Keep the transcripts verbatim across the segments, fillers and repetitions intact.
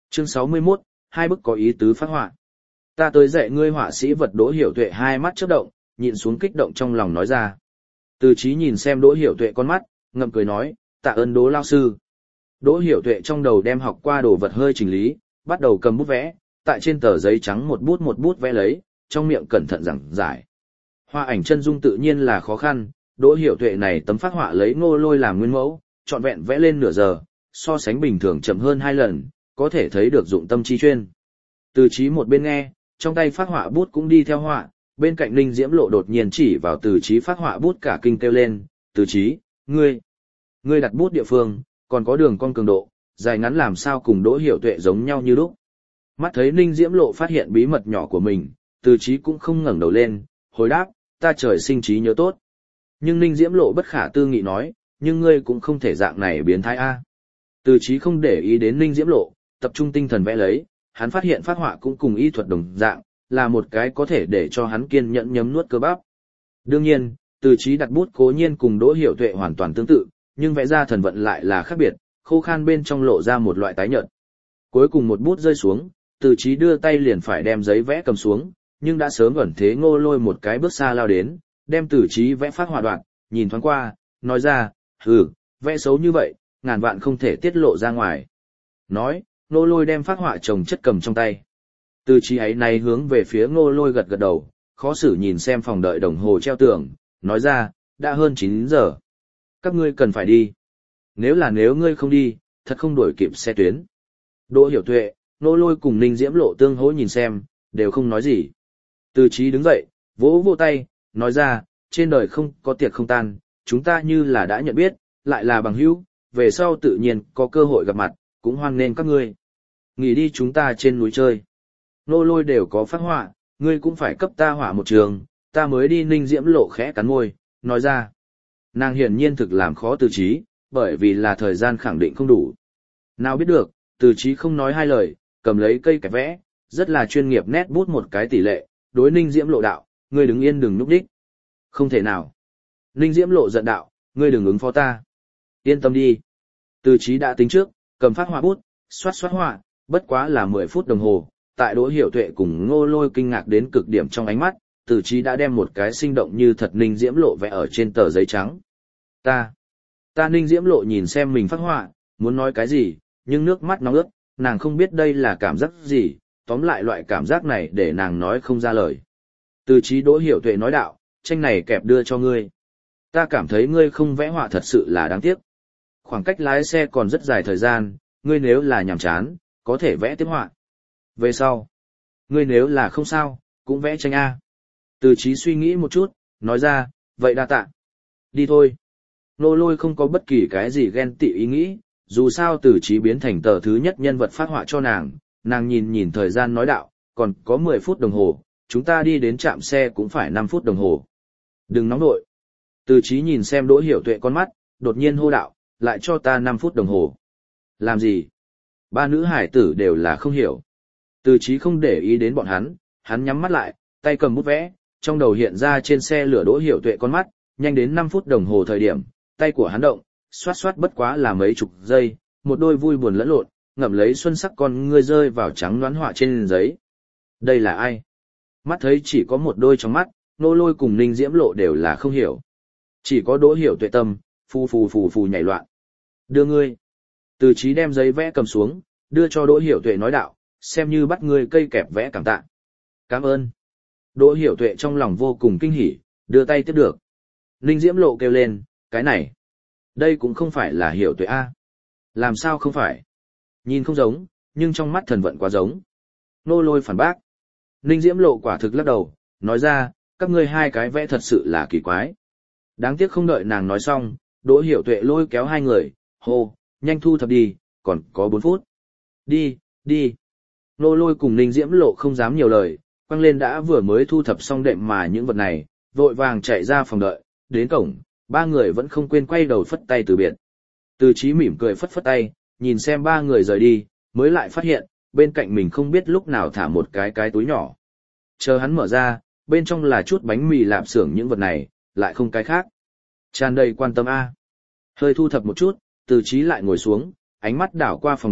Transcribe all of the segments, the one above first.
Chương sáu mươi mốt, hai bức có ý tứ phát họa. Ta tới dạy ngươi họa sĩ vật Đỗ Hiểu Tuệ hai mắt chớp động, nhịn xuống kích động trong lòng nói ra. Từ Chí nhìn xem Đỗ Hiểu Tuệ con mắt, ngậm cười nói, tạ ơn Đỗ lao sư. Đỗ Hiểu Tuệ trong đầu đem học qua đồ vật hơi chỉnh lý, bắt đầu cầm bút vẽ, tại trên tờ giấy trắng một bút một bút vẽ lấy, trong miệng cẩn thận giảng giải. Hoa ảnh chân dung tự nhiên là khó khăn, Đỗ Hiểu Tuệ này tấm phác họa lấy Ngô Lôi làm nguyên mẫu, trọn vẹn vẽ lên nửa giờ, so sánh bình thường chậm hơn hai lần, có thể thấy được dụng tâm chi chuyên. Từ Chí một bên nghe, trong tay phác họa bút cũng đi theo họa, bên cạnh Ninh Diễm Lộ đột nhiên chỉ vào Từ Chí phác họa bút cả kinh kêu lên, Từ Chí, ngươi, ngươi đặt bút địa phương, còn có đường cong cường độ, dài ngắn làm sao cùng Đỗ Hiểu Tuệ giống nhau như lúc. Mắt thấy Ninh Diễm Lộ phát hiện bí mật nhỏ của mình, Từ Chí cũng không ngẩng đầu lên, hồi đáp, ta trời sinh trí nhớ tốt. Nhưng Ninh Diễm Lộ bất khả tư nghị nói, nhưng ngươi cũng không thể dạng này biến thái a. Từ Chí không để ý đến Ninh Diễm Lộ, tập trung tinh thần vẽ lấy, hắn phát hiện phác họa cũng cùng y thuật đồng dạng, là một cái có thể để cho hắn kiên nhẫn nhấm nuốt cơ bắp. Đương nhiên, Từ Chí đặt bút cố nhiên cùng Đỗ Hiểu Tuệ hoàn toàn tương tự, nhưng vẽ ra thần vận lại là khác biệt, khô khan bên trong lộ ra một loại tái nhợt. Cuối cùng một bút rơi xuống, Từ Chí đưa tay liền phải đem giấy vẽ cầm xuống, nhưng đã sớm ẩn thế Ngô Lôi một cái bước xa lao đến, đem Từ Chí vẽ phác họa đoạn, nhìn thoáng qua, nói ra, hừ, vẽ xấu như vậy, ngàn vạn không thể tiết lộ ra ngoài. Nói, Ngô Lôi đem phác họa chồng chất cầm trong tay. Từ Chí ấy này hướng về phía Ngô Lôi gật gật đầu, khó xử nhìn xem phòng đợi đồng hồ treo tường, nói ra, đã hơn chín giờ. Các ngươi cần phải đi. Nếu là nếu ngươi không đi, thật không đuổi kịp xe tuyến. Đỗ Hiểu Tuệ, Ngô Lôi cùng Ninh Diễm Lộ tương hỗ nhìn xem, đều không nói gì. Từ Chí đứng dậy, vỗ vỗ tay, nói ra, trên đời không có tiệc không tan, chúng ta như là đã nhận biết, lại là bằng hữu, về sau tự nhiên có cơ hội gặp mặt, cũng hoan nghênh các ngươi. Nghỉ đi chúng ta trên núi chơi. Ngô Lôi đều có phát họa, ngươi cũng phải cấp ta họa một trường, ta mới đi. Ninh Diễm Lộ khẽ cắn môi, nói ra. Nàng hiển nhiên thực làm khó Từ Chí, bởi vì là thời gian khẳng định không đủ. Nào biết được, Từ Chí không nói hai lời, cầm lấy cây kẹp vẽ, rất là chuyên nghiệp nét bút một cái tỷ lệ, đối Ninh Diễm Lộ đạo, ngươi đứng yên đừng núp đích. Không thể nào. Ninh Diễm Lộ giận đạo, ngươi đừng ứng phó ta. Yên tâm đi. Từ Chí đã tính trước, cầm phát họa bút, xoát xoát họa, bất quá là mười phút đồng hồ, tại Đỗ Hiểu Tuệ cùng Ngô Lôi kinh ngạc đến cực điểm trong ánh mắt, Từ Chí đã đem một cái sinh động như thật Ninh Diễm Lộ vẽ ở trên tờ giấy trắng. Ta, ta Ninh Diễm Lộ nhìn xem mình phát họa, muốn nói cái gì, nhưng nước mắt nóng ướt, nàng không biết đây là cảm giác gì, tóm lại loại cảm giác này để nàng nói không ra lời. Từ Chí Đỗ Hiểu Tuệ nói đạo, tranh này kẹp đưa cho ngươi. Ta cảm thấy ngươi không vẽ họa thật sự là đáng tiếc. Khoảng cách lái xe còn rất dài thời gian, ngươi nếu là nhàm chán, có thể vẽ tiếp họa. Về sau, ngươi nếu là không sao, cũng vẽ tranh A. Từ Chí suy nghĩ một chút, nói ra, vậy đa tạ. Đi thôi. Ngô Lôi không có bất kỳ cái gì ghen tị ý nghĩ, dù sao Từ Chí biến thành tờ thứ nhất nhân vật phát họa cho nàng, nàng nhìn nhìn thời gian nói đạo, còn có mười phút đồng hồ, chúng ta đi đến trạm xe cũng phải năm phút đồng hồ. Đừng nóng nội. Từ Chí nhìn xem Đỗ Hiểu Tuệ con mắt, đột nhiên hô đạo, lại cho ta năm phút đồng hồ. Làm gì? Ba nữ hải tử đều là không hiểu. Từ Chí không để ý đến bọn hắn, hắn nhắm mắt lại, tay cầm bút vẽ, trong đầu hiện ra trên xe lửa Đỗ Hiểu Tuệ con mắt, nhanh đến năm phút đồng hồ thời điểm, tay của hắn động, xoát xoát bất quá là mấy chục giây, một đôi vui buồn lẫn lộn, ngậm lấy xuân sắc con ngươi rơi vào trắng đoán họa trên giấy. Đây là ai? Mắt thấy chỉ có một đôi trong mắt, Ngô Lôi cùng Ninh Diễm Lộ đều là không hiểu. Chỉ có Đỗ Hiểu Tuệ tâm, phù phù phù phù nhảy loạn. Đưa ngươi. Từ Chí đem giấy vẽ cầm xuống, đưa cho Đỗ Hiểu Tuệ nói đạo, xem như bắt ngươi cây kẹp vẽ cảm tạ. Cảm ơn. Đỗ Hiểu Tuệ trong lòng vô cùng kinh hỉ, đưa tay tiếp được. Ninh Diễm Lộ kêu lên, cái này. Đây cũng không phải là Hiểu Tuệ A. Làm sao không phải? Nhìn không giống, nhưng trong mắt thần vận quá giống. Ngô Lôi phản bác. Ninh Diễm Lộ quả thực lắc đầu, nói ra, các ngươi hai cái vẽ thật sự là kỳ quái. Đáng tiếc không đợi nàng nói xong, Đỗ Hiểu Tuệ lôi kéo hai người, hô, nhanh thu thập đi, còn có bốn phút. Đi, đi. Ngô Lôi cùng Ninh Diễm Lộ không dám nhiều lời, quăng lên đã vừa mới thu thập xong đệm mà những vật này, vội vàng chạy ra phòng đợi, đến cổng, ba người vẫn không quên quay đầu phất tay từ biệt. Từ Chí mỉm cười phất phất tay, nhìn xem ba người rời đi, mới lại phát hiện, bên cạnh mình không biết lúc nào thả một cái cái túi nhỏ. Chờ hắn mở ra, bên trong là chút bánh mì lạp xưởng những vật này, lại không cái khác. Tràn đầy quan tâm A. Hơi thu thập một chút, Từ Chí lại ngồi xuống, ánh mắt đảo qua phòng đợi,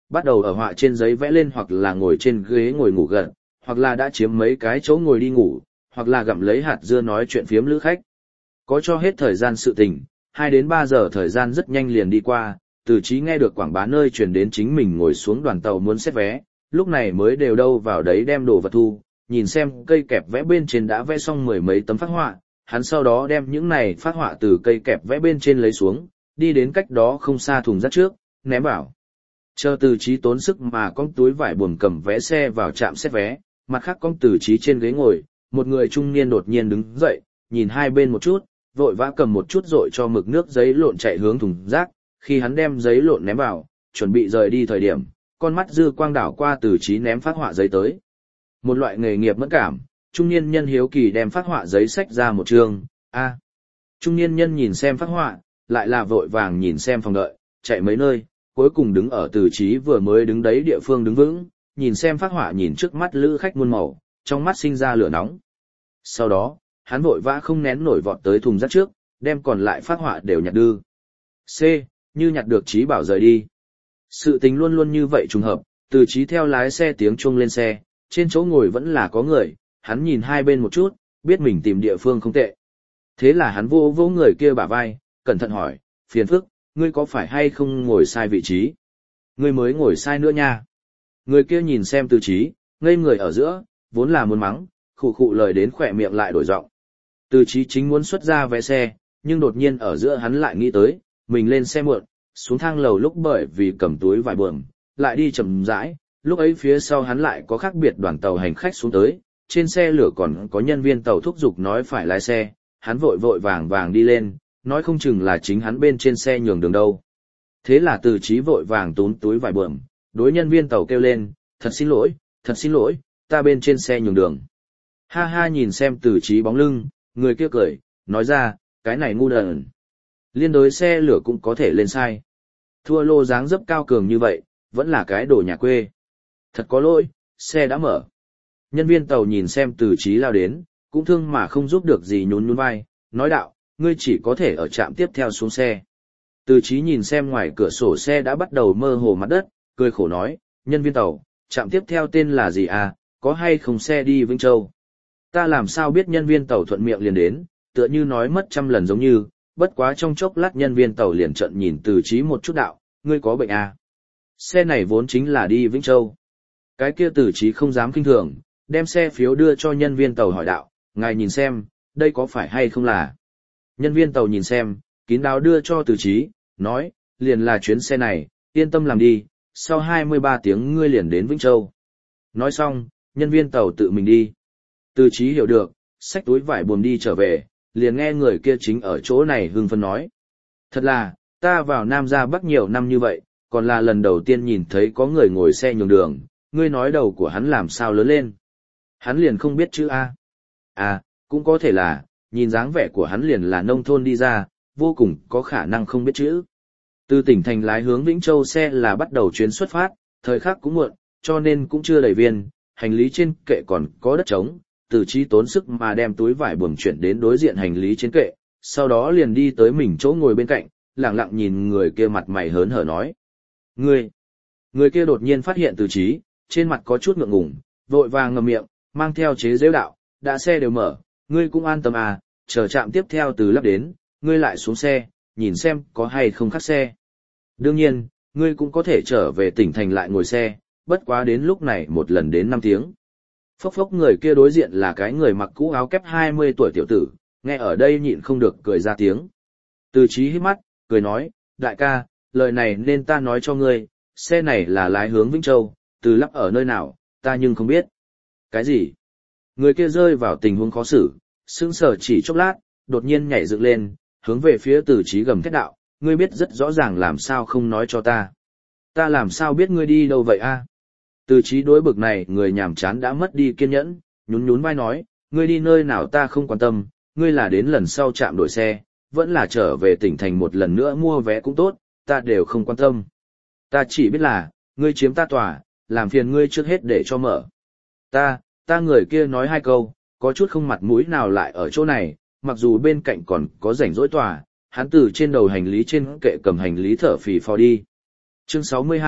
bắt đầu ở họa trên giấy vẽ lên, hoặc là ngồi trên ghế ngồi ngủ gật, hoặc là đã chiếm mấy cái chỗ ngồi đi ngủ, hoặc là gặm lấy hạt dưa nói chuyện phiếm lữ khách. Có cho hết thời gian sự tình, hai đến ba giờ thời gian rất nhanh liền đi qua, Từ Chí nghe được quảng bá nơi truyền đến chính mình ngồi xuống đoàn tàu muốn xét vé, lúc này mới đều đâu vào đấy đem đồ vật thu, nhìn xem cây kẹp vẽ bên trên đã vẽ xong mười mấy tấm phác họa, hắn sau đó đem những này phác họa từ cây kẹp vẽ bên trên lấy xuống, đi đến cách đó không xa thùng rác trước, ném vào. Chờ Từ Chí tốn sức mà con túi vải buồm cầm vé xe vào trạm xét vé, mặt khác con Từ Chí trên ghế ngồi, một người trung niên đột nhiên đứng dậy, nhìn hai bên một chút, vội vã cầm một chút dội cho mực nước giấy lộn chạy hướng thùng rác, khi hắn đem giấy lộn ném vào, chuẩn bị rời đi thời điểm, con mắt dư quang đảo qua Từ Chí ném phác họa giấy tới. Một loại nghề nghiệp mẫn cảm, trung niên nhân hiếu kỳ đem phác họa giấy sách ra một chương, a. Trung niên nhân nhìn xem phác họa, lại là vội vàng nhìn xem phòng đợi, chạy mấy nơi, cuối cùng đứng ở Từ Chí vừa mới đứng đấy địa phương đứng vững, nhìn xem phác họa nhìn trước mắt lữ khách muôn màu, trong mắt sinh ra lửa nóng. Sau đó, hắn vội vã không nén nổi vọt tới thùng rác trước, đem còn lại phác họa đều nhặt đưa. C, như nhặt được Chí bảo rời đi. Sự tình luôn luôn như vậy trùng hợp, Từ Chí theo lái xe tiếng chuông lên xe, trên chỗ ngồi vẫn là có người, hắn nhìn hai bên một chút, biết mình tìm địa phương không tệ. Thế là hắn vô vô người kia bả vai, cẩn thận hỏi, phiền phức, ngươi có phải hay không ngồi sai vị trí? Ngươi mới ngồi sai nữa nha. Người kia nhìn xem Từ Chí, ngây người ở giữa, vốn là muốn mắng, khụ khụ lời đến khỏe miệng lại đổi giọng. Từ Chí chính muốn xuất ra vé xe, nhưng đột nhiên ở giữa hắn lại nghĩ tới, mình lên xe muộn, xuống thang lầu lúc bởi vì cầm túi vải buồm, lại đi chậm rãi, lúc ấy phía sau hắn lại có khác biệt đoàn tàu hành khách xuống tới, trên xe lửa còn có nhân viên tàu thúc giục nói phải lái xe, hắn vội vội vàng vàng đi lên, nói không chừng là chính hắn bên trên xe nhường đường đâu. Thế là Từ Chí vội vàng túm túi vải buồm, đối nhân viên tàu kêu lên, thật xin lỗi, thật xin lỗi, ta bên trên xe nhường đường. Ha ha nhìn xem Từ Chí bóng lưng, người kia cười, nói ra, cái này ngu đần. Liên đối xe lửa cũng có thể lên sai. Thua lô dáng dấp cao cường như vậy, vẫn là cái đồ nhà quê. Thật có lỗi, xe đã mở. Nhân viên tàu nhìn xem Từ Chí lao đến, cũng thương mà không giúp được gì nhún nhún vai, nói đạo, ngươi chỉ có thể ở trạm tiếp theo xuống xe. Từ Chí nhìn xem ngoài cửa sổ xe đã bắt đầu mơ hồ mặt đất, cười khổ nói, nhân viên tàu, trạm tiếp theo tên là gì à, có hay không xe đi Vĩnh Châu? Ta làm sao biết nhân viên tàu thuận miệng liền đến, tựa như nói mất trăm lần giống như, bất quá trong chốc lát nhân viên tàu liền trợn nhìn Từ Chí một chút đạo, ngươi có bệnh à? Xe này vốn chính là đi Vĩnh Châu. Cái kia Từ Chí không dám kinh thường, đem xe phiếu đưa cho nhân viên tàu hỏi đạo, ngài nhìn xem, đây có phải hay không là? Nhân viên tàu nhìn xem, kín đáo đưa cho Từ Chí, nói, liền là chuyến xe này, yên tâm làm đi, sau hai mươi ba tiếng ngươi liền đến Vĩnh Châu. Nói xong, nhân viên tàu tự mình đi. Từ Chí hiểu được, xách túi vải buồm đi trở về, liền nghe người kia chính ở chỗ này hưng phấn nói. Thật là, ta vào Nam ra Bắc nhiều năm như vậy, còn là lần đầu tiên nhìn thấy có người ngồi xe nhường đường, ngươi nói đầu của hắn làm sao lớn lên. Hắn liền không biết chữ A. À, cũng có thể là, nhìn dáng vẻ của hắn liền là nông thôn đi ra, vô cùng có khả năng không biết chữ. Từ tỉnh thành lái hướng Vĩnh Châu xe là bắt đầu chuyến xuất phát, thời khắc cũng muộn, cho nên cũng chưa đầy viên, hành lý trên kệ còn có đất trống, Từ Chí tốn sức mà đem túi vải buồm chuyển đến đối diện hành lý trên kệ, sau đó liền đi tới mình chỗ ngồi bên cạnh, lặng lặng nhìn người kia mặt mày hớn hở nói. Ngươi! Người kia đột nhiên phát hiện Từ Chí, trên mặt có chút ngượng ngùng, vội vàng ngậm miệng, mang theo chế giễu đạo, đã xe đều mở, ngươi cũng an tâm à, chờ trạm tiếp theo từ lắp đến, ngươi lại xuống xe, nhìn xem có hay không khác xe. Đương nhiên, ngươi cũng có thể trở về tỉnh thành lại ngồi xe, bất quá đến lúc này một lần đến năm tiếng. Phốc phốc người kia đối diện là cái người mặc cũ áo kép hai mươi tuổi tiểu tử, nghe ở đây nhịn không được cười ra tiếng. Từ Chí hít mắt, cười nói, đại ca, lời này nên ta nói cho ngươi, xe này là lái hướng Vĩnh Châu, từ lắp ở nơi nào, ta nhưng không biết. Cái gì? Người kia rơi vào tình huống khó xử, sững sờ chỉ chốc lát, đột nhiên nhảy dựng lên, hướng về phía Từ Chí gầm thét đạo, ngươi biết rất rõ ràng làm sao không nói cho ta. Ta làm sao biết ngươi đi đâu vậy a? Từ Chí đối bực này người nhàm chán đã mất đi kiên nhẫn, nhún nhún vai nói, ngươi đi nơi nào ta không quan tâm, ngươi là đến lần sau trạm đổi xe, vẫn là trở về tỉnh thành một lần nữa mua vé cũng tốt, ta đều không quan tâm. Ta chỉ biết là, ngươi chiếm ta tòa, làm phiền ngươi trước hết để cho mở. Ta, ta người kia nói hai câu, có chút không mặt mũi nào lại ở chỗ này, mặc dù bên cạnh còn có rảnh rỗi tòa, hắn từ trên đầu hành lý trên kệ cầm hành lý thở phì phò đi. Chương sáu mươi hai,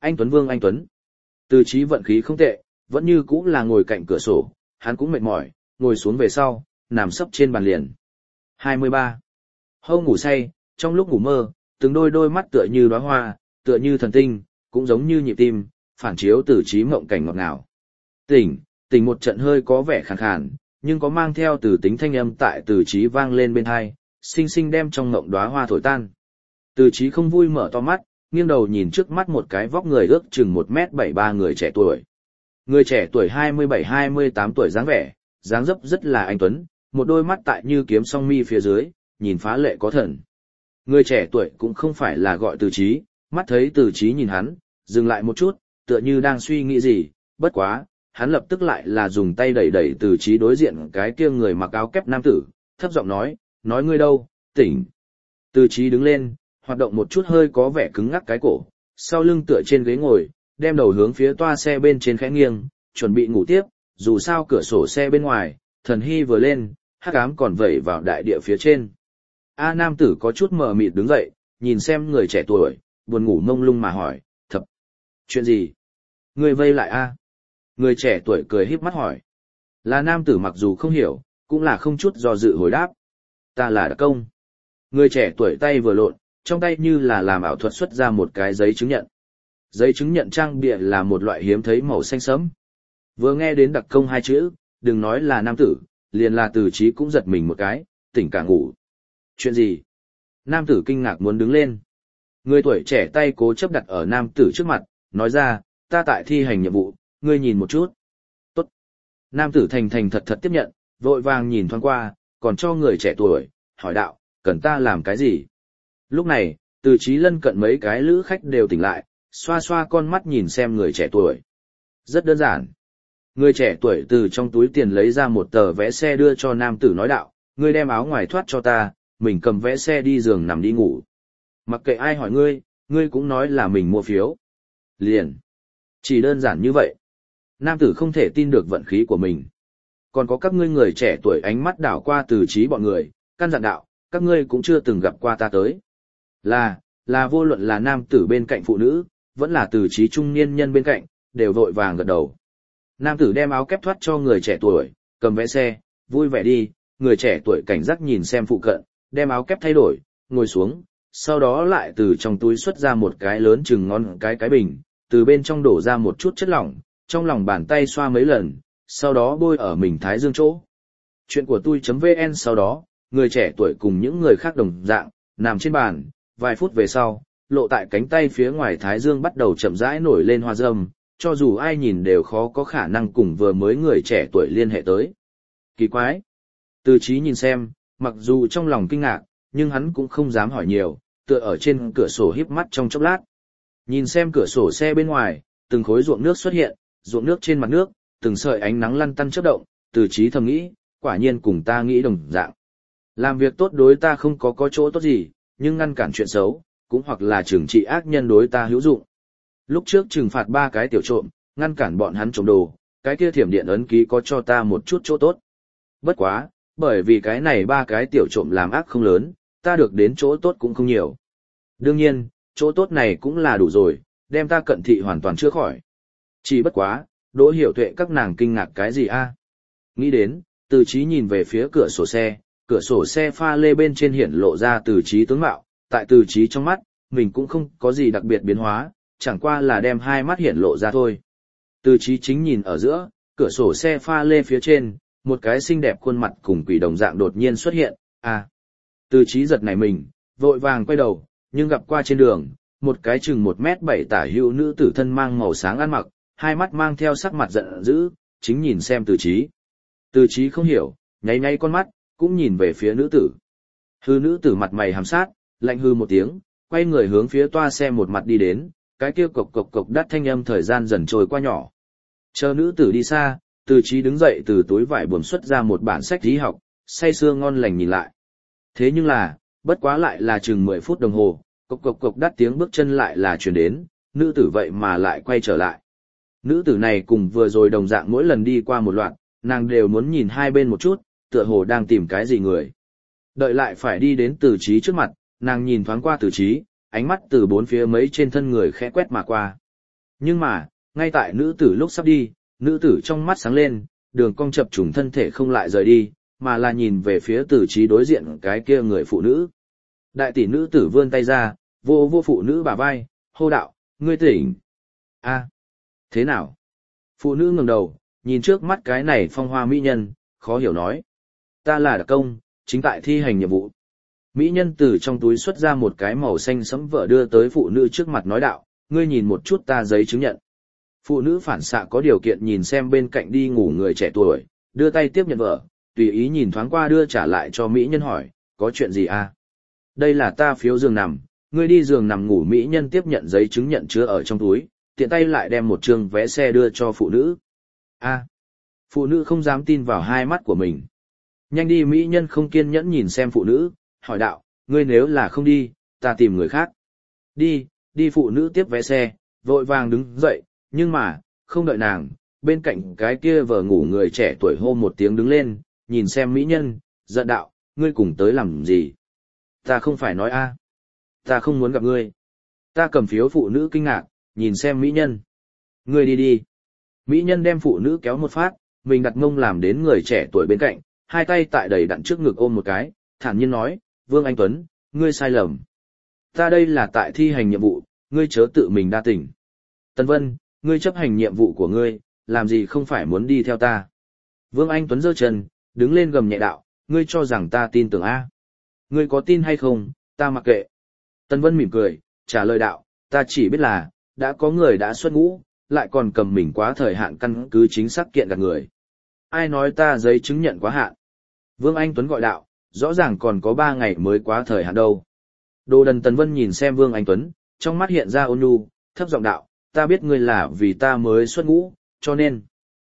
Anh Tuấn Vương anh Tuấn. Từ Chí vận khí không tệ, vẫn như cũng là ngồi cạnh cửa sổ, hắn cũng mệt mỏi, ngồi xuống về sau, nằm sấp trên bàn liền. hai mươi ba. Hâu ngủ say, trong lúc ngủ mơ, từng đôi đôi mắt tựa như đóa hoa, tựa như thần tinh, cũng giống như nhịp tim, phản chiếu Từ Chí mộng cảnh ngọt ngào. Tỉnh, tỉnh một trận hơi có vẻ khàn khàn, nhưng có mang theo từ tính thanh âm tại Từ Chí vang lên bên tai, xinh xinh đem trong ngộng đóa hoa thổi tan. Từ Chí không vui mở to mắt, nghiêng đầu nhìn trước mắt một cái vóc người ước chừng một mét bảy ba người trẻ tuổi. Người trẻ tuổi hai mươi bảy hai mươi tám tuổi dáng vẻ, dáng dấp rất là anh tuấn, một đôi mắt tại như kiếm song mi phía dưới, nhìn phá lệ có thần. Người trẻ tuổi cũng không phải là gọi Từ Chí, mắt thấy Từ Chí nhìn hắn, dừng lại một chút, tựa như đang suy nghĩ gì, bất quá, hắn lập tức lại là dùng tay đẩy đẩy Từ Chí đối diện cái kia người mặc áo kép nam tử, thấp giọng nói, nói ngươi đâu, tỉnh. Từ Chí đứng lên, hoạt động một chút hơi có vẻ cứng ngắc cái cổ, sau lưng tựa trên ghế ngồi, đem đầu hướng phía toa xe bên trên khẽ nghiêng, chuẩn bị ngủ tiếp, dù sao cửa sổ xe bên ngoài, thần hy vừa lên, hắc ám còn vẩy vào đại địa phía trên. A nam tử có chút mờ mịt đứng dậy, nhìn xem người trẻ tuổi, buồn ngủ mông lung mà hỏi, thập, chuyện gì? Người vây lại a? Người trẻ tuổi cười híp mắt hỏi. Là nam tử mặc dù không hiểu, cũng là không chút do dự hồi đáp. Ta là đặc công. Người trẻ tuổi tay vừa lộn, trong tay như là làm ảo thuật xuất ra một cái giấy chứng nhận. Giấy chứng nhận trang bìa là một loại hiếm thấy màu xanh sẫm. Vừa nghe đến đặc công hai chữ, đừng nói là nam tử, liền là Từ Chí cũng giật mình một cái, tỉnh cả ngủ. Chuyện gì? Nam tử kinh ngạc muốn đứng lên. Người tuổi trẻ tay cố chấp đặt ở nam tử trước mặt, nói ra, ta tại thi hành nhiệm vụ, ngươi nhìn một chút. Tốt. Nam tử thành thành thật thật tiếp nhận, vội vàng nhìn thoáng qua, còn cho người trẻ tuổi, hỏi đạo, cần ta làm cái gì? Lúc này, Từ Chí lân cận mấy cái lữ khách đều tỉnh lại, xoa xoa con mắt nhìn xem người trẻ tuổi. Rất đơn giản. Người trẻ tuổi từ trong túi tiền lấy ra một tờ vé xe đưa cho nam tử nói đạo, ngươi đem áo ngoài thoát cho ta, mình cầm vé xe đi giường nằm đi ngủ. Mặc kệ ai hỏi ngươi, ngươi cũng nói là mình mua phiếu. Liền. Chỉ đơn giản như vậy. Nam tử không thể tin được vận khí của mình. Còn có các ngươi người trẻ tuổi ánh mắt đảo qua Từ Chí bọn người, căn dặn đạo, các ngươi cũng chưa từng gặp qua ta tới. Là, là vô luận là nam tử bên cạnh phụ nữ, vẫn là Từ Chí trung niên nhân bên cạnh, đều vội vàng gật đầu. Nam tử đem áo kép thoát cho người trẻ tuổi, cầm vé xe, vui vẻ đi, người trẻ tuổi cảnh giác nhìn xem phụ cận, đem áo kép thay đổi, ngồi xuống, sau đó lại từ trong túi xuất ra một cái lớn chừng ngón cái cái bình, từ bên trong đổ ra một chút chất lỏng, trong lòng bàn tay xoa mấy lần, sau đó bôi ở mình thái dương chỗ. Chuyện của tôi.vn sau đó, người trẻ tuổi cùng những người khác đồng dạng, nằm trên bàn, vài phút về sau, lộ tại cánh tay phía ngoài thái dương bắt đầu chậm rãi nổi lên hoa râm, cho dù ai nhìn đều khó có khả năng cùng vừa mới người trẻ tuổi liên hệ tới. Kỳ quái! Từ Chí nhìn xem, mặc dù trong lòng kinh ngạc, nhưng hắn cũng không dám hỏi nhiều, tựa ở trên cửa sổ híp mắt trong chốc lát. Nhìn xem cửa sổ xe bên ngoài, từng khối ruộng nước xuất hiện, ruộng nước trên mặt nước, từng sợi ánh nắng lăn tăn chớp động, Từ Chí thầm nghĩ, quả nhiên cùng ta nghĩ đồng dạng. Làm việc tốt đối ta không có có chỗ tốt gì, nhưng ngăn cản chuyện xấu, cũng hoặc là trừng trị ác nhân đối ta hữu dụng. Lúc trước trừng phạt ba cái tiểu trộm, ngăn cản bọn hắn trộm đồ, cái kia thiểm điện ấn ký có cho ta một chút chỗ tốt. Bất quá, bởi vì cái này ba cái tiểu trộm làm ác không lớn, ta được đến chỗ tốt cũng không nhiều. Đương nhiên, chỗ tốt này cũng là đủ rồi, đem ta cận thị hoàn toàn chữa khỏi. Chỉ bất quá, Đỗ Hiểu Tuệ các nàng kinh ngạc cái gì a? Nghĩ đến, Từ Chí nhìn về phía cửa sổ xe, cửa sổ xe pha lê bên trên hiển lộ ra Từ Chí tướng mạo, tại Từ Chí trong mắt, mình cũng không có gì đặc biệt biến hóa, chẳng qua là đem hai mắt hiển lộ ra thôi. Từ Chí chính nhìn ở giữa, cửa sổ xe pha lê phía trên, một cái xinh đẹp khuôn mặt cùng quỷ đồng dạng đột nhiên xuất hiện, à. Từ Chí giật nảy mình, vội vàng quay đầu, nhưng gặp qua trên đường, một cái chừng một mét bảy tả hữu nữ tử thân mang màu sáng ăn mặc, hai mắt mang theo sắc mặt giận dữ, chính nhìn xem Từ Chí. Từ Chí không hiểu, nháy nháy con mắt, cũng nhìn về phía nữ tử. Hư nữ tử mặt mày hàm sát, lạnh hư một tiếng, quay người hướng phía toa xe một mặt đi đến, cái kia cộc cộc cộc đắt thanh âm thời gian dần trôi qua nhỏ. Chờ nữ tử đi xa, Từ Chí đứng dậy từ túi vải buồm xuất ra một bản sách lý học, say sưa ngon lành nhìn lại. Thế nhưng là, bất quá lại là chừng mười phút đồng hồ, cộc cộc cộc đắt tiếng bước chân lại là truyền đến, nữ tử vậy mà lại quay trở lại. Nữ tử này cùng vừa rồi đồng dạng mỗi lần đi qua một loạt, nàng đều muốn nhìn hai bên một chút, tựa hồ đang tìm cái gì người. Đợi lại phải đi đến Từ Chí trước mặt, nàng nhìn thoáng qua Từ Chí, ánh mắt từ bốn phía mấy trên thân người khẽ quét mà qua. Nhưng mà, ngay tại nữ tử lúc sắp đi, nữ tử trong mắt sáng lên, đường cong chập trùng thân thể không lại rời đi, mà là nhìn về phía Từ Chí đối diện cái kia người phụ nữ. Đại tỷ nữ tử vươn tay ra, vô vô phụ nữ bả vai, hô đạo, ngươi tỉnh. A, thế nào? Phụ nữ ngẩng đầu, nhìn trước mắt cái này phong hoa mỹ nhân, khó hiểu nói. Ta là đặc công, chính tại thi hành nhiệm vụ. Mỹ nhân từ trong túi xuất ra một cái màu xanh sẫm vợ đưa tới phụ nữ trước mặt nói đạo, ngươi nhìn một chút ta giấy chứng nhận. Phụ nữ phản xạ có điều kiện nhìn xem bên cạnh đi ngủ người trẻ tuổi, đưa tay tiếp nhận vợ, tùy ý nhìn thoáng qua đưa trả lại cho Mỹ nhân hỏi, có chuyện gì à? Đây là ta phiếu giường nằm, ngươi đi giường nằm ngủ. Mỹ nhân tiếp nhận giấy chứng nhận chứa ở trong túi, tiện tay lại đem một trương vé xe đưa cho phụ nữ. A, phụ nữ không dám tin vào hai mắt của mình. Nhanh đi. Mỹ nhân không kiên nhẫn nhìn xem phụ nữ, hỏi đạo, ngươi nếu là không đi, ta tìm người khác. Đi, đi. Phụ nữ tiếp vé xe, vội vàng đứng dậy, nhưng mà, không đợi nàng, bên cạnh cái kia vờ ngủ người trẻ tuổi hô một tiếng đứng lên, nhìn xem Mỹ nhân, giận đạo, ngươi cùng tới làm gì? Ta không phải nói a, ta không muốn gặp ngươi. Ta cầm phiếu. Phụ nữ kinh ngạc, nhìn xem Mỹ nhân. Ngươi đi đi. Mỹ nhân đem phụ nữ kéo một phát, mình đặt mông làm đến người trẻ tuổi bên cạnh, hai tay tại đầy đặn trước ngực ôm một cái, thản nhiên nói, Vương Anh Tuấn, ngươi sai lầm. Ta đây là tại thi hành nhiệm vụ, ngươi chớ tự mình đa tình. Tần Vân, ngươi chấp hành nhiệm vụ của ngươi, làm gì không phải muốn đi theo ta. Vương Anh Tuấn giơ chân, đứng lên gầm nhẹ đạo, ngươi cho rằng ta tin tưởng A. Ngươi có tin hay không, ta mặc kệ. Tần Vân mỉm cười, trả lời đạo, ta chỉ biết là, đã có người đã xuất ngũ, lại còn cầm mình quá thời hạn căn cứ chính xác kiện gạt người. Ai nói ta giấy chứng nhận quá hạn? Vương Anh Tuấn gọi đạo, rõ ràng còn có ba ngày mới quá thời hạn đâu. Đồ đần. Tần Vân nhìn xem Vương Anh Tuấn, trong mắt hiện ra ôn nhu, thấp giọng đạo, ta biết ngươi là vì ta mới xuất ngũ, cho nên.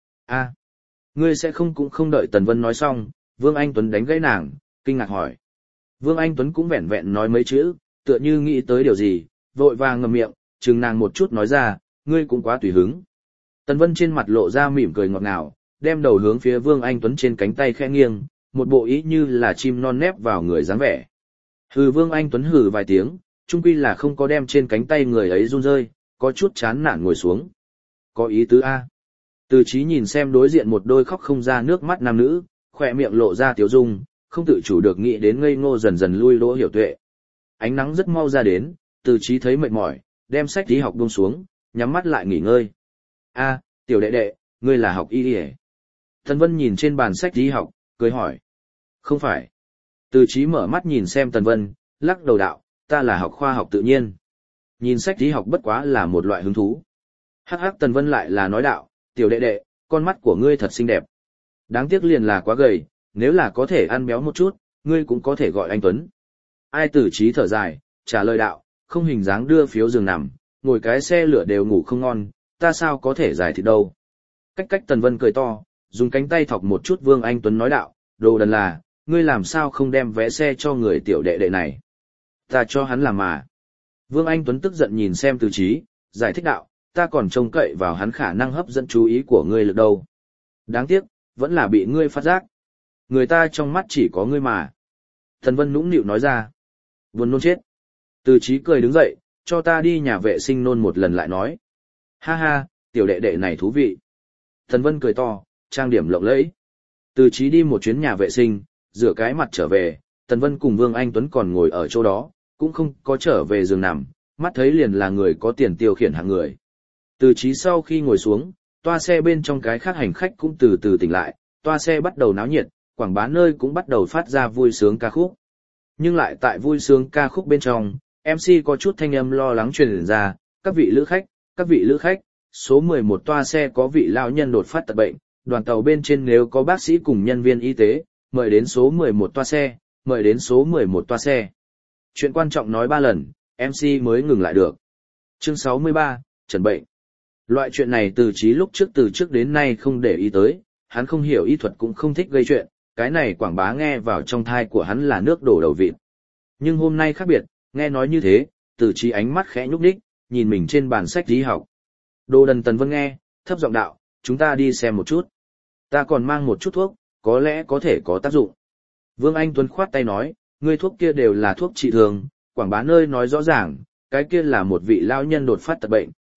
A, ngươi sẽ không cũng không đợi Tần Vân nói xong, Vương Anh Tuấn đánh gãy nàng, kinh ngạc hỏi. Vương Anh Tuấn cũng vẹn vẹn nói mấy chữ, tựa như nghĩ tới điều gì, vội vàng ngậm miệng, chừng nàng một chút nói ra, ngươi cũng quá tùy hứng. Tần Vân trên mặt lộ ra mỉm cười ngọt ngào, đem đầu hướng phía Vương Anh Tuấn trên cánh tay khẽ nghiêng, một bộ ý như là chim non nép vào người dáng vẻ. Hừ. Vương Anh Tuấn hừ vài tiếng, chung quy là không có đem trên cánh tay người ấy run rơi, có chút chán nản ngồi xuống. Có ý tứ A. Từ Chí nhìn xem đối diện một đôi khóc không ra nước mắt nam nữ, khỏe miệng lộ ra tiếu dung, không tự chủ được nghĩ đến ngây ngô dần dần lui Đỗ Hiểu Tuệ. Ánh nắng rất mau ra đến, Từ Chí thấy mệt mỏi, đem sách đi học buông xuống, nhắm mắt lại nghỉ ngơi. A, tiểu đệ đệ, ngươi là học y y? Tần Vân nhìn trên bàn sách đi học, cười hỏi. Không phải. Từ Chí mở mắt nhìn xem Tần Vân, lắc đầu đạo, ta là học khoa học tự nhiên. Nhìn sách đi học bất quá là một loại hứng thú. Hắc hắc. Tần Vân lại là nói đạo, tiểu đệ đệ, con mắt của ngươi thật xinh đẹp. Đáng tiếc liền là quá gầy, nếu là có thể ăn béo một chút, ngươi cũng có thể gọi anh Tuấn. Ai? Từ Chí thở dài, trả lời đạo, không hình dáng đưa phiếu giường nằm, ngồi cái xe lửa đều ngủ không ngon, ta sao có thể giải thịt đâu. Cách cách. Tần Vân cười to, dùng cánh tay thọc một chút Vương Anh Tuấn nói đạo, đồ đần là, ngươi làm sao không đem vé xe cho người tiểu đệ đệ này. Ta cho hắn làm mà. Vương Anh Tuấn tức giận nhìn xem Từ Chí, giải thích đạo, ta còn trông cậy vào hắn khả năng hấp dẫn chú ý của ngươi lực đâu. Đáng tiếc, vẫn là bị ngươi phát giác. Người ta trong mắt chỉ có ngươi mà. Tần Vân nũng nịu nói ra. Buồn nôn chết. Từ Chí cười đứng dậy, cho ta đi nhà vệ sinh nôn một lần lại nói. Ha ha, tiểu đệ đệ này thú vị. Tần Vân cười to, trang điểm lộng lẫy. Từ Chí đi một chuyến nhà vệ sinh, rửa cái mặt trở về, Tần Vân cùng Vương Anh Tuấn còn ngồi ở chỗ đó, cũng không có trở về giường nằm, mắt thấy liền là người có tiền tiêu khiển hạng người. Từ Chí sau khi ngồi xuống, toa xe bên trong cái khác hành khách cũng từ từ tỉnh lại, toa xe bắt đầu náo nhiệt, quảng bá nơi cũng bắt đầu phát ra vui sướng ca khúc. Nhưng lại tại vui sướng ca khúc bên trong, em xê có chút thanh âm lo lắng truyền ra, các vị lữ khách, các vị lữ khách, số mười một toa xe có vị lão nhân đột phát tật bệnh, đoàn tàu bên trên nếu có bác sĩ cùng nhân viên y tế, mời đến số mười một toa xe, mời đến số mười một toa xe. Chuyện quan trọng nói ba lần, em xê mới ngừng lại được. Chương sáu mươi ba, Trần bệnh. Loại chuyện này Từ Chí lúc trước từ trước đến nay không để ý tới, hắn không hiểu y thuật cũng không thích gây chuyện, cái này quảng bá nghe vào trong thai của hắn là nước đổ đầu vịt. Nhưng hôm nay khác biệt, nghe nói như thế, Từ Chí ánh mắt khẽ nhúc nhích, nhìn mình trên bàn sách lý học. Đồ đần. Tần Vân nghe, thấp giọng đạo, chúng ta đi xem một chút. Ta còn mang một chút thuốc, có lẽ có thể có tác dụng. Vương Anh Tuấn khoát tay nói, ngươi thuốc kia đều là thuốc trị thường, quảng bá nơi nói rõ ràng, cái kia là một vị lão nhân đột phát tật bệnh,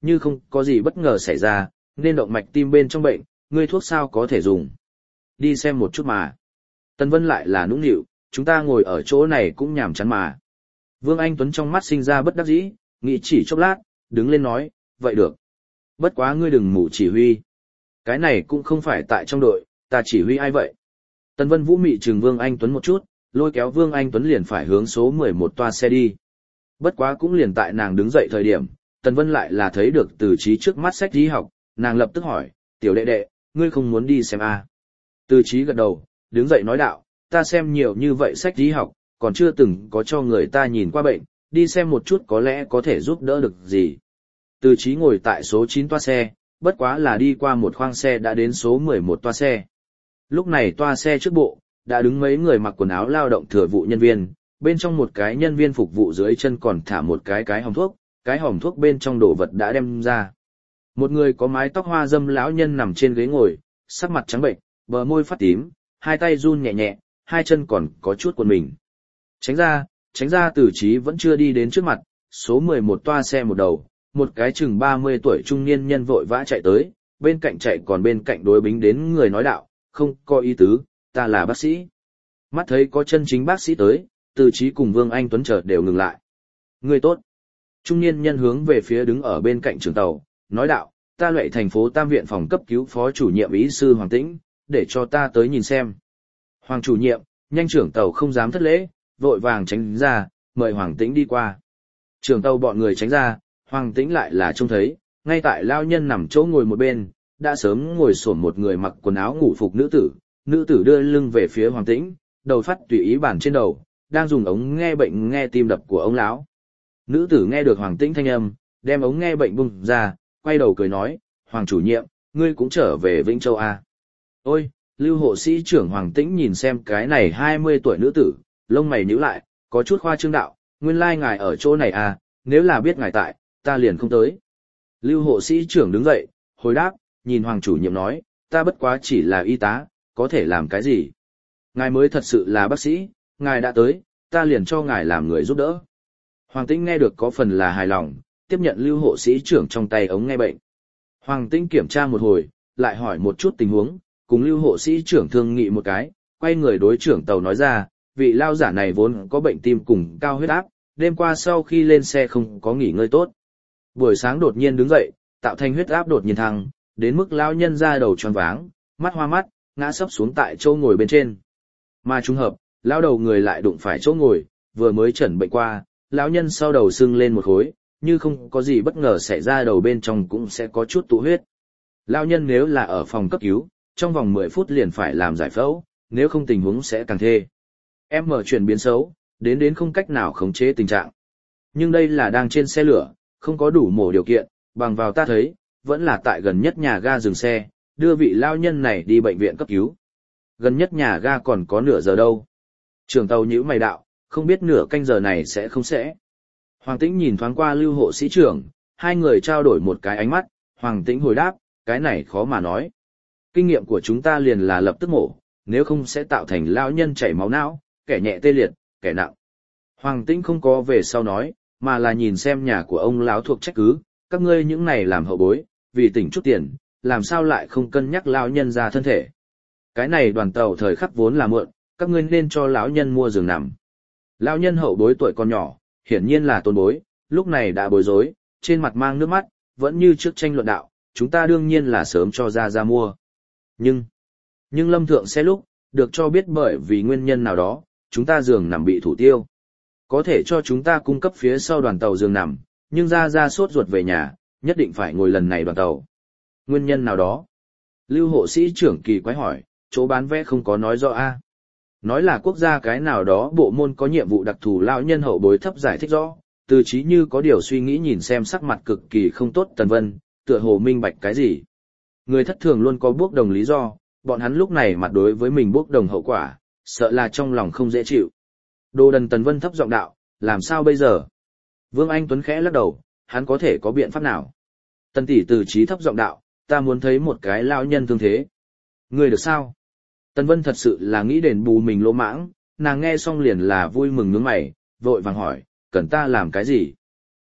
như không có gì bất ngờ xảy ra, nên động mạch tim bên trong bệnh, ngươi thuốc sao có thể dùng. Đi xem một chút mà. Tần Vân lại là nũng nịu, chúng ta ngồi ở chỗ này cũng nhàm chán mà. Vương Anh Tuấn trong mắt sinh ra bất đắc dĩ, nghĩ chỉ chốc lát, đứng lên nói, vậy được. Bất quá ngươi đừng mù chỉ huy. Cái này cũng không phải tại trong đội, ta chỉ huy ai vậy. Tần Vân Vũ mị trừng Vương Anh Tuấn một chút, lôi kéo Vương Anh Tuấn liền phải hướng số mười một toa xe đi. Bất quá cũng liền tại nàng đứng dậy thời điểm, Tần Vân lại là thấy được Từ Chí trước mắt sách đi học, nàng lập tức hỏi, tiểu đệ đệ, ngươi không muốn đi xem à? Từ Chí gật đầu, đứng dậy nói đạo, ta xem nhiều như vậy sách đi học, còn chưa từng có cho người ta nhìn qua bệnh, đi xem một chút có lẽ có thể giúp đỡ được gì. Từ Chí ngồi tại số chín toa xe, bất quá là đi qua một khoang xe đã đến số mười một toa xe. Lúc này toa xe trước bộ, đã đứng mấy người mặc quần áo lao động thừa vụ nhân viên, bên trong một cái nhân viên phục vụ dưới chân còn thả một cái cái hòm thuốc, cái hòm thuốc bên trong đồ vật đã đem ra. Một người có mái tóc hoa dâm lão nhân nằm trên ghế ngồi, sắc mặt trắng bệnh, bờ môi phát tím, hai tay run nhẹ nhẹ, hai chân còn có chút quần mình. Tránh ra, tránh ra. Từ Chí vẫn chưa đi đến trước mặt, số mười một toa xe một đầu, một cái chừng ba mươi tuổi trung niên nhân vội vã chạy tới, bên cạnh chạy còn bên cạnh đối bính đến người nói đạo, không có ý tứ, ta là bác sĩ. Mắt thấy có chân chính bác sĩ tới, Từ Chí cùng Vương Anh Tuấn chợt đều ngừng lại. Người tốt. Trung niên nhân hướng về phía đứng ở bên cạnh trường tàu, nói đạo, ta Lệ thành phố Tam viện phòng cấp cứu phó chủ nhiệm ý sư Hoàng Tĩnh, để cho ta tới nhìn xem. Hoàng chủ nhiệm, nhanh trưởng tàu không dám thất lễ, vội vàng tránh ra, mời Hoàng Tĩnh đi qua. Trưởng tàu bọn người tránh ra, Hoàng Tĩnh lại là trông thấy, ngay tại lao nhân nằm chỗ ngồi một bên, đã sớm ngồi xổm một người mặc quần áo ngủ phục nữ tử, nữ tử đưa lưng về phía Hoàng Tĩnh, đầu phát tùy ý bàn trên đầu, đang dùng ống nghe bệnh nghe tim đập của ông lão. Nữ tử nghe được Hoàng Tĩnh thanh âm, đem ống nghe bệnh bung ra, quay đầu cười nói, Hoàng chủ nhiệm, ngươi cũng trở về Vĩnh Châu à? Ôi, Lưu hộ sĩ trưởng Hoàng Tĩnh nhìn xem cái này hai mươi tuổi nữ tử, lông mày nhíu lại, có chút khoa trương đạo, nguyên lai ngài ở chỗ này à, nếu là biết ngài tại, ta liền không tới. Lưu hộ sĩ trưởng đứng dậy, hồi đáp, nhìn Hoàng chủ nhiệm nói, ta bất quá chỉ là y tá, có thể làm cái gì? Ngài mới thật sự là bác sĩ, ngài đã tới, ta liền cho ngài làm người giúp đỡ. Hoàng Tĩnh nghe được có phần là hài lòng, tiếp nhận Lưu hộ sĩ trưởng trong tay ống nghe bệnh. Hoàng Tĩnh kiểm tra một hồi, lại hỏi một chút tình huống, cùng Lưu hộ sĩ trưởng thương nghị một cái, quay người đối trưởng tàu nói ra, vị lao giả này vốn có bệnh tim cùng cao huyết áp, đêm qua sau khi lên xe không có nghỉ ngơi tốt. Buổi sáng đột nhiên đứng dậy, tạo thành huyết áp đột nhiên thăng, đến mức lão nhân ra đầu tròn váng, mắt hoa mắt, ngã sấp xuống tại chỗ ngồi bên trên. Mà trùng hợp, lão đầu người lại đụng phải chỗ ngồi, vừa mới chẩn bệnh qua, lão nhân sau đầu sưng lên một khối, như không có gì bất ngờ xảy ra đầu bên trong cũng sẽ có chút tụ huyết. Lão nhân nếu là ở phòng cấp cứu, trong vòng mười phút liền phải làm giải phẫu, nếu không tình huống sẽ càng thê. Em mở chuyển biến xấu, đến đến không cách nào khống chế tình trạng. Nhưng đây là đang trên xe lửa, không có đủ mổ điều kiện, bằng vào ta thấy, vẫn là tại gần nhất nhà ga dừng xe, đưa vị lao nhân này đi bệnh viện cấp cứu. Gần nhất nhà ga còn có nửa giờ đâu. Trưởng tàu nhíu mày đạo, không biết nửa canh giờ này sẽ không sẽ. Hoàng Tĩnh nhìn thoáng qua Lưu hộ sĩ trưởng, hai người trao đổi một cái ánh mắt, Hoàng Tĩnh hồi đáp, cái này khó mà nói. Kinh nghiệm của chúng ta liền là lập tức mổ, nếu không sẽ tạo thành lao nhân chảy máu não, kẻ nhẹ tê liệt, kẻ nặng. Hoàng Tĩnh không có về sau nói, mà là nhìn xem nhà của ông lão thuộc trách cứ, các ngươi những này làm hậu bối, vì tỉnh chút tiền, làm sao lại không cân nhắc lão nhân ra thân thể. Cái này đoàn tàu thời khắc vốn là mượn, các ngươi nên cho lão nhân mua giường nằm. Lão nhân hậu bối tuổi còn nhỏ, hiển nhiên là tôn bối, lúc này đã bối rối, trên mặt mang nước mắt, vẫn như trước tranh luận đạo, chúng ta đương nhiên là sớm cho ra ra mua. Nhưng, nhưng Lâm Thượng sẽ lúc, được cho biết bởi vì nguyên nhân nào đó, chúng ta giường nằm bị thủ tiêu. Có thể cho chúng ta cung cấp phía sau đoàn tàu giường nằm, nhưng ra ra sốt ruột về nhà, nhất định phải ngồi lần này đoàn tàu. Nguyên nhân nào đó? Lưu hộ sĩ trưởng kỳ quái hỏi, chỗ bán vé không có nói rõ a. Nói là quốc gia cái nào đó bộ môn có nhiệm vụ đặc thù lão nhân hậu bối thấp giải thích rõ, Từ Chí như có điều suy nghĩ nhìn xem sắc mặt cực kỳ không tốt Tần Vân, tựa hồ minh bạch cái gì. Người thất thường luôn có bốc đồng lý do, bọn hắn lúc này mặt đối với mình bốc đồng hậu quả, sợ là trong lòng không dễ chịu. Đồ đần Tần Vân thấp giọng đạo, làm sao bây giờ? Vương Anh Tuấn khẽ lắc đầu, hắn có thể có biện pháp nào? Tần tỷ Từ Chí thấp giọng đạo, ta muốn thấy một cái lão nhân thương thế. Người được sao? Tần Vân thật sự là nghĩ đền bù mình lỗ mãng, nàng nghe xong liền là vui mừng nhướng mày, vội vàng hỏi, cần ta làm cái gì?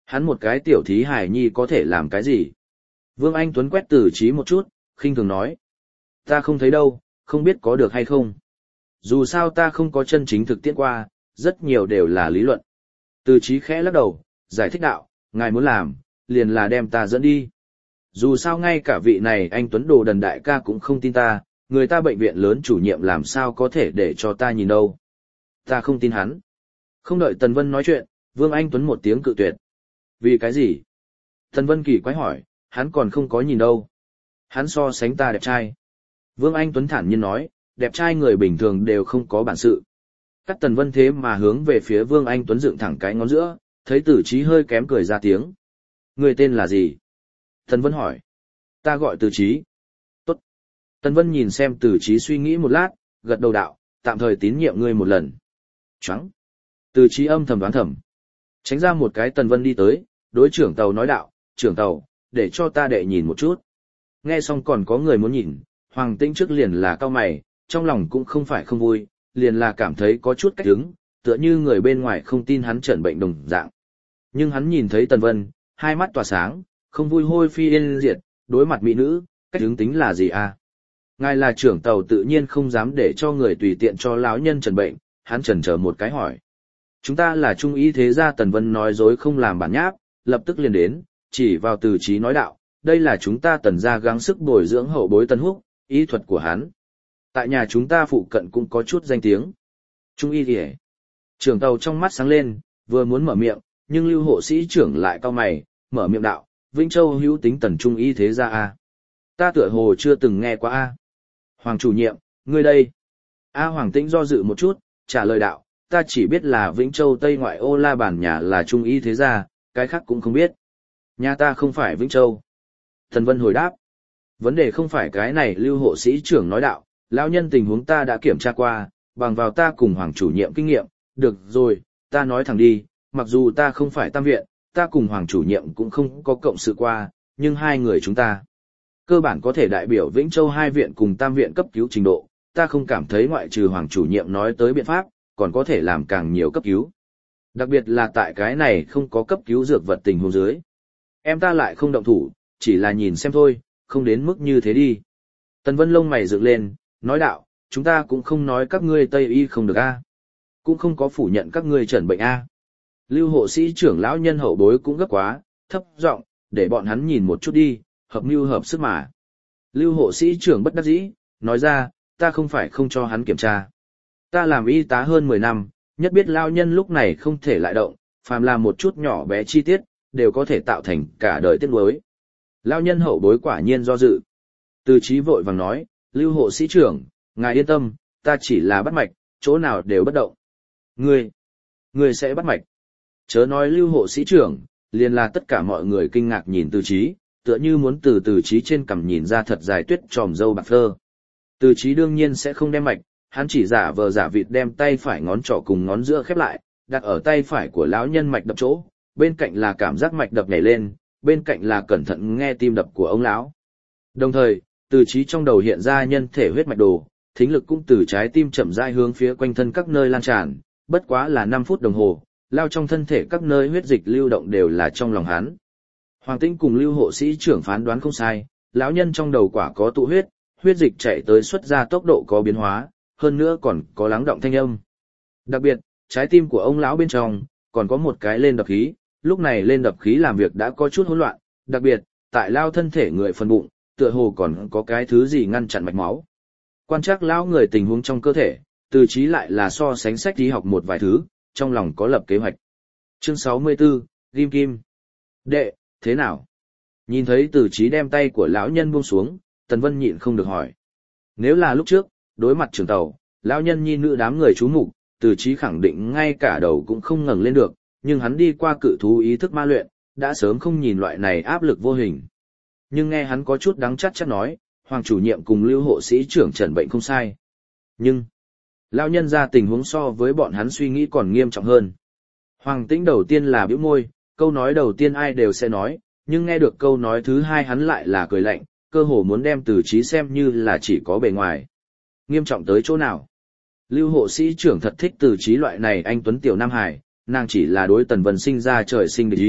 Hắn một cái tiểu thí hài nhi có thể làm cái gì? Vương Anh Tuấn quét Từ Chí một chút, khinh thường nói. Ta không thấy đâu, không biết có được hay không. Dù sao ta không có chân chính thực tiễn qua, rất nhiều đều là lý luận. Từ Chí khẽ lắc đầu, giải thích đạo, ngài muốn làm, liền là đem ta dẫn đi. Dù sao ngay cả vị này anh Tuấn Đồ Đần đại ca cũng không tin ta, người ta bệnh viện lớn chủ nhiệm làm sao có thể để cho ta nhìn đâu. Ta không tin hắn. Không đợi Tần Vân nói chuyện, Vương Anh Tuấn một tiếng cự tuyệt. Vì cái gì? Tần Vân kỳ quái hỏi, hắn còn không có nhìn đâu. Hắn so sánh ta đẹp trai. Vương Anh Tuấn thản nhiên nói, đẹp trai người bình thường đều không có bản sự. Cắt Tần Vân thế mà hướng về phía Vương Anh Tuấn dựng thẳng cái ngón giữa, thấy Tử Chí hơi kém cười ra tiếng. Người tên là gì? Tần Vân hỏi. Ta gọi Tử Chí. Tốt. Tần Vân nhìn xem Tử Chí suy nghĩ một lát, gật đầu đạo, tạm thời tín nhiệm ngươi một lần. Choáng. Tử Chí âm thầm đoán thầm. Tránh ra một cái Tần Vân đi tới, đối trưởng tàu nói đạo, trưởng tàu, để cho ta đệ nhìn một chút. Nghe xong còn có người muốn nhìn, Hoàng Tĩnh trước liền là cao mày, trong lòng cũng không phải không vui, liền là cảm thấy có chút cách đứng, tựa như người bên ngoài không tin hắn chẩn bệnh đồng dạng. Nhưng hắn nhìn thấy Tần Vân, hai mắt tỏa sáng, không vui hôi phi yên diệt, đối mặt mỹ nữ, cách đứng tính là gì à? Ngài là trưởng tàu tự nhiên không dám để cho người tùy tiện cho lão nhân chẩn bệnh, hắn chần chờ một cái hỏi. Chúng ta là trung ý thế gia. Tần Vân nói dối không làm bản nháp, lập tức liền đến, chỉ vào Từ Chí nói đạo, đây là chúng ta Tần gia gắng sức bồi dưỡng hậu bối Tần Húc, ý thuật của hắn. Tại nhà chúng ta phụ cận cũng có chút danh tiếng. Trung y thì trưởng tàu trong mắt sáng lên, vừa muốn mở miệng, nhưng Lưu hộ sĩ trưởng lại cau mày, mở miệng đạo, Vĩnh Châu hữu tính Tần trung y thế gia a. Ta tựa hồ chưa từng nghe qua a. Hoàng chủ nhiệm, ngươi đây. A Hoàng Tĩnh do dự một chút, trả lời đạo, ta chỉ biết là Vĩnh Châu Tây ngoại ô La Bản nhà là trung y thế gia, cái khác cũng không biết. Nhà ta không phải Vĩnh Châu. Thần Vân hồi đáp. Vấn đề không phải cái này. Lưu hộ sĩ trưởng nói đạo, lão nhân tình huống ta đã kiểm tra qua, bằng vào ta cùng Hoàng chủ nhiệm kinh nghiệm, được rồi, ta nói thẳng đi, mặc dù ta không phải tam viện, ta cùng Hoàng chủ nhiệm cũng không có cộng sự qua, nhưng hai người chúng ta cơ bản có thể đại biểu Vĩnh Châu hai viện cùng tam viện cấp cứu trình độ, ta không cảm thấy ngoại trừ Hoàng chủ nhiệm nói tới biện pháp, còn có thể làm càng nhiều cấp cứu. Đặc biệt là tại cái này không có cấp cứu dược vật tình huống dưới. Em ta lại không động thủ, chỉ là nhìn xem thôi, không đến mức như thế đi. Tần Vân lông mày dựng lên, nói đạo, chúng ta cũng không nói các ngươi Tây y không được a, cũng không có phủ nhận các ngươi chẩn bệnh a. Lưu hộ sĩ trưởng lão nhân hậu bối cũng gấp quá, thấp giọng, để bọn hắn nhìn một chút đi, hợp mưu hợp sức mà. Lưu hộ sĩ trưởng bất đắc dĩ, nói ra, ta không phải không cho hắn kiểm tra. Ta làm y tá hơn mười năm, nhất biết lão nhân lúc này không thể lại động, phàm làm một chút nhỏ bé chi tiết, đều có thể tạo thành cả đời tiếc nuối. Lão nhân hậu bối quả nhiên do dự. Từ Chí vội vàng nói, Lưu hộ sĩ trưởng, ngài yên tâm, ta chỉ là bắt mạch, chỗ nào đều bất động. Ngươi, ngươi sẽ bắt mạch. Chớ nói Lưu hộ sĩ trưởng, liền là tất cả mọi người kinh ngạc nhìn Từ Chí, tựa như muốn từ Từ Chí trên cằm nhìn ra thật dài tuyết tròm râu bạc phơ. Từ Chí đương nhiên sẽ không đem mạch, hắn chỉ giả vờ giả vịt đem tay phải ngón trỏ cùng ngón giữa khép lại, đặt ở tay phải của lão nhân mạch đập chỗ, bên cạnh là cảm giác mạch đập nhảy lên, bên cạnh là cẩn thận nghe tim đập của ông lão. Đồng thời, Từ Chí trong đầu hiện ra nhân thể huyết mạch đồ, thính lực cũng từ trái tim chậm rãi hướng phía quanh thân các nơi lan tràn, bất quá là năm phút đồng hồ, lao trong thân thể các nơi huyết dịch lưu động đều là trong lòng hắn. Hoàng Tĩnh cùng Lưu hộ sĩ trưởng phán đoán không sai, lão nhân trong đầu quả có tụ huyết, huyết dịch chạy tới xuất ra tốc độ có biến hóa, hơn nữa còn có lắng động thanh âm. Đặc biệt, trái tim của ông lão bên trong còn có một cái lên đập khí, lúc này lên đập khí làm việc đã có chút hỗn loạn, đặc biệt, tại lao thân thể người phần bụng, tựa hồ còn có cái thứ gì ngăn chặn mạch máu. Quan trắc lão người tình huống trong cơ thể, Từ Chí lại là so sánh sách y học một vài thứ, trong lòng có lập kế hoạch. Chương sáu mươi tư, Ghim Kim. Đệ, thế nào? Nhìn thấy Từ Chí đem tay của lão nhân buông xuống, Tần Vân nhịn không được hỏi. Nếu là lúc trước, đối mặt trưởng tàu, lão nhân nhi nữ đám người chú mục, Từ Chí khẳng định ngay cả đầu cũng không ngẩng lên được, nhưng hắn đi qua cự thú ý thức ma luyện, đã sớm không nhìn loại này áp lực vô hình. Nhưng nghe hắn có chút đắng chát chát nói, Hoàng chủ nhiệm cùng Lưu hộ sĩ trưởng chẩn bệnh không sai. Nhưng, lão nhân ra tình huống so với bọn hắn suy nghĩ còn nghiêm trọng hơn. Hoàng Tĩnh đầu tiên là bĩu môi, câu nói đầu tiên ai đều sẽ nói, nhưng nghe được câu nói thứ hai hắn lại là cười lạnh, cơ hồ muốn đem Từ Chí xem như là chỉ có bề ngoài. Nghiêm trọng tới chỗ nào? Lưu hộ sĩ trưởng thật thích Từ Chí loại này anh tuấn tiểu nam hải, nàng chỉ là đối Tần Vân sinh ra trời sinh địch ý,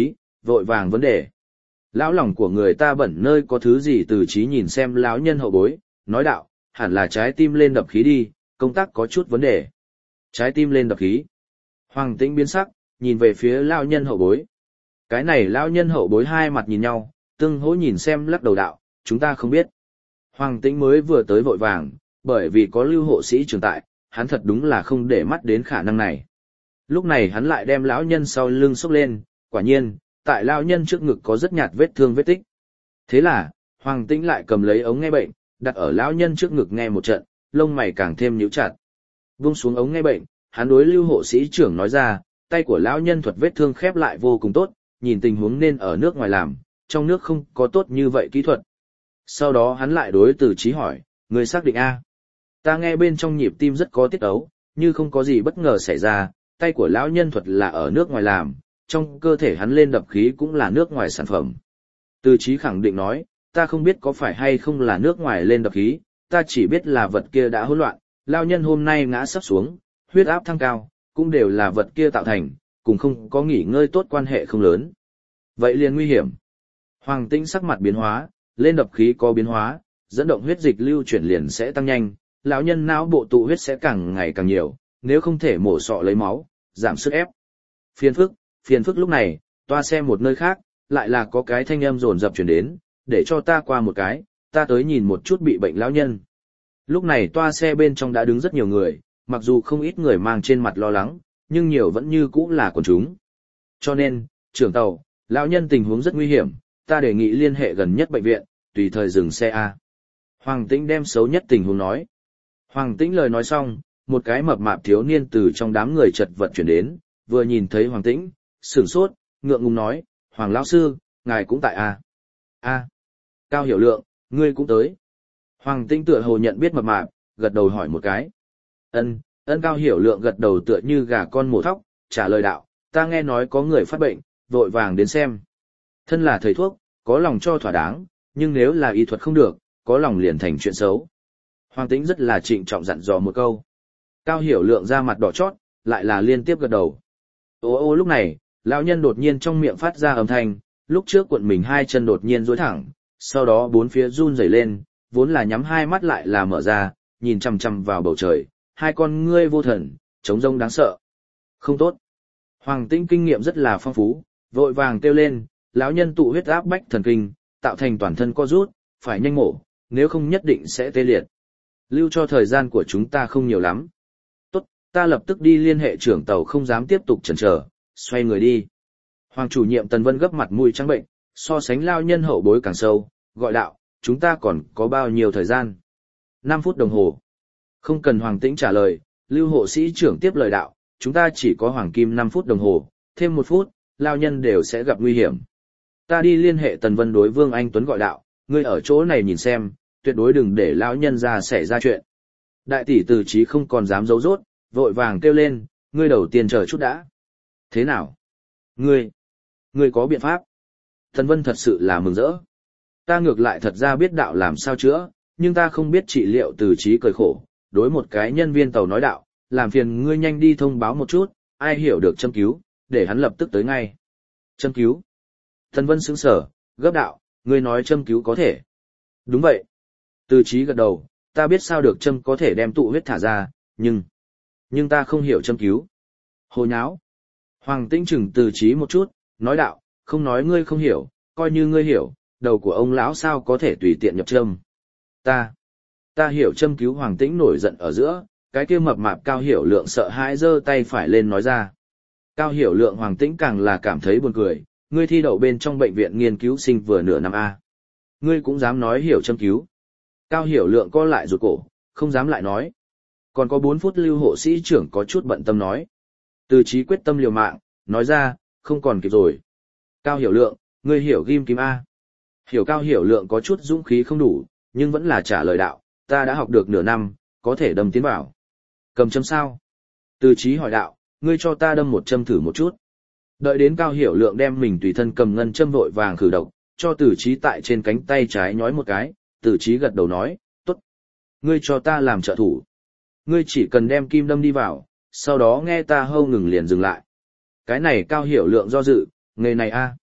vội vàng vấn đề. Lão lòng của người ta bẩn nơi có thứ gì Từ Chí nhìn xem lão nhân hậu bối, nói đạo, hẳn là trái tim lên đập khí đi, công tác có chút vấn đề. Trái tim lên đập khí. Hoàng Tĩnh biến sắc, nhìn về phía lão nhân hậu bối. Cái này lão nhân hậu bối hai mặt nhìn nhau, tương hỗ nhìn xem lắc đầu đạo, chúng ta không biết. Hoàng Tĩnh mới vừa tới vội vàng, bởi vì có lưu hộ sĩ trường tại, hắn thật đúng là không để mắt đến khả năng này. Lúc này hắn lại đem lão nhân sau lưng xốc lên, quả nhiên, tại lão nhân trước ngực có rất nhạt vết thương vết tích. Thế là, Hoàng Tĩnh lại cầm lấy ống nghe bệnh, đặt ở lão nhân trước ngực nghe một trận, lông mày càng thêm nhíu chặt. Vung xuống ống nghe bệnh, hắn đối lưu hộ sĩ trưởng nói ra, tay của lão nhân thuật vết thương khép lại vô cùng tốt, nhìn tình huống nên ở nước ngoài làm, trong nước không có tốt như vậy kỹ thuật. Sau đó hắn lại đối Từ Chí hỏi, người xác định A. Ta nghe bên trong nhịp tim rất có tiết ấu, như không có gì bất ngờ xảy ra, tay của lão nhân thuật là ở nước ngoài làm, trong cơ thể hắn lên đập khí cũng là nước ngoài sản phẩm. Từ Chí khẳng định nói, ta không biết có phải hay không là nước ngoài lên đập khí, ta chỉ biết là vật kia đã hỗn loạn, lão nhân hôm nay ngã sắp xuống, huyết áp thăng cao, cũng đều là vật kia tạo thành, cùng không có nghỉ ngơi tốt quan hệ không lớn. Vậy liền nguy hiểm. Hoàng Tĩnh sắc mặt biến hóa, lên đập khí có biến hóa, dẫn động huyết dịch lưu chuyển liền sẽ tăng nhanh, lão nhân não bộ tụ huyết sẽ càng ngày càng nhiều, nếu không thể mổ sọ lấy máu, giảm sức ép. Phiền phức, phiền phức lúc này, toa xe một nơi khác, lại là có cái thanh âm rồn rập chuyển đến, để cho ta qua một cái, ta tới nhìn một chút bị bệnh lão nhân. Lúc này toa xe bên trong đã đứng rất nhiều người, mặc dù không ít người mang trên mặt lo lắng, nhưng nhiều vẫn như cũ là quần chúng. Cho nên, trưởng tàu, lão nhân tình huống rất nguy hiểm, ta đề nghị liên hệ gần nhất bệnh viện, tùy thời dừng xe A. Hoàng Tĩnh đem xấu nhất tình huống nói. Hoàng Tĩnh lời nói xong, một cái mập mạp thiếu niên từ trong đám người chật vật chuyển đến, vừa nhìn thấy Hoàng Tĩnh, sửng sốt, ngượng ngùng nói, Hoàng lão sư, ngài cũng tại A. A. Cao Hiểu Lượng, ngươi cũng tới. Hoàng Tĩnh tựa hồ nhận biết mập mạp, gật đầu hỏi một cái. Ân, ân Cao Hiểu Lượng gật đầu tựa như gà con mổ thóc, trả lời đạo, ta nghe nói có người phát bệnh, vội vàng đến xem. Thân là thầy thuốc, có lòng cho thỏa đáng, nhưng nếu là y thuật không được, có lòng liền thành chuyện xấu. Hoàng Tĩnh rất là trịnh trọng dặn dò một câu. Cao Hiểu Lượng ra mặt đỏ chót, lại là liên tiếp gật đầu. Ô ô lúc này, lão nhân đột nhiên trong miệng phát ra âm thanh, lúc trước cuộn mình hai chân đột nhiên duỗi thẳng, sau đó bốn phía run rẩy lên, vốn là nhắm hai mắt lại là mở ra, nhìn chằm chằm vào bầu trời, hai con ngươi vô thần, trống rỗng đáng sợ. Không tốt. Hoàng Tĩnh kinh nghiệm rất là phong phú, vội vàng kêu lên, lão nhân tụ huyết áp bách thần kinh, tạo thành toàn thân co rút, phải nhanh mổ, nếu không nhất định sẽ tê liệt. Lưu cho thời gian của chúng ta không nhiều lắm. Tốt, ta lập tức đi liên hệ trưởng tàu không dám tiếp tục chần chờ, xoay người đi. Hoàng chủ nhiệm Tần Vân gấp mặt mũi trắng bệnh, so sánh lao nhân hậu bối càng sâu, gọi đạo, chúng ta còn có bao nhiêu thời gian? năm phút đồng hồ. Không cần Hoàng Tĩnh trả lời, Lưu hộ sĩ trưởng tiếp lời đạo, chúng ta chỉ có hoàng kim năm phút đồng hồ, thêm một phút, lao nhân đều sẽ gặp nguy hiểm. Ta đi liên hệ Tần Vân đối Vương Anh Tuấn gọi đạo, ngươi ở chỗ này nhìn xem, tuyệt đối đừng để lão nhân ra xảy ra chuyện. Đại tỷ Từ Chí không còn dám giấu rốt, vội vàng kêu lên, ngươi đầu tiên chờ chút đã. Thế nào? Ngươi, ngươi có biện pháp? Tần Vân thật sự là mừng rỡ. Ta ngược lại thật ra biết đạo làm sao chữa, nhưng ta không biết trị liệu. Từ Chí cười khổ, đối một cái nhân viên tàu nói đạo, làm phiền ngươi nhanh đi thông báo một chút, ai hiểu được châm cứu, để hắn lập tức tới ngay. Châm cứu? Tần Vân sững sờ, gấp đạo, ngươi nói châm cứu có thể. Đúng vậy. Từ Chí gật đầu, ta biết sao được châm có thể đem tụ huyết thả ra, nhưng... Nhưng ta không hiểu châm cứu. Hồ nháo. Hoàng Tĩnh chừng Từ Chí một chút, nói đạo, không nói ngươi không hiểu, coi như ngươi hiểu, đầu của ông lão sao có thể tùy tiện nhập châm. Ta... Ta hiểu châm cứu. Hoàng Tĩnh nổi giận ở giữa, cái kia mập mạp Cao Hiểu Lượng sợ hãi giơ tay phải lên nói ra. Cao Hiểu Lượng Hoàng Tĩnh càng là cảm thấy buồn cười, ngươi thi đậu bên trong bệnh viện nghiên cứu sinh vừa nửa năm A. Ngươi cũng dám nói hiểu châm cứu. Cao Hiểu Lượng co lại rụt cổ, không dám lại nói. Còn có bốn phút. Lưu hộ sĩ trưởng có chút bận tâm nói. Từ Chí quyết tâm liều mạng, nói ra, không còn kịp rồi. Cao Hiểu Lượng, ngươi hiểu ghim kim A. Hiểu. Cao Hiểu Lượng có chút dũng khí không đủ, nhưng vẫn là trả lời đạo, ta đã học được nửa năm, có thể đâm tiến vào. Cầm châm sao? Từ Chí hỏi đạo, ngươi cho ta đâm một châm thử một chút. Đợi đến Cao Hiểu Lượng đem mình tùy thân cầm ngân châm vội vàng khử độc, cho Từ Chí tại trên cánh tay trái nhói một cái, Từ Chí gật đầu nói, tốt. Ngươi cho ta làm trợ thủ. Ngươi chỉ cần đem kim đâm đi vào, sau đó nghe ta hâu ngừng liền dừng lại. Cái này Cao Hiểu Lượng do dự, nghề này a,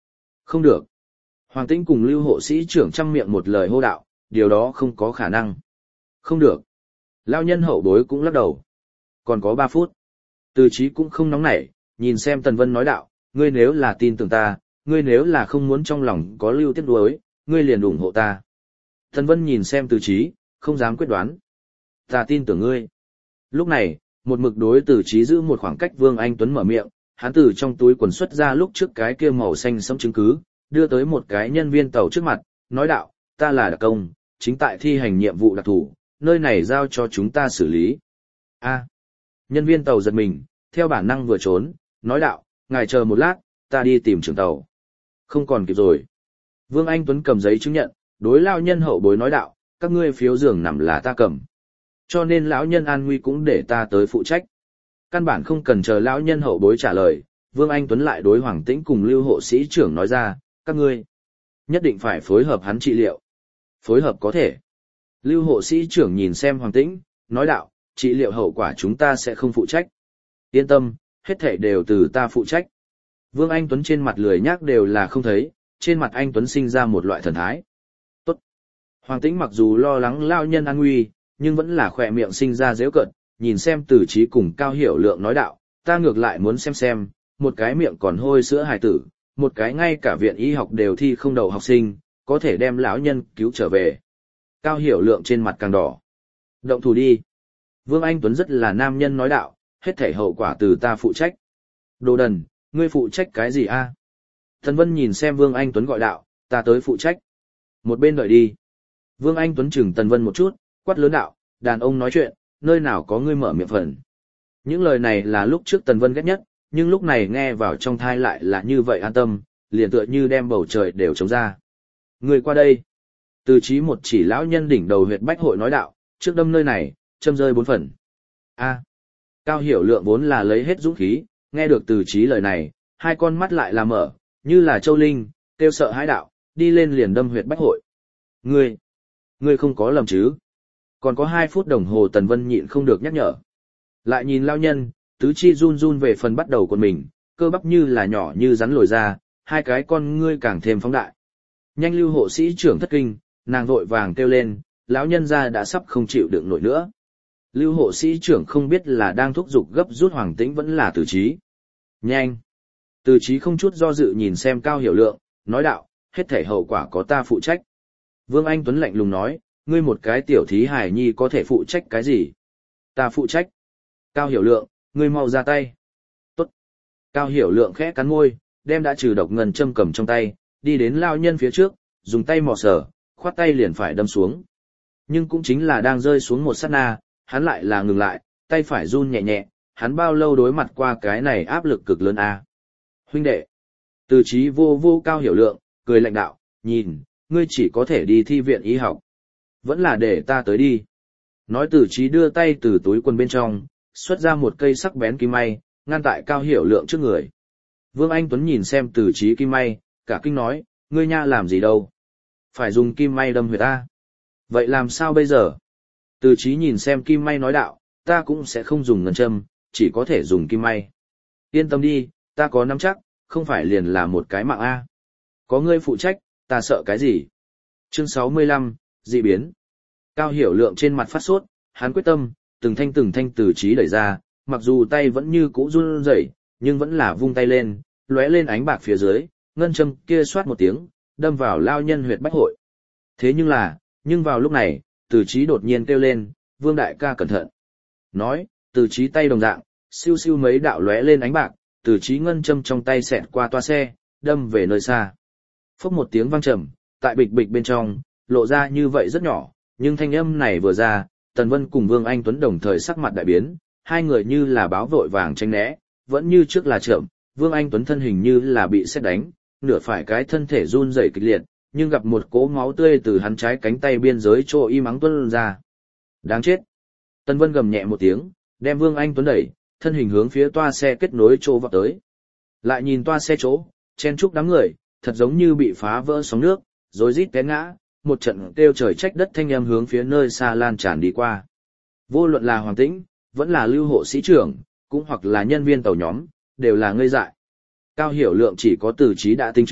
Không được. Hoàng Tĩnh cùng Lưu hộ sĩ trưởng trăm miệng một lời hô đạo, điều đó không có khả năng. Không được. Lao nhân hậu bối cũng lắc đầu. Còn có ba phút. Từ Chí cũng không nóng nảy, nhìn xem Tần Vân nói đạo, ngươi nếu là tin tưởng ta, ngươi nếu là không muốn trong lòng có lưu tiếc nuối, ngươi liền ủng hộ ta. Tần Vân nhìn xem Từ Chí, không dám quyết đoán. Ta tin tưởng ngươi. Lúc này, một mực đối Từ Chí giữ một khoảng cách Vương Anh Tuấn mở miệng, hắn từ trong túi quần xuất ra lúc trước cái kia màu xanh sẫm chứng cứ, đưa tới một cái nhân viên tàu trước mặt, nói đạo, ta là đặc công, chính tại thi hành nhiệm vụ đặc thù, nơi này giao cho chúng ta xử lý. A. Nhân viên tàu giật mình, theo bản năng vừa trốn, nói đạo, ngài chờ một lát, ta đi tìm trưởng tàu. Không còn kịp rồi. Vương Anh Tuấn cầm giấy chứng nhận, đối lao nhân hậu bối nói đạo, các ngươi phiếu giường nằm là ta cầm. Cho nên lão nhân an nguy cũng để ta tới phụ trách. Căn bản không cần chờ lão nhân hậu bối trả lời, Vương Anh Tuấn lại đối Hoàng Tĩnh cùng Lưu hộ sĩ trưởng nói ra, các ngươi nhất định phải phối hợp hắn trị liệu. Phối hợp có thể. Lưu hộ sĩ trưởng nhìn xem Hoàng Tĩnh, nói đạo, trị liệu hậu quả chúng ta sẽ không phụ trách. Yên tâm, hết thảy đều từ ta phụ trách. Vương Anh Tuấn trên mặt lười nhác đều là không thấy, trên mặt anh Tuấn sinh ra một loại thần thái. Tốt. Hoàng Tĩnh mặc dù lo lắng lao nhân an nguy, nhưng vẫn là khỏe miệng sinh ra dễu cợt, nhìn xem Từ Chí cùng Cao Hiểu Lượng nói đạo, ta ngược lại muốn xem xem, một cái miệng còn hôi sữa hài tử, một cái ngay cả viện y học đều thi không đậu học sinh, có thể đem lão nhân cứu trở về. Cao Hiểu Lượng trên mặt càng đỏ. Động thủ đi. Vương Anh Tuấn rất là nam nhân nói đạo, hết thảy hậu quả từ ta phụ trách. Đồ đần, ngươi phụ trách cái gì a? Tần Vân nhìn xem Vương Anh Tuấn gọi đạo, ta tới phụ trách. Một bên đợi đi. Vương Anh Tuấn chừng Tần Vân một chút, quát lớn đạo, đàn ông nói chuyện, nơi nào có ngươi mở miệng phần. Những lời này là lúc trước Tần Vân ghét nhất, nhưng lúc này nghe vào trong thai lại là như vậy an tâm, liền tựa như đem bầu trời đều trống ra. Người qua đây. Từ Chí một chỉ lão nhân đỉnh đầu huyệt bách hội nói đạo, trước đâm nơi này, châm rơi bốn phần. A. Cao Hiểu Lượng vốn là lấy hết dũng khí, nghe được Từ Chí lời này, hai con mắt lại là mở, như là châu linh, kêu sợ hãi đạo, đi lên liền đâm huyệt bách hội. Ngươi, ngươi không có lầm chứ? Còn có hai phút đồng hồ Tần Vân nhịn không được nhắc nhở. Lại nhìn lão nhân, tứ chi run run về phần bắt đầu của mình, cơ bắp như là nhỏ như rắn lồi ra, hai cái con ngươi càng thêm phóng đại. Nhanh Lưu hộ sĩ trưởng thất kinh, nàng vội vàng kêu lên, lão nhân gia đã sắp không chịu đựng nổi nữa. Lưu hộ sĩ trưởng không biết là đang thúc giục gấp rút Hoàng Tĩnh vẫn là Từ Chí. Nhanh! Từ Chí không chút do dự nhìn xem Cao Hiểu Lượng, nói đạo, hết thảy hậu quả có ta phụ trách. Vương Anh Tuấn lạnh lùng nói, ngươi một cái tiểu thí hài nhi có thể phụ trách cái gì? Ta phụ trách. Cao Hiểu Lượng, ngươi mau ra tay. Tốt. Cao Hiểu Lượng khẽ cắn môi, đem đã trừ độc ngân châm cầm trong tay, đi đến lao nhân phía trước, dùng tay mò sờ, khoát tay liền phải đâm xuống. Nhưng cũng chính là đang rơi xuống một sát na, hắn lại là ngừng lại, tay phải run nhẹ nhẹ, hắn bao lâu đối mặt qua cái này áp lực cực lớn a. Huynh đệ. Từ Chí vô vô Cao Hiểu Lượng, cười lạnh đạo, nhìn, ngươi chỉ có thể đi thi viện y học. Vẫn là để ta tới đi. Nói Từ Chí đưa tay từ túi quần bên trong, xuất ra một cây sắc bén kim may, ngăn tại Cao Hiểu Lượng trước người. Vương Anh Tuấn nhìn xem Từ Chí kim may, cả kinh nói, ngươi nha làm gì đâu? Phải dùng kim may đâm huyệt ta. Vậy làm sao bây giờ? Từ Chí nhìn xem kim may nói đạo, ta cũng sẽ không dùng ngân châm, chỉ có thể dùng kim may. Yên tâm đi, ta có nắm chắc, không phải liền là một cái mạng A. Có ngươi phụ trách, ta sợ cái gì? Chương sáu mươi lăm, dị biến. Cao Hiểu Lượng trên mặt phát sốt, hắn quyết tâm, từng thanh từng thanh Từ Chí đẩy ra, mặc dù tay vẫn như cũ run rẩy, nhưng vẫn là vung tay lên, lóe lên ánh bạc phía dưới, ngân châm kia xoát một tiếng, đâm vào lao nhân huyệt bách hội. Thế nhưng là, nhưng vào lúc này, Từ Chí đột nhiên kêu lên, Vương đại ca cẩn thận. Nói, Từ Chí tay đồng dạng, siêu siêu mấy đạo lóe lên ánh bạc, Từ Chí ngân châm trong tay xẹt qua toa xe, đâm về nơi xa. Phốc một tiếng vang trầm, tại bịch bịch bên trong, lộ ra như vậy rất nhỏ, nhưng thanh âm này vừa ra, Tần Vân cùng Vương Anh Tuấn đồng thời sắc mặt đại biến, hai người như là báo vội vàng tránh né, vẫn như trước là chậm, Vương Anh Tuấn thân hình như là bị sét đánh, nửa phải cái thân thể run rẩy kịch liệt, nhưng gặp một cỗ máu tươi từ hắn trái cánh tay biên giới chỗ y mắng tuôn ra. Đáng chết! Tần Vân gầm nhẹ một tiếng, đem Vương Anh Tuấn đẩy, thân hình hướng phía toa xe kết nối chỗ vọt tới. Lại nhìn toa xe chỗ, chen chúc đám người, thật giống như bị phá vỡ sóng nước, rối rít té ngã, một trận kêu trời trách đất thanh âm hướng phía nơi xa lan tràn đi qua. Vô luận là Hoàng Tĩnh, vẫn là Lưu hộ sĩ trưởng, cũng hoặc là nhân viên tàu nhóm, đều là ngây dại. Cao Hiểu Lượng chỉ có Từ Chí đã tính trước,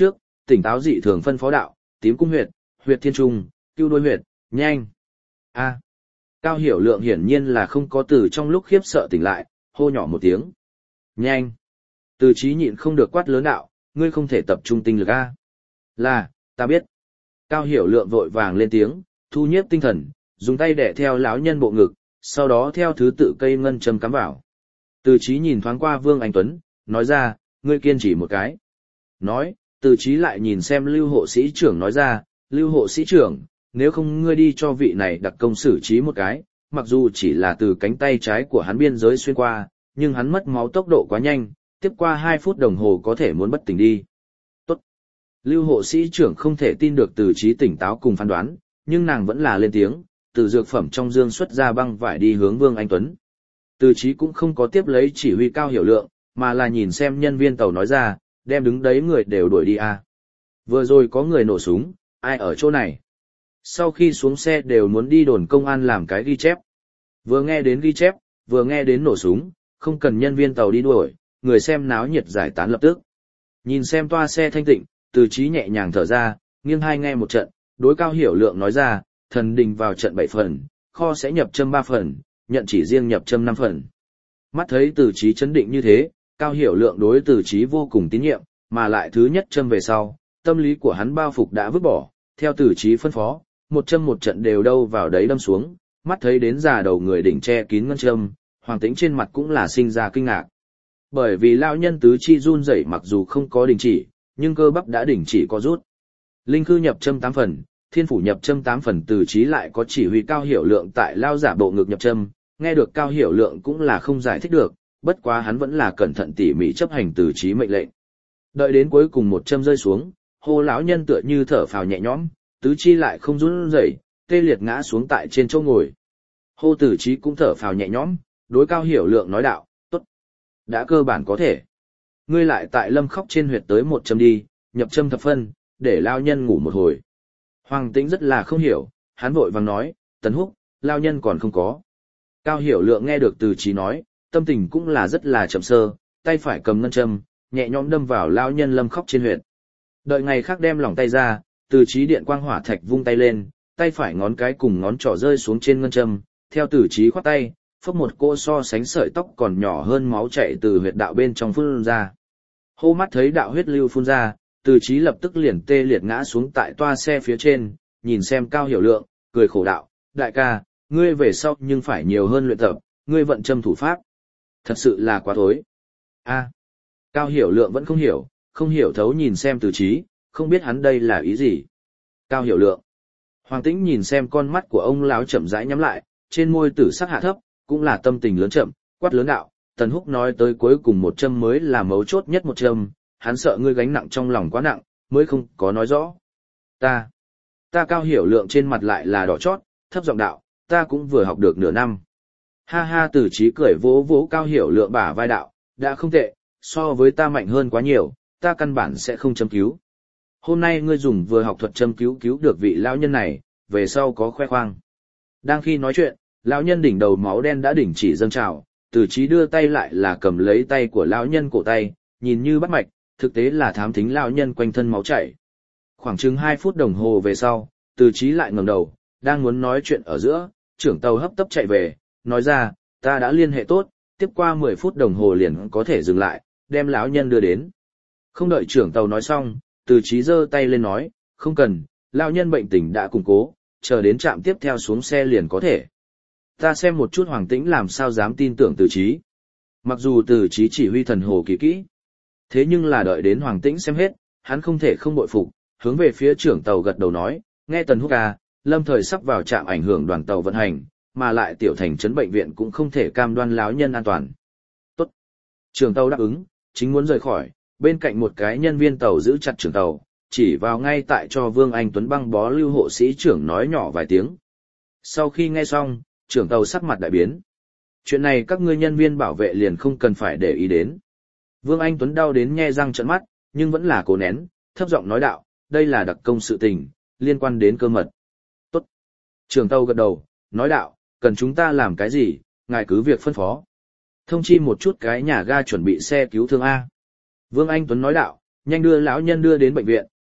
tỉnh táo dị thường phân phó đạo, tím cung huyệt, huyệt thiên trung, cưu đôi huyệt, nhanh. A. Cao Hiểu Lượng hiển nhiên là không có từ trong lúc khiếp sợ tỉnh lại, hô nhỏ một tiếng. Nhanh. Từ Chí nhịn không được quát lớn đạo, ngươi không thể tập trung tinh lực a. Là, ta biết. Cao Hiểu Lượng vội vàng lên tiếng, thu nhiếp tinh thần, dùng tay đẻ theo lão nhân bộ ngực, sau đó theo thứ tự cây ngân châm cắm vào. Từ Chí nhìn thoáng qua Vương Anh Tuấn, nói ra, ngươi kiên trì một cái. Nói, Từ Chí lại nhìn xem Lưu hộ sĩ trưởng nói ra, Lưu hộ sĩ trưởng, nếu không ngươi đi cho vị này đặc công xử trí một cái, mặc dù chỉ là từ cánh tay trái của hắn biên giới xuyên qua, nhưng hắn mất máu tốc độ quá nhanh, tiếp qua hai phút đồng hồ có thể muốn bất tỉnh đi. Tốt. Lưu hộ sĩ trưởng không thể tin được Từ Chí tỉnh táo cùng phán đoán, nhưng nàng vẫn là lên tiếng, từ dược phẩm trong dương xuất ra băng vải đi hướng Vương Anh Tuấn. Từ Chí cũng không có tiếp lấy chỉ huy Cao Hiểu Lượng, mà là nhìn xem nhân viên tàu nói ra, đem đứng đấy người đều đuổi đi à. Vừa rồi có người nổ súng, ai ở chỗ này? Sau khi xuống xe đều muốn đi đồn công an làm cái ghi chép. Vừa nghe đến ghi chép, vừa nghe đến nổ súng, không cần nhân viên tàu đi đuổi, người xem náo nhiệt giải tán lập tức. Nhìn xem toa xe thanh tịnh, Từ Chí nhẹ nhàng thở ra, nghiêng hai nghe một trận, đối Cao Hiểu Lượng nói ra, thần đình vào trận bảy phần, kho sẽ nhập châm ba phần, nhận chỉ riêng nhập châm năm phần. Mắt thấy Từ Chí chấn định như thế, Cao Hiểu Lượng đối Từ Chí vô cùng tín nhiệm, mà lại thứ nhất châm về sau, tâm lý của hắn bao phục đã vứt bỏ, theo Từ Chí phân phó, một châm một trận đều đâu vào đấy đâm xuống, mắt thấy đến già đầu người đỉnh che kín ngân châm, Hoàng Tĩnh trên mặt cũng là sinh ra kinh ngạc. Bởi vì lão nhân tứ chi run rẩy mặc dù không có đình chỉ, nhưng cơ bắp đã đình chỉ có rút. Linh khư nhập châm tám phần, thiên phủ nhập châm tám phần, Từ Chí lại có chỉ huy Cao Hiểu Lượng tại lao giả bộ ngực nhập châm, nghe được Cao Hiểu Lượng cũng là không giải thích được, bất quá hắn vẫn là cẩn thận tỉ mỉ chấp hành Từ Chí mệnh lệnh. Đợi đến cuối cùng một châm rơi xuống, hô lão nhân tựa như thở phào nhẹ nhõm, tứ chi lại không run rẩy, tê liệt ngã xuống tại trên chỗ ngồi. Hô Từ Chí cũng thở phào nhẹ nhõm, đối Cao Hiểu Lượng nói đạo, tốt, đã cơ bản có thể. Ngươi lại tại lâm khóc trên huyệt tới một châm đi, nhập châm thập phân, để lao nhân ngủ một hồi. Hoàng Tĩnh rất là không hiểu, hắn vội vàng nói, Tấn Húc, lao nhân còn không có. Cao Hiểu Lượng nghe được Từ Chí nói, tâm tình cũng là rất là chậm sơ, tay phải cầm ngân châm, nhẹ nhõm đâm vào lao nhân lâm khóc trên huyệt. Đợi ngày khác đem lỏng tay ra, Từ Chí điện quang hỏa thạch vung tay lên, tay phải ngón cái cùng ngón trỏ rơi xuống trên ngân châm, theo Từ Chí khoát tay, phốc một cô so sánh sợi tóc còn nhỏ hơn máu chảy từ huyệt đạo bên trong phun ra. Hô mắt thấy đạo huyết lưu phun ra, Từ Chí lập tức liền tê liệt ngã xuống tại toa xe phía trên, nhìn xem Cao Hiểu Lượng, cười khổ đạo, đại ca, ngươi về sau nhưng phải nhiều hơn luyện tập, ngươi vận châm thủ pháp. Thật sự là quá thối. A. Cao Hiểu Lượng vẫn không hiểu, không hiểu thấu nhìn xem Từ Chí, không biết hắn đây là ý gì. Cao Hiểu Lượng. Hoàng Tĩnh nhìn xem con mắt của ông lão chậm rãi nhắm lại, trên môi tử sắc hạ thấp, cũng là tâm tình lớn chậm, quát lớn đạo, Tần Húc nói tới cuối cùng một châm mới là mấu chốt nhất một châm, hắn sợ ngươi gánh nặng trong lòng quá nặng, mới không có nói rõ. Ta, ta Cao Hiểu Lượng trên mặt lại là đỏ chót, thấp giọng đạo, ta cũng vừa học được nửa năm. Ha ha, Từ Chí cười vỗ vỗ Cao Hiểu Lượng bả vai đạo, đã không tệ, so với ta mạnh hơn quá nhiều, ta căn bản sẽ không châm cứu. Hôm nay ngươi dùng vừa học thuật châm cứu cứu được vị lão nhân này, về sau có khoe khoang. Đang khi nói chuyện, lão nhân đỉnh đầu máu đen đã đỉnh chỉ dâng trào, Từ Chí đưa tay lại là cầm lấy tay của lão nhân cổ tay, nhìn như bắt mạch, thực tế là thám thính lão nhân quanh thân máu chảy. Khoảng chừng hai phút đồng hồ về sau, Từ Chí lại ngẩng đầu, đang muốn nói chuyện ở giữa, trưởng tàu hấp tấp chạy về, nói ra, ta đã liên hệ tốt, tiếp qua mười phút đồng hồ liền có thể dừng lại, đem lão nhân đưa đến. Không đợi trưởng tàu nói xong, Từ Chí giơ tay lên nói, không cần, lão nhân bệnh tình đã củng cố, chờ đến trạm tiếp theo xuống xe liền có thể. Ta xem một chút Hoàng Tĩnh làm sao dám tin tưởng Từ Chí. Mặc dù Từ Chí chỉ huy thần hồ kỳ kỹ, thế nhưng là đợi đến Hoàng Tĩnh xem hết, hắn không thể không bội phục, hướng về phía trưởng tàu gật đầu nói, nghe Tần Húc à, lâm thời sắp vào trạm ảnh hưởng đoàn tàu vận hành, mà lại tiểu thành trấn bệnh viện cũng không thể cam đoan lão nhân an toàn. Tốt. Trưởng tàu đáp ứng, chính muốn rời khỏi, bên cạnh một cái nhân viên tàu giữ chặt trưởng tàu, chỉ vào ngay tại cho Vương Anh Tuấn băng bó Lưu hộ sĩ trưởng nói nhỏ vài tiếng. Sau khi nghe xong, trưởng tàu sắc mặt đại biến. Chuyện này các ngươi nhân viên bảo vệ liền không cần phải để ý đến. Vương Anh Tuấn đau đến nhe răng trợn mắt, nhưng vẫn là cố nén, thấp giọng nói đạo, đây là đặc công sự tình, liên quan đến cơ mật. Tốt. Trưởng tàu gật đầu, nói đạo, cần chúng ta làm cái gì, ngài cứ việc phân phó. Thông chi một chút cái nhà ga chuẩn bị xe cứu thương A. Vương Anh Tuấn nói đạo, nhanh đưa lão nhân đưa đến bệnh viện,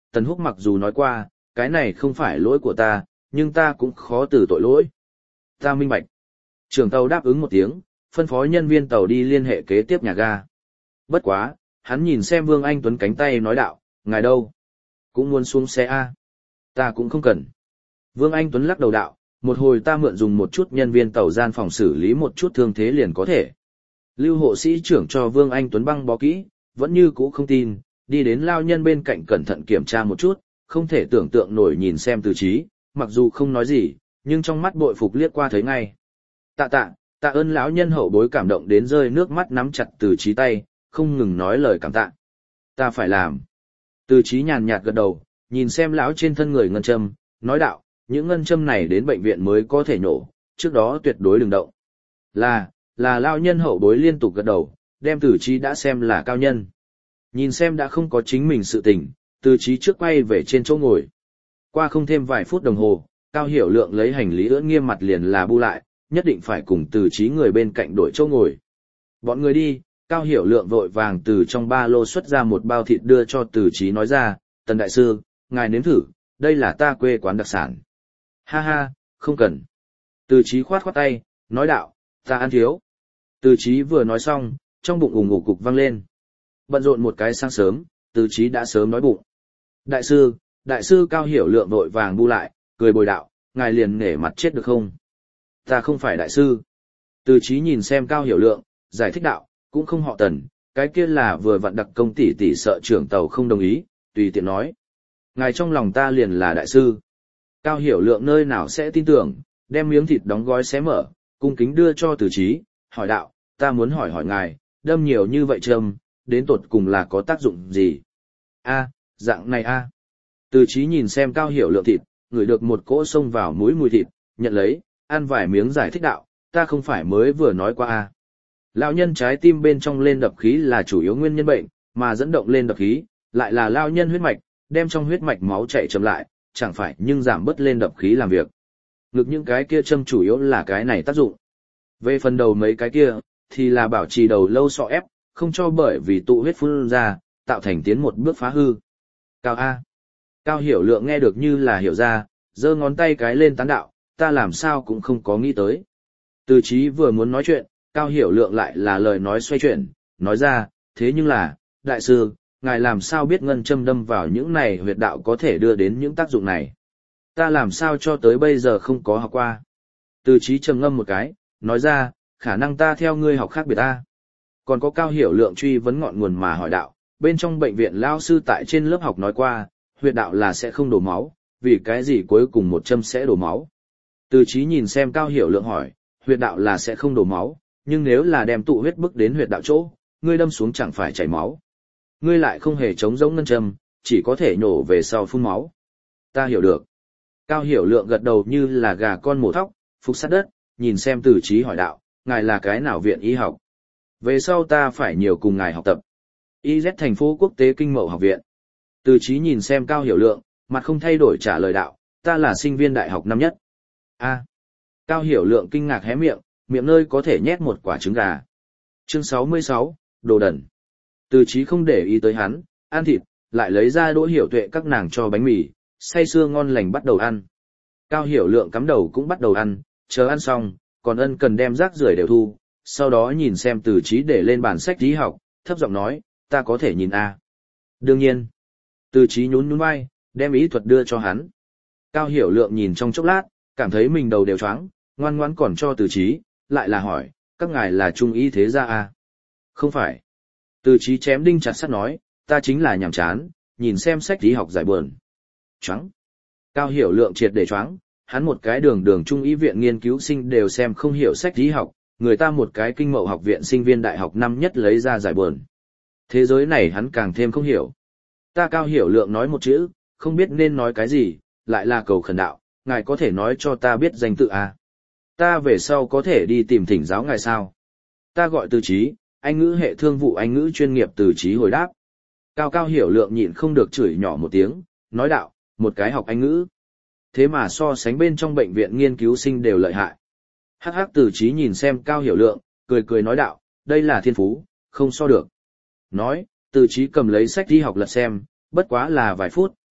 Tần Húc mặc dù nói qua, cái này không phải lỗi của ta, nhưng ta cũng khó từ tội lỗi. Ta minh bạch. Trưởng tàu đáp ứng một tiếng, phân phó nhân viên tàu đi liên hệ kế tiếp nhà ga. Bất quá, hắn nhìn xem Vương Anh Tuấn cánh tay nói đạo, ngài đâu? Cũng muốn xuống xe A. Ta cũng không cần. Vương Anh Tuấn lắc đầu đạo, một hồi ta mượn dùng một chút nhân viên tàu gian phòng xử lý một chút thương thế liền có thể. Lưu hộ sĩ trưởng cho Vương Anh Tuấn băng bó kỹ, vẫn như cũ không tin, đi đến lao nhân bên cạnh cẩn thận kiểm tra một chút, không thể tưởng tượng nổi nhìn xem Từ Chí, mặc dù không nói gì, nhưng trong mắt bội phục liếc qua thấy ngay. Tạ tạ, tạ ơn lão nhân hậu bối cảm động đến rơi nước mắt nắm chặt Từ Chí tay, không ngừng nói lời cảm tạ. Ta phải làm. Từ Chí nhàn nhạt gật đầu, nhìn xem lão trên thân người ngân châm, nói đạo, những ngân châm này đến bệnh viện mới có thể nhổ, trước đó tuyệt đối đừng động. Là, là lão nhân hậu bối liên tục gật đầu, đem Từ Chí đã xem là cao nhân. Nhìn xem đã không có chính mình sự tình, Từ Chí trước quay về trên chỗ ngồi. Qua không thêm vài phút đồng hồ, Cao Hiểu Lượng lấy hành lý ưỡn nghiêm mặt liền là bu lại, nhất định phải cùng Từ Chí người bên cạnh đổi chỗ ngồi. Bọn người đi, Cao Hiểu Lượng vội vàng từ trong ba lô xuất ra một bao thịt đưa cho Từ Chí nói ra, Tần Đại Sư, ngài nếm thử, đây là ta quê quán đặc sản. Ha ha, không cần. Từ Chí khoát khoát tay, nói đạo, ta ăn thiếu. Từ Chí vừa nói xong, trong bụng ủng ủ cục vang lên. Bận rộn một cái sáng sớm, Từ Chí đã sớm nói bụng. Đại sư, đại sư Cao Hiểu Lượng vội vàng bu lại, cười bồi đạo, ngài liền nể mặt chết được không? Ta không phải đại sư. Từ Chí nhìn xem Cao Hiểu Lượng, giải thích đạo, cũng không họ Tần, cái kia là vừa vặn đặc công tỷ tỷ sợ trưởng tàu không đồng ý, tùy tiện nói. Ngài trong lòng ta liền là đại sư. Cao Hiểu Lượng nơi nào sẽ tin tưởng, đem miếng thịt đóng gói xé mở, cung kính đưa cho Từ Chí, hỏi đạo, ta muốn hỏi hỏi ngài, đâm nhiều như vậy châm, đến tột cùng là có tác dụng gì? A, dạng này a. Từ Chí nhìn xem Cao Hiểu Lượng thịt, ngửi được một cỗ xông vào mũi mùi thịt, nhận lấy, ăn vài miếng giải thích đạo, ta không phải mới vừa nói qua a. Lão nhân trái tim bên trong lên đập khí là chủ yếu nguyên nhân bệnh, mà dẫn động lên đập khí, lại là lão nhân huyết mạch, đem trong huyết mạch máu chạy chậm lại, chẳng phải nhưng giảm bớt lên đập khí làm việc. Ngực những cái kia châm chủ yếu là cái này tác dụng. Về phần đầu mấy cái kia, thì là bảo trì đầu lâu sọ ép, không cho bởi vì tụ huyết phun ra, tạo thành tiến một bước phá hư. Cao A. Cao Hiểu Lượng nghe được như là hiểu ra, giơ ngón tay cái lên tán đạo, ta làm sao cũng không có nghĩ tới. Từ Chí vừa muốn nói chuyện, Cao Hiểu Lượng lại là lời nói xoay chuyển, nói ra, thế nhưng là, đại sư, ngài làm sao biết ngân châm đâm vào những này huyệt đạo có thể đưa đến những tác dụng này? Ta làm sao cho tới bây giờ không có học qua? Từ Chí trầm ngâm một cái, nói ra, khả năng ta theo ngươi học khác biệt ta. Còn có Cao Hiểu Lượng truy vấn ngọn nguồn mà hỏi đạo, bên trong bệnh viện lao sư tại trên lớp học nói qua, huyệt đạo là sẽ không đổ máu, vì cái gì cuối cùng một châm sẽ đổ máu? Từ Chí nhìn xem Cao Hiểu Lượng hỏi, huyệt đạo là sẽ không đổ máu, nhưng nếu là đem tụ huyết bức đến huyệt đạo chỗ, ngươi đâm xuống chẳng phải chảy máu. Ngươi lại không hề chống giống ngân châm, chỉ có thể nhổ về sau phun máu. Ta hiểu được. Cao Hiểu Lượng gật đầu như là gà con mổ thóc, phục sát đất, nhìn xem Từ Chí hỏi đạo, ngài là cái nào viện y học? Về sau ta phải nhiều cùng ngài học tập. i dét thành phố quốc tế kinh mậu học viện. Từ Chí nhìn xem Cao Hiểu Lượng, mặt không thay đổi trả lời đạo, ta là sinh viên đại học năm nhất. A. Cao Hiểu Lượng kinh ngạc hé miệng, miệng nơi có thể nhét một quả trứng gà. Chương sáu mươi sáu, đồ đần. Từ Chí không để ý tới hắn, ăn thịt, lại lấy ra Đỗ Hiểu Tuệ các nàng cho bánh mì, say sưa ngon lành bắt đầu ăn. Cao Hiểu Lượng cắm đầu cũng bắt đầu ăn, chờ ăn xong, còn ân cần đem rác rưởi đều thu, sau đó nhìn xem Từ Chí để lên bản sách lý học, thấp giọng nói, ta có thể nhìn a? Đương nhiên. Từ Chí nhún nhún vai, đem ý thuật đưa cho hắn. Cao Hiểu Lượng nhìn trong chốc lát, cảm thấy mình đầu đều choáng, ngoan ngoãn còn cho Từ Chí, lại là hỏi, các ngài là trung y thế gia a? Không phải. Từ Chí chém đinh chặt sắt nói, ta chính là nhàm chán, nhìn xem sách lý học giải buồn. Choáng. Cao Hiểu Lượng triệt để choáng, hắn một cái đường đường trung y viện nghiên cứu sinh đều xem không hiểu sách lý học, người ta một cái kinh mậu học viện sinh viên đại học năm nhất lấy ra giải buồn. Thế giới này hắn càng thêm không hiểu. Ta Cao Hiểu Lượng nói một chữ, không biết nên nói cái gì, lại là cầu khẩn đạo, ngài có thể nói cho ta biết danh tự à? Ta về sau có thể đi tìm thỉnh giáo ngài sao? Ta gọi Từ Chí, anh ngữ hệ thương vụ anh ngữ chuyên nghiệp. Từ Chí hồi đáp. Cao Cao Hiểu Lượng nhịn không được chửi nhỏ một tiếng, nói đạo, một cái học anh ngữ. Thế mà so sánh bên trong bệnh viện nghiên cứu sinh đều lợi hại. Hắc hắc. Từ Chí nhìn xem Cao Hiểu Lượng, cười cười nói đạo, đây là thiên phú, không so được. Nói, Từ Chí cầm lấy sách đi học lật xem, bất quá là vài phút,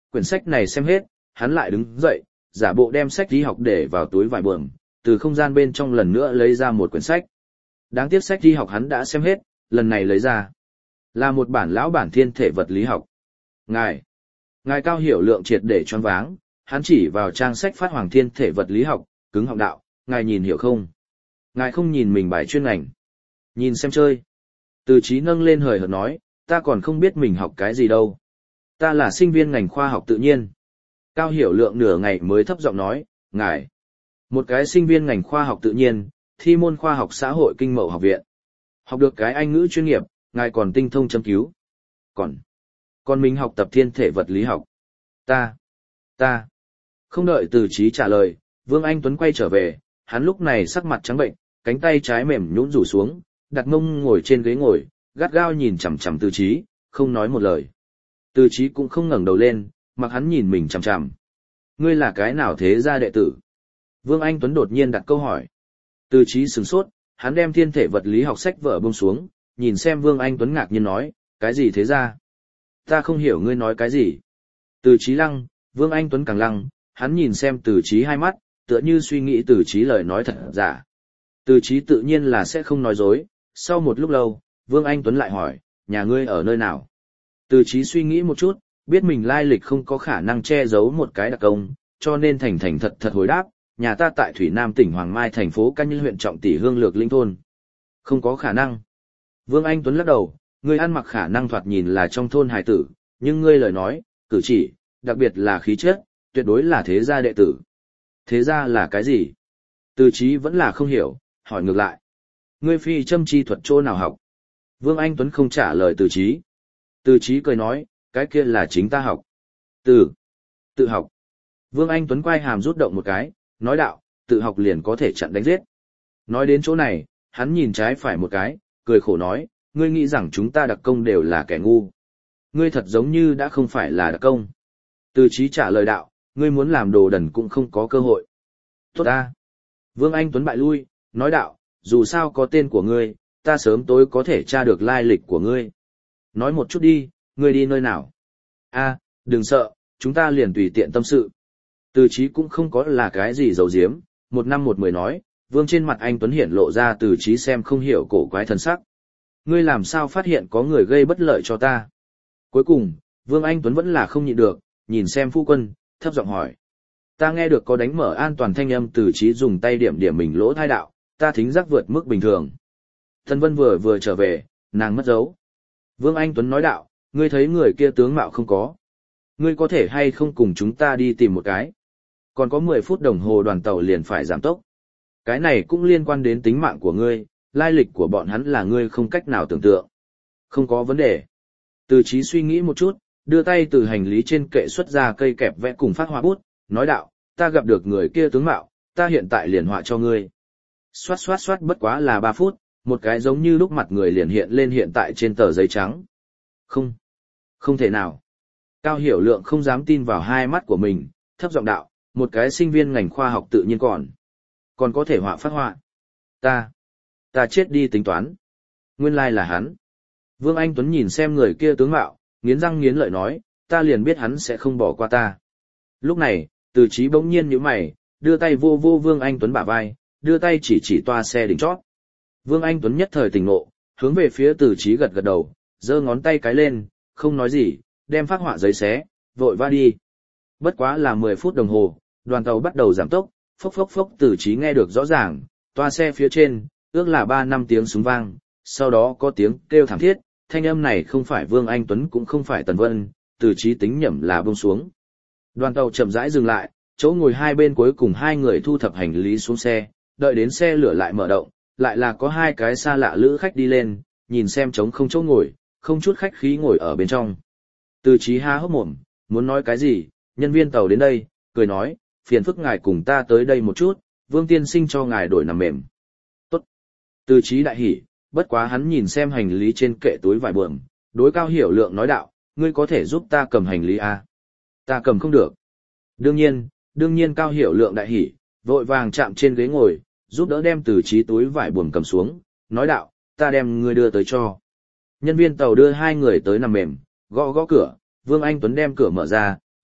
quyển sách này xem hết, hắn lại đứng dậy, giả bộ đem sách đi học để vào túi vải bờm, từ không gian bên trong lần nữa lấy ra một quyển sách. Đáng tiếc sách đi học hắn đã xem hết, lần này lấy ra là một bản lão bản thiên thể vật lý học. Ngài, ngài Cao Hiểu Lượng triệt để choáng váng, hắn chỉ vào trang sách phát hoàng thiên thể vật lý học, cứng họng đạo, ngài nhìn hiểu không? Ngài không nhìn mình bài chuyên ngành. Nhìn xem chơi. Từ Chí nâng lên hời hợt nói, ta còn không biết mình học cái gì đâu. Ta là sinh viên ngành khoa học tự nhiên. Cao Hiểu Lượng nửa ngày mới thấp giọng nói, ngài, một cái sinh viên ngành khoa học tự nhiên, thi môn khoa học xã hội kinh mậu học viện. Học được cái Anh ngữ chuyên nghiệp, ngài còn tinh thông châm cứu. Còn, còn mình học tập thiên thể vật lý học. Ta, ta, không đợi Từ Chí trả lời, Vương Anh Tuấn quay trở về, hắn lúc này sắc mặt trắng bệnh, cánh tay trái mềm nhũn rủ xuống, đặt mông ngồi trên ghế ngồi, gắt gao nhìn chằm chằm Từ Chí, không nói một lời. Từ Chí cũng không ngẩng đầu lên, mặc hắn nhìn mình chằm chằm. Ngươi là cái nào thế gia đệ tử? Vương Anh Tuấn đột nhiên đặt câu hỏi. Từ Chí sửng sốt, hắn đem thiên thể vật lý học sách vở buông xuống, nhìn xem Vương Anh Tuấn ngạc nhiên nói, cái gì thế gia? Ta không hiểu ngươi nói cái gì. Từ Chí lăng, Vương Anh Tuấn càng lăng, hắn nhìn xem Từ Chí hai mắt, tựa như suy nghĩ Từ Chí lời nói thật giả. Từ Chí tự nhiên là sẽ không nói dối, sau một lúc lâu, Vương Anh Tuấn lại hỏi, nhà ngươi ở nơi nào? Từ Chí suy nghĩ một chút, biết mình lai lịch không có khả năng che giấu một cái đặc công, cho nên thành thành thật thật hồi đáp, nhà ta tại Thủy Nam tỉnh Hoàng Mai thành phố Ca Như huyện Trọng Tỷ Hương Lược Linh thôn. Không có khả năng. Vương Anh Tuấn lắc đầu, ngươi ăn mặc khả năng thoạt nhìn là trong thôn hải tử, nhưng ngươi lời nói, cử chỉ, đặc biệt là khí chất, tuyệt đối là thế gia đệ tử. Thế gia là cái gì? Từ Chí vẫn là không hiểu, hỏi ngược lại. Ngươi phi châm chi thuật chỗ nào học? Vương Anh Tuấn không trả lời Từ Chí. Từ Chí cười nói, cái kia là chính ta học. Từ, tự học. Vương Anh Tuấn quay hàm rút động một cái, nói đạo, tự học liền có thể chặn đánh giết. Nói đến chỗ này, hắn nhìn trái phải một cái, cười khổ nói, ngươi nghĩ rằng chúng ta đặc công đều là kẻ ngu. Ngươi thật giống như đã không phải là đặc công. Từ Chí trả lời đạo, ngươi muốn làm đồ đần cũng không có cơ hội. Tốt ta. Vương Anh Tuấn bại lui, nói đạo, dù sao có tên của ngươi, ta sớm tối có thể tra được lai lịch của ngươi. Nói một chút đi, ngươi đi nơi nào? A, đừng sợ, chúng ta liền tùy tiện tâm sự. Từ Chí cũng không có là cái gì giấu giếm, một năm một mười nói, Vương trên mặt anh Tuấn hiển lộ ra Từ Chí xem không hiểu cổ quái thần sắc. Ngươi làm sao phát hiện có người gây bất lợi cho ta? Cuối cùng, Vương Anh Tuấn vẫn là không nhịn được, nhìn xem phu quân, thấp giọng hỏi. Ta nghe được có đánh mở an toàn thanh âm. Từ Chí dùng tay điểm điểm mình lỗ thai đạo, ta thính giác vượt mức bình thường. Tân Vân vừa vừa trở về, nàng mất dấu. Vương Anh Tuấn nói đạo, ngươi thấy người kia tướng mạo không có. Ngươi có thể hay không cùng chúng ta đi tìm một cái. Còn có mười phút đồng hồ đoàn tàu liền phải giảm tốc. Cái này cũng liên quan đến tính mạng của ngươi, lai lịch của bọn hắn là ngươi không cách nào tưởng tượng. Không có vấn đề. Từ Chí suy nghĩ một chút, đưa tay từ hành lý trên kệ xuất ra cây kẹp vẽ cùng phát họa bút, nói đạo, ta gặp được người kia tướng mạo, ta hiện tại liền họa cho ngươi. Xoát xoát xoát bất quá là ba phút, một cái giống như lúc mặt người liền hiện lên hiện tại trên tờ giấy trắng. Không, không thể nào. Cao Hiểu Lượng không dám tin vào hai mắt của mình, thấp giọng đạo, một cái sinh viên ngành khoa học tự nhiên còn, còn có thể họa phát họa. Ta, ta chết đi tính toán. Nguyên lai là hắn. Vương Anh Tuấn nhìn xem người kia tướng mạo, nghiến răng nghiến lợi nói, ta liền biết hắn sẽ không bỏ qua ta. Lúc này, Từ Chí bỗng nhiên nhíu mày, đưa tay vô vô Vương Anh Tuấn bả vai, đưa tay chỉ chỉ toa xe đỉnh chót. Vương Anh Tuấn nhất thời tỉnh ngộ, hướng về phía Từ Chí gật gật đầu, giơ ngón tay cái lên, không nói gì, đem phát họa giấy xé, vội va đi. Bất quá là mười phút đồng hồ, đoàn tàu bắt đầu giảm tốc, phốc phốc phốc. Từ Chí nghe được rõ ràng, toa xe phía trên, ước là ba năm tiếng súng vang, sau đó có tiếng kêu thảm thiết, thanh âm này không phải Vương Anh Tuấn cũng không phải Tần Vân, Từ Chí tính nhẩm là buông xuống. Đoàn tàu chậm rãi dừng lại, chỗ ngồi hai bên cuối cùng hai người thu thập hành lý xuống xe, đợi đến xe lửa lại mở động, lại là có hai cái xa lạ lữ khách đi lên, nhìn xem trống không chỗ ngồi, không chút khách khí ngồi ở bên trong. Từ Chí há hốc mồm, muốn nói cái gì, nhân viên tàu đến đây, cười nói, phiền phức ngài cùng ta tới đây một chút, Vương tiên sinh cho ngài đổi nằm mềm. Tốt. Từ Chí đại hỉ, bất quá hắn nhìn xem hành lý trên kệ túi vải bườm, đối Cao Hiểu Lượng nói đạo, ngươi có thể giúp ta cầm hành lý à? Ta cầm không được. Đương nhiên, đương nhiên Cao Hiểu Lượng đại hỉ, vội vàng chạm trên ghế ngồi, giúp đỡ đem Từ Chí túi vải bườm cầm xuống, nói đạo, ta đem ngươi đưa tới cho. Nhân viên tàu đưa hai người tới nằm mềm, gõ gõ cửa, Vương Anh Tuấn đem cửa mở ra,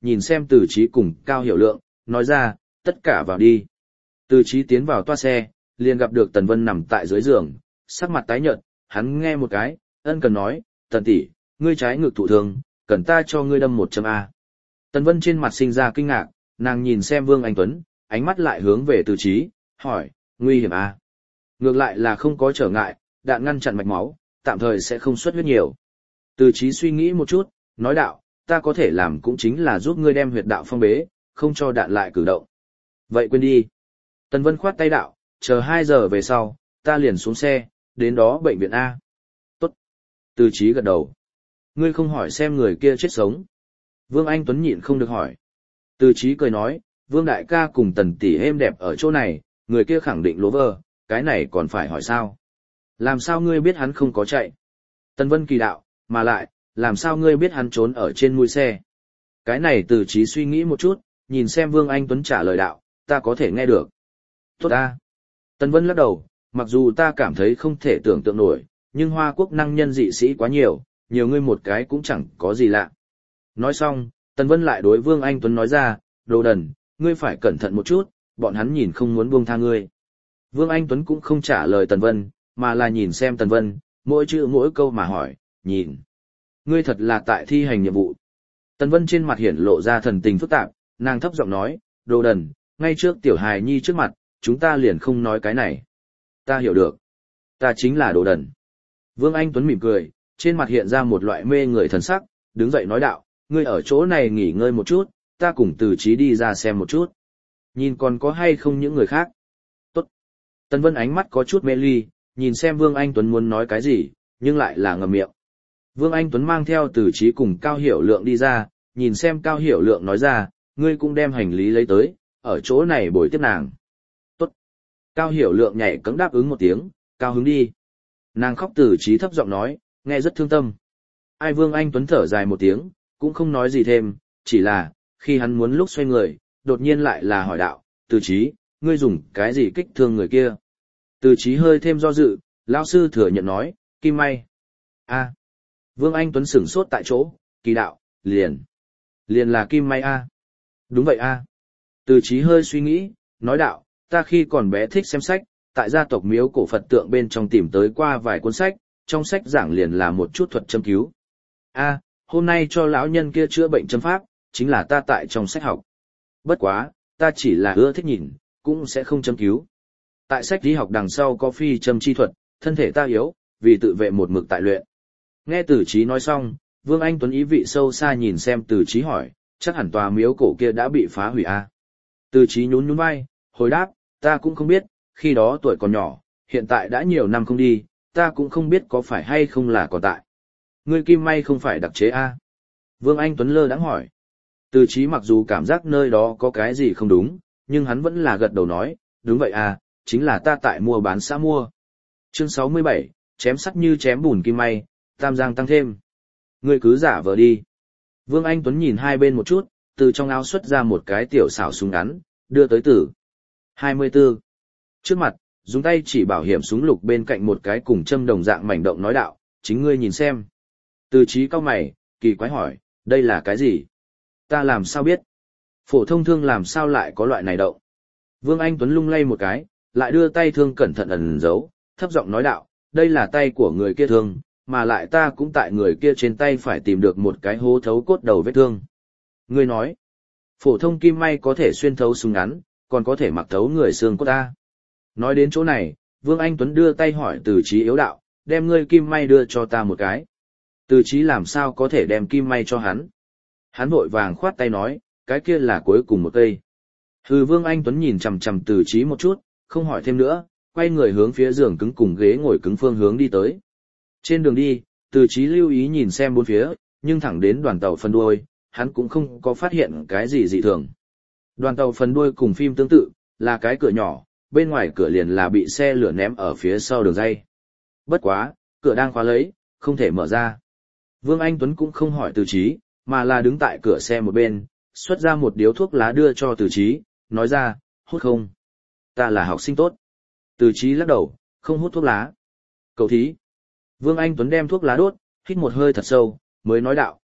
nhìn xem Từ Chí cùng Cao Hiểu Lượng, nói ra, tất cả vào đi. Từ Chí tiến vào toa xe, liền gặp được Tần Vân nằm tại dưới giường, sắc mặt tái nhợt, hắn nghe một cái, ân cần nói, Tần tỷ, ngươi trái ngực thụ thương, cần ta cho ngươi đâm một châm A. Tần Vân trên mặt sinh ra kinh ngạc, nàng nhìn xem Vương Anh Tuấn, ánh mắt lại hướng về Từ Chí, hỏi, nguy hiểm A. Ngược lại là không có trở ngại, đạn ngăn chặn mạch máu, tạm thời sẽ không xuất huyết nhiều. Từ Chí suy nghĩ một chút, nói đạo, ta có thể làm cũng chính là giúp ngươi đem huyệt đạo phong bế, không cho đạn lại cử động. Vậy quên đi. Tần Vân khoát tay đạo, chờ hai giờ về sau, ta liền xuống xe, đến đó bệnh viện A. Tốt. Từ Chí gật đầu. Ngươi không hỏi xem người kia chết sống. Vương Anh Tuấn nhịn không được hỏi. Từ Chí cười nói, Vương đại ca cùng Tần tỷ êm đẹp ở chỗ này, người kia khẳng định lố vơ, cái này còn phải hỏi sao? Làm sao ngươi biết hắn không có chạy? Tần Vân kỳ đạo, mà lại, làm sao ngươi biết hắn trốn ở trên mui xe? Cái này Từ Chí suy nghĩ một chút, nhìn xem Vương Anh Tuấn trả lời đạo, ta có thể nghe được. Tốt ta. Tần Vân lắc đầu, mặc dù ta cảm thấy không thể tưởng tượng nổi, nhưng Hoa Quốc năng nhân dị sĩ quá nhiều, nhiều ngươi một cái cũng chẳng có gì lạ. Nói xong, Tần Vân lại đối Vương Anh Tuấn nói ra, đồ đần, ngươi phải cẩn thận một chút, bọn hắn nhìn không muốn buông tha ngươi. Vương Anh Tuấn cũng không trả lời Tần Vân, mà là nhìn xem Tần Vân, mỗi chữ mỗi câu mà hỏi, nhìn. Ngươi thật là tại thi hành nhiệm vụ. Tần Vân trên mặt hiển lộ ra thần tình phức tạp, nàng thấp giọng nói, đồ đần, ngay trước tiểu hài nhi trước mặt, chúng ta liền không nói cái này. Ta hiểu được. Ta chính là đồ đần. Vương Anh Tuấn mỉm cười, trên mặt hiện ra một loại mê người thần sắc, đứng dậy nói đạo, ngươi ở chỗ này nghỉ ngơi một chút, ta cùng Từ Chí đi ra xem một chút. Nhìn còn có hay không những người khác. Tốt. Tần Vân ánh mắt có chút mê ly, nhìn xem Vương Anh Tuấn muốn nói cái gì, nhưng lại là ngậm miệng. Vương Anh Tuấn mang theo Từ Chí cùng Cao Hiểu Lượng đi ra, nhìn xem Cao Hiểu Lượng nói ra, ngươi cũng đem hành lý lấy tới, ở chỗ này bồi tiếp nàng. Tốt. Cao Hiểu Lượng nhảy cẫng đáp ứng một tiếng, cao hứng đi. Nàng khóc Từ Chí thấp giọng nói, nghe rất thương tâm. Ai Vương Anh Tuấn thở dài một tiếng, cũng không nói gì thêm, chỉ là, khi hắn muốn lúc xoay người, đột nhiên lại là hỏi đạo, Từ Chí, ngươi dùng cái gì kích thương người kia? Từ Chí hơi thêm do dự, lão sư thừa nhận nói, kim may. A. Vương Anh Tuấn sửng sốt tại chỗ, kỳ đạo, liền. Liền là kim may A. Đúng vậy A. Từ Chí hơi suy nghĩ, nói đạo, ta khi còn bé thích xem sách, tại gia tộc miếu cổ Phật tượng bên trong tìm tới qua vài cuốn sách, trong sách giảng liền là một chút thuật châm cứu. A, hôm nay cho lão nhân kia chữa bệnh châm pháp, chính là ta tại trong sách học. Bất quá, ta chỉ là ưa thích nhìn, cũng sẽ không châm cứu. Tại sách y học đằng sau có phi châm chi thuật, thân thể ta yếu, vì tự vệ một mực tại luyện. Nghe Từ Chí nói xong, Vương Anh Tuấn ý vị sâu xa nhìn xem Từ Chí hỏi, chắc hẳn tòa miếu cổ kia đã bị phá hủy a? Từ Chí nhún nhún vai, hồi đáp, ta cũng không biết, khi đó tuổi còn nhỏ, hiện tại đã nhiều năm không đi, ta cũng không biết có phải hay không là còn tại. Ngươi kim may không phải đặc chế a? Vương Anh Tuấn lơ đãng hỏi. Từ Chí mặc dù cảm giác nơi đó có cái gì không đúng, nhưng hắn vẫn là gật đầu nói, đúng vậy à, chính là ta tại mua bán xã mua. Chương sáu mươi bảy, chém sắt như chém bùn kim may, tam giang tăng thêm. Ngươi cứ giả vờ đi. Vương Anh Tuấn nhìn hai bên một chút, từ trong áo xuất ra một cái tiểu xảo súng ngắn, đưa tới Tử. hai mươi tư. Trước mặt, dùng tay chỉ bảo hiểm súng lục bên cạnh một cái cùng châm đồng dạng mảnh động nói đạo, chính ngươi nhìn xem. Từ Chí cau mày, kỳ quái hỏi, đây là cái gì? Ta làm sao biết? Phổ thông thương làm sao lại có loại này động? Vương Anh Tuấn lung lay một cái, lại đưa tay thương cẩn thận ẩn giấu, thấp giọng nói đạo, đây là tay của người kia thương, mà lại ta cũng tại người kia trên tay phải tìm được một cái hố thấu cốt đầu vết thương. Ngươi nói, phổ thông kim may có thể xuyên thấu súng ngắn, còn có thể mặc thấu người xương cốt ta. Nói đến chỗ này, Vương Anh Tuấn đưa tay hỏi Từ Chí yếu đạo, đem ngươi kim may đưa cho ta một cái. Từ Chí làm sao có thể đem kim may cho hắn? Hắn vội vàng khoát tay nói, cái kia là cuối cùng một cây. Hừ Vương Anh Tuấn nhìn chằm chằm Từ Chí một chút, không hỏi thêm nữa, quay người hướng phía giường cứng cùng ghế ngồi cứng phương hướng đi tới. Trên đường đi, Từ Chí lưu ý nhìn xem bốn phía, nhưng thẳng đến đoàn tàu phần đuôi, hắn cũng không có phát hiện cái gì dị thường. Đoàn tàu phần đuôi cùng phim tương tự, là cái cửa nhỏ, bên ngoài cửa liền là bị xe lửa ném ở phía sau đường dây. Bất quá, cửa đang khóa lấy, không thể mở ra. Vương Anh Tuấn cũng không hỏi Từ Chí, mà là đứng tại cửa xe một bên, xuất ra một điếu thuốc lá đưa cho Từ Chí, nói ra, hút không? Ta là học sinh tốt. Từ Chí lắc đầu, không hút thuốc lá. Cậu thí. Vương Anh Tuấn đem thuốc lá đốt, hít một hơi thật sâu, mới nói đạo,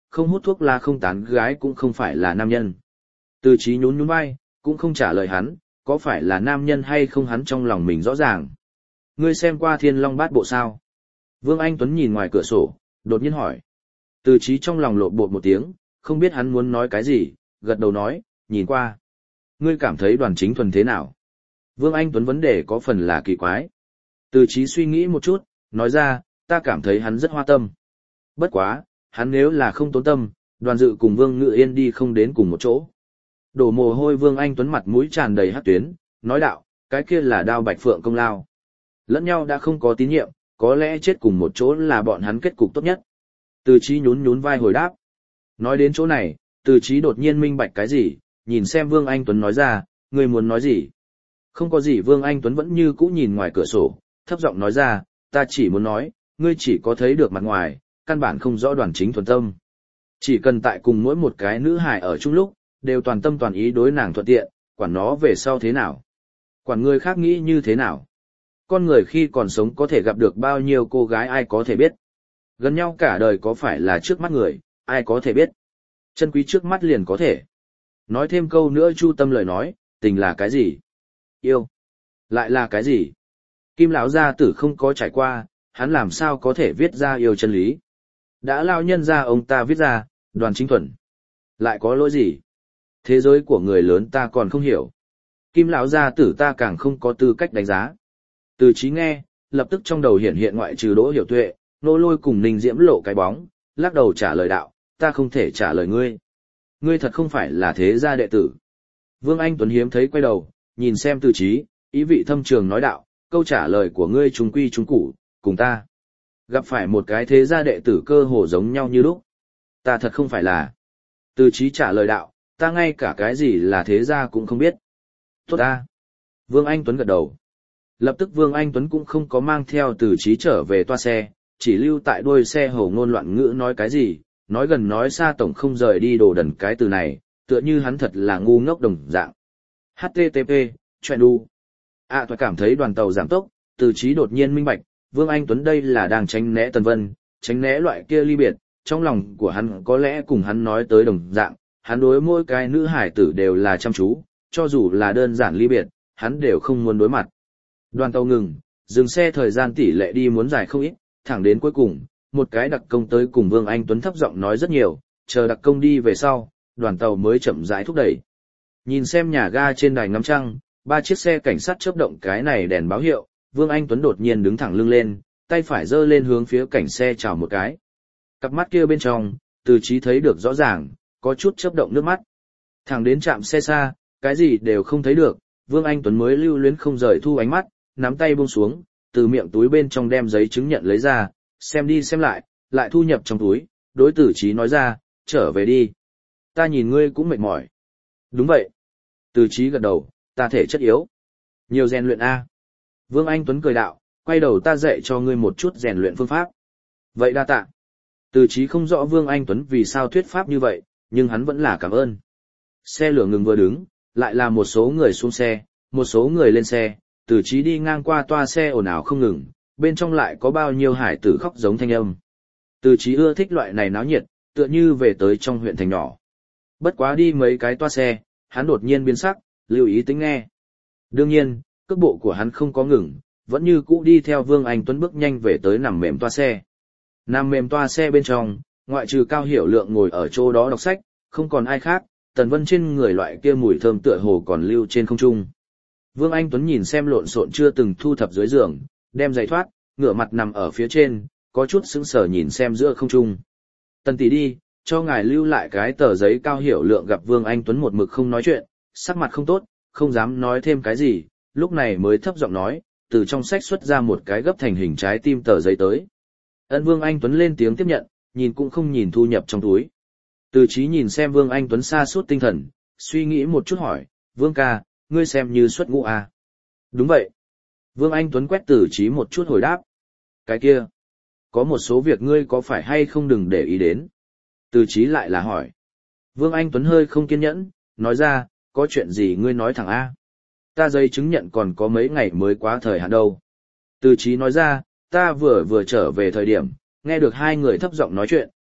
không hút thuốc lá không tán gái cũng không phải là nam nhân. Từ Chí nhún nhún vai, cũng không trả lời hắn, có phải là nam nhân hay không hắn trong lòng mình rõ ràng. Ngươi xem qua Thiên Long Bát Bộ sao? Vương Anh Tuấn nhìn ngoài cửa sổ, đột nhiên hỏi. Từ Chí trong lòng lộn bột một tiếng, không biết hắn muốn nói cái gì, gật đầu nói, nhìn qua. Ngươi cảm thấy Đoàn Chính Thuần thế nào? Vương Anh Tuấn vấn đề có phần là kỳ quái. Từ Chí suy nghĩ một chút, nói ra, ta cảm thấy hắn rất hoa tâm. Bất quá, hắn nếu là không tốn tâm, Đoàn Dự cùng Vương Ngự Yên đi không đến cùng một chỗ. Đổ mồ hôi Vương Anh Tuấn mặt mũi tràn đầy hắc tuyến, nói đạo, cái kia là Đao Bạch Phượng công lao. Lẫn nhau đã không có tín nhiệm, có lẽ chết cùng một chỗ là bọn hắn kết cục tốt nhất. Từ Chí nhún nhún vai hồi đáp. Nói đến chỗ này, Từ Chí đột nhiên minh bạch cái gì, nhìn xem Vương Anh Tuấn nói ra, ngươi muốn nói gì? Không có gì. Vương Anh Tuấn vẫn như cũ nhìn ngoài cửa sổ, thấp giọng nói ra, ta chỉ muốn nói, ngươi chỉ có thấy được mặt ngoài, căn bản không rõ Đoàn Chính Thuần tâm. Chỉ cần tại cùng mỗi một cái nữ hài ở chung lúc, đều toàn tâm toàn ý đối nàng thuận tiện, quản nó về sau thế nào. Quản người khác nghĩ như thế nào. Con người khi còn sống có thể gặp được bao nhiêu cô gái ai có thể biết. Gần nhau cả đời có phải là trước mắt người, ai có thể biết. Chân quý trước mắt liền có thể. Nói thêm câu nữa chu tâm lời nói, tình là cái gì? Yêu. Lại là cái gì? Kim lão gia tử không có trải qua, hắn làm sao có thể viết ra yêu chân lý. Đã lao nhân ra ông ta viết ra, Đoàn Chính Thuần. Lại có lỗi gì? Thế giới của người lớn ta còn không hiểu. Kim lão gia tử ta càng không có tư cách đánh giá. Từ Chí nghe, lập tức trong đầu hiện hiện ngoại trừ Đỗ Hiểu Tuệ, Nô Lôi cùng Ninh Diễm lộ cái bóng, lắc đầu trả lời đạo, ta không thể trả lời ngươi. Ngươi thật không phải là thế gia đệ tử. Vương Anh Tuấn hiếm thấy quay đầu, nhìn xem Từ Chí, ý vị thâm trường nói đạo, câu trả lời của ngươi trung quy trung cụ, cùng ta. Gặp phải một cái thế gia đệ tử cơ hồ giống nhau như lúc. Ta thật không phải là. Từ Chí trả lời đạo, ta ngay cả cái gì là thế gia cũng không biết. Tốt ta. Vương Anh Tuấn gật đầu. Lập tức Vương Anh Tuấn cũng không có mang theo Từ Chí trở về toa xe, chỉ lưu tại đuôi xe hầu ngôn loạn ngữ nói cái gì, nói gần nói xa tổng không rời đi đồ đần cái từ này, tựa như hắn thật là ngu ngốc đồng dạng. hát tê tê pê, chuyện đu. À tôi cảm thấy đoàn tàu giảm tốc, Từ Chí đột nhiên minh bạch, Vương Anh Tuấn đây là đang tránh né Tần Vân, tránh né loại kia ly biệt, trong lòng của hắn có lẽ cùng hắn nói tới đồng dạng, hắn đối mỗi cái nữ hải tử đều là chăm chú, cho dù là đơn giản ly biệt, hắn đều không muốn đối mặt. Đoàn tàu ngừng, dừng xe thời gian tỷ lệ đi muốn dài không ít, thẳng đến cuối cùng, một cái đặc công tới cùng Vương Anh Tuấn thấp giọng nói rất nhiều, chờ đặc công đi về sau, đoàn tàu mới chậm rãi thúc đẩy. Nhìn xem nhà ga trên đài ngắm trăng, ba chiếc xe cảnh sát chớp động cái này đèn báo hiệu, Vương Anh Tuấn đột nhiên đứng thẳng lưng lên, tay phải giơ lên hướng phía cảnh xe chào một cái. Cặp mắt kia bên trong, Từ Chí thấy được rõ ràng, có chút chớp động nước mắt. Thẳng đến trạm xe xa, cái gì đều không thấy được, Vương Anh Tuấn mới lưu luyến không rời thu ánh mắt, nắm tay buông xuống, từ miệng túi bên trong đem giấy chứng nhận lấy ra, xem đi xem lại, lại thu nhập trong túi, đối Từ Chí nói ra, trở về đi. Ta nhìn ngươi cũng mệt mỏi. Đúng vậy. Từ Chí gật đầu, ta thể chất yếu. Nhiều rèn luyện A. Vương Anh Tuấn cười đạo, quay đầu ta dạy cho ngươi một chút rèn luyện phương pháp. Vậy đa tạ. Từ Chí không rõ Vương Anh Tuấn vì sao thuyết pháp như vậy, nhưng hắn vẫn là cảm ơn. Xe lửa ngừng vừa đứng, lại là một số người xuống xe, một số người lên xe, Từ Chí đi ngang qua toa xe ồn ào không ngừng, bên trong lại có bao nhiêu hải tử khóc giống thanh âm. Từ Chí ưa thích loại này náo nhiệt, tựa như về tới trong huyện thành nhỏ. Bất quá đi mấy cái toa xe, hắn đột nhiên biến sắc, lưu ý tính nghe. Đương nhiên, cước bộ của hắn không có ngừng, vẫn như cũ đi theo Vương Anh Tuấn bước nhanh về tới nằm mềm toa xe. Nằm mềm toa xe bên trong, ngoại trừ Cao Hiểu Lượng ngồi ở chỗ đó đọc sách, không còn ai khác, Tần Vân trên người loại kia mùi thơm tựa hồ còn lưu trên không trung. Vương Anh Tuấn nhìn xem lộn xộn chưa từng thu thập dưới giường, đem giày thoát, ngửa mặt nằm ở phía trên, có chút sững sờ nhìn xem giữa không trung. Tần tỷ đi, cho ngài lưu lại cái tờ giấy. Cao Hiểu Lượng gặp Vương Anh Tuấn một mực không nói chuyện, sắc mặt không tốt, không dám nói thêm cái gì, lúc này mới thấp giọng nói, từ trong sách xuất ra một cái gấp thành hình trái tim tờ giấy tới. Ân. Vương Anh Tuấn lên tiếng tiếp nhận, nhìn cũng không nhìn thu nhập trong túi. Từ Chí nhìn xem Vương Anh Tuấn sa sút tinh thần, suy nghĩ một chút hỏi, Vương ca, ngươi xem như xuất ngũ à? Đúng vậy. Vương Anh Tuấn quét Từ Chí một chút hồi đáp. Cái kia, có một số việc ngươi có phải hay không đừng để ý đến. Từ Chí lại là hỏi. Vương Anh Tuấn hơi không kiên nhẫn, nói ra, có chuyện gì ngươi nói thẳng A. Ta giấy chứng nhận còn có mấy ngày mới quá thời hạn đâu. Từ Chí nói ra, ta vừa vừa trở về thời điểm, nghe được hai người thấp giọng nói chuyện,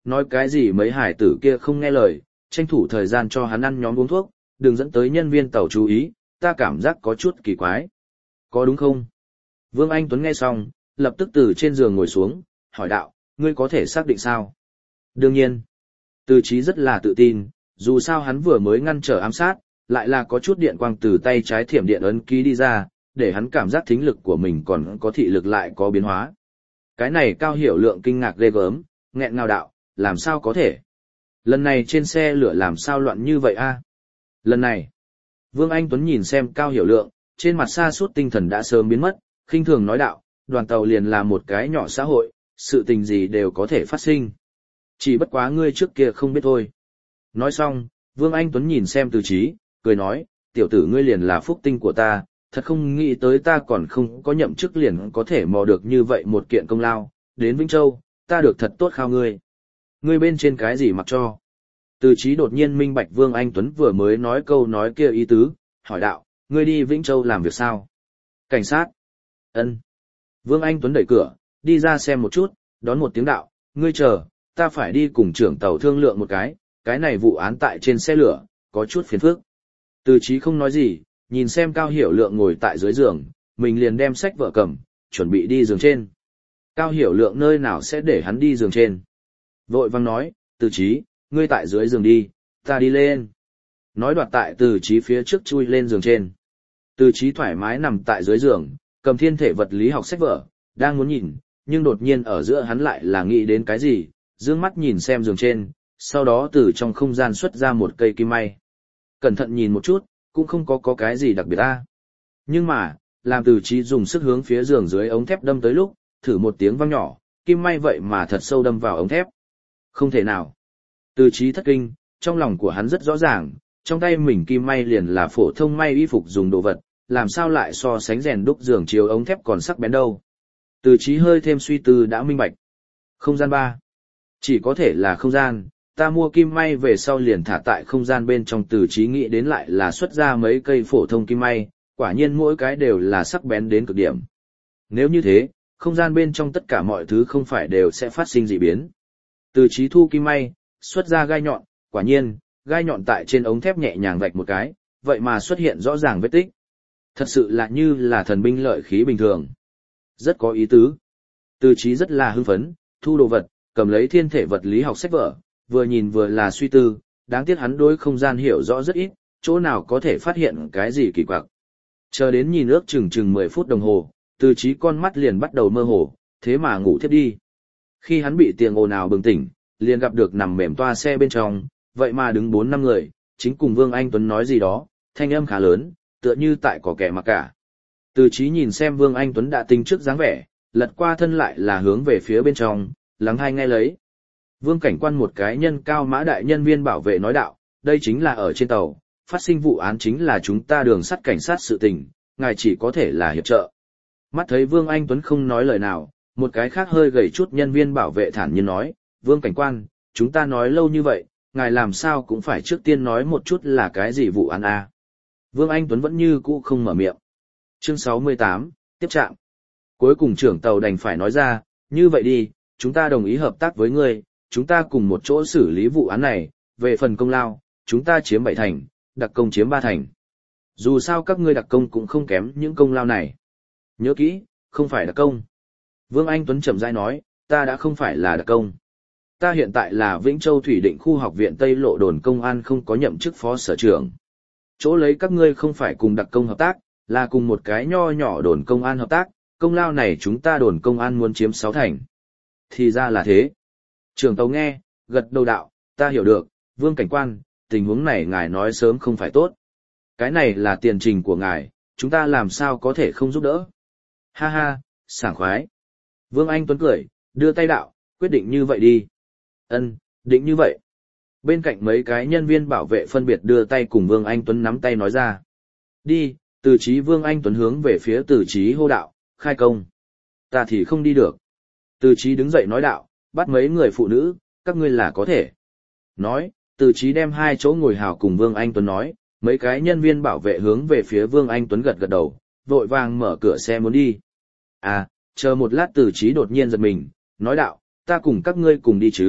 nói cái gì mấy hải tử kia không nghe lời, tranh thủ thời gian cho hắn ăn nhóm uống thuốc, đừng dẫn tới nhân viên tàu chú ý, ta cảm giác có chút kỳ quái. Có đúng không? Vương Anh Tuấn nghe xong, lập tức từ trên giường ngồi xuống, hỏi đạo, ngươi có thể xác định sao? Đương nhiên. Từ Chí rất là tự tin, dù sao hắn vừa mới ngăn trở ám sát, lại là có chút điện quang từ tay trái thiểm điện ấn ký đi ra, để hắn cảm giác thính lực của mình còn có thị lực lại có biến hóa. Cái này Cao Hiểu Lượng kinh ngạc ghê gớm, nghẹn ngào đạo, làm sao có thể? Lần này trên xe lửa làm sao loạn như vậy a? Lần này, Vương Anh Tuấn nhìn xem Cao Hiểu Lượng, trên mặt sa sút tinh thần đã sớm biến mất, khinh thường nói đạo, đoàn tàu liền là một cái nhỏ xã hội, sự tình gì đều có thể phát sinh. Chỉ bất quá ngươi trước kia không biết thôi. Nói xong, Vương Anh Tuấn nhìn xem Từ Chí, cười nói, tiểu tử ngươi liền là phúc tinh của ta, thật không nghĩ tới ta còn không có nhậm chức liền có thể mò được như vậy một kiện công lao, đến Vĩnh Châu, ta được thật tốt khao ngươi. Ngươi bên trên cái gì mặc cho? Từ Chí đột nhiên minh bạch Vương Anh Tuấn vừa mới nói câu nói kia ý tứ, hỏi đạo, ngươi đi Vĩnh Châu làm việc sao? Cảnh sát. Ân. Vương Anh Tuấn đẩy cửa, đi ra xem một chút, đón một tiếng đạo, ngươi chờ, ta phải đi cùng trưởng tàu thương lượng một cái, cái này vụ án tại trên xe lửa, có chút phiền phức. Từ Chí không nói gì, nhìn xem Cao Hiểu Lượng ngồi tại dưới giường, mình liền đem sách vợ cầm, chuẩn bị đi giường trên. Cao Hiểu Lượng nơi nào sẽ để hắn đi giường trên. Vội vang nói, Từ Chí, ngươi tại dưới giường đi, ta đi lên. Nói đoạt tại Từ Chí phía trước chui lên giường trên. Từ Chí thoải mái nằm tại dưới giường, cầm thiên thể vật lý học sách vở, đang muốn nhìn, nhưng đột nhiên ở giữa hắn lại là nghĩ đến cái gì, dương mắt nhìn xem giường trên, sau đó từ trong không gian xuất ra một cây kim may. Cẩn thận nhìn một chút, cũng không có có cái gì đặc biệt ta. Nhưng mà, làm Từ Chí dùng sức hướng phía giường dưới ống thép đâm tới lúc, thử một tiếng vang nhỏ, kim may vậy mà thật sâu đâm vào ống thép. Không thể nào. Từ Chí thất kinh, trong lòng của hắn rất rõ ràng, trong tay mình kim may liền là phổ thông may y phục dùng đồ vật, làm sao lại so sánh rèn đúc giường chiếu ống thép còn sắc bén đâu. Từ Chí hơi thêm suy tư đã minh bạch. Không gian ba. Chỉ có thể là không gian, ta mua kim may về sau liền thả tại không gian bên trong. Từ Chí nghĩ đến lại là xuất ra mấy cây phổ thông kim may, quả nhiên mỗi cái đều là sắc bén đến cực điểm. Nếu như thế, không gian bên trong tất cả mọi thứ không phải đều sẽ phát sinh dị biến. Từ Chí thu kim may, xuất ra gai nhọn, quả nhiên, gai nhọn tại trên ống thép nhẹ nhàng vạch một cái, vậy mà xuất hiện rõ ràng vết tích. Thật sự là như là thần binh lợi khí bình thường. Rất có ý tứ. Từ Chí rất là hưng phấn, thu đồ vật, cầm lấy thiên thể vật lý học sách vở, vừa nhìn vừa là suy tư, đáng tiếc hắn đối không gian hiểu rõ rất ít, chỗ nào có thể phát hiện cái gì kỳ quặc. Chờ đến nhìn ước chừng chừng mười phút đồng hồ, Từ Chí con mắt liền bắt đầu mơ hồ, thế mà ngủ thiếp đi. Khi hắn bị tiếng ồn ào bừng tỉnh, liền gặp được nằm mềm toa xe bên trong, vậy mà đứng bốn năm người, chính cùng Vương Anh Tuấn nói gì đó, thanh âm khá lớn, tựa như tại có kẻ mặc cả. Từ Chí nhìn xem Vương Anh Tuấn đã tính trước dáng vẻ, lật qua thân lại là hướng về phía bên trong, lắng hay nghe lấy. Vương cảnh quan một cái nhân cao mã đại nhân viên bảo vệ nói đạo, đây chính là ở trên tàu, phát sinh vụ án chính là chúng ta đường sắt cảnh sát sự tình, ngài chỉ có thể là hiệp trợ. Mắt thấy Vương Anh Tuấn không nói lời nào, một cái khác hơi gầy chút nhân viên bảo vệ thản nhiên nói, Vương cảnh quan, chúng ta nói lâu như vậy, ngài làm sao cũng phải trước tiên nói một chút là cái gì vụ án a. Vương Anh Tuấn vẫn như cũ không mở miệng. Chương sáu mươi tám, tiếp trạng. Cuối cùng trưởng tàu đành phải nói ra, như vậy đi, chúng ta đồng ý hợp tác với ngươi, chúng ta cùng một chỗ xử lý vụ án này, về phần công lao, chúng ta chiếm bảy thành, đặc công chiếm ba thành. Dù sao các ngươi đặc công cũng không kém những công lao này. Nhớ kỹ, không phải đặc công. Vương Anh Tuấn chậm rãi nói, ta đã không phải là đặc công. Ta hiện tại là Vĩnh Châu Thủy Định khu học viện Tây Lộ đồn công an không có nhậm chức phó sở trưởng. Chỗ lấy các ngươi không phải cùng đặc công hợp tác, là cùng một cái nho nhỏ đồn công an hợp tác, công lao này chúng ta đồn công an muốn chiếm sáu thành. Thì ra là thế. Trưởng tàu nghe, gật đầu đạo, ta hiểu được, Vương cảnh quan, tình huống này ngài nói sớm không phải tốt. Cái này là tiền trình của ngài, chúng ta làm sao có thể không giúp đỡ. Ha ha, sảng khoái. Vương Anh Tuấn cười, đưa tay đạo, quyết định như vậy đi. Ân, định như vậy. Bên cạnh mấy cái nhân viên bảo vệ phân biệt đưa tay cùng Vương Anh Tuấn nắm tay nói ra. Đi, Từ Chí. Vương Anh Tuấn hướng về phía Từ Chí hô đạo, khai công. Ta thì không đi được. Từ Chí đứng dậy nói đạo, bắt mấy người phụ nữ, các ngươi là có thể. Nói, Từ Chí đem hai chỗ ngồi hào cùng Vương Anh Tuấn nói, mấy cái nhân viên bảo vệ hướng về phía Vương Anh Tuấn gật gật đầu, vội vàng mở cửa xe muốn đi. À, chờ một lát. Từ Chí đột nhiên giật mình, nói đạo, ta cùng các ngươi cùng đi chứ,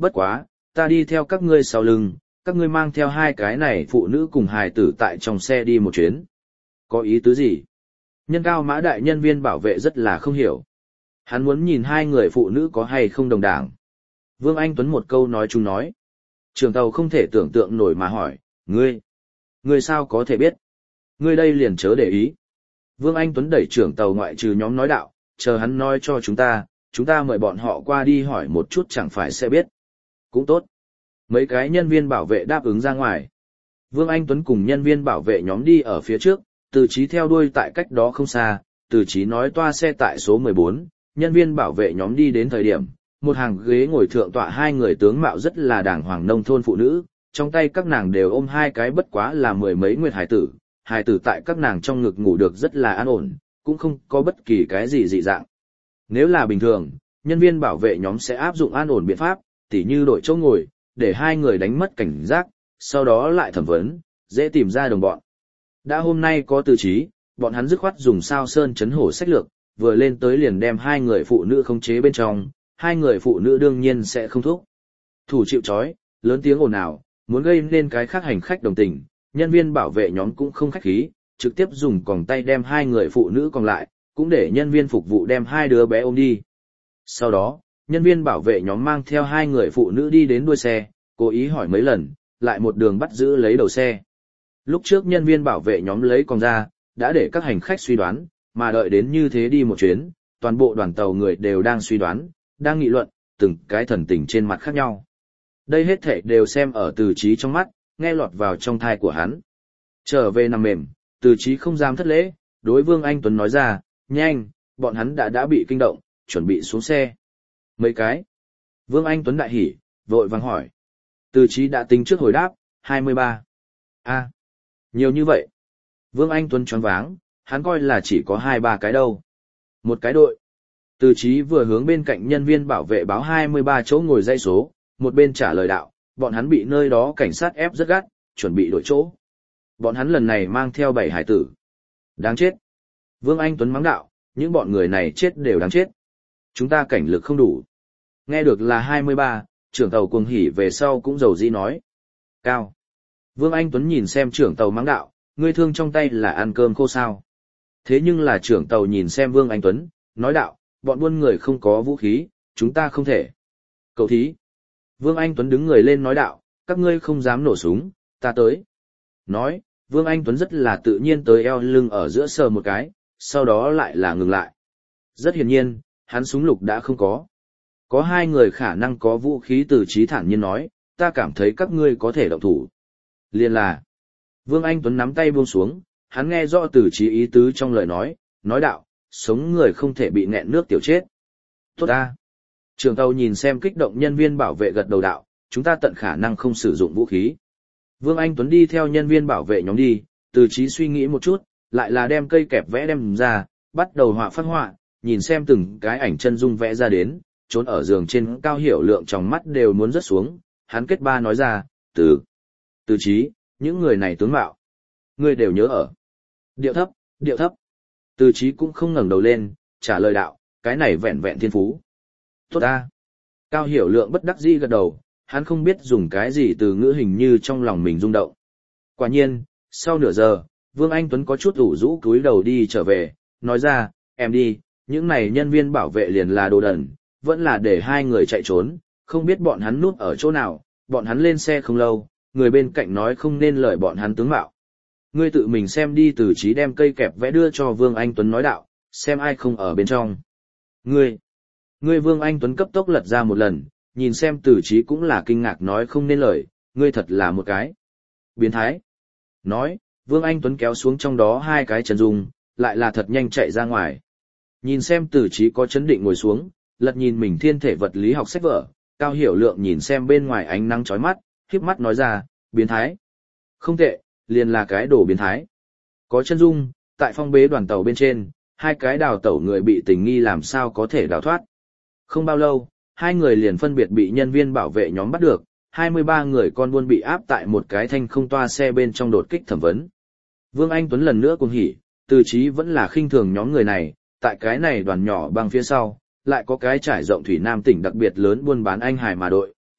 bất quá, ta đi theo các ngươi sau lưng, các ngươi mang theo hai cái này phụ nữ cùng hài tử tại trong xe đi một chuyến. Có ý tứ gì? Nhân cao mã đại nhân viên bảo vệ rất là không hiểu. Hắn muốn nhìn hai người phụ nữ có hay không đồng đảng. Vương Anh Tuấn một câu nói chung nói. Trường tàu không thể tưởng tượng nổi mà hỏi, ngươi, ngươi sao có thể biết? Ngươi đây liền chớ để ý. Vương Anh Tuấn đẩy trưởng tàu ngoại trừ nhóm nói đạo, chờ hắn nói cho chúng ta, chúng ta mời bọn họ qua đi hỏi một chút chẳng phải sẽ biết. Cũng tốt. Mấy cái nhân viên bảo vệ đáp ứng ra ngoài. Vương Anh Tuấn cùng nhân viên bảo vệ nhóm đi ở phía trước, Từ Chí theo đuôi tại cách đó không xa, Từ Chí nói toa xe tại số mười bốn, nhân viên bảo vệ nhóm đi đến thời điểm, một hàng ghế ngồi thượng tọa hai người tướng mạo rất là đàng hoàng nông thôn phụ nữ, trong tay các nàng đều ôm hai cái bất quá là mười mấy nguyệt hài tử, hài tử tại các nàng trong ngực ngủ được rất là an ổn, cũng không có bất kỳ cái gì dị dạng. Nếu là bình thường, nhân viên bảo vệ nhóm sẽ áp dụng an ổn biện pháp, tỉ như đổi chỗ ngồi, để hai người đánh mất cảnh giác, sau đó lại thẩm vấn, dễ tìm ra đồng bọn. Đã hôm nay có Từ Chí, bọn hắn dứt khoát dùng sao sơn chấn hổ sách lược, vừa lên tới liền đem hai người phụ nữ khống chế bên trong, hai người phụ nữ đương nhiên sẽ không thúc. Thủ chịu trói, lớn tiếng ồn ào, muốn gây nên cái khác hành khách đồng tình, nhân viên bảo vệ nhóm cũng không khách khí, trực tiếp dùng còng tay đem hai người phụ nữ còn lại, cũng để nhân viên phục vụ đem hai đứa bé ôm đi. Sau đó, nhân viên bảo vệ nhóm mang theo hai người phụ nữ đi đến đuôi xe, cố ý hỏi mấy lần, lại một đường bắt giữ lấy đầu xe. Lúc trước nhân viên bảo vệ nhóm lấy còng ra, đã để các hành khách suy đoán, mà đợi đến như thế đi một chuyến, toàn bộ đoàn tàu người đều đang suy đoán, đang nghị luận, từng cái thần tình trên mặt khác nhau. Đây hết thảy đều xem ở Từ Chí trong mắt, nghe lọt vào trong thai của hắn. Trở về nằm mềm, Từ Chí không dám thất lễ, đối Vương Anh Tuấn nói ra, nhanh, bọn hắn đã đã bị kinh động, chuẩn bị xuống xe. Mấy cái. Vương Anh Tuấn đại hỉ, vội vàng hỏi. Từ Chí đã tính trước hồi đáp, hai mươi ba. A, nhiều như vậy. Vương Anh Tuấn choáng váng, hắn coi là chỉ có hai ba cái đâu. Một cái đội. Từ Chí vừa hướng bên cạnh nhân viên bảo vệ báo hai mươi ba chỗ ngồi dãy số, một bên trả lời đạo, bọn hắn bị nơi đó cảnh sát ép rất gắt, chuẩn bị đổi chỗ. Bọn hắn lần này mang theo bảy hải tử. Đáng chết. Vương Anh Tuấn mắng đạo, những bọn người này chết đều đáng chết. Chúng ta cảnh lực không đủ. Nghe được là hai mươi ba, trưởng tàu cuồng hỉ về sau cũng dầu dĩ nói. Cao. Vương Anh Tuấn nhìn xem trưởng tàu mắng đạo, ngươi thương trong tay là ăn cơm khô sao. Thế nhưng là trưởng tàu nhìn xem Vương Anh Tuấn, nói đạo, bọn buôn người không có vũ khí, chúng ta không thể. Cậu thí. Vương Anh Tuấn đứng người lên nói đạo, các ngươi không dám nổ súng, ta tới. Nói, Vương Anh Tuấn rất là tự nhiên tới eo lưng ở giữa sờ một cái, sau đó lại là ngừng lại. Rất hiển nhiên, hắn súng lục đã không có. Có hai người khả năng có vũ khí. Từ Chí thản nhiên nói, ta cảm thấy các ngươi có thể động thủ. Liên là, Vương Anh Tuấn nắm tay buông xuống, hắn nghe rõ Từ Chí ý tứ trong lời nói, nói đạo, sống người không thể bị nghẹn nước tiểu chết. Tốt ta. Trường tàu nhìn xem kích động nhân viên bảo vệ gật đầu đạo, chúng ta tận khả năng không sử dụng vũ khí. Vương Anh Tuấn đi theo nhân viên bảo vệ nhóm đi, Từ Chí suy nghĩ một chút, lại là đem cây kẹp vẽ đem ra, bắt đầu họa phát họa, nhìn xem từng cái ảnh chân dung vẽ ra đến, trốn ở giường trên Cao Hiểu Lượng trong mắt đều muốn rớt xuống, hắn kết ba nói ra, từ, Từ Chí, những người này tướng mạo, ngươi đều nhớ ở. Điệu thấp, điệu thấp. Từ Chí cũng không ngẩng đầu lên, trả lời đạo, cái này vẹn vẹn thiên phú. Tốt ta. Cao Hiểu Lượng bất đắc dĩ gật đầu, hắn không biết dùng cái gì từ ngữ hình như trong lòng mình rung động. Quả nhiên, sau nửa giờ, Vương Anh Tuấn có chút ủ rũ cúi đầu đi trở về, nói ra, em đi, những này nhân viên bảo vệ liền là đồ đần, vẫn là để hai người chạy trốn, không biết bọn hắn núp ở chỗ nào, bọn hắn lên xe không lâu, người bên cạnh nói không nên lời bọn hắn tướng mạo. Ngươi tự mình xem đi. Từ Chí đem cây kẹp vẽ đưa cho Vương Anh Tuấn nói đạo, xem ai không ở bên trong. Ngươi, ngươi Vương Anh Tuấn cấp tốc lật ra một lần, nhìn xem Từ Chí cũng là kinh ngạc nói không nên lời, ngươi thật là một cái biến thái. Nói, Vương Anh Tuấn kéo xuống trong đó hai cái chân dung, lại là thật nhanh chạy ra ngoài. Nhìn xem Từ Chí có chấn định ngồi xuống, lật nhìn mình thiên thể vật lý học sách vở, Cao Hiểu Lượng nhìn xem bên ngoài ánh nắng chói mắt, khép mắt nói ra, biến thái. Không tệ, liền là cái đồ biến thái. Có chân dung, tại phong bế đoàn tàu bên trên, hai cái đào tẩu người bị tình nghi làm sao có thể đào thoát. Không bao lâu, hai người liền phân biệt bị nhân viên bảo vệ nhóm bắt được, hai mươi ba người con buôn bị áp tại một cái thanh không toa xe bên trong đột kích thẩm vấn. Vương Anh Tuấn lần nữa cuồng hỉ, Từ Chí vẫn là khinh thường nhóm người này, tại cái này đoàn nhỏ băng phía sau, lại có cái trải rộng thủy nam tỉnh đặc biệt lớn buôn bán anh hải mà đội,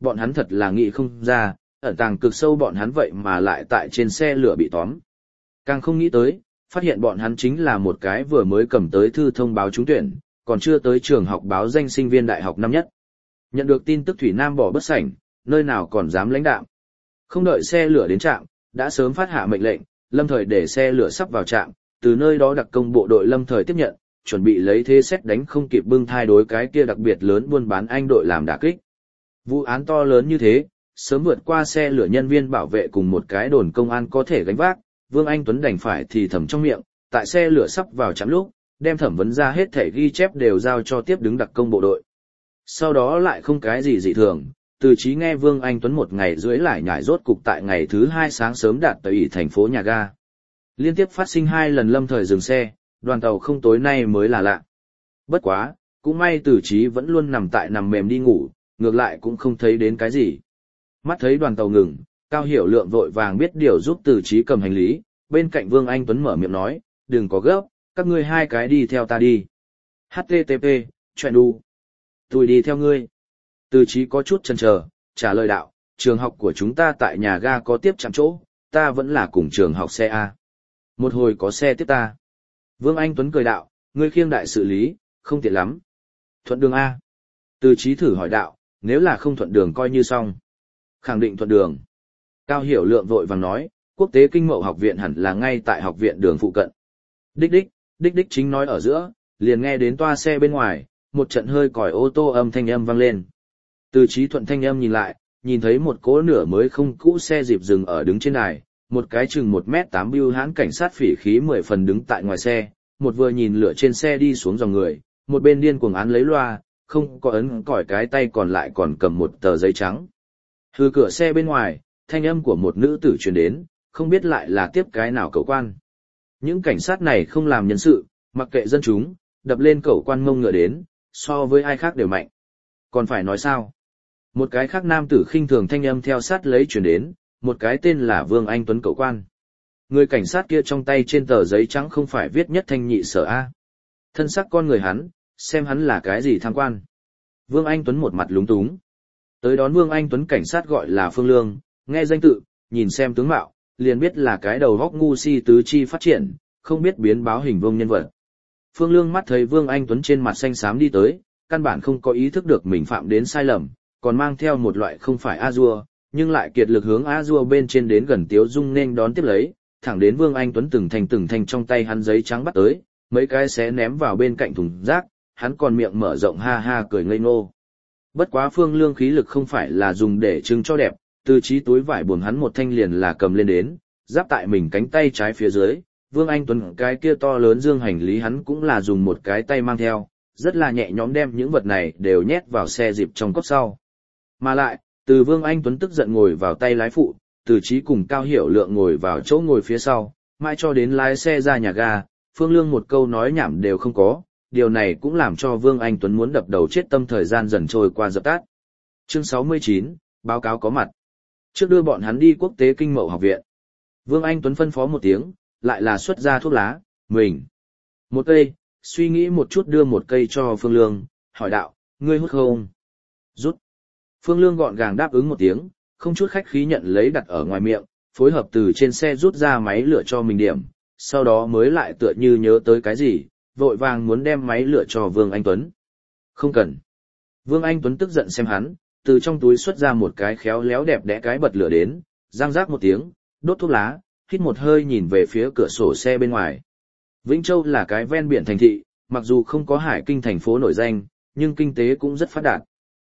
bọn hắn thật là nghĩ không ra, ẩn tàng cực sâu bọn hắn vậy mà lại tại trên xe lửa bị tóm. Càng không nghĩ tới, phát hiện bọn hắn chính là một cái vừa mới cầm tới thư thông báo trúng tuyển, còn chưa tới trường học báo danh sinh viên đại học năm nhất. Nhận được tin tức Thủy Nam bỏ bất sảnh, nơi nào còn dám lãnh đạm. Không đợi xe lửa đến trạm, đã sớm phát hạ mệnh lệnh, lâm thời để xe lửa sắp vào trạm, từ nơi đó đặc công bộ đội lâm thời tiếp nhận, chuẩn bị lấy thế xét đánh không kịp bưng thai đối cái kia đặc biệt lớn buôn bán anh đội làm đả kích. Vụ án to lớn như thế, sớm vượt qua xe lửa nhân viên bảo vệ cùng một cái đồn công an có thể gánh vác, Vương Anh Tuấn đành phải thì thầm trong miệng, tại xe lửa sắp vào trạm lúc, đem thẩm vấn ra hết thẻ ghi chép đều giao cho tiếp đứng đặc công bộ đội. Sau đó lại không cái gì dị thường, từ trí nghe Vương Anh Tuấn một ngày rưỡi lại nhảy rốt cục tại ngày thứ hai sáng sớm đạt tới ủy thành phố nhà ga. Liên tiếp phát sinh hai lần lâm thời dừng xe, đoàn tàu không tối nay mới là lạ. Bất quá, cũng may từ trí vẫn luôn nằm tại nằm mềm đi ngủ, ngược lại cũng không thấy đến cái gì. Mắt thấy đoàn tàu ngừng, Cao Hiểu Lượng vội vàng biết điều giúp từ trí cầm hành lý, bên cạnh Vương Anh Tuấn mở miệng nói, đừng có gấp, các ngươi hai cái đi theo ta đi. hát tê tê pê, chuyện đu. Tôi đi theo ngươi. Từ trí có chút chần chờ, trả lời đạo, trường học của chúng ta tại nhà ga có tiếp chạm chỗ, ta vẫn là cùng trường học xe A. Một hồi có xe tiếp ta. Vương Anh Tuấn cười đạo, ngươi khiêng đại xử lý, không tiện lắm. Thuận đường A. Từ trí thử hỏi đạo, nếu là không thuận đường coi như xong. Khẳng định thuận đường. Cao Hiểu Lượng vội vàng nói, quốc tế kinh mậu học viện hẳn là ngay tại học viện đường phụ cận. Đích đích, đích đích chính nói ở giữa, liền nghe đến toa xe bên ngoài, một trận hơi còi ô tô âm thanh âm vang lên. Từ trí thuận thanh âm nhìn lại, nhìn thấy một cỗ nửa mới không cũ xe dịp dừng ở đứng trên đài, một cái chừng một mét tám bưu hãn cảnh sát phỉ khí mười phần đứng tại ngoài xe, một vừa nhìn lửa trên xe đi xuống dòng người, một bên điên cuồng án lấy loa, không có ấn còi cái tay còn lại còn cầm một tờ giấy trắng. Từ cửa xe bên ngoài, thanh âm của một nữ tử truyền đến, không biết lại là tiếp cái nào cẩu quan. Những cảnh sát này không làm nhân sự, mặc kệ dân chúng, đập lên cẩu quan mông ngựa đến, so với ai khác đều mạnh. Còn phải nói sao? Một cái khác nam tử khinh thường thanh âm theo sát lấy truyền đến, một cái tên là Vương Anh Tuấn cẩu quan. Người cảnh sát kia trong tay trên tờ giấy trắng không phải viết nhất thanh nhị sở A. Thân sắc con người hắn, xem hắn là cái gì tham quan. Vương Anh Tuấn một mặt lúng túng. Tới đón Vương Anh Tuấn cảnh sát gọi là Phương Lương, nghe danh tự, nhìn xem tướng mạo, liền biết là cái đầu góc ngu si tứ chi phát triển, không biết biến báo hình vuông nhân vật. Phương Lương mắt thấy Vương Anh Tuấn trên mặt xanh xám đi tới, căn bản không có ý thức được mình phạm đến sai lầm, còn mang theo một loại không phải A-dua, nhưng lại kiệt lực hướng A-dua bên trên đến gần Tiếu Dung nên đón tiếp lấy, thẳng đến Vương Anh Tuấn từng thành từng thành trong tay hắn giấy trắng bắt tới, mấy cái xé ném vào bên cạnh thùng rác, hắn còn miệng mở rộng ha ha cười ngây ngô. Bất quá Phương Lương khí lực không phải là dùng để trưng cho đẹp, từ trí túi vải buồm hắn một thanh liền là cầm lên đến, giáp tại mình cánh tay trái phía dưới, Vương Anh Tuấn cái kia to lớn dương hành lý hắn cũng là dùng một cái tay mang theo, rất là nhẹ nhõm đem những vật này đều nhét vào xe dịp trong cốp sau. Mà lại, từ Vương Anh Tuấn tức giận ngồi vào tay lái phụ, từ trí cùng Cao Hiểu Lượng ngồi vào chỗ ngồi phía sau, mãi cho đến lái xe ra nhà ga, Phương Lương một câu nói nhảm đều không có, điều này cũng làm cho Vương Anh Tuấn muốn đập đầu chết tâm thời gian dần trôi qua dập tắt. Chương sáu mươi chín, báo cáo có mặt. Trước đưa bọn hắn đi quốc tế kinh mậu học viện. Vương Anh Tuấn phân phó một tiếng, lại là xuất ra thuốc lá, mình. Một cây, suy nghĩ một chút đưa một cây cho Phương Lương, hỏi đạo, ngươi hút không? Rút. Phương Lương gọn gàng đáp ứng một tiếng, không chút khách khí nhận lấy đặt ở ngoài miệng, phối hợp từ trên xe rút ra máy lửa cho mình điểm, sau đó mới lại tựa như nhớ tới cái gì, vội vàng muốn đem máy lửa cho Vương Anh Tuấn. Không cần. Vương Anh Tuấn tức giận xem hắn, từ trong túi xuất ra một cái khéo léo đẹp đẽ cái bật lửa đến, răng rác một tiếng, đốt thuốc lá, hít một hơi nhìn về phía cửa sổ xe bên ngoài. Vĩnh Châu là cái ven biển thành thị, mặc dù không có hải kinh thành phố nổi danh, nhưng kinh tế cũng rất phát đạt.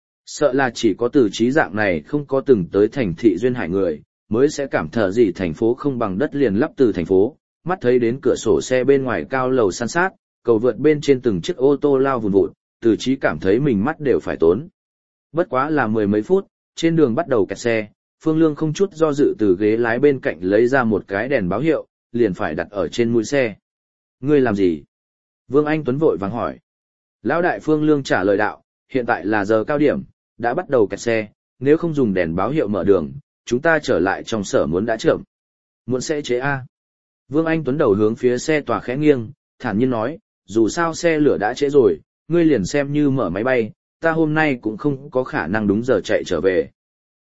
Sợ là chỉ có từ trí dạng này không có từng tới thành thị duyên hải người, mới sẽ cảm thở gì thành phố không bằng đất liền lắp từ thành phố, mắt thấy đến cửa sổ xe bên ngoài cao lầu san sát, cầu vượt bên trên từng chiếc ô tô lao vùn vụt, từ trí cảm thấy mình mắt đều phải tốn. Bất quá là mười mấy phút, trên đường bắt đầu kẹt xe, Phương Lương không chút do dự từ ghế lái bên cạnh lấy ra một cái đèn báo hiệu, liền phải đặt ở trên mũi xe. Ngươi làm gì? Vương Anh Tuấn vội vàng hỏi. Lão đại Phương Lương trả lời đạo, hiện tại là giờ cao điểm, đã bắt đầu kẹt xe, nếu không dùng đèn báo hiệu mở đường, chúng ta trở lại trong sở muốn đã chậm. Muốn sẽ chế A. Vương Anh Tuấn đầu hướng phía xe tòa khẽ nghiêng, thản nhiên nói, dù sao xe lửa đã trễ rồi, ngươi liền xem như mở máy bay, ta hôm nay cũng không có khả năng đúng giờ chạy trở về.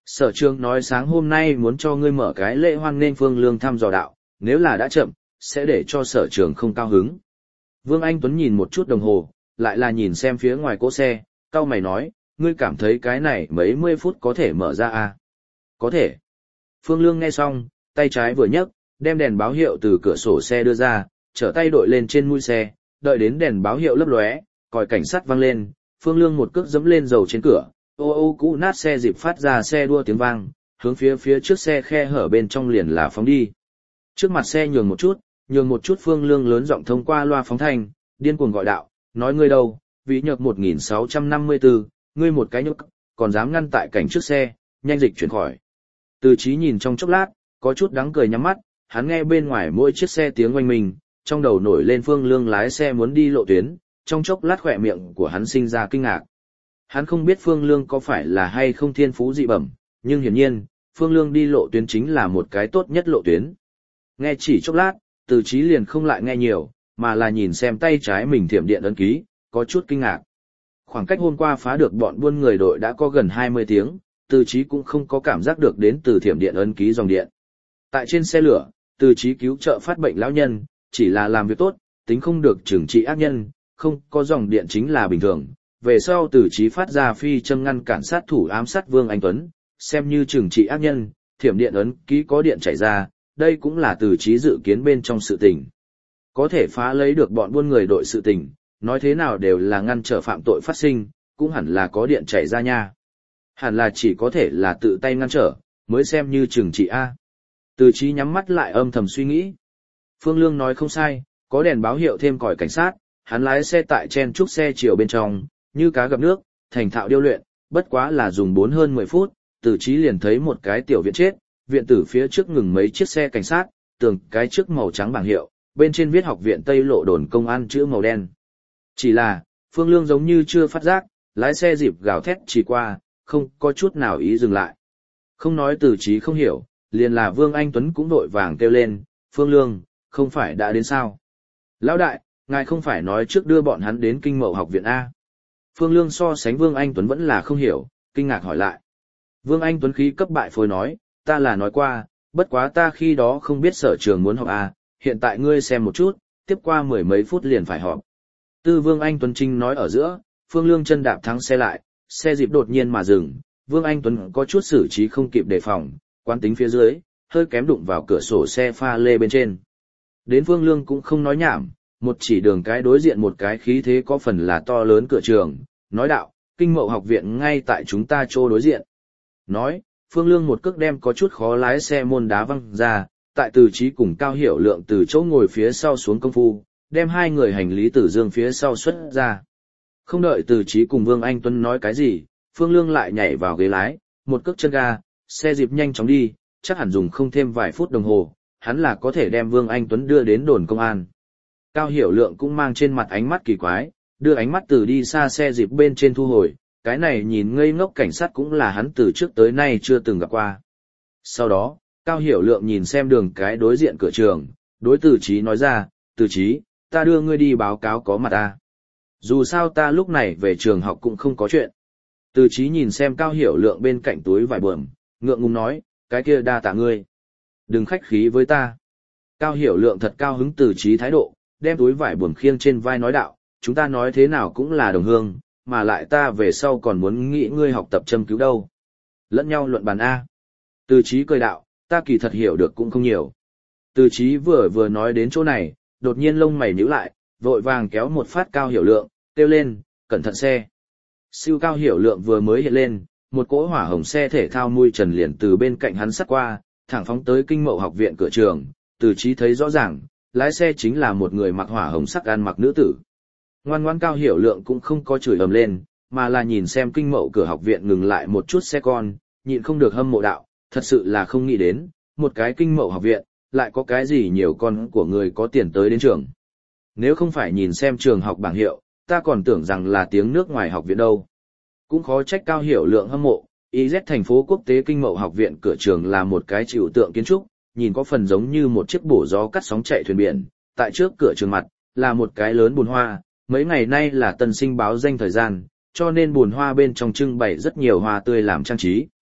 Sở trường nói sáng hôm nay muốn cho ngươi mở cái lễ hoan nghênh Phương Lương thăm dò đạo, nếu là đã chậm, sẽ để cho sở trường không cao hứng. Vương Anh Tuấn nhìn một chút đồng hồ, lại là nhìn xem phía ngoài cỗ xe, cau mày nói, ngươi cảm thấy cái này mấy mươi phút có thể mở ra à? Có thể. Phương Lương nghe xong, tay trái vừa nhấc, đem đèn báo hiệu từ cửa sổ xe đưa ra, trở tay đội lên trên mũi xe, đợi đến đèn báo hiệu lấp lóe, còi cảnh sát vang lên, Phương Lương một cước dẫm lên dầu trên cửa, ô ô cũ nát xe dịp phát ra xe đua tiếng vang, hướng phía phía trước xe khe hở bên trong liền là phóng đi. Trước mặt xe nhường một chút, nhường một chút Phương Lương lớn giọng thông qua loa phóng thanh, điên cuồng gọi đạo, nói ngươi đâu, vị nhược một nghìn sáu trăm năm mươi tư, ngươi một cái nhược, còn dám ngăn tại cảnh trước xe, nhanh dịch chuyển khỏi. Từ Chí nhìn trong chốc lát, có chút đắng cười nhắm mắt, hắn nghe bên ngoài mỗi chiếc xe tiếng oanh minh, trong đầu nổi lên Phương Lương lái xe muốn đi lộ tuyến, trong chốc lát khỏe miệng của hắn sinh ra kinh ngạc. Hắn không biết Phương Lương có phải là hay không thiên phú dị bẩm, nhưng hiển nhiên, Phương Lương đi lộ tuyến chính là một cái tốt nhất lộ tuyến. Nghe chỉ chốc lát, Từ Chí liền không lại nghe nhiều, mà là nhìn xem tay trái mình thiểm điện ấn ký, có chút kinh ngạc. Khoảng cách hôm qua phá được bọn buôn người đội đã có gần hai mươi tiếng, Từ Chí cũng không có cảm giác được đến từ thiểm điện ấn ký dòng điện. Tại trên xe lửa, Từ Chí cứu trợ phát bệnh lão nhân, chỉ là làm việc tốt, tính không được trừng trị ác nhân, không có dòng điện chính là bình thường. Về sau Từ Chí phát ra phi châm ngăn cản sát thủ ám sát Vương Anh Tuấn, xem như trừng trị ác nhân, thiểm điện ấn ký có điện chảy ra, đây cũng là Từ Chí dự kiến bên trong sự tình. Có thể phá lấy được bọn buôn người đội sự tình, nói thế nào đều là ngăn trở phạm tội phát sinh, cũng hẳn là có điện chảy ra nha. Hẳn là chỉ có thể là tự tay ngăn trở, mới xem như trừng trị A. Từ Chí nhắm mắt lại âm thầm suy nghĩ. Phương Lương nói không sai, có đèn báo hiệu thêm còi cảnh sát, hắn lái xe tại chen trúc xe chiều bên trong, như cá gặp nước, thành thạo điêu luyện, bất quá là dùng bốn hơn mười phút, Từ Chí liền thấy một cái tiểu viện chết, viện tử phía trước ngừng mấy chiếc xe cảnh sát, tường cái trước màu trắng bảng hiệu, bên trên viết học viện Tây Lộ đồn công an chữ màu đen. Chỉ là, Phương Lương giống như chưa phát giác, lái xe dịp gào thét chỉ qua, không có chút nào ý dừng lại. Không nói Từ Chí không hiểu, liền là Vương Anh Tuấn cũng vội vàng kêu lên, Phương Lương, không phải đã đến sao? Lão đại, ngài không phải nói trước đưa bọn hắn đến Kinh Mậu học viện A. Phương Lương so sánh Vương Anh Tuấn vẫn là không hiểu, kinh ngạc hỏi lại. Vương Anh Tuấn khí cấp bại phôi nói, ta là nói qua, bất quá ta khi đó không biết sở trường muốn học A, hiện tại ngươi xem một chút, tiếp qua mười mấy phút liền phải họp. Tư Vương Anh Tuấn Trinh nói ở giữa, Phương Lương chân đạp thắng xe lại, xe dịp đột nhiên mà dừng, Vương Anh Tuấn có chút xử trí không kịp đề phòng, quán tính phía dưới, hơi kém đụng vào cửa sổ xe pha lê bên trên. Đến Phương Lương cũng không nói nhảm, một chỉ đường cái đối diện một cái khí thế có phần là to lớn cửa trường, nói đạo, Kinh Mậu học viện ngay tại chúng ta chỗ đối diện. Nói, Phương Lương một cước đem có chút khó lái xe môn đá văng ra, tại Từ Chí cùng Cao Hiểu Lượng từ chỗ ngồi phía sau xuống công phu, đem hai người hành lý từ dương phía sau xuất ra. Không đợi Từ Chí cùng Vương Anh Tuấn nói cái gì, Phương Lương lại nhảy vào ghế lái, một cước chân ga, xe dịp nhanh chóng đi, chắc hẳn dùng không thêm vài phút đồng hồ, hắn là có thể đem Vương Anh Tuấn đưa đến đồn công an. Cao Hiểu Lượng cũng mang trên mặt ánh mắt kỳ quái, đưa ánh mắt từ đi xa xe dịp bên trên thu hồi, cái này nhìn ngây ngốc cảnh sát cũng là hắn từ trước tới nay chưa từng gặp qua. Sau đó, Cao Hiểu Lượng nhìn xem đường cái đối diện cửa trường, đối Từ Chí nói ra, Từ Chí, ta đưa ngươi đi báo cáo có mặt ta. Dù sao ta lúc này về trường học cũng không có chuyện. Từ Chí nhìn xem Cao Hiểu Lượng bên cạnh túi vải bờm, ngượng ngùng nói, cái kia đa tạ ngươi. Đừng khách khí với ta. Cao Hiểu Lượng thật cao hứng Từ Chí thái độ, đem túi vải bờm khiêng trên vai nói đạo, chúng ta nói thế nào cũng là đồng hương, mà lại ta về sau còn muốn nghĩ ngươi học tập châm cứu đâu. Lẫn nhau luận bàn A. Từ Chí cười đạo, ta kỳ thật hiểu được cũng không nhiều. Từ Chí vừa vừa nói đến chỗ này, đột nhiên lông mày nhíu lại, vội vàng kéo một phát Cao Hiểu Lượng, kêu lên, cẩn thận xe. Siêu Cao Hiểu Lượng vừa mới hiện lên, một cỗ hỏa hồng xe thể thao mui trần liền từ bên cạnh hắn sắt qua, thẳng phóng tới Kinh Mậu học viện cửa trường, Từ Chí thấy rõ ràng, lái xe chính là một người mặc hỏa hồng sắc ăn mặc nữ tử. Ngoan ngoãn Cao Hiểu Lượng cũng không có chửi ầm lên, mà là nhìn xem Kinh Mậu cửa học viện ngừng lại một chút xe con, nhịn không được hâm mộ đạo, thật sự là không nghĩ đến, một cái Kinh Mậu học viện, lại có cái gì nhiều con của người có tiền tới đến trường. Nếu không phải nhìn xem trường học bảng hiệu, ta còn tưởng rằng là tiếng nước ngoài học viện đâu. Cũng khó trách Cao Hiểu Lượng hâm mộ, i dét thành phố quốc tế Kinh Mậu học viện cửa trường là một cái chịu tượng kiến trúc, nhìn có phần giống như một chiếc bổ gió cắt sóng chạy thuyền biển, tại trước cửa trường mặt, là một cái lớn bùn hoa, mấy ngày nay là tân sinh báo danh thời gian, cho nên bùn hoa bên trong trưng bày rất nhiều hoa tươi làm trang trí.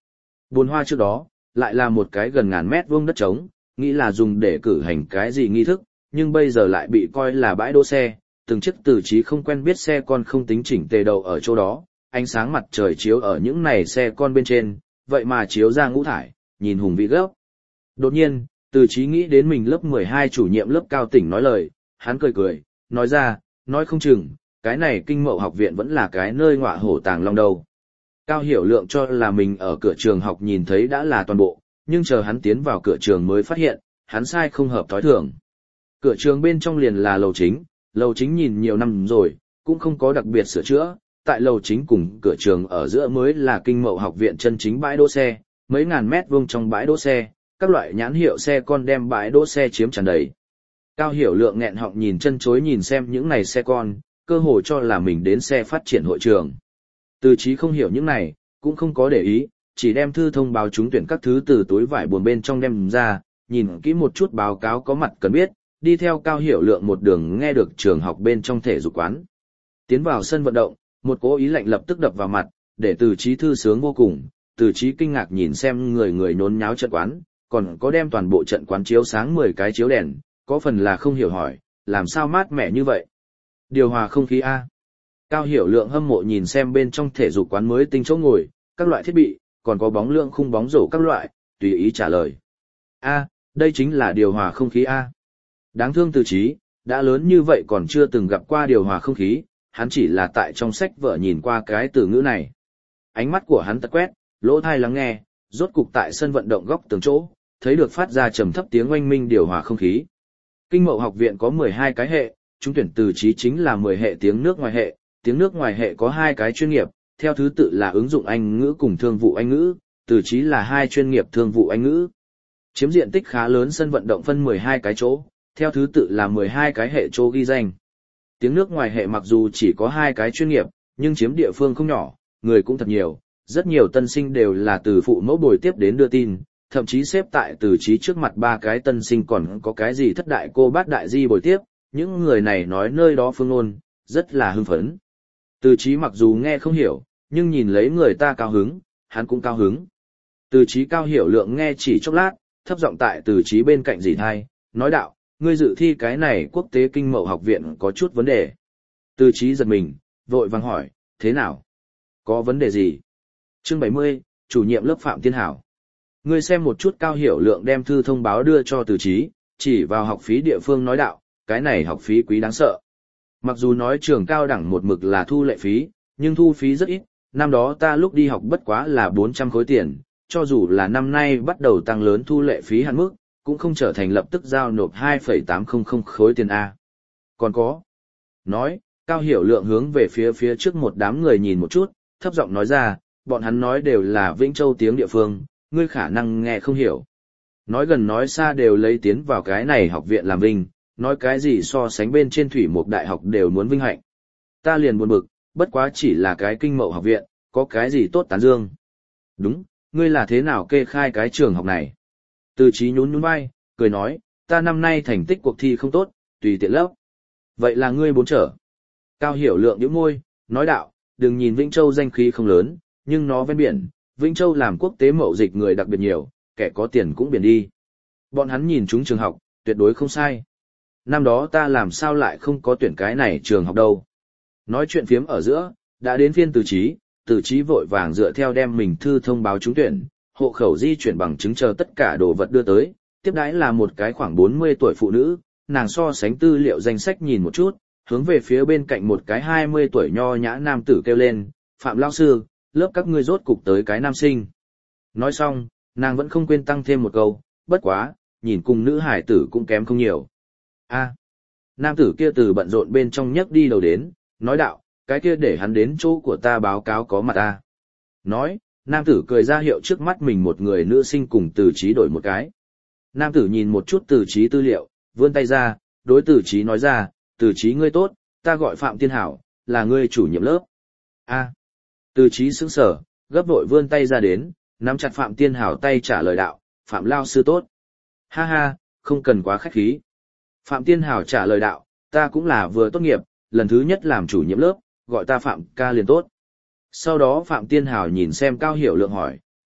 Bồn hoa trước đó, lại là một cái gần ngàn mét vuông đất trống, nghĩ là dùng để cử hành cái gì nghi thức, nhưng bây giờ lại bị coi là bãi đỗ xe, từng chiếc Từ Chí không quen biết xe con không tính chỉnh tề đầu ở chỗ đó, ánh sáng mặt trời chiếu ở những này xe con bên trên, vậy mà chiếu ra ngũ thải, nhìn hùng vĩ gấp. Đột nhiên, Từ Chí nghĩ đến mình lớp mười hai chủ nhiệm lớp Cao Tỉnh nói lời, hắn cười cười, nói ra, nói không chừng, cái này Kinh Mậu học viện vẫn là cái nơi ngọa hổ tàng long đâu. Cao Hiểu Lượng cho là mình ở cửa trường học nhìn thấy đã là toàn bộ, nhưng chờ hắn tiến vào cửa trường mới phát hiện, hắn sai không hợp thói thường. Cửa trường bên trong liền là lầu chính, lầu chính nhìn nhiều năm rồi, cũng không có đặc biệt sửa chữa, tại lầu chính cùng cửa trường ở giữa mới là Kinh Mậu học viện chân chính bãi đỗ xe, mấy ngàn mét vuông trong bãi đỗ xe, các loại nhãn hiệu xe con đem bãi đỗ xe chiếm tràn đầy. Cao Hiểu Lượng nghẹn họng nhìn chân chối nhìn xem những này xe con, cơ hồ cho là mình đến xe phát triển hội trường. Từ Chí không hiểu những này, cũng không có để ý, chỉ đem thư thông báo trúng tuyển các thứ từ túi vải buồn bên trong đem ra, nhìn kỹ một chút báo cáo có mặt cần biết, đi theo Cao Hiểu Lượng một đường nghe được trường học bên trong thể dục quán. Tiến vào sân vận động, một cố ý lạnh lập tức đập vào mặt, để Từ Chí thư sướng vô cùng, Từ Chí kinh ngạc nhìn xem người người nhốn nháo trận quán, còn có đem toàn bộ trận quán chiếu sáng mười cái chiếu đèn, có phần là không hiểu hỏi, làm sao mát mẻ như vậy? Điều hòa không khí A. Cao Hiểu Lượng hâm mộ nhìn xem bên trong thể dục quán mới tinh chỗ ngồi, các loại thiết bị, còn có bóng lượng khung bóng rổ các loại, tùy ý trả lời. A, đây chính là điều hòa không khí A. Đáng thương Từ Chí, đã lớn như vậy còn chưa từng gặp qua điều hòa không khí, hắn chỉ là tại trong sách vở nhìn qua cái từ ngữ này. Ánh mắt của hắn tật quét, lỗ tai lắng nghe, rốt cục tại sân vận động góc tường chỗ, thấy được phát ra trầm thấp tiếng oanh minh điều hòa không khí. Kinh Mậu học viện có mười hai cái hệ, trúng tuyển Từ Chí chính là mười hệ tiếng nước ngoài hệ, tiếng nước ngoài hệ có hai cái chuyên nghiệp, theo thứ tự là ứng dụng Anh ngữ cùng thương vụ Anh ngữ, Từ Chí là hai chuyên nghiệp thương vụ Anh ngữ. Chiếm diện tích khá lớn sân vận động phân mười hai cái chỗ, theo thứ tự là mười hai cái hệ chỗ ghi danh. Tiếng nước ngoài hệ mặc dù chỉ có hai cái chuyên nghiệp, nhưng chiếm địa phương không nhỏ, người cũng thật nhiều, rất nhiều tân sinh đều là từ phụ mẫu bồi tiếp đến đưa tin, thậm chí xếp tại Từ Chí trước mặt ba cái tân sinh còn có cái gì thất đại cô bát đại di bồi tiếp, những người này nói nơi đó phương ngôn, rất là hưng phấn. Từ Chí mặc dù nghe không hiểu, nhưng nhìn lấy người ta cao hứng, hắn cũng cao hứng. Từ Chí Cao Hiểu Lượng nghe chỉ chốc lát, thấp giọng tại Từ Chí bên cạnh dì thai, nói đạo, ngươi dự thi cái này quốc tế Kinh Mậu học viện có chút vấn đề. Từ Chí giật mình, vội vàng hỏi, thế nào? Có vấn đề gì? Chương bảy mươi, chủ nhiệm lớp Phạm Tiên Hảo. Ngươi xem một chút. Cao Hiểu Lượng đem thư thông báo đưa cho Từ Chí, chỉ vào học phí địa phương nói đạo, cái này học phí quý đáng sợ. Mặc dù nói trường cao đẳng một mực là thu lệ phí, nhưng thu phí rất ít, năm đó ta lúc đi học bất quá là bốn trăm khối tiền, cho dù là năm nay bắt đầu tăng lớn thu lệ phí hạn mức, cũng không trở thành lập tức giao nộp hai phẩy tám trăm khối tiền A. Còn có. Nói, Cao Hiểu Lượng hướng về phía phía trước một đám người nhìn một chút, thấp giọng nói ra, bọn hắn nói đều là Vĩnh Châu tiếng địa phương, ngươi khả năng nghe không hiểu. Nói gần nói xa đều lấy tiến vào cái này học viện làm vinh, nói cái gì so sánh bên trên thủy một đại học đều muốn vinh hạnh. Ta liền buồn bực, bất quá chỉ là cái Kinh Mậu học viện, có cái gì tốt tán dương. Đúng, ngươi là thế nào kê khai cái trường học này? Từ Chí nhún nhún vai, cười nói, ta năm nay thành tích cuộc thi không tốt, tùy tiện lớp. Vậy là ngươi bốn trở. Cao Hiểu Lượng nhíu môi, nói đạo, đừng nhìn Vĩnh Châu danh khí không lớn, nhưng nó ven biển, Vĩnh Châu làm quốc tế mậu dịch người đặc biệt nhiều, kẻ có tiền cũng biển đi. Bọn hắn nhìn chúng trường học, tuyệt đối không sai. Năm đó ta làm sao lại không có tuyển cái này trường học đâu. Nói chuyện phiếm ở giữa, đã đến phiên Từ Chí, Từ Chí vội vàng dựa theo đem mình thư thông báo trúng tuyển, hộ khẩu di chuyển bằng chứng chờ tất cả đồ vật đưa tới, tiếp đãi là một cái khoảng bốn mươi tuổi phụ nữ, nàng so sánh tư liệu danh sách nhìn một chút, hướng về phía bên cạnh một cái hai mươi tuổi nho nhã nam tử kêu lên, Phạm lão sư, lớp các ngươi rốt cục tới cái nam sinh. Nói xong, nàng vẫn không quên tăng thêm một câu, bất quá, nhìn cùng nữ hải tử cũng kém không nhiều. A, nam tử kia từ bận rộn bên trong nhấc đi đầu đến, nói đạo, cái kia để hắn đến chỗ của ta báo cáo có mặt ta. Nói, nam tử cười ra hiệu trước mắt mình một người nữ sinh cùng Từ Chí đổi một cái. Nam tử nhìn một chút Từ Chí tư liệu, vươn tay ra, đối Từ Chí nói ra, Từ Chí ngươi tốt, ta gọi Phạm Tiên Hảo, là ngươi chủ nhiệm lớp. A, Từ Chí sững sờ, gấp vội vươn tay ra đến, nắm chặt Phạm Tiên Hảo tay trả lời đạo, Phạm lao sư tốt. Ha ha, không cần quá khách khí. Phạm Tiên Hảo trả lời đạo, ta cũng là vừa tốt nghiệp, lần thứ nhất làm chủ nhiệm lớp, gọi ta Phạm ca liền tốt. Sau đó Phạm Tiên Hảo nhìn xem Cao Hiểu Lượng hỏi,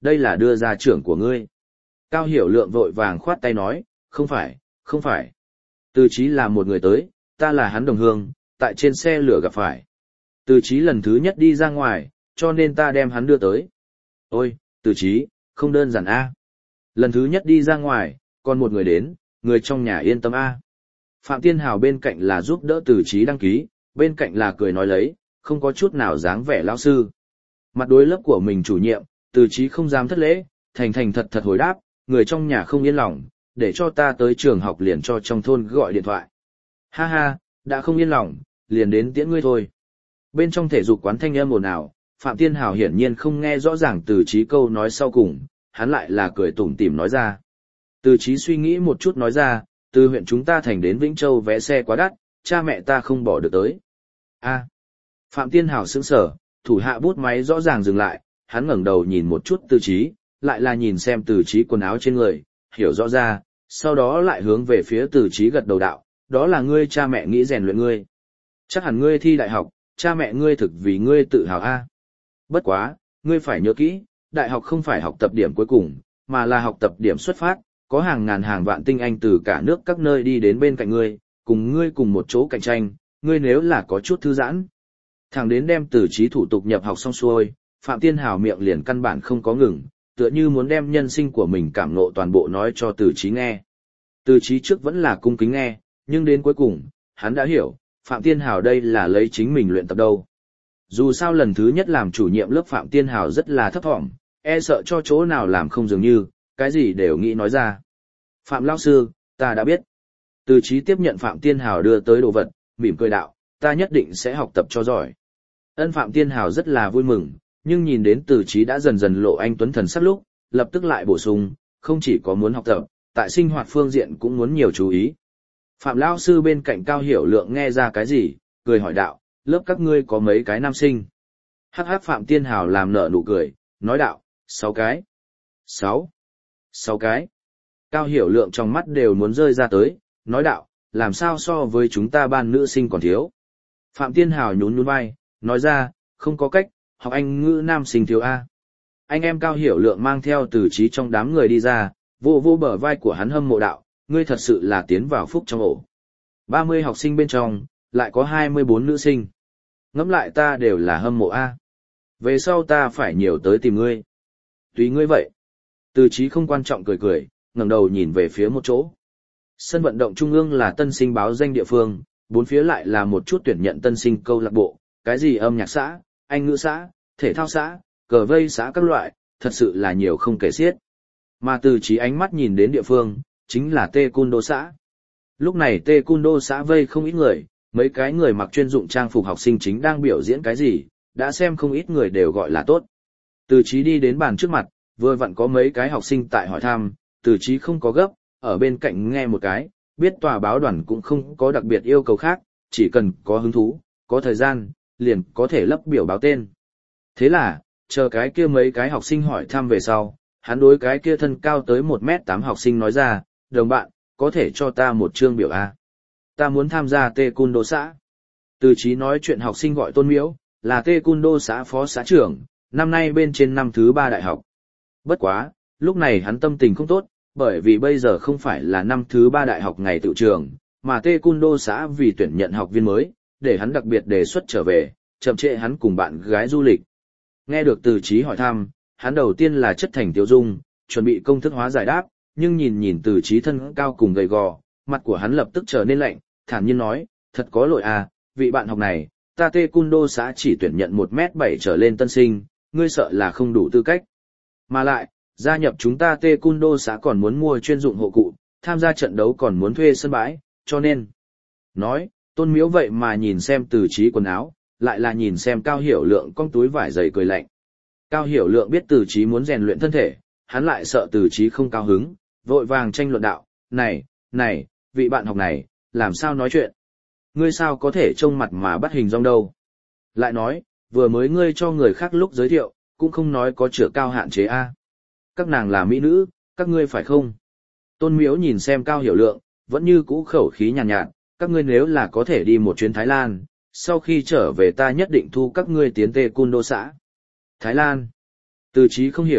đây là đưa ra trưởng của ngươi. Cao Hiểu Lượng vội vàng khoát tay nói, không phải, không phải. Từ Chí là một người tới, ta là hắn đồng hương, tại trên xe lửa gặp phải. Từ Chí lần thứ nhất đi ra ngoài, cho nên ta đem hắn đưa tới. Ôi, Từ Chí, không đơn giản a. Lần thứ nhất đi ra ngoài, còn một người đến, người trong nhà yên tâm a. Phạm Tiên Hào bên cạnh là giúp đỡ Từ Chí đăng ký, bên cạnh là cười nói lấy, không có chút nào dáng vẻ lão sư. Mặt đối lớp của mình chủ nhiệm, Từ Chí không dám thất lễ, thành thành thật thật hồi đáp, người trong nhà không yên lòng, để cho ta tới trường học liền cho trong thôn gọi điện thoại. Ha ha, đã không yên lòng, liền đến tiễn ngươi thôi. Bên trong thể dục quán thanh âm ồn ào, Phạm Tiên Hào hiển nhiên không nghe rõ ràng Từ Chí câu nói sau cùng, hắn lại là cười tủm tỉm nói ra. Từ Chí suy nghĩ một chút nói ra, từ huyện chúng ta thành đến Vĩnh Châu vé xe quá đắt, cha mẹ ta không bỏ được tới. A. Phạm Tiên Hào sững sờ, thủ hạ bút máy rõ ràng dừng lại, hắn ngẩng đầu nhìn một chút Từ Chí, lại là nhìn xem Từ Chí quần áo trên người, hiểu rõ ra, sau đó lại hướng về phía Từ Chí gật đầu đạo, đó là ngươi cha mẹ nghĩ rèn luyện ngươi. Chắc hẳn ngươi thi đại học, cha mẹ ngươi thực vì ngươi tự hào a. Bất quá, ngươi phải nhớ kỹ, đại học không phải học tập điểm cuối cùng, mà là học tập điểm xuất phát, có hàng ngàn hàng vạn tinh anh từ cả nước các nơi đi đến bên cạnh ngươi, cùng ngươi cùng một chỗ cạnh tranh, ngươi nếu là có chút thư giãn. Thẳng đến đem Từ Chí thủ tục nhập học xong xuôi, Phạm Tiên Hào miệng liền căn bản không có ngừng, tựa như muốn đem nhân sinh của mình cảm ngộ toàn bộ nói cho Từ Chí nghe. Từ Chí trước vẫn là cung kính nghe, nhưng đến cuối cùng, hắn đã hiểu, Phạm Tiên Hào đây là lấy chính mình luyện tập đâu. Dù sao lần thứ nhất làm chủ nhiệm lớp Phạm Tiên Hào rất là thấp thỏm, e sợ cho chỗ nào làm không dường như, cái gì đều nghĩ nói ra. Phạm lão sư, ta đã biết. Từ Chí tiếp nhận Phạm Tiên Hào đưa tới đồ vật, mỉm cười đạo, ta nhất định sẽ học tập cho giỏi. Ân Phạm Tiên Hào rất là vui mừng, nhưng nhìn đến Từ Chí đã dần dần lộ anh tuấn thần sắc lúc, lập tức lại bổ sung, không chỉ có muốn học tập, tại sinh hoạt phương diện cũng muốn nhiều chú ý. Phạm lão sư bên cạnh Cao Hiểu Lượng nghe ra cái gì, cười hỏi đạo, lớp các ngươi có mấy cái nam sinh? Hắc hắc Phạm Tiên Hào làm nở nụ cười, nói đạo, sáu cái. Sáu. Sáu cái. Cao Hiểu Lượng trong mắt đều muốn rơi ra tới, nói đạo, làm sao so với chúng ta ban nữ sinh còn thiếu. Phạm Tiên Hào nhún nhún vai, nói ra, không có cách, học Anh ngữ nam sinh thiếu A. Anh em Cao Hiểu Lượng mang theo Từ Chí trong đám người đi ra, vô vô bờ vai của hắn hâm mộ đạo, ngươi thật sự là tiến vào phúc trong ổ. ba mươi học sinh bên trong, lại có hai mươi bốn nữ sinh. Ngẫm lại ta đều là hâm mộ A. Về sau ta phải nhiều tới tìm ngươi. Tùy ngươi vậy. Từ Chí không quan trọng cười cười, ngẩng đầu nhìn về phía một chỗ. Sân vận động trung ương là tân sinh báo danh địa phương, bốn phía lại là một chút tuyển nhận tân sinh câu lạc bộ, cái gì âm nhạc xã, Anh ngữ xã, thể thao xã, cờ vây xã các loại, thật sự là nhiều không kể xiết. Mà Từ Chí ánh mắt nhìn đến địa phương, chính là Taekwondo xã. Lúc này Taekwondo xã vây không ít người, mấy cái người mặc chuyên dụng trang phục học sinh chính đang biểu diễn cái gì, đã xem không ít người đều gọi là tốt. Từ Chí đi đến bàn trước mặt, vừa vặn có mấy cái học sinh tại hỏi thăm, Từ Chí không có gấp, ở bên cạnh nghe một cái, biết tòa báo đoàn cũng không có đặc biệt yêu cầu khác, chỉ cần có hứng thú, có thời gian, liền có thể lấp biểu báo tên. Thế là, chờ cái kia mấy cái học sinh hỏi thăm về sau, hắn đối cái kia thân cao tới một mét tám học sinh nói ra, đồng bạn, có thể cho ta một chương biểu A. Ta muốn tham gia Taekwondo xã. Từ Chí nói chuyện học sinh gọi Tôn Miễu, là Taekwondo xã phó xã trưởng, năm nay bên trên năm thứ ba đại học. Bất quá, lúc này hắn tâm tình không tốt, bởi vì bây giờ không phải là năm thứ ba đại học ngày tự trường, mà Taekwondo xã vì tuyển nhận học viên mới, để hắn đặc biệt đề xuất trở về, chậm trễ hắn cùng bạn gái du lịch. Nghe được Từ Chí hỏi thăm, hắn đầu tiên là chất thành tiêu dung, chuẩn bị công thức hóa giải đáp, nhưng nhìn nhìn Từ Chí thân cao cùng gầy gò, mặt của hắn lập tức trở nên lạnh, thản nhiên nói, thật có lỗi à, vị bạn học này, ta Taekwondo xã chỉ tuyển nhận một mét bảy trở lên tân sinh, ngươi sợ là không đủ tư cách. Mà lại, gia nhập chúng ta Taekwondo xã còn muốn mua chuyên dụng hộ cụ, tham gia trận đấu còn muốn thuê sân bãi, cho nên. Nói, Tôn Miễu vậy mà nhìn xem Từ Chí quần áo, lại là nhìn xem Cao Hiểu Lượng con túi vải dày cười lạnh. Cao Hiểu Lượng biết Từ Chí muốn rèn luyện thân thể, hắn lại sợ Từ Chí không cao hứng, vội vàng tranh luận đạo, này, này, vị bạn học này, làm sao nói chuyện? Ngươi sao có thể trông mặt mà bắt hình dong đâu? Lại nói, vừa mới ngươi cho người khác lúc giới thiệu, cũng không nói có chữa cao hạn chế A. Các nàng là mỹ nữ, các ngươi phải không? Tôn Miễu nhìn xem Cao Hiểu Lượng, vẫn như cũ khẩu khí nhàn nhạt, nhạt, các ngươi nếu là có thể đi một chuyến Thái Lan, sau khi trở về ta nhất định thu các ngươi tiến Taekwondo xã. Thái Lan. Từ Chí không hiểu,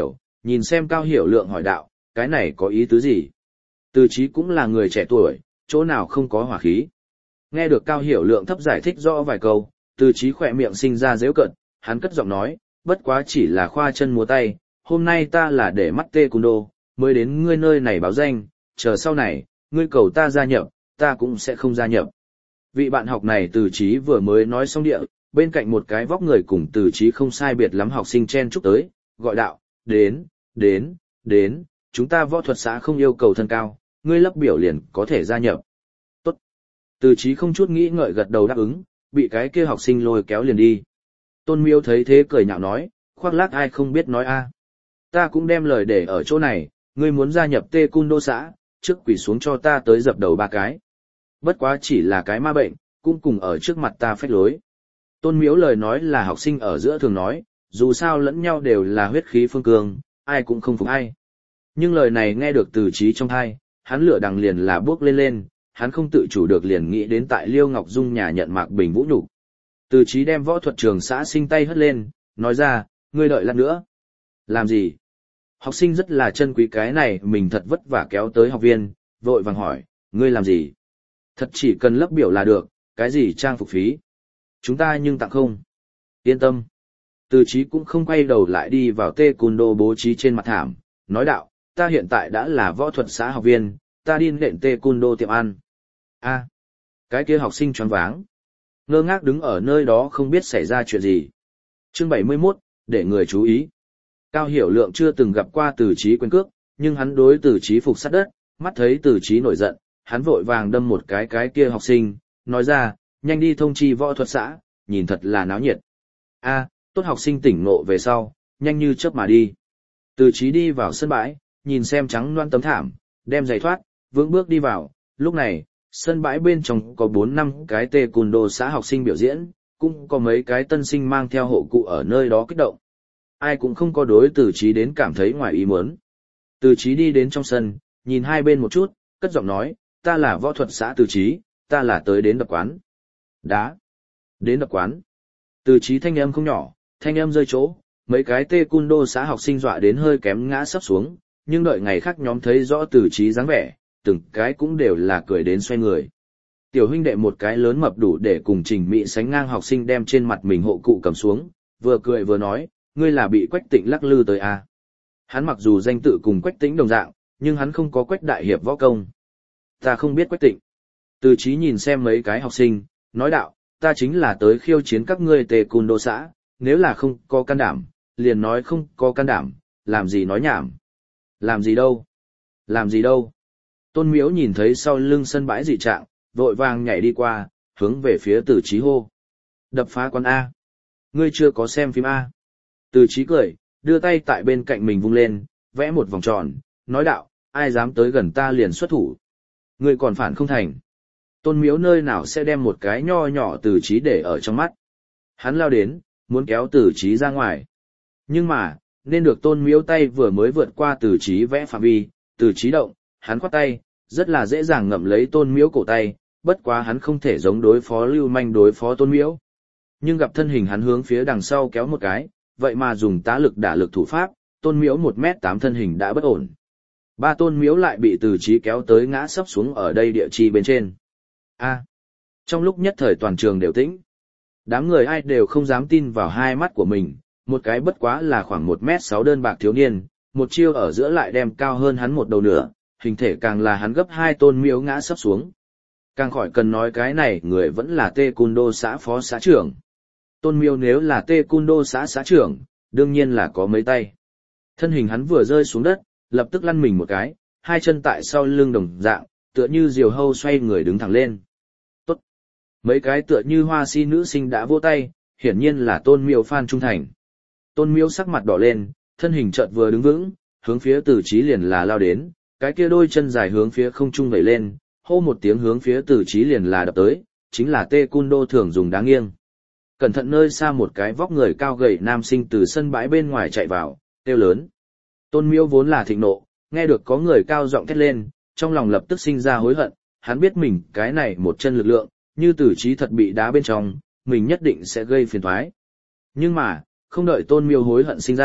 Nhìn xem Cao Hiểu Lượng hỏi đạo, cái này có ý tứ gì? Từ Chí cũng là người trẻ tuổi, chỗ nào không có hỏa khí. Nghe được Cao Hiểu Lượng thấp giải thích rõ vài câu, Từ Chí khỏe miệng sinh ra giễu cợt, hắn cất giọng nói, bất quá chỉ là khoa chân múa tay, hôm nay ta là để mắt taekwondo, mới đến ngươi nơi này báo danh, chờ sau này, ngươi cầu ta gia nhập, ta cũng sẽ không gia nhập. Vị bạn học này Từ Chí vừa mới nói xong địa, bên cạnh một cái vóc người cùng Từ Chí không sai biệt lắm học sinh chen chúc tới, gọi đạo, đến, đến, đến, chúng ta võ thuật xã không yêu cầu thân cao, ngươi lấp biểu liền có thể gia nhập. Tốt. Từ Chí không chút nghĩ ngợi gật đầu đáp ứng, bị cái kia học sinh lôi kéo liền đi. Tôn Miêu thấy thế cười nhạo nói, khoác lác ai không biết nói a. Ta cũng đem lời để ở chỗ này, ngươi muốn gia nhập taekwondo xã, trước quỳ xuống cho ta tới dập đầu ba cái. Bất quá chỉ là cái ma bệnh, cũng cùng ở trước mặt ta phách lối. Tôn Miếu lời nói là học sinh ở giữa thường nói, dù sao lẫn nhau đều là huyết khí phương cương, ai cũng không phục ai. Nhưng lời này nghe được Từ Chí trong tai, hắn lửa đằng liền là bước lên lên, hắn không tự chủ được liền nghĩ đến tại Liêu Ngọc Dung nhà nhận Mạc Bình vũ nhục. Từ Chí đem võ thuật trường xã sinh tay hất lên, nói ra, ngươi đợi lát nữa. Làm gì? Học sinh rất là trân quý cái này, mình thật vất vả kéo tới học viên, vội vàng hỏi, ngươi làm gì? Thật chỉ cần lấp biểu là được, cái gì trang phục phí? Chúng ta nhưng tặng không? Yên tâm. Từ Chí cũng không quay đầu lại đi vào taekwondo bố trí trên mặt thảm, nói đạo, ta hiện tại đã là võ thuật xã học viên, ta đi nện taekwondo tiệm ăn. A, cái kia học sinh choáng váng, ngơ ngác đứng ở nơi đó không biết xảy ra chuyện gì. Chương bảy mươi mốt, để người chú ý. Cao Hiểu Lượng chưa từng gặp qua Từ Chí quyền cước, nhưng hắn đối Từ Chí phục sát đất, mắt thấy Từ Chí nổi giận, hắn vội vàng đâm một cái cái kia học sinh, nói ra, nhanh đi thông chi võ thuật xã, nhìn thật là náo nhiệt. A, tốt học sinh tỉnh ngộ về sau, nhanh như chớp mà đi. Từ Chí đi vào sân bãi, nhìn xem trắng loan tấm thảm, đem giày thoát, vững bước đi vào, lúc này, sân bãi bên trong có bốn năm cái taekwondo xã học sinh biểu diễn, cũng có mấy cái tân sinh mang theo hộ cụ ở nơi đó kích động. Ai cũng không có đối Từ Chí đến cảm thấy ngoài ý muốn. Từ Chí đi đến trong sân, nhìn hai bên một chút, cất giọng nói, ta là võ thuật xã Từ Chí, ta là tới đến đập quán. Đá. Đến đập quán. Từ Chí thanh âm không nhỏ, thanh âm rơi chỗ, mấy cái taekwondo xã học sinh dọa đến hơi kém ngã sấp xuống, nhưng đợi ngày khác nhóm thấy rõ Từ Chí dáng vẻ, từng cái cũng đều là cười đến xoay người. Tiểu huynh đệ một cái lớn mập đủ để cùng Trình Mỹ sánh ngang học sinh đem trên mặt mình hộ cụ cầm xuống, vừa cười vừa nói, ngươi là bị Quách Tĩnh lắc lư tới à. Hắn mặc dù danh tự cùng Quách Tĩnh đồng dạng, nhưng hắn không có Quách đại hiệp võ công. Ta không biết Quách Tĩnh. Từ Chí nhìn xem mấy cái học sinh, nói đạo, ta chính là tới khiêu chiến các ngươi taekwondo xã, nếu là không có can đảm, liền nói không có can đảm, làm gì nói nhảm. Làm gì đâu? Làm gì đâu? Tôn Miếu nhìn thấy sau lưng sân bãi dị trạng, vội vàng nhảy đi qua, hướng về phía Từ Chí hô. Đập phá quán A. Ngươi chưa có xem phim A. Từ Chí cười, đưa tay tại bên cạnh mình vung lên, vẽ một vòng tròn, nói đạo, ai dám tới gần ta liền xuất thủ. Ngươi còn phản không thành. Tôn Miếu nơi nào sẽ đem một cái nho nhỏ Từ Chí để ở trong mắt. Hắn lao đến, muốn kéo Từ Chí ra ngoài. Nhưng mà, nên được Tôn Miếu tay vừa mới vượt qua Từ Chí vẽ phạm vi, Từ Chí động, hắn khoát tay, rất là dễ dàng ngậm lấy Tôn Miếu cổ tay, bất quá hắn không thể giống đối phó Lưu Manh đối phó Tôn Miếu. Nhưng gặp thân hình hắn hướng phía đằng sau kéo một cái, vậy mà dùng tá lực đả lực thủ pháp, Tôn Miếu một mét tám thân hình đã bất ổn. Ba Tôn Miếu lại bị Từ Chí kéo tới ngã sấp xuống ở đây địa chi bên trên. A. Trong lúc nhất thời toàn trường đều tĩnh. Đám người ai đều không dám tin vào hai mắt của mình, một cái bất quá là khoảng một mét sáu đơn bạc thiếu niên, một chiêu ở giữa lại đem cao hơn hắn một đầu nửa, hình thể càng là hắn gấp hai Tôn Miếu ngã sấp xuống. Càng khỏi cần nói cái này người vẫn là taekwondo xã phó xã trưởng. Tôn Miếu nếu là taekwondo xã xã trưởng, đương nhiên là có mấy tay. Thân hình hắn vừa rơi xuống đất, lập tức lăn mình một cái, hai chân tại sau lưng đồng dạng, tựa như diều hâu xoay người đứng thẳng lên. Tốt. Mấy cái tựa như hoa si nữ sinh đã vỗ tay, hiển nhiên là Tôn Miếu fan trung thành. Tôn Miếu sắc mặt đỏ lên, thân hình chợt vừa đứng vững, hướng phía Từ Chí liền là lao đến, cái kia đôi chân dài hướng phía không trung vẩy lên, hô một tiếng hướng phía Từ Chí liền là đập tới, chính là taekwondo thường dùng đá nghiêng. Cẩn thận nơi xa một cái vóc người cao gầy nam sinh từ sân bãi bên ngoài chạy vào, kêu lớn. Tôn Miếu vốn là thịnh nộ, nghe được có người cao giọng thét lên, trong lòng lập tức sinh ra hối hận, hắn biết mình cái này một chân lực lượng, như Từ Chí thật bị đá bên trong, mình nhất định sẽ gây phiền toái. Nhưng mà, không đợi Tôn Miếu hối hận sinh ra,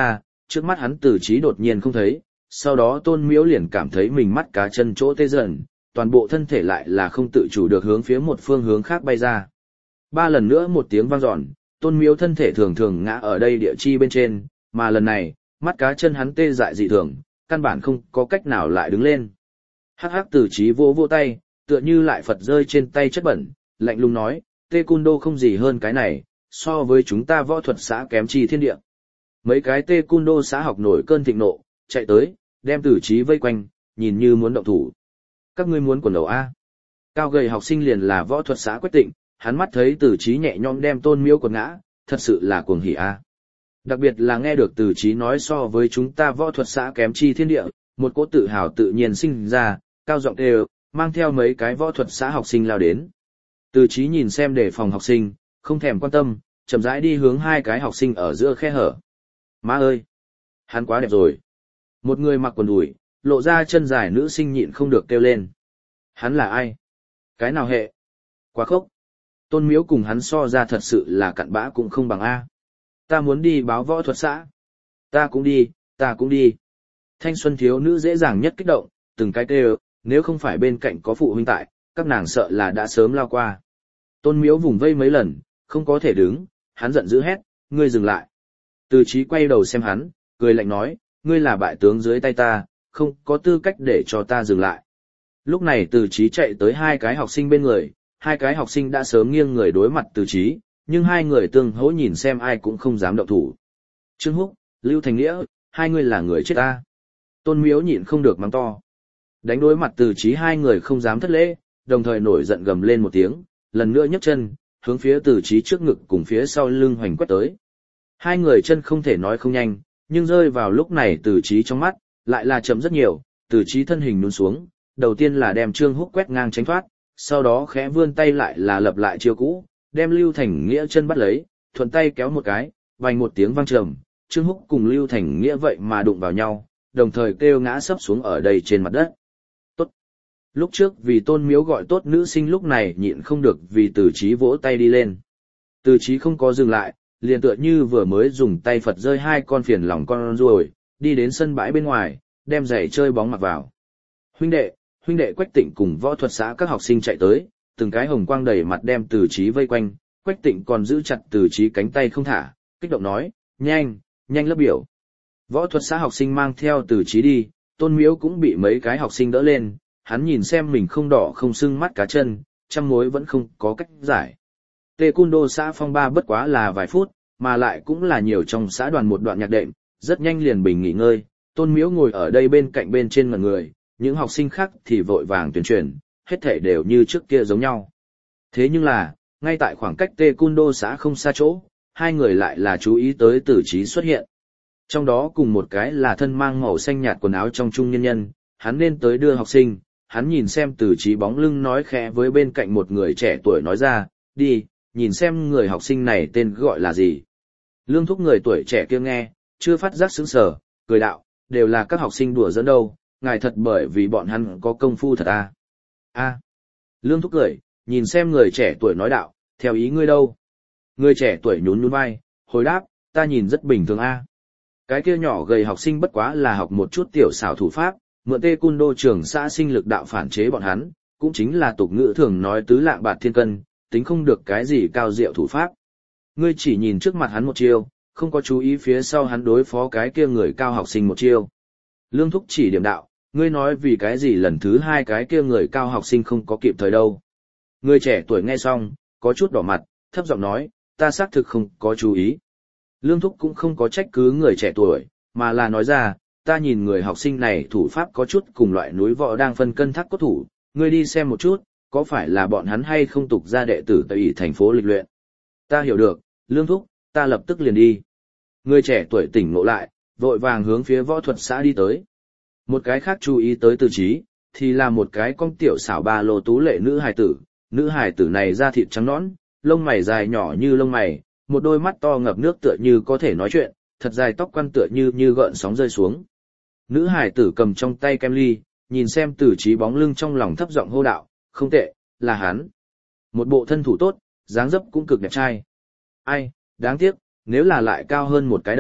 trước mắt hắn Từ Chí đột nhiên không thấy, sau đó Tôn Miếu liền cảm thấy mình mắt cá chân chỗ tê dần, toàn bộ thân thể lại là không tự chủ được hướng phía một phương hướng khác bay ra. Ba lần nữa một tiếng vang dọn, Tôn Miếu thân thể thường thường ngã ở đây địa chi bên trên, mà lần này, mắt cá chân hắn tê dại dị thường, căn bản không có cách nào lại đứng lên. Hắc hắc Từ Chí vỗ vỗ tay, tựa như lại Phật rơi trên tay chất bẩn, lạnh lùng nói, Tê Cun Đô không gì hơn cái này, so với chúng ta võ thuật xã kém chi thiên địa. Mấy cái Tê Cun Đô xã học nổi cơn thịnh nộ, chạy tới, đem Từ Chí vây quanh, nhìn như muốn động thủ. Các ngươi muốn quần đầu A. Cao gầy học sinh liền là võ thuật xã Quách Tịnh, hắn mắt thấy Từ Chí nhẹ nhõm đem Tôn Miếu quật ngã, thật sự là cuồng hỉ A. Đặc biệt là nghe được Từ Chí nói so với chúng ta võ thuật xã kém chi thiên địa, một cỗ tự hào tự nhiên sinh ra, cao giọng kêu, mang theo mấy cái võ thuật xã học sinh lao đến. Từ Chí nhìn xem đề phòng học sinh, không thèm quan tâm, chậm rãi đi hướng hai cái học sinh ở giữa khe hở. Má ơi! Hắn quá đẹp rồi! Một người mặc quần đùi, lộ ra chân dài nữ sinh nhịn không được kêu lên. Hắn là ai? Cái nào hệ? Quá khốc! Tôn Miếu cùng hắn so ra thật sự là cặn bã cũng không bằng A. Ta muốn đi báo võ thuật xã. Ta cũng đi, ta cũng đi. Thanh xuân thiếu nữ dễ dàng nhất kích động, từng cái kêu, nếu không phải bên cạnh có phụ huynh tại, các nàng sợ là đã sớm lao qua. Tôn Miếu vùng vây mấy lần, không có thể đứng, hắn giận dữ hét, ngươi dừng lại. Từ Chí quay đầu xem hắn, cười lạnh nói, ngươi là bại tướng dưới tay ta, không có tư cách để cho ta dừng lại. Lúc này Từ Chí chạy tới hai cái học sinh bên người, hai cái học sinh đã sớm nghiêng người đối mặt Từ Chí, nhưng hai người tương hỗ nhìn xem ai cũng không dám động thủ. Trương Húc, Lưu Thành Nghĩa, hai người là người chết ta. Tôn Miếu nhịn không được mắng to. Đánh đối mặt Từ Chí hai người không dám thất lễ, đồng thời nổi giận gầm lên một tiếng, lần nữa nhấc chân, hướng phía Từ Chí trước ngực cùng phía sau lưng hoành quét tới. Hai người chân không thể nói không nhanh, nhưng rơi vào lúc này Từ Chí trong mắt, lại là chậm rất nhiều, Từ Chí thân hình nhún xuống, đầu tiên là đem Trương Húc quét ngang tránh thoát, sau đó khẽ vươn tay lại là lập lại chiêu cũ, đem Lưu Thành Nghĩa chân bắt lấy, thuận tay kéo một cái, vành một tiếng vang trầm, Trương Húc cùng Lưu Thành Nghĩa vậy mà đụng vào nhau, đồng thời kêu ngã sấp xuống ở đây trên mặt đất. Tốt. Lúc trước vì Tôn Miếu gọi tốt nữ sinh lúc này nhịn không được vì Từ Chí vỗ tay đi lên. Từ Chí không có dừng lại, liền tựa như vừa mới dùng tay Phật rơi hai con phiền lòng con ruồi, đi đến sân bãi bên ngoài, đem giày chơi bóng mặc vào. Huynh đệ, huynh đệ Quách Tịnh cùng võ thuật xã các học sinh chạy tới, từng cái hồng quang đầy mặt đem Từ Chí vây quanh, Quách Tịnh còn giữ chặt Từ Chí cánh tay không thả, kích động nói, nhanh, nhanh lớp biểu. Võ thuật xã học sinh mang theo Từ Chí đi, Tôn Miếu cũng bị mấy cái học sinh đỡ lên, hắn nhìn xem mình không đỏ không sưng mắt cá chân, trăm mối vẫn không có cách giải. Tê Cun Đô xã phong ba bất quá là vài phút, mà lại cũng là nhiều trong xã đoàn một đoạn nhạc đệm, rất nhanh liền bình nghỉ ngơi, Tôn Miếu ngồi ở đây bên cạnh bên trên ngẩn người, những học sinh khác thì vội vàng tuyên truyền, hết thảy đều như trước kia giống nhau. Thế nhưng là, ngay tại khoảng cách Tê Cun Đô xã không xa chỗ, hai người lại là chú ý tới Từ Chí xuất hiện. Trong đó cùng một cái là thân mang màu xanh nhạt quần áo trong trung nhân nhân, hắn nên tới đưa học sinh, hắn nhìn xem Từ Chí bóng lưng nói khẽ với bên cạnh một người trẻ tuổi nói ra, đi, nhìn xem người học sinh này tên gọi là gì. Lương Thúc người tuổi trẻ kia nghe, chưa phát giác sững sờ, cười đạo, đều là các học sinh đùa giỡn đâu, ngài thật bởi vì bọn hắn có công phu thật à. A. Lương Thúc cười, nhìn xem người trẻ tuổi nói đạo, theo ý ngươi đâu. Người trẻ tuổi nhún nhún vai, hồi đáp, ta nhìn rất bình thường a. Cái kia nhỏ gầy học sinh bất quá là học một chút tiểu xảo thủ pháp, mượn Tê Cun Đô trường xã sinh lực đạo phản chế bọn hắn, cũng chính là tục ngữ thường nói tứ lạng bạt thiên cân, tính không được cái gì cao diệu thủ pháp. Ngươi chỉ nhìn trước mặt hắn một chiêu, không có chú ý phía sau hắn đối phó cái kia người cao học sinh một chiêu. Lương Thúc chỉ điểm đạo, ngươi nói vì cái gì lần thứ hai cái kia người cao học sinh không có kịp thời đâu. Người trẻ tuổi nghe xong, có chút đỏ mặt, thấp giọng nói, ta xác thực không có chú ý. Lương Thúc cũng không có trách cứ người trẻ tuổi, mà là nói ra, ta nhìn người học sinh này thủ pháp có chút cùng loại núi võ đang phân cân thác cốt thủ, ngươi đi xem một chút, có phải là bọn hắn hay không tục ra đệ tử tại ủy thành phố lịch luyện. Ta hiểu được, Lương Thúc, ta lập tức liền đi. Người trẻ tuổi tỉnh ngộ lại, vội vàng hướng phía võ thuật xã đi tới. Một cái khác chú ý tới Từ Chí, thì là một cái con tiểu xảo ba lô tú lệ nữ hài tử, nữ hài tử này da thịt trắng nõn, lông mày dài nhỏ như lông mày, một đôi mắt to ngập nước tựa như có thể nói chuyện, thật dài tóc quăn tựa như như gợn sóng rơi xuống. Nữ hài tử cầm trong tay kem ly, nhìn xem Từ Chí bóng lưng trong lòng thấp giọng hô đạo, không tệ, là hắn. Một bộ thân thủ tốt, dáng dấp cũng cực đẹp trai. Ai, đáng tiếc, nếu là lại cao hơn một cái đầu,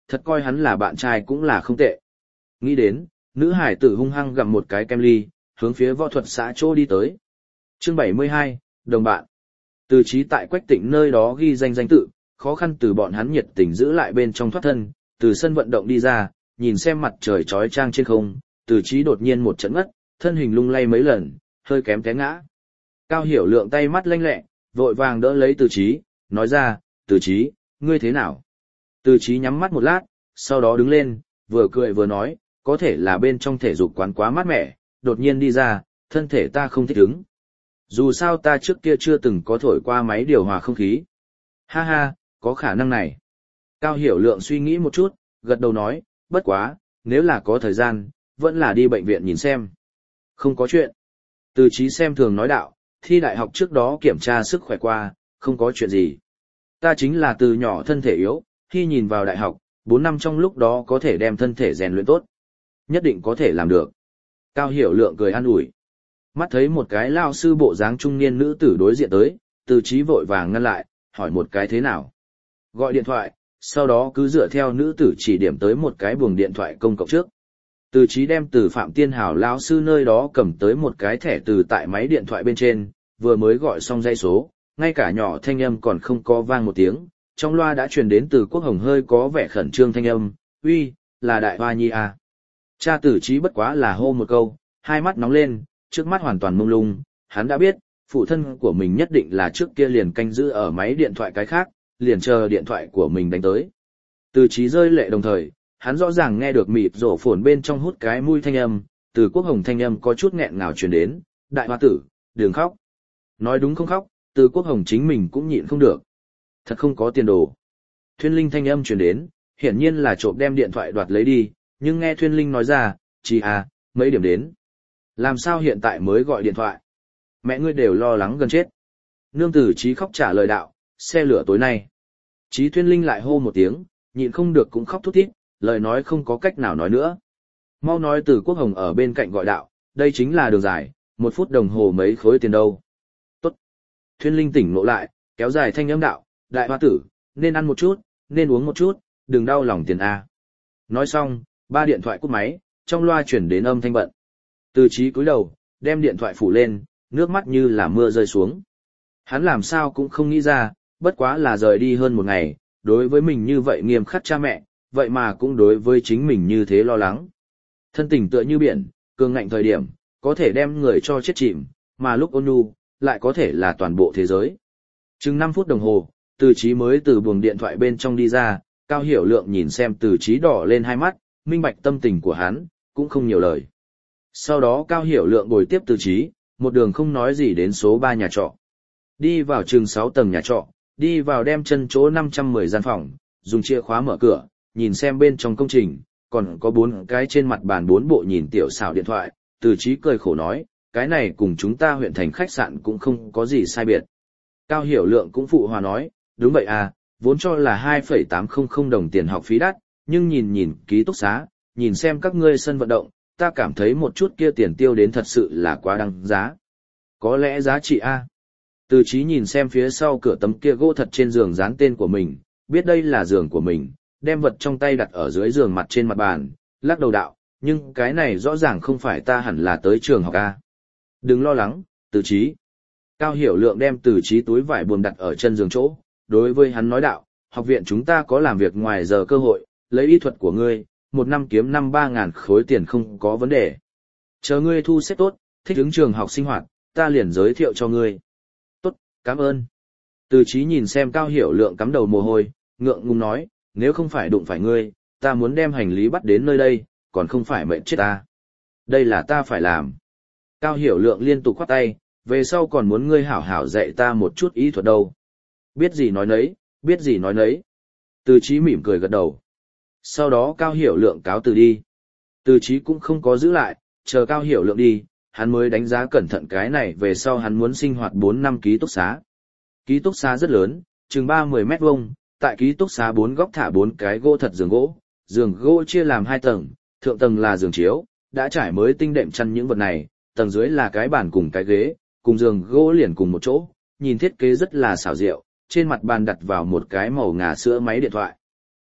thật coi hắn là bạn trai cũng là không tệ. Nghĩ đến, nữ hải tử hung hăng gặm một cái kem ly, hướng phía võ thuật xã chỗ đi tới. Chương bảy mươi hai, đồng bạn. Từ Chí tại Quách Tịnh nơi đó ghi danh danh tự, khó khăn từ bọn hắn nhiệt tình giữ lại bên trong thoát thân, từ sân vận động đi ra, nhìn xem mặt trời chói chang trên không, Từ Chí đột nhiên một trận ngất, thân hình lung lay mấy lần, hơi kém té ngã. Cao Hiểu Lượng tay mắt lanh lẹ, vội vàng đỡ lấy Từ Chí, nói ra, Từ Chí, ngươi thế nào? Từ Chí nhắm mắt một lát, sau đó đứng lên, vừa cười vừa nói, có thể là bên trong thể dục quán quá mát mẻ, đột nhiên đi ra, thân thể ta không thích ứng. Dù sao ta trước kia chưa từng có thổi qua máy điều hòa không khí. Ha ha, có khả năng này. Cao Hiểu Lượng suy nghĩ một chút, gật đầu nói, bất quá, nếu là có thời gian, vẫn là đi bệnh viện nhìn xem. Không có chuyện. Từ Chí xem thường nói đạo, thi đại học trước đó kiểm tra sức khỏe qua, không có chuyện gì. Ta chính là từ nhỏ thân thể yếu, khi nhìn vào đại học, bốn năm trong lúc đó có thể đem thân thể rèn luyện tốt. Nhất định có thể làm được. Cao Hiểu Lượng cười an ủi. Mắt thấy một cái lao sư bộ dáng trung niên nữ tử đối diện tới, Từ Chí vội vàng ngăn lại, hỏi một cái thế nào. Gọi điện thoại, sau đó cứ dựa theo nữ tử chỉ điểm tới một cái buồng điện thoại công cộng trước. Từ Chí đem từ Phạm Tiên Hào lão sư nơi đó cầm tới một cái thẻ từ tại máy điện thoại bên trên, vừa mới gọi xong dây số, ngay cả nhỏ thanh âm còn không có vang một tiếng, trong loa đã truyền đến từ Quốc Hồng hơi có vẻ khẩn trương thanh âm, uy, là Đại Hoa Nhi à. Cha Từ Chí bất quá là hô một câu, hai mắt nóng lên, trước mắt hoàn toàn mông lung, hắn đã biết, phụ thân của mình nhất định là trước kia liền canh giữ ở máy điện thoại cái khác, liền chờ điện thoại của mình đánh tới. Từ Chí rơi lệ đồng thời, hắn rõ ràng nghe được mịt rổ phồn bên trong hút cái mũi thanh âm, từ Quốc Hồng thanh âm có chút nghẹn ngào truyền đến, đại hoa tử, đừng khóc. Nói đúng không khóc, từ Quốc Hồng chính mình cũng nhịn không được. Thật không có tiền đồ. Thuyên Linh thanh âm truyền đến, hiển nhiên là trộm đem điện thoại đoạt lấy đi, nhưng nghe Thuyên Linh nói ra, chị à, mấy điểm đến. Làm sao hiện tại mới gọi điện thoại? Mẹ ngươi đều lo lắng gần chết. Nương tử Chí khóc trả lời đạo, xe lửa tối nay. Chí Thuyên Linh lại hô một tiếng, nhịn không được cũng khóc thút thít, lời nói không có cách nào nói nữa. Mau nói từ Quốc Hồng ở bên cạnh gọi đạo, đây chính là đường dài, một phút đồng hồ mấy khối tiền đâu. Tốt. Thuyên Linh tỉnh ngộ lại, kéo dài thanh âm đạo, đại hoa tử, nên ăn một chút, nên uống một chút, đừng đau lòng tiền A. Nói xong, ba điện thoại cúp máy, trong loa chuyển đến âm thanh bận. Từ Chí cúi đầu, đem điện thoại phủ lên, nước mắt như là mưa rơi xuống. Hắn làm sao cũng không nghĩ ra, bất quá là rời đi hơn một ngày, đối với mình như vậy nghiêm khắc cha mẹ, vậy mà cũng đối với chính mình như thế lo lắng. Thân tình tựa như biển, cường ngạnh thời điểm, có thể đem người cho chết chìm, mà lúc ôn nhu, lại có thể là toàn bộ thế giới. Chừng năm phút đồng hồ, Từ Chí mới từ buồng điện thoại bên trong đi ra, Cao Hiểu Lượng nhìn xem Từ Chí đỏ lên hai mắt, minh bạch tâm tình của hắn, cũng không nhiều lời. Sau đó Cao Hiểu Lượng bồi tiếp Từ Chí, một đường không nói gì đến số ba nhà trọ. Đi vào chừng sáu tầng nhà trọ, đi vào đem chân chỗ năm trăm mười gian phòng, dùng chìa khóa mở cửa, nhìn xem bên trong công trình, còn có bốn cái trên mặt bàn bốn bộ nhìn tiểu xảo điện thoại, Từ Chí cười khổ nói, cái này cùng chúng ta huyện thành khách sạn cũng không có gì sai biệt. Cao Hiểu Lượng cũng phụ hòa nói, đúng vậy à, vốn cho là hai phẩy tám không đồng tiền học phí đắt, nhưng nhìn nhìn ký túc xá, nhìn xem các ngươi sân vận động, ta cảm thấy một chút kia tiền tiêu đến thật sự là quá đăng giá. Có lẽ giá trị a. Từ Chí nhìn xem phía sau cửa tấm kia gỗ thật trên giường dán tên của mình, biết đây là giường của mình, đem vật trong tay đặt ở dưới giường mặt trên mặt bàn, lắc đầu đạo, nhưng cái này rõ ràng không phải ta hẳn là tới trường học a. Đừng lo lắng, Từ Chí. Cao Hiểu Lượng đem Từ Chí túi vải buồm đặt ở chân giường chỗ, đối với hắn nói đạo, học viện chúng ta có làm việc ngoài giờ cơ hội, lấy y thuật của ngươi, một năm kiếm năm ba ngàn khối tiền không có vấn đề. Chờ ngươi thu xếp tốt, thích ứng trường học sinh hoạt, ta liền giới thiệu cho ngươi. Tốt, cảm ơn. Từ Chí nhìn xem Cao Hiểu Lượng cắm đầu mồ hôi, ngượng ngùng nói, nếu không phải đụng phải ngươi, ta muốn đem hành lý bắt đến nơi đây, còn không phải mệnh chết ta. Đây là ta phải làm. Cao Hiểu Lượng liên tục khoát tay, về sau còn muốn ngươi hảo hảo dạy ta một chút ý thuật đâu. Biết gì nói nấy, biết gì nói nấy. Từ Chí mỉm cười gật đầu. Sau đó Cao Hiểu Lượng cáo từ đi. Từ Chí cũng không có giữ lại, chờ Cao Hiểu Lượng đi, hắn mới đánh giá cẩn thận cái này về sau hắn muốn sinh hoạt bốn năm ký túc xá. Ký túc xá rất lớn, chừng ba mươi mét vuông, tại ký túc xá bốn góc thả bốn cái gỗ thật giường gỗ, giường gỗ chia làm hai tầng, thượng tầng là giường chiếu, đã trải mới tinh đệm chăn những vật này, tầng dưới là cái bàn cùng cái ghế, cùng giường gỗ liền cùng một chỗ, nhìn thiết kế rất là xảo diệu, trên mặt bàn đặt vào một cái màu ngà sữa máy điện thoại.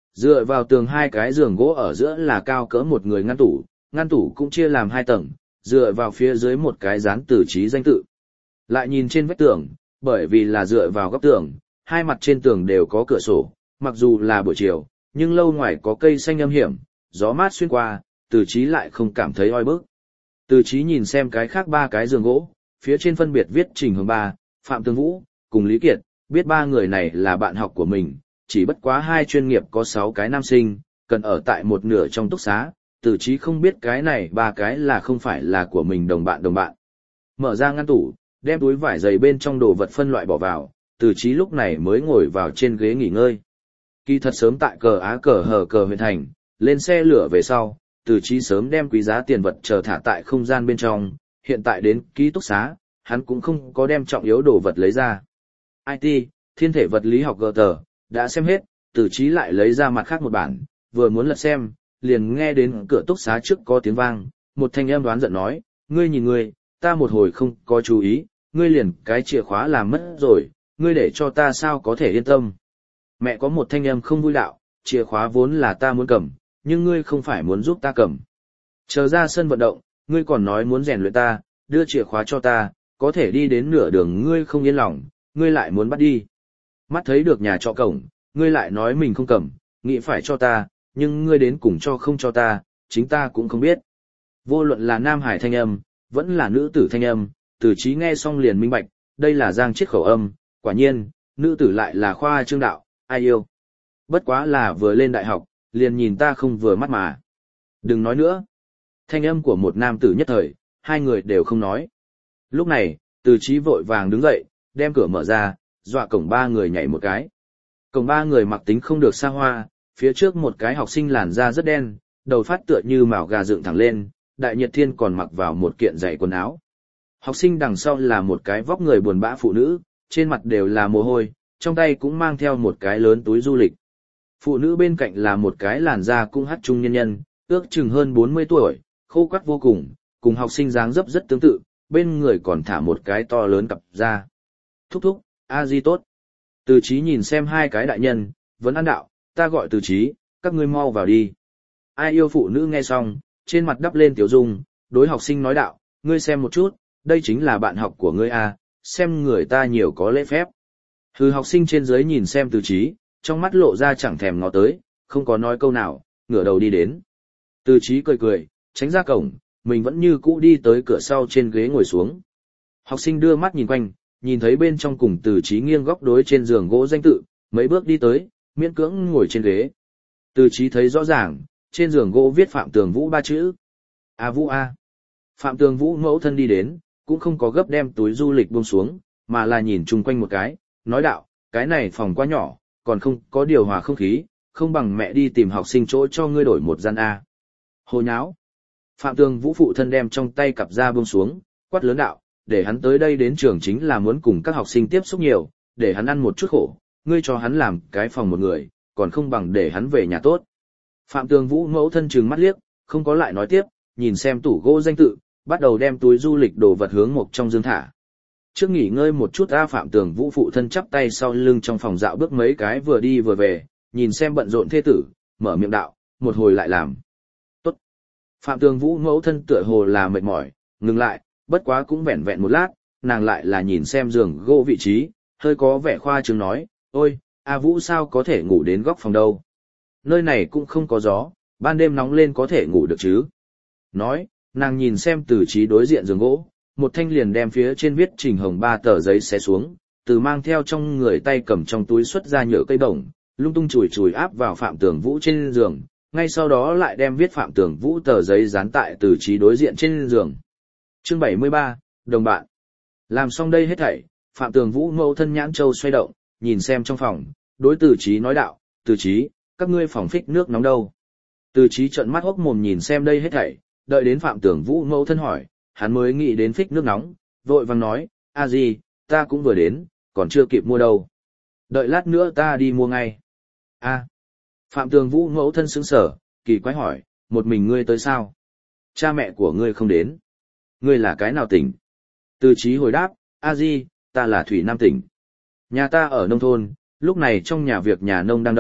Dựa vào tường hai cái giường gỗ ở giữa là cao cỡ một người ngăn tủ, ngăn tủ cũng chia làm hai tầng, dựa vào phía dưới một cái dán Từ Chí danh tự. Lại nhìn trên vách tường, bởi vì là dựa vào góc tường, hai mặt trên tường đều có cửa sổ, mặc dù là buổi chiều, nhưng lâu ngoài có cây xanh âm hiểm, gió mát xuyên qua, Từ Chí lại không cảm thấy oi bức. Từ Chí nhìn xem cái khác ba cái giường gỗ, phía trên phân biệt viết Trình Hồng Ba, Phạm Tường Vũ, cùng Lý Kiệt, biết ba người này là bạn học của mình, chỉ bất quá hai chuyên nghiệp có sáu cái nam sinh, cần ở tại một nửa trong túc xá, Từ Chí không biết cái này ba cái là không phải là của mình đồng bạn đồng bạn. Mở ra ngăn tủ, đem túi vải dày bên trong đồ vật phân loại bỏ vào, Từ Chí lúc này mới ngồi vào trên ghế nghỉ ngơi. Kỳ thật sớm tại cờ Á cờ hờ cờ huyện thành, lên xe lửa về sau, Từ Chí sớm đem quý giá tiền vật chờ thả tại không gian bên trong, hiện tại đến ký túc xá, hắn cũng không có đem trọng yếu đồ vật lấy ra. i tê, thiên thể vật lý học gờ tờ, đã xem hết, Từ Chí lại lấy ra mặt khác một bản, vừa muốn lật xem, liền nghe đến cửa túc xá trước có tiếng vang, một thanh âm đoán giận nói, ngươi nhìn ngươi, ta một hồi không có chú ý, ngươi liền cái chìa khóa làm mất rồi, ngươi để cho ta sao có thể yên tâm. Mẹ có một thanh âm không vui đạo, chìa khóa vốn là ta muốn cầm, nhưng ngươi không phải muốn giúp ta cầm. Chờ ra sân vận động, ngươi còn nói muốn rèn luyện ta, đưa chìa khóa cho ta, có thể đi đến nửa đường ngươi không yên lòng, ngươi lại muốn bắt đi. Mắt thấy được nhà trọ cổng, ngươi lại nói mình không cầm, nghĩ phải cho ta, nhưng ngươi đến cùng cho không cho ta, chính ta cũng không biết. Vô luận là nam hải thanh âm, vẫn là nữ tử thanh âm, Từ Chí nghe xong liền minh bạch, đây là Giang Chiết khẩu âm, quả nhiên, nữ tử lại là Khoa Trương đạo, ai yêu. Bất quá là vừa lên đại học, liền nhìn ta không vừa mắt mà. Đừng nói nữa. Thanh âm của một nam tử nhất thời, hai người đều không nói. Lúc này, Từ Chí vội vàng đứng dậy, đem cửa mở ra, dọa cổng ba người nhảy một cái. Cổng ba người mặc tính không được xa hoa, phía trước một cái học sinh làn da rất đen, đầu phát tựa như mào gà dựng thẳng lên, Đại Nhiệt Thiên còn mặc vào một kiện giày quần áo. Học sinh đằng sau là một cái vóc người buồn bã phụ nữ, trên mặt đều là mồ hôi, trong tay cũng mang theo một cái lớn túi du lịch. Phụ nữ bên cạnh là một cái làn da cũng hắt trung nhân nhân, ước chừng hơn bốn mươi tuổi, khô quắt vô cùng, cùng học sinh dáng dấp rất tương tự, bên người còn thả một cái to lớn cặp da. Thúc thúc, a di tốt. Từ Chí nhìn xem hai cái đại nhân, vẫn ăn đạo, ta gọi Từ Chí, các ngươi mau vào đi. Ai yêu phụ nữ nghe xong, trên mặt đắp lên tiểu dung, đối học sinh nói đạo, ngươi xem một chút, đây chính là bạn học của ngươi à, xem người ta nhiều có lễ phép. Hừ, học sinh trên dưới nhìn xem Từ Chí, trong mắt lộ ra chẳng thèm ngó tới, không có nói câu nào, ngửa đầu đi đến. Từ Chí cười cười, tránh ra cổng, mình vẫn như cũ đi tới cửa sau trên ghế ngồi xuống. Học sinh đưa mắt nhìn quanh, nhìn thấy bên trong cùng Từ Chí nghiêng góc đối trên giường gỗ danh tự, mấy bước đi tới, miễn cưỡng ngồi trên ghế. Từ Chí thấy rõ ràng, trên giường gỗ viết Phạm Tường Vũ ba chữ. A Vũ A. Phạm Tường Vũ mẫu thân đi đến, cũng không có gấp đem túi du lịch buông xuống, mà là nhìn chung quanh một cái, nói đạo, cái này phòng quá nhỏ, còn không có điều hòa không khí, không bằng mẹ đi tìm học sinh chỗ cho ngươi đổi một gian A. Hồ nháo. Phạm Tường Vũ phụ thân đem trong tay cặp ra buông xuống, quát lớn đạo, để hắn tới đây đến trường chính là muốn cùng các học sinh tiếp xúc nhiều, để hắn ăn một chút khổ, ngươi cho hắn làm cái phòng một người, còn không bằng để hắn về nhà tốt. Phạm Tường Vũ mẫu thân trừng mắt liếc, không có lại nói tiếp, nhìn xem tủ gỗ danh tự, bắt đầu đem túi du lịch đồ vật hướng một trong dương thả. Trước nghỉ ngơi một chút A Phạm Tường Vũ phụ thân chắp tay sau lưng trong phòng dạo bước mấy cái vừa đi vừa về, nhìn xem bận rộn thê tử, mở miệng đạo, một hồi lại làm. Tốt. Phạm Tường Vũ mẫu thân tựa hồ là mệt mỏi, ngừng lại, bất quá cũng vẹn vẹn một lát, nàng lại là nhìn xem giường gỗ vị trí, hơi có vẻ khoa trương nói, ôi, A Vũ sao có thể ngủ đến góc phòng đâu. Nơi này cũng không có gió, ban đêm nóng lên có thể ngủ được chứ. Nói, nàng nhìn xem Từ Chí đối diện giường gỗ, một thanh liền đem phía trên viết Trình Hồng Ba tờ giấy xé xuống, từ mang theo trong người tay cầm trong túi xuất ra nhựa cây bổng, lung tung chùi chùi áp vào Phạm Tường Vũ trên giường, ngay sau đó lại đem viết Phạm Tường Vũ tờ giấy dán tại Từ Chí đối diện trên giường. Chương bảy mươi ba, đồng bạn. Làm xong đây hết thảy, Phạm Tường Vũ mẫu thân nhãn châu xoay động, nhìn xem trong phòng, đối Từ Chí nói đạo, Từ Chí, các ngươi phòng phích nước nóng đâu? Từ Chí trợn mắt hốc mồm nhìn xem đây hết thảy, đợi đến Phạm Tường Vũ mẫu thân hỏi, hắn mới nghĩ đến phích nước nóng, vội vàng nói, a gì, ta cũng vừa đến, còn chưa kịp mua đâu. Đợi lát nữa ta đi mua ngay. A. Phạm Tường Vũ mẫu thân sững sờ, kỳ quái hỏi, một mình ngươi tới sao? Cha mẹ của ngươi không đến. Ngươi là cái nào tỉnh? Từ Chí hồi đáp, a di, ta là Thủy Nam tỉnh. Nhà ta ở nông thôn, lúc này trong nhà việc nhà nông đang đông,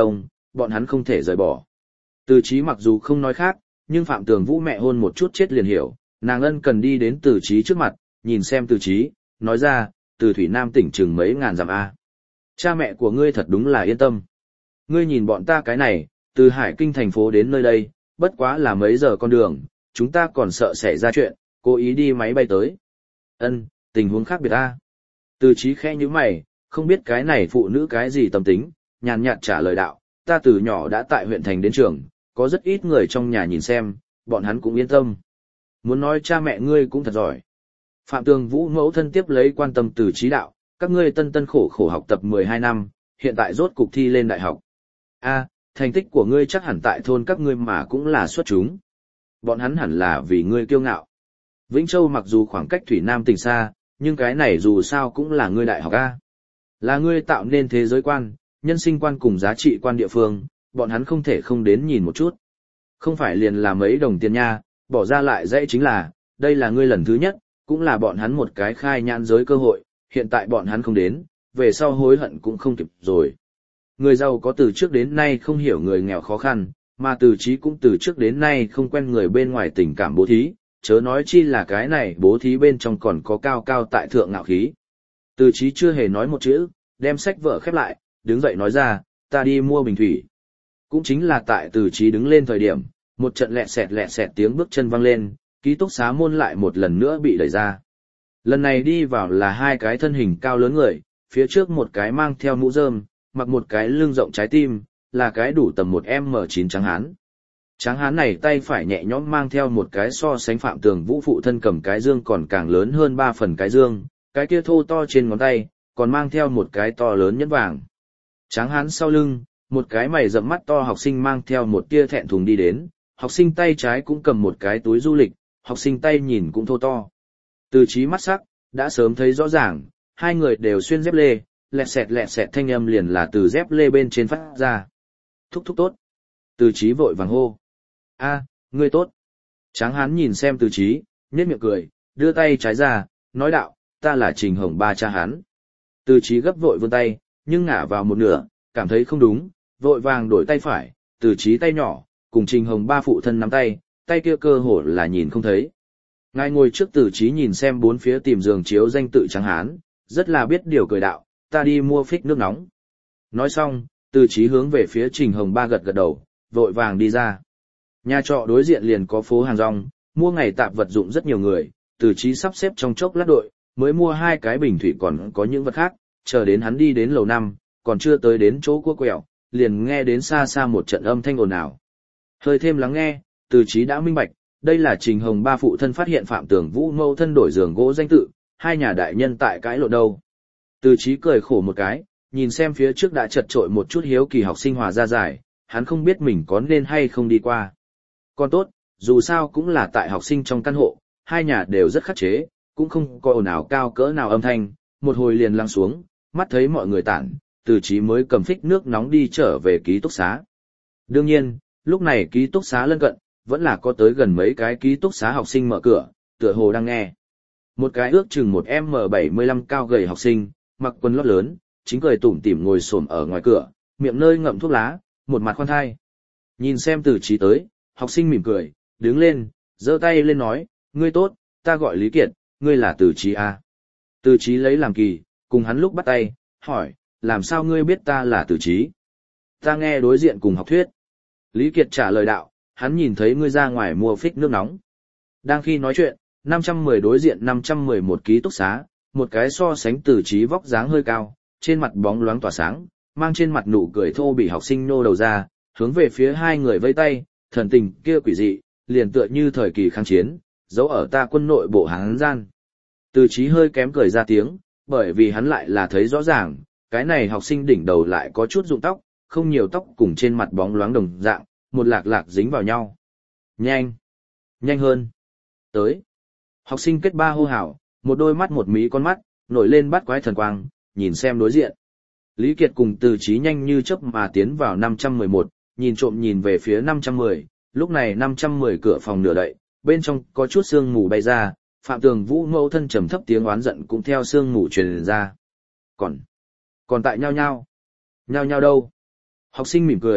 bọn hắn không thể rời bỏ. Từ Chí mặc dù không nói khác, nhưng Phạm Tường Vũ mẹ hôn một chút chết liền hiểu, nàng ân cần đi đến Từ Chí trước mặt, nhìn xem Từ Chí, nói ra, từ Thủy Nam tỉnh chừng mấy ngàn dặm a. Cha mẹ của ngươi thật đúng là yên tâm. Ngươi nhìn bọn ta cái này, từ Hải Kinh thành phố đến nơi đây, bất quá là mấy giờ con đường, chúng ta còn sợ xảy ra chuyện, cố ý đi máy bay tới. Ân, tình huống khác biệt a. Từ Chí khẽ nhíu mày, không biết cái này phụ nữ cái gì tâm tính, nhàn nhạt trả lời đạo, ta từ nhỏ đã tại huyện thành đến trường, có rất ít người trong nhà nhìn xem, bọn hắn cũng yên tâm. Muốn nói cha mẹ ngươi cũng thật giỏi. Phạm Tường Vũ mẫu thân tiếp lấy quan tâm Từ Chí đạo, các ngươi tân tân khổ khổ học tập mười hai năm, hiện tại rốt cục thi lên đại học. A, thành tích của ngươi chắc hẳn tại thôn các ngươi mà cũng là xuất chúng. Bọn hắn hẳn là vì ngươi kiêu ngạo. Vĩnh Châu mặc dù khoảng cách Thủy Nam tỉnh xa, nhưng cái này dù sao cũng là ngươi đại học A. Là ngươi tạo nên thế giới quan, nhân sinh quan cùng giá trị quan địa phương, bọn hắn không thể không đến nhìn một chút. Không phải liền là mấy đồng tiền nha, bỏ ra lại dễ chính là, đây là ngươi lần thứ nhất, cũng là bọn hắn một cái khai nhãn giới cơ hội, hiện tại bọn hắn không đến, về sau hối hận cũng không kịp rồi. Người giàu có từ trước đến nay không hiểu người nghèo khó khăn, mà Từ Chí cũng từ trước đến nay không quen người bên ngoài tình cảm bố thí, chớ nói chi là cái này bố thí bên trong còn có cao cao tại thượng ngạo khí. Từ Chí chưa hề nói một chữ, đem sách vở khép lại, đứng dậy nói ra, ta đi mua bình thủy. Cũng chính là tại Từ Chí đứng lên thời điểm, một trận lẹ sẹt lẹ sẹt tiếng bước chân vang lên, ký túc xá môn lại một lần nữa bị đẩy ra. Lần này đi vào là hai cái thân hình cao lớn người, phía trước một cái mang theo mũ rơm, mặc một cái lưng rộng trái tim, là cái đủ tầm một em em chín trắng hán. Tráng hán này tay phải nhẹ nhõm mang theo một cái so sánh Phạm Tường Vũ phụ thân cầm cái dương còn càng lớn hơn ba phần cái dương, cái kia thô to trên ngón tay, còn mang theo một cái to lớn nhẫn vàng. Tráng hán sau lưng, một cái mày rậm mắt to học sinh mang theo một tia thẹn thùng đi đến, học sinh tay trái cũng cầm một cái túi du lịch, học sinh tay nhìn cũng thô to. Từ Chí mắt sắc, đã sớm thấy rõ ràng, hai người đều xuyên dép lê, lẹt xẹt lẹt xẹt thanh âm liền là từ dép lê bên trên phát ra. Thúc thúc tốt. Từ Chí vội vàng hô. A, ngươi tốt. Tráng hán nhìn xem Từ Chí, nhếch miệng cười, đưa tay trái ra, nói đạo, ta là Trình Hồng ba cha hắn. Từ Chí gấp vội vươn tay, nhưng ngả vào một nửa, cảm thấy không đúng, vội vàng đổi tay phải, Từ Chí tay nhỏ, cùng Trình Hồng ba phụ thân nắm tay, tay kia cơ hồ là nhìn không thấy. Ngài ngồi trước Từ Chí nhìn xem bốn phía tìm giường chiếu danh tự Tráng hán, rất là biết điều cười đạo, ta đi mua phích nước nóng. Nói xong, Từ Chí hướng về phía Trình Hồng ba gật gật đầu, vội vàng đi ra. Nhà trọ đối diện liền có phố hàng rong, mua ngày tạp vật dụng rất nhiều người, Từ Chí sắp xếp trong chốc lát đội, mới mua hai cái bình thủy còn có những vật khác, chờ đến hắn đi đến lầu năm, còn chưa tới đến chỗ cua quẹo, liền nghe đến xa xa một trận âm thanh ồn ào. Hơi thêm lắng nghe, Từ Chí đã minh bạch, đây là Trình Hồng ba phụ thân phát hiện Phạm Tường Vũ mâu thân đổi giường gỗ danh tự, hai nhà đại nhân tại cãi lộn đâu. Từ Chí cười khổ một cái, nhìn xem phía trước đã chật trội một chút hiếu kỳ học sinh hòa ra giải, hắn không biết mình có nên hay không đi qua. Còn tốt, dù sao cũng là tại học sinh trong căn hộ, hai nhà đều rất khắc chế, cũng không có ồn ào cao cỡ nào âm thanh, một hồi liền lắng xuống, mắt thấy mọi người tản, Từ Chí mới cầm phích nước nóng đi trở về ký túc xá. Đương nhiên, lúc này ký túc xá lân cận, vẫn là có tới gần mấy cái ký túc xá học sinh mở cửa, tựa hồ đang nghe. Một cái ước chừng một em em bảy mươi lăm cao gầy học sinh, mặc quần lót lớn, chính cười tủm tỉm ngồi xổm ở ngoài cửa, miệng nơi ngậm thuốc lá, một mặt khoan thai. Nhìn xem Từ Chí tới, học sinh mỉm cười, đứng lên, giơ tay lên nói, ngươi tốt, ta gọi Lý Kiệt, ngươi là Từ Chí à? Từ Chí lấy làm kỳ, cùng hắn lúc bắt tay, hỏi, làm sao ngươi biết ta là Từ Chí? Ta nghe đối diện cùng học thuyết. Lý Kiệt trả lời đạo, hắn nhìn thấy ngươi ra ngoài mua phích nước nóng. Đang khi nói chuyện, năm trăm mười đối diện năm trăm mười một ký túc xá, một cái so sánh Từ Chí vóc dáng hơi cao, trên mặt bóng loáng tỏa sáng, mang trên mặt nụ cười thô bỉ học sinh nô đầu ra, hướng về phía hai người vẫy tay, thần tình kia quỷ dị, liền tựa như thời kỳ kháng chiến, giấu ở ta quân nội bộ Hán gian. Từ Chí hơi kém cười ra tiếng, bởi vì hắn lại là thấy rõ ràng, cái này học sinh đỉnh đầu lại có chút rụng tóc, không nhiều tóc cùng trên mặt bóng loáng đồng dạng, một lạc lạc dính vào nhau. Nhanh! Nhanh hơn! Tới! Học sinh kết ba hô hào, một đôi mắt một mí con mắt, nổi lên bắt quái thần quang, nhìn xem đối diện. Lý Kiệt cùng Từ Chí nhanh như chớp mà tiến vào năm trăm mười một, nhìn trộm nhìn về phía năm trăm mười, lúc này năm trăm mười cửa phòng nửa đậy, bên trong có chút sương mù bay ra, Phạm Tường Vũ mẫu thân trầm thấp tiếng oán giận cũng theo sương mù truyền ra. Còn, còn tại nhao nhao. Nhao nhao đâu? Học sinh mỉm cười,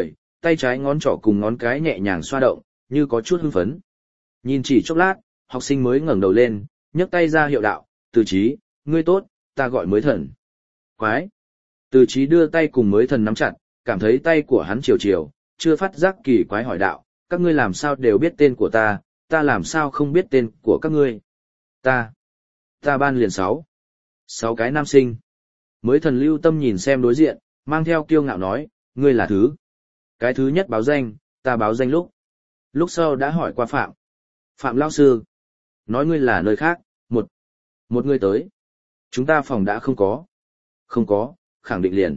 tay trái ngón trỏ cùng ngón cái nhẹ nhàng xoa động, như có chút hưng phấn. Nhìn chỉ chốc lát, học sinh mới ngẩng đầu lên, nhấc tay ra hiệu đạo, Từ Chí, ngươi tốt, ta gọi Mới Thần. Quái! Từ Chí đưa tay cùng Mới Thần nắm chặt, cảm thấy tay của hắn chiều chiều, chưa phát giác kỳ quái hỏi đạo, các ngươi làm sao đều biết tên của ta, ta làm sao không biết tên của các ngươi. Ta, ta ban liền sáu. Sáu cái nam sinh. Mới Thần lưu tâm nhìn xem đối diện, mang theo kiêu ngạo nói, ngươi là thứ. Cái thứ nhất báo danh, ta báo danh lúc. Lúc sau đã hỏi qua Phạm. Phạm lão sư. Nói ngươi là nơi khác, một. Một người tới. Chúng ta phòng đã không có. Không có, khẳng định liền.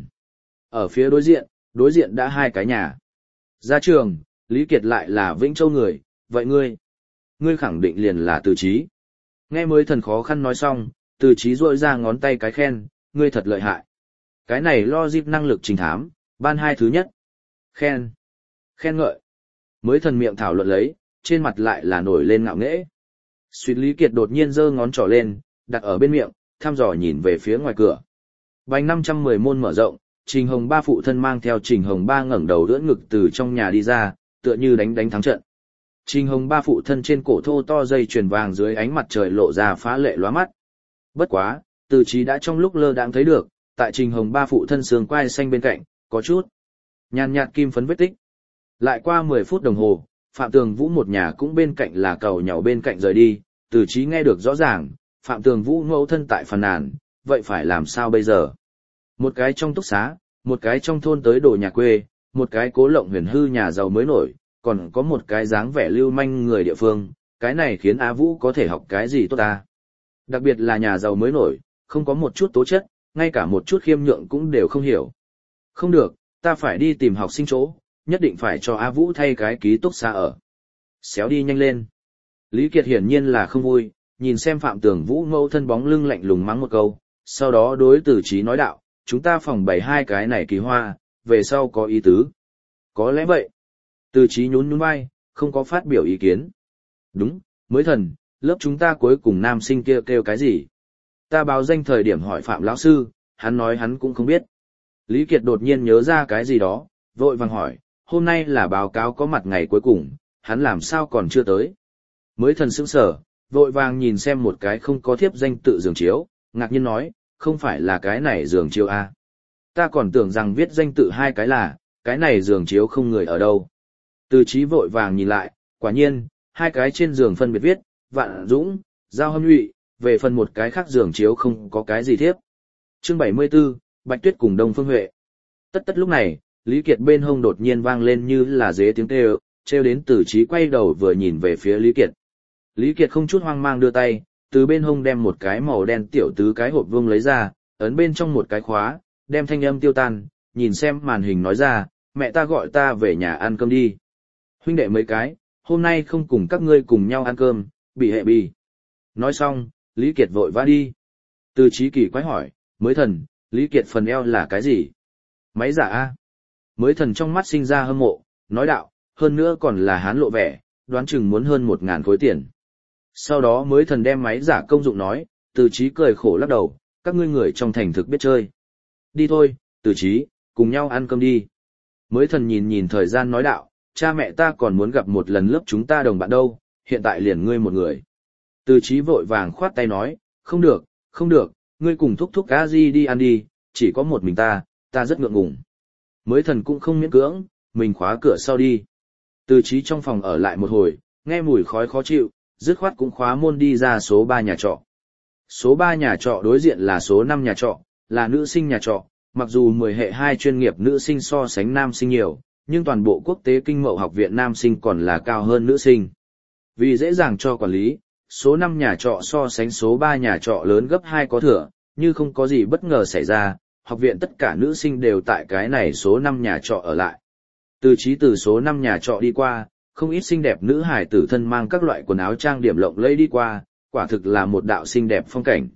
Ở phía đối diện, đối diện đã hai cái nhà. Ra trường, Lý Kiệt lại là Vĩnh Châu người, vậy ngươi? Ngươi khẳng định liền là Từ Chí. Nghe Mới Thần khó khăn nói xong, Từ Chí rỗi ra ngón tay cái khen, ngươi thật lợi hại. Cái này lo dịp năng lực trình thám, ban hai thứ nhất. Khen. Khen ngợi. Mới Thần miệng thảo luận lấy, trên mặt lại là nổi lên ngạo nghễ. Suýt Lý Kiệt đột nhiên giơ ngón trỏ lên, đặt ở bên miệng, thăm dò nhìn về phía ngoài cửa. Bành năm trăm mười môn mở rộng, Trình Hồng Ba phụ thân mang theo Trình Hồng Ba ngẩng đầu đỡ ngực từ trong nhà đi ra, tựa như đánh đánh thắng trận. Trình Hồng Ba phụ thân trên cổ thô to dây chuyền vàng dưới ánh mặt trời lộ ra phá lệ lóa mắt. Bất quá, Từ Chí đã trong lúc lơ đãng thấy được, tại Trình Hồng Ba phụ thân sườn quai xanh bên cạnh, có chút nhàn nhạt kim phấn vết tích. Lại qua mười phút đồng hồ, Phạm Tường Vũ một nhà cũng bên cạnh là cầu nhàu bên cạnh rời đi, Từ Chí nghe được rõ ràng, Phạm Tường Vũ mẫu thân tại phàn nàn, vậy phải làm sao bây giờ? Một cái trong túc xá, một cái trong thôn tới đồ nhà quê, một cái cố lộng huyền hư nhà giàu mới nổi, còn có một cái dáng vẻ lưu manh người địa phương, cái này khiến Á Vũ có thể học cái gì tốt ta? Đặc biệt là nhà giàu mới nổi, không có một chút tố chất, ngay cả một chút khiêm nhượng cũng đều không hiểu. Không được, ta phải đi tìm học sinh chỗ, nhất định phải cho Á Vũ thay cái ký túc xá ở. Xéo đi nhanh lên. Lý Kiệt hiển nhiên là không vui, nhìn xem Phạm Tường Vũ mẫu thân bóng lưng lạnh lùng mắng một câu, sau đó đối Từ Chí nói đạo, chúng ta phòng bày hai cái này kỳ hoa, về sau có ý tứ. Có lẽ vậy. Từ Chí nhún nhún vai, không có phát biểu ý kiến. Đúng, Mới Thần, lớp chúng ta cuối cùng nam sinh kia kêu, kêu cái gì? Ta báo danh thời điểm hỏi Phạm lão sư, hắn nói hắn cũng không biết. Lý Kiệt đột nhiên nhớ ra cái gì đó, vội vàng hỏi, hôm nay là báo cáo có mặt ngày cuối cùng, hắn làm sao còn chưa tới? Mới Thần sững sờ, vội vàng nhìn xem một cái không có thiếp danh tự giường chiếu, ngạc nhiên nói, không phải là cái này giường chiếu à? Ta còn tưởng rằng viết danh tự hai cái là, cái này giường chiếu không người ở đâu. Từ Chí vội vàng nhìn lại, quả nhiên, hai cái trên giường phân biệt viết, Vạn Dũng, Giao Hâm Nhụy, về phần một cái khác giường chiếu không có cái gì thiếp. Chương bảy mươi 74, Bạch Tuyết cùng Đông Phương Huệ. Tất tất lúc này, Lý Kiệt bên hông đột nhiên vang lên như là dế tiếng kêu, treo đến Từ Chí quay đầu vừa nhìn về phía Lý Kiệt. Lý Kiệt không chút hoang mang đưa tay, từ bên hông đem một cái màu đen tiểu tứ cái hộp vuông lấy ra, ấn bên trong một cái khóa, đem thanh âm tiêu tan, nhìn xem màn hình nói ra, mẹ ta gọi ta về nhà ăn cơm đi. Huynh đệ mấy cái, hôm nay không cùng các ngươi cùng nhau ăn cơm, bị hệ bì. Nói xong, Lý Kiệt vội vã đi. Từ Chí kỳ quái hỏi, Mới Thần, Lý Kiệt phần eo là cái gì? Máy giả a? Mới Thần trong mắt sinh ra hâm mộ, nói đạo, hơn nữa còn là hán lộ vẻ, đoán chừng muốn hơn một ngàn khối tiền. Sau đó Mới Thần đem máy giả công dụng nói, Từ Chí cười khổ lắc đầu, các ngươi người trong thành thực biết chơi. Đi thôi, Từ Chí, cùng nhau ăn cơm đi. Mới Thần nhìn nhìn thời gian nói đạo, cha mẹ ta còn muốn gặp một lần lớp chúng ta đồng bạn đâu, hiện tại liền ngươi một người. Từ Chí vội vàng khoát tay nói, không được, không được, ngươi cùng thúc thúc a di đi ăn đi, chỉ có một mình ta, ta rất ngượng ngùng. Mới Thần cũng không miễn cưỡng, mình khóa cửa sau đi. Từ Chí trong phòng ở lại một hồi, nghe mùi khói khó chịu, dứt khoát cũng khóa môn đi ra số ba nhà trọ. Số ba nhà trọ đối diện là số năm nhà trọ, là nữ sinh nhà trọ, mặc dù mười hệ hai chuyên nghiệp nữ sinh so sánh nam sinh nhiều, nhưng toàn bộ quốc tế kinh mậu học viện nam sinh còn là cao hơn nữ sinh. Vì dễ dàng cho quản lý, số năm nhà trọ so sánh số ba nhà trọ lớn gấp hai có thừa, như không có gì bất ngờ xảy ra, học viện tất cả nữ sinh đều tại cái này số năm nhà trọ ở lại. Từ Chí từ số năm nhà trọ đi qua, không ít xinh đẹp nữ hài tử thân mang các loại quần áo trang điểm lộng lẫy đi qua, quả thực là một đạo xinh đẹp phong cảnh.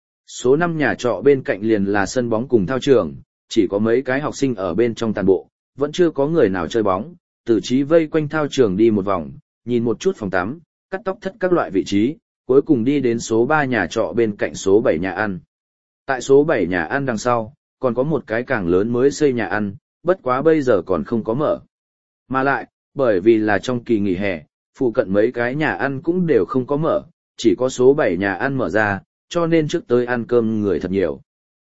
Số năm nhà trọ bên cạnh liền là sân bóng cùng thao trường, chỉ có mấy cái học sinh ở bên trong tàn bộ, vẫn chưa có người nào chơi bóng. Từ Chí vây quanh thao trường đi một vòng, nhìn một chút phòng tắm, cắt tóc thất các loại vị trí, cuối cùng đi đến số ba nhà trọ bên cạnh số bảy nhà ăn. Tại số bảy nhà ăn đằng sau, còn có một cái càng lớn mới xây nhà ăn, bất quá bây giờ còn không có mở. Mà lại, bởi vì là trong kỳ nghỉ hè, phụ cận mấy cái nhà ăn cũng đều không có mở, chỉ có số bảy nhà ăn mở ra, cho nên trước tới ăn cơm người thật nhiều.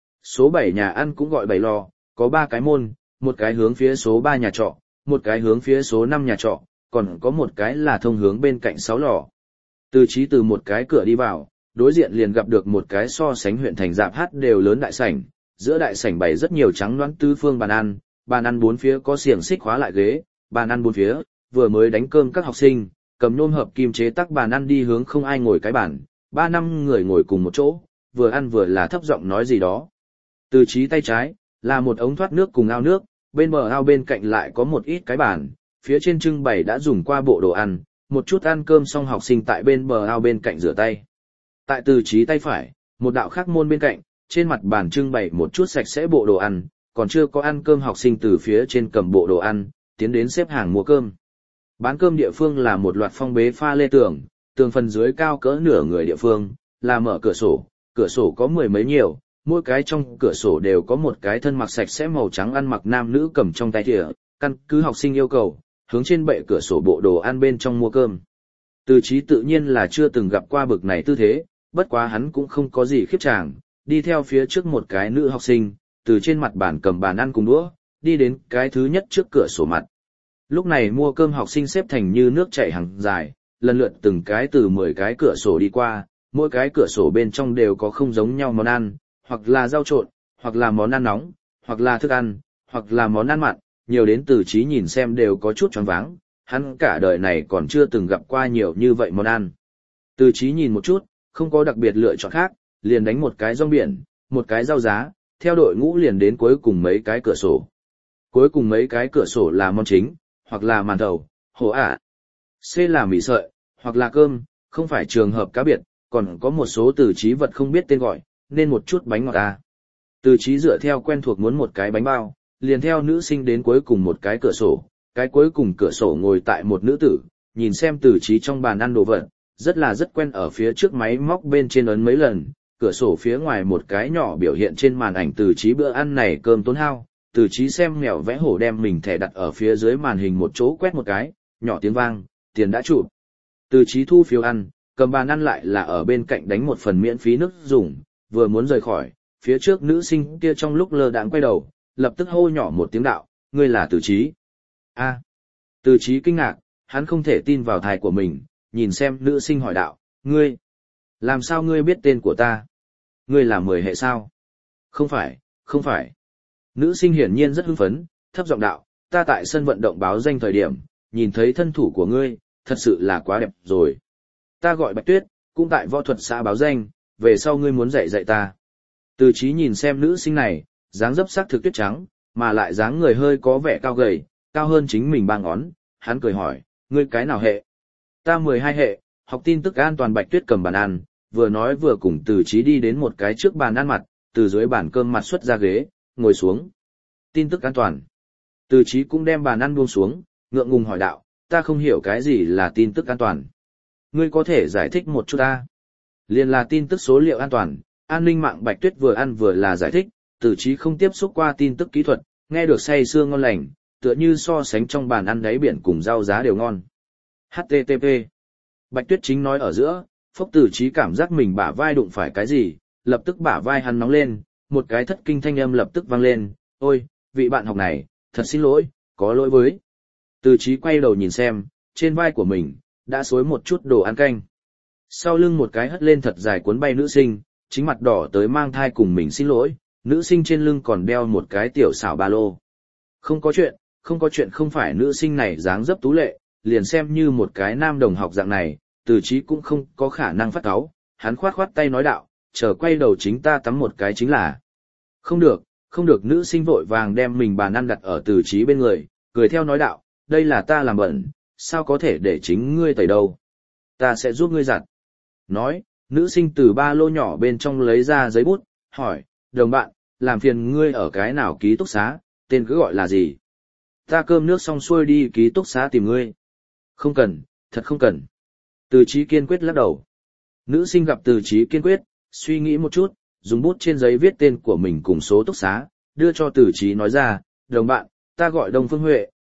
Số bảy nhà ăn cũng gọi bảy lò, có ba cái môn, một cái hướng phía số ba nhà trọ, một cái hướng phía số năm nhà trọ, còn có một cái là thông hướng bên cạnh sáu lò. Từ Chí từ một cái cửa đi vào, đối diện liền gặp được một cái so sánh huyện thành dạp hát đều lớn đại sảnh, giữa đại sảnh bày rất nhiều trắng loãng tứ phương bàn ăn, bàn ăn bốn phía có xiềng xích khóa lại ghế, bàn ăn bốn phía, vừa mới đánh cơm các học sinh, cầm nhôm hợp kim chế tác bàn ăn đi hướng không ai ngồi cái bàn, ba năm người ngồi cùng một chỗ, vừa ăn vừa là thấp giọng nói gì đó. Từ Chí tay trái, là một ống thoát nước cùng ao nước, bên bờ ao bên cạnh lại có một ít cái bàn, phía trên trưng bày đã dùng qua bộ đồ ăn, một chút ăn cơm xong học sinh tại bên bờ ao bên cạnh rửa tay. Tại Từ Chí tay phải, một đạo khác môn bên cạnh, trên mặt bàn trưng bày một chút sạch sẽ bộ đồ ăn, còn chưa có ăn cơm học sinh từ phía trên cầm bộ đồ ăn, tiến đến xếp hàng mua cơm. Bán cơm địa phương là một loạt phong bế pha lê tường, tường phần dưới cao cỡ nửa người địa phương, là mở cửa sổ, cửa sổ có mười mấy nhiều, mỗi cái trong cửa sổ đều có một cái thân mặc sạch sẽ màu trắng ăn mặc nam nữ cầm trong tay thìa, căn cứ học sinh yêu cầu, hướng trên bệ cửa sổ bộ đồ ăn bên trong mua cơm. Từ Chí tự nhiên là chưa từng gặp qua bực này tư thế, bất quá hắn cũng không có gì khiếp chàng, đi theo phía trước một cái nữ học sinh, từ trên mặt bàn cầm bàn ăn cùng đũa, đi đến cái thứ nhất trước cửa sổ mặt. Lúc này mua cơm học sinh xếp thành như nước chảy hàng dài, lần lượt từng cái từ mười cái cửa sổ đi qua, mỗi cái cửa sổ bên trong đều có không giống nhau món ăn, hoặc là rau trộn, hoặc là món ăn nóng, hoặc là thức ăn, hoặc là món ăn mặn, nhiều đến Từ Chí nhìn xem đều có chút choáng váng, hắn cả đời này còn chưa từng gặp qua nhiều như vậy món ăn. Từ Chí nhìn một chút, không có đặc biệt lựa chọn khác, liền đánh một cái rong biển, một cái rau giá, theo đội ngũ liền đến cuối cùng mấy cái cửa sổ. Cuối cùng mấy cái cửa sổ là món chính, hoặc là màn thầu, hổ ả, C là mì sợi, hoặc là cơm, không phải trường hợp cá biệt, còn có một số Từ Chí vật không biết tên gọi, nên một chút bánh ngọt à. Từ Chí dựa theo quen thuộc muốn một cái bánh bao, liền theo nữ sinh đến cuối cùng một cái cửa sổ, cái cuối cùng cửa sổ ngồi tại một nữ tử, nhìn xem Từ Chí trong bàn ăn đồ vật, rất là rất quen ở phía trước máy móc bên trên ấn mấy lần, cửa sổ phía ngoài một cái nhỏ biểu hiện trên màn ảnh Từ Chí bữa ăn này cơm tốn hao, Từ Chí xem mèo vẽ hổ đem mình thẻ đặt ở phía dưới màn hình một chỗ quét một cái, nhỏ tiếng vang, tiền đã chụp. Từ Chí thu phiếu ăn, cầm bàn ăn lại là ở bên cạnh đánh một phần miễn phí nước dùng, vừa muốn rời khỏi, phía trước nữ sinh kia trong lúc lơ đãng quay đầu, lập tức hô nhỏ một tiếng đạo, ngươi là Từ Chí. A. Từ Chí kinh ngạc, hắn không thể tin vào tai của mình, nhìn xem nữ sinh hỏi đạo, ngươi, làm sao ngươi biết tên của ta? Ngươi là mười hệ sao? Không phải, không phải. Nữ sinh hiển nhiên rất hưng phấn, thấp giọng đạo, ta tại sân vận động báo danh thời điểm, nhìn thấy thân thủ của ngươi, thật sự là quá đẹp rồi. Ta gọi Bạch Tuyết, cũng tại võ thuật xã báo danh, về sau ngươi muốn dạy dạy ta. Từ Chí nhìn xem nữ sinh này, dáng dấp sắc thực tuyết trắng, mà lại dáng người hơi có vẻ cao gầy, cao hơn chính mình ba ngón, hắn cười hỏi, ngươi cái nào hệ? Ta mười hai hệ, học tin tức an toàn. Bạch Tuyết cầm bàn ăn, vừa nói vừa cùng Từ Chí đi đến một cái trước bàn ăn mặt, từ dưới bàn cơm mặt xuất ra ghế, ngồi xuống. Tin tức an toàn. Từ Chí cũng đem bàn ăn buông xuống, ngượng ngùng hỏi đạo, ta không hiểu cái gì là tin tức an toàn. Ngươi có thể giải thích một chút ta? Liên là tin tức số liệu an toàn, an ninh mạng. Bạch Tuyết vừa ăn vừa là giải thích, Từ Chí không tiếp xúc qua tin tức kỹ thuật, nghe được say sưa ngon lành, tựa như so sánh trong bàn ăn đáy biển cùng rau giá đều ngon. hát tê tê pê. Bạch Tuyết chính nói ở giữa, Phốc Từ Chí cảm giác mình bả vai đụng phải cái gì, lập tức bả vai hắn nóng lên, một cái thất kinh thanh âm lập tức vang lên, ôi, vị bạn học này, thật xin lỗi, có lỗi với. Từ Chí quay đầu nhìn xem, trên vai của mình, đã xối một chút đồ ăn canh. Sau lưng một cái hất lên thật dài cuốn bay nữ sinh, chính mặt đỏ tới mang thai cùng mình xin lỗi, nữ sinh trên lưng còn đeo một cái tiểu xảo ba lô. Không có chuyện, không có chuyện. Không phải nữ sinh này dáng dấp tú lệ, liền xem như một cái nam đồng học dạng này, Từ Chí cũng không có khả năng phát cáu, hắn khoát khoát tay nói đạo, chờ quay đầu chính ta tắm một cái chính là. Không được, không được. Nữ sinh vội vàng đem mình bàn ăn đặt ở Từ Chí bên người, cười theo nói đạo, đây là ta làm bẩn, sao có thể để chính ngươi tẩy đâu. Ta sẽ giúp ngươi giặt. Nói, nữ sinh từ ba lô nhỏ bên trong lấy ra giấy bút, hỏi, đồng bạn, làm phiền ngươi ở cái nào ký túc xá, tên cứ gọi là gì? Ta cơm nước xong xuôi đi ký túc xá tìm ngươi. Không cần, thật không cần. Từ Chí kiên quyết lắc đầu. Nữ sinh gặp Từ Chí kiên quyết, suy nghĩ một chút, dùng bút trên giấy viết tên của mình cùng số túc xá, đưa cho Từ Chí nói ra, đồng bạn, ta gọi Đông Phương Huệ,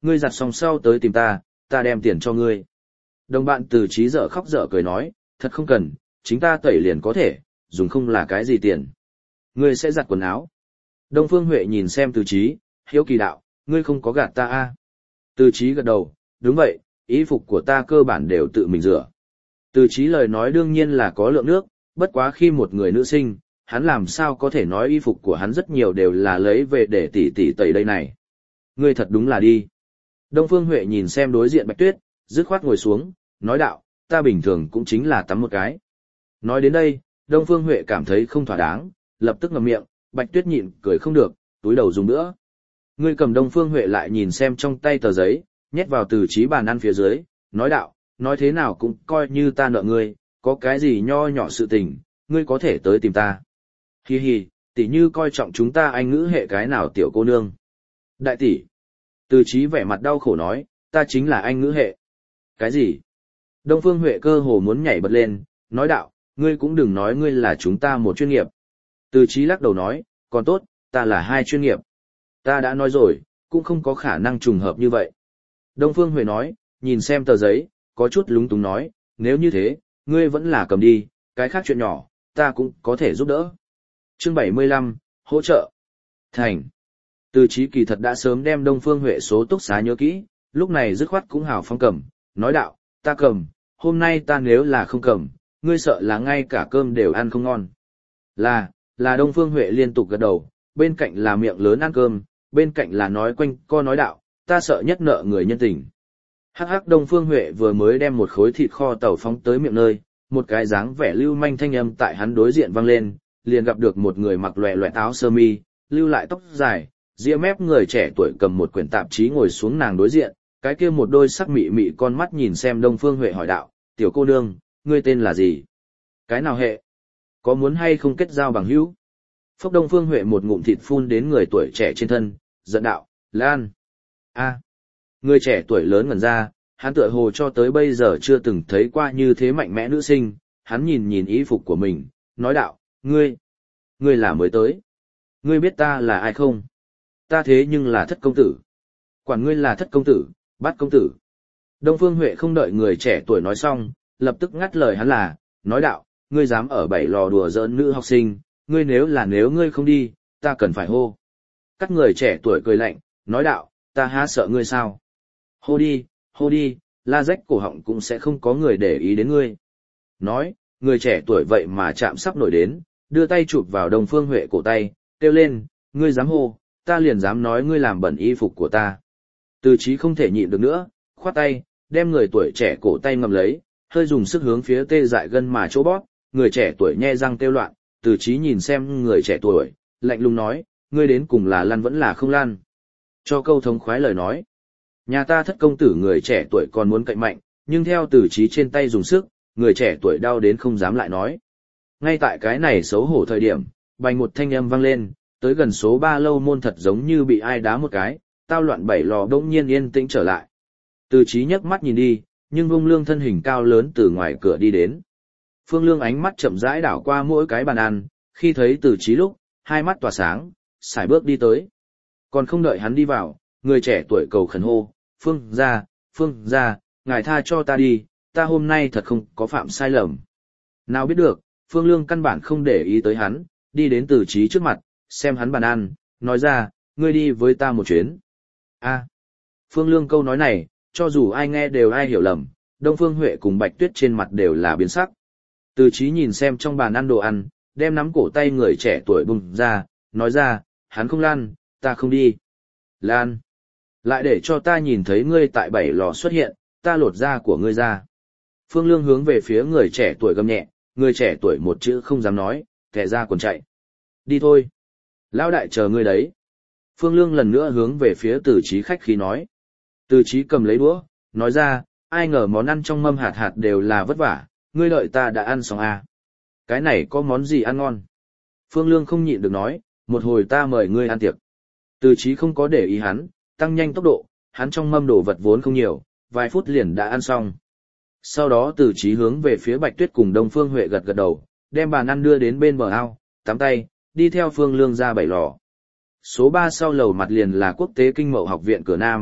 ngươi giặt xong sau tới tìm ta, ta đem tiền cho ngươi. Đồng bạn Từ Chí dở khóc dở cười nói, thật không cần, chính ta tẩy liền có thể, dùng không là cái gì tiền. Ngươi sẽ giặt quần áo. Đông Phương Huệ nhìn xem Từ Chí, hiếu kỳ đạo, ngươi không có gạt ta à? Từ Chí gật đầu, đúng vậy, y phục của ta cơ bản đều tự mình rửa. Từ Chí lời nói đương nhiên là có lượng nước, bất quá khi một người nữ sinh, hắn làm sao có thể nói y phục của hắn rất nhiều đều là lấy về để tỉ tỉ tẩy đây này. Ngươi thật đúng là đi. Đông Phương Huệ nhìn xem đối diện Bạch Tuyết, dứt khoát ngồi xuống, nói đạo, ta bình thường cũng chính là tắm một cái. Nói đến đây, Đông Phương Huệ cảm thấy không thỏa đáng, lập tức ngậm miệng, Bạch Tuyết nhịn cười không được, túi đầu dùng nữa. Ngươi cầm Đông Phương Huệ lại nhìn xem trong tay tờ giấy, nhét vào Từ Chí bàn ăn phía dưới, nói đạo, nói thế nào cũng coi như ta nợ ngươi, có cái gì nho nhỏ sự tình, ngươi có thể tới tìm ta. Hi hi, tỷ như coi trọng chúng ta anh ngữ hệ cái nào tiểu cô nương. Đại tỷ. Từ Chí vẻ mặt đau khổ nói, ta chính là anh ngữ hệ. Cái gì? Đông Phương Huệ cơ hồ muốn nhảy bật lên, nói đạo, ngươi cũng đừng nói ngươi là chúng ta một chuyên nghiệp. Từ Chí lắc đầu nói, còn tốt, ta là hai chuyên nghiệp. Ta đã nói rồi, cũng không có khả năng trùng hợp như vậy. Đông Phương Huệ nói, nhìn xem tờ giấy, có chút lúng túng nói, nếu như thế, ngươi vẫn là cầm đi, cái khác chuyện nhỏ, ta cũng có thể giúp đỡ. Chương bảy mươi lăm, hỗ trợ. Thành. Từ Chí kỳ thật đã sớm đem Đông Phương Huệ số túc xá nhớ kỹ, lúc này dứt khoát cũng hào phóng cầm, nói đạo, ta cầm, hôm nay ta nếu là không cầm, ngươi sợ là ngay cả cơm đều ăn không ngon. Là, là Đông Phương Huệ liên tục gật đầu, bên cạnh là miệng lớn ăn cơm, bên cạnh là nói quanh co nói đạo, ta sợ nhất nợ người nhân tình. Hắc hắc Đông Phương Huệ vừa mới đem một khối thịt kho tàu phóng tới miệng nơi, một cái dáng vẻ lưu manh thanh âm tại hắn đối diện vang lên, liền gặp được một người mặc loè loẹt áo sơ mi, lưu lại tóc dài, ria mép người trẻ tuổi cầm một quyển tạp chí ngồi xuống nàng đối diện, cái kia một đôi sắc mị mị con mắt nhìn xem Đông Phương Huệ hỏi đạo, tiểu cô nương, ngươi tên là gì? Cái nào hệ? Có muốn hay không kết giao bằng hữu? Phốc Đông Phương Huệ một ngụm thịt phun đến người tuổi trẻ trên thân, giận đạo, Lan. A. Người trẻ tuổi lớn ngẩn ra, hắn tựa hồ cho tới bây giờ chưa từng thấy qua như thế mạnh mẽ nữ sinh, hắn nhìn nhìn y phục của mình, nói đạo, ngươi, ngươi là mới tới. Ngươi biết ta là ai không? Ta thế nhưng là thất công tử. Quản ngươi là thất công tử, bát công tử. Đông Phương Huệ không đợi người trẻ tuổi nói xong, lập tức ngắt lời hắn là, nói đạo, ngươi dám ở bảy lò đùa giỡn nữ học sinh, ngươi nếu là nếu ngươi không đi, ta cần phải hô. Các người trẻ tuổi cười lạnh, nói đạo, ta há sợ ngươi sao? Hô đi, hô đi, la rách cổ họng cũng sẽ không có người để ý đến ngươi. Nói, người trẻ tuổi vậy mà chạm sắp nổi đến, đưa tay chụp vào Đông Phương Huệ cổ tay, kêu lên, ngươi dám hô, ta liền dám nói ngươi làm bẩn y phục của ta. Từ Chí không thể nhịn được nữa, khoát tay, đem người tuổi trẻ cổ tay ngầm lấy, hơi dùng sức hướng phía tê dại gân mà chỗ bóp, người trẻ tuổi nhe răng kêu loạn, Từ Chí nhìn xem người trẻ tuổi, lạnh lùng nói, ngươi đến cùng là lăn vẫn là không lăn. Cho câu thống khoái lời nói. Nhà ta thất công tử người trẻ tuổi còn muốn cậy mạnh, nhưng theo Từ Chí trên tay dùng sức, người trẻ tuổi đau đến không dám lại nói. Ngay tại cái này xấu hổ thời điểm, bành một thanh âm vang lên, tới gần số ba lâu môn thật giống như bị ai đá một cái, tao loạn bảy lò bỗng nhiên yên tĩnh trở lại. Từ Chí nhấc mắt nhìn đi, nhưng Vung Lương thân hình cao lớn từ ngoài cửa đi đến. Phương Lương ánh mắt chậm rãi đảo qua mỗi cái bàn ăn, khi thấy Từ Chí lúc, hai mắt tỏa sáng, sải bước đi tới. Còn không đợi hắn đi vào, người trẻ tuổi cầu khẩn hô, Phương gia, Phương gia, ngài tha cho ta đi, ta hôm nay thật không có phạm sai lầm. Nào biết được, Phương Lương căn bản không để ý tới hắn, đi đến Từ Chí trước mặt, xem hắn bàn ăn, nói ra, ngươi đi với ta một chuyến. A. Phương Lương câu nói này, cho dù ai nghe đều ai hiểu lầm, Đông Phương Huệ cùng Bạch Tuyết trên mặt đều là biến sắc. Từ Chí nhìn xem trong bàn ăn đồ ăn, đem nắm cổ tay người trẻ tuổi bung ra, nói ra, hắn không lan, ta không đi. Lan. Lại để cho ta nhìn thấy ngươi tại bảy lò xuất hiện, ta lột da của ngươi ra. Phương Lương hướng về phía người trẻ tuổi gầm nhẹ, người trẻ tuổi một chữ không dám nói, kẻ ra quần chạy. Đi thôi. Lão đại chờ ngươi đấy. Phương Lương lần nữa hướng về phía Từ Chí khách khí nói. Từ Chí cầm lấy đũa, nói ra, ai ngờ món ăn trong mâm hạt hạt đều là vất vả, ngươi đợi ta đã ăn xong à. Cái này có món gì ăn ngon? Phương Lương không nhịn được nói, một hồi ta mời ngươi ăn tiệc. Từ Chí không có để ý hắn, tăng nhanh tốc độ, hắn trong mâm đồ vật vốn không nhiều, vài phút liền đã ăn xong. Sau đó Từ Chí hướng về phía Bạch Tuyết cùng Đông Phương Huệ gật gật đầu, đem bàn ăn đưa đến bên bờ ao, tắm tay, đi theo Phương Lương ra bảy lò. Số ba sau lầu mặt liền là Quốc tế Kinh Mậu Học viện cửa Nam,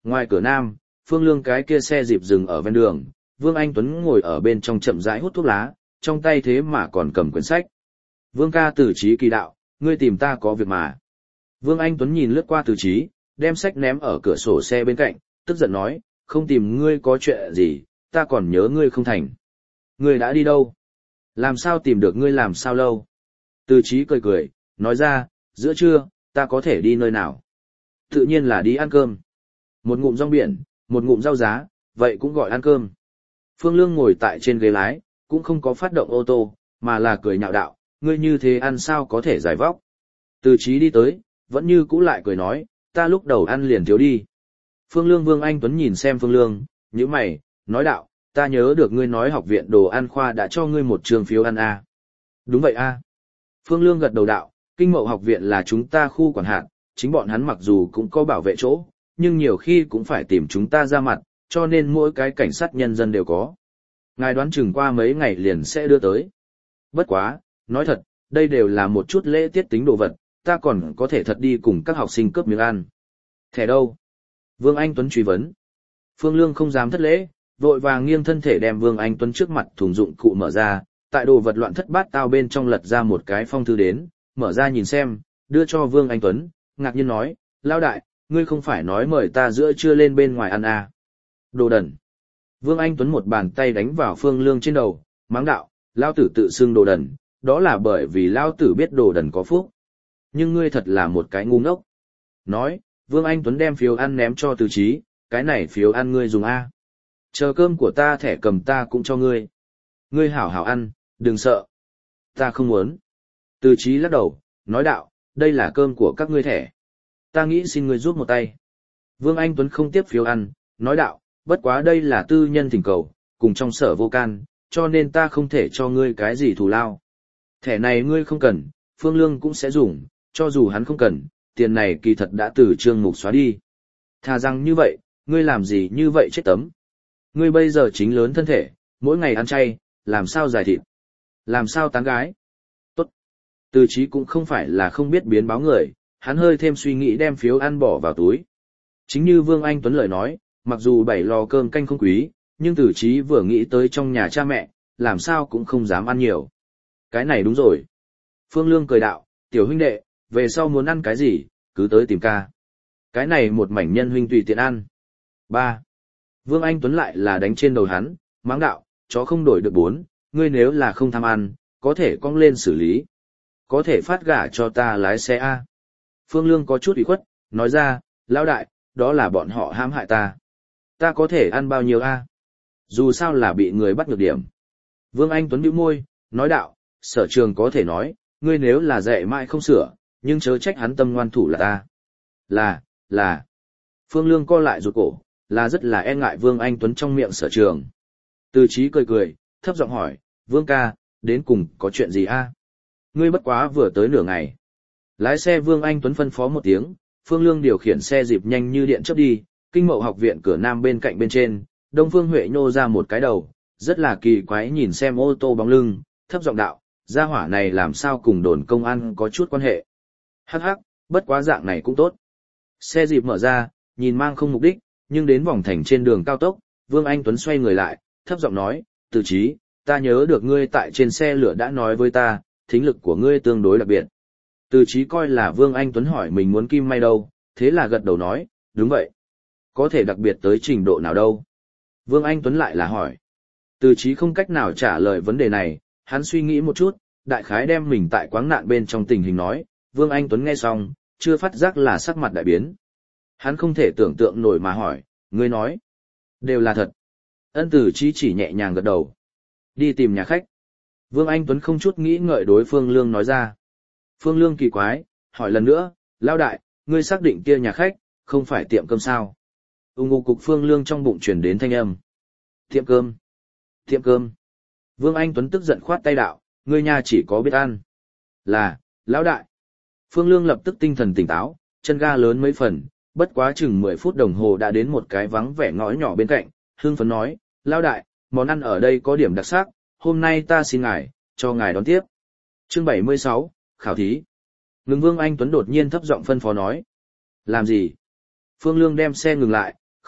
Ngoài cửa nam, Phương Lương cái kia xe dịp dừng ở ven đường, Vương Anh Tuấn ngồi ở bên trong chậm rãi hút thuốc lá, trong tay thế mà còn cầm quyển sách. Vương ca Từ Chí kỳ đạo, ngươi tìm ta có việc mà. Vương Anh Tuấn nhìn lướt qua Từ Chí, đem sách ném ở cửa sổ xe bên cạnh, tức giận nói, không tìm ngươi có chuyện gì, ta còn nhớ ngươi không thành. Ngươi đã đi đâu? Làm sao tìm được ngươi làm sao lâu? Từ Chí cười cười, nói ra, giữa trưa, ta có thể đi nơi nào? Tự nhiên là đi ăn cơm. Một ngụm rong biển, một ngụm rau giá, vậy cũng gọi ăn cơm. Phương Lương ngồi tại trên ghế lái, cũng không có phát động ô tô, mà là cười nhạo đạo, ngươi như thế ăn sao có thể giải vóc. Từ Chí đi tới, vẫn như cũ lại cười nói, ta lúc đầu ăn liền thiếu đi. Phương Lương Vương Anh Tuấn nhìn xem Phương Lương, nhíu mày, nói đạo, ta nhớ được ngươi nói học viện đồ ăn khoa đã cho ngươi một trường phiếu ăn a. À. Đúng vậy a. À. Phương Lương gật đầu đạo, Kinh Mậu học viện là chúng ta khu quản hạt, chính bọn hắn mặc dù cũng có bảo vệ chỗ, nhưng nhiều khi cũng phải tìm chúng ta ra mặt, cho nên mỗi cái cảnh sát nhân dân đều có. Ngài đoán chừng qua mấy ngày liền sẽ đưa tới. Bất quá, nói thật, đây đều là một chút lễ tiết tính đồ vật, ta còn có thể thật đi cùng các học sinh cướp miếng ăn. Thẻ đâu? Vương Anh Tuấn truy vấn. Phương Lương không dám thất lễ, vội vàng nghiêng thân thể đem Vương Anh Tuấn trước mặt thùng dụng cụ mở ra, tại đồ vật loạn thất bát tao bên trong lật ra một cái phong thư đến, mở ra nhìn xem, đưa cho Vương Anh Tuấn, ngạc nhiên nói, lao đại, ngươi không phải nói mời ta giữa trưa lên bên ngoài ăn à. Đồ đần. Vương Anh Tuấn một bàn tay đánh vào Phương Lương trên đầu, mắng đạo, lao tử tự xưng đồ đần, đó là bởi vì lao tử biết đồ đần có phúc. Nhưng ngươi thật là một cái ngu ngốc. Nói, Vương Anh Tuấn đem phiếu ăn ném cho Từ Chí, cái này phiếu ăn ngươi dùng A. Chờ cơm của ta thẻ cầm ta cũng cho ngươi. Ngươi hảo hảo ăn, đừng sợ. Ta không muốn. Từ Chí lắc đầu, nói đạo, đây là cơm của các ngươi thẻ. Ta nghĩ xin ngươi giúp một tay. Vương Anh Tuấn không tiếp phiếu ăn, nói đạo, bất quá đây là tư nhân thỉnh cầu, cùng trong sở vô can, cho nên ta không thể cho ngươi cái gì thù lao. Thẻ này ngươi không cần, Phương Lương cũng sẽ dùng, cho dù hắn không cần, tiền này kỳ thật đã từ trương mục xóa đi. Thà rằng như vậy, ngươi làm gì như vậy chết tấm. Ngươi bây giờ chính lớn thân thể, mỗi ngày ăn chay, làm sao giải thịt, làm sao tán gái. Tốt. Từ Chí cũng không phải là không biết biến báo người, hắn hơi thêm suy nghĩ đem phiếu ăn bỏ vào túi. Chính như Vương Anh Tuấn lời nói, mặc dù bảy lò cơm canh không quý, nhưng Từ Chí vừa nghĩ tới trong nhà cha mẹ, làm sao cũng không dám ăn nhiều. Cái này đúng rồi. Phương Lương cười đạo, tiểu huynh đệ, về sau muốn ăn cái gì, cứ tới tìm ca. Cái này một mảnh nhân huynh tùy tiện ăn. Ba. Vương Anh Tuấn lại là đánh trên đầu hắn, mắng đạo, chó không đổi được bốn, ngươi nếu là không tham ăn, có thể cong lên xử lý. Có thể phát gả cho ta lái xe A. Phương Lương có chút ủy khuất, nói ra, lão đại, đó là bọn họ hãm hại ta. Ta có thể ăn bao nhiêu A? Dù sao là bị người bắt nhược điểm. Vương Anh Tuấn bĩu môi, nói đạo, sở trường có thể nói, ngươi nếu là dạy mãi không sửa, nhưng chớ trách hắn tâm ngoan thủ là ta. Là, là. Phương Lương co lại rụt cổ, là rất là e ngại Vương Anh Tuấn trong miệng sở trường. Từ Chí cười cười, thấp giọng hỏi, Vương ca, đến cùng có chuyện gì a? Ngươi bất quá vừa tới nửa ngày. Lái xe Vương Anh Tuấn phân phó một tiếng, Phương Lương điều khiển xe dịp nhanh như điện chớp đi, Kinh Mậu học viện cửa nam bên cạnh bên trên, Đông Phương Huệ nhô ra một cái đầu, rất là kỳ quái nhìn xem ô tô bóng lưng, thấp giọng đạo, gia hỏa này làm sao cùng đồn công an có chút quan hệ. Hắc hắc, bất quá dạng này cũng tốt. Xe dịp mở ra, nhìn mang không mục đích, nhưng đến vòng thành trên đường cao tốc, Vương Anh Tuấn xoay người lại, thấp giọng nói, Từ Chí, ta nhớ được ngươi tại trên xe lửa đã nói với ta, thính lực của ngươi tương đối đặc biệt. Từ Chí coi là Vương Anh Tuấn hỏi mình muốn kim may đâu, thế là gật đầu nói, đúng vậy. Có thể đặc biệt tới trình độ nào đâu? Vương Anh Tuấn lại là hỏi. Từ Chí không cách nào trả lời vấn đề này, hắn suy nghĩ một chút, đại khái đem mình tại quáng nạn bên trong tình hình nói, Vương Anh Tuấn nghe xong, chưa phát giác là sắc mặt đại biến. Hắn không thể tưởng tượng nổi mà hỏi, ngươi nói, đều là thật. Ân Từ Chí chỉ nhẹ nhàng gật đầu. Đi tìm nhà khách. Vương Anh Tuấn không chút nghĩ ngợi đối Phương Lương nói ra. Phương Lương kỳ quái, hỏi lần nữa, lao đại, ngươi xác định kia nhà khách, không phải tiệm cơm sao? Ung ung cục Phương Lương trong bụng truyền đến thanh âm. Tiệm cơm. Tiệm cơm. Vương Anh Tuấn tức giận khoát tay đạo, ngươi nhà chỉ có biết ăn. Là, lão đại. Phương Lương lập tức tinh thần tỉnh táo, chân ga lớn mấy phần, bất quá chừng mười phút đồng hồ đã đến một cái vắng vẻ ngõ nhỏ bên cạnh, hưng phấn nói, lão đại, món ăn ở đây có điểm đặc sắc, hôm nay ta xin ngài, cho ngài đón tiếp. Chương bảy mươi sáu, khảo thí. Ngừng Vương Anh Tuấn đột nhiên thấp giọng phân phó nói. Làm gì? Phương Lương đem xe ngừng lại,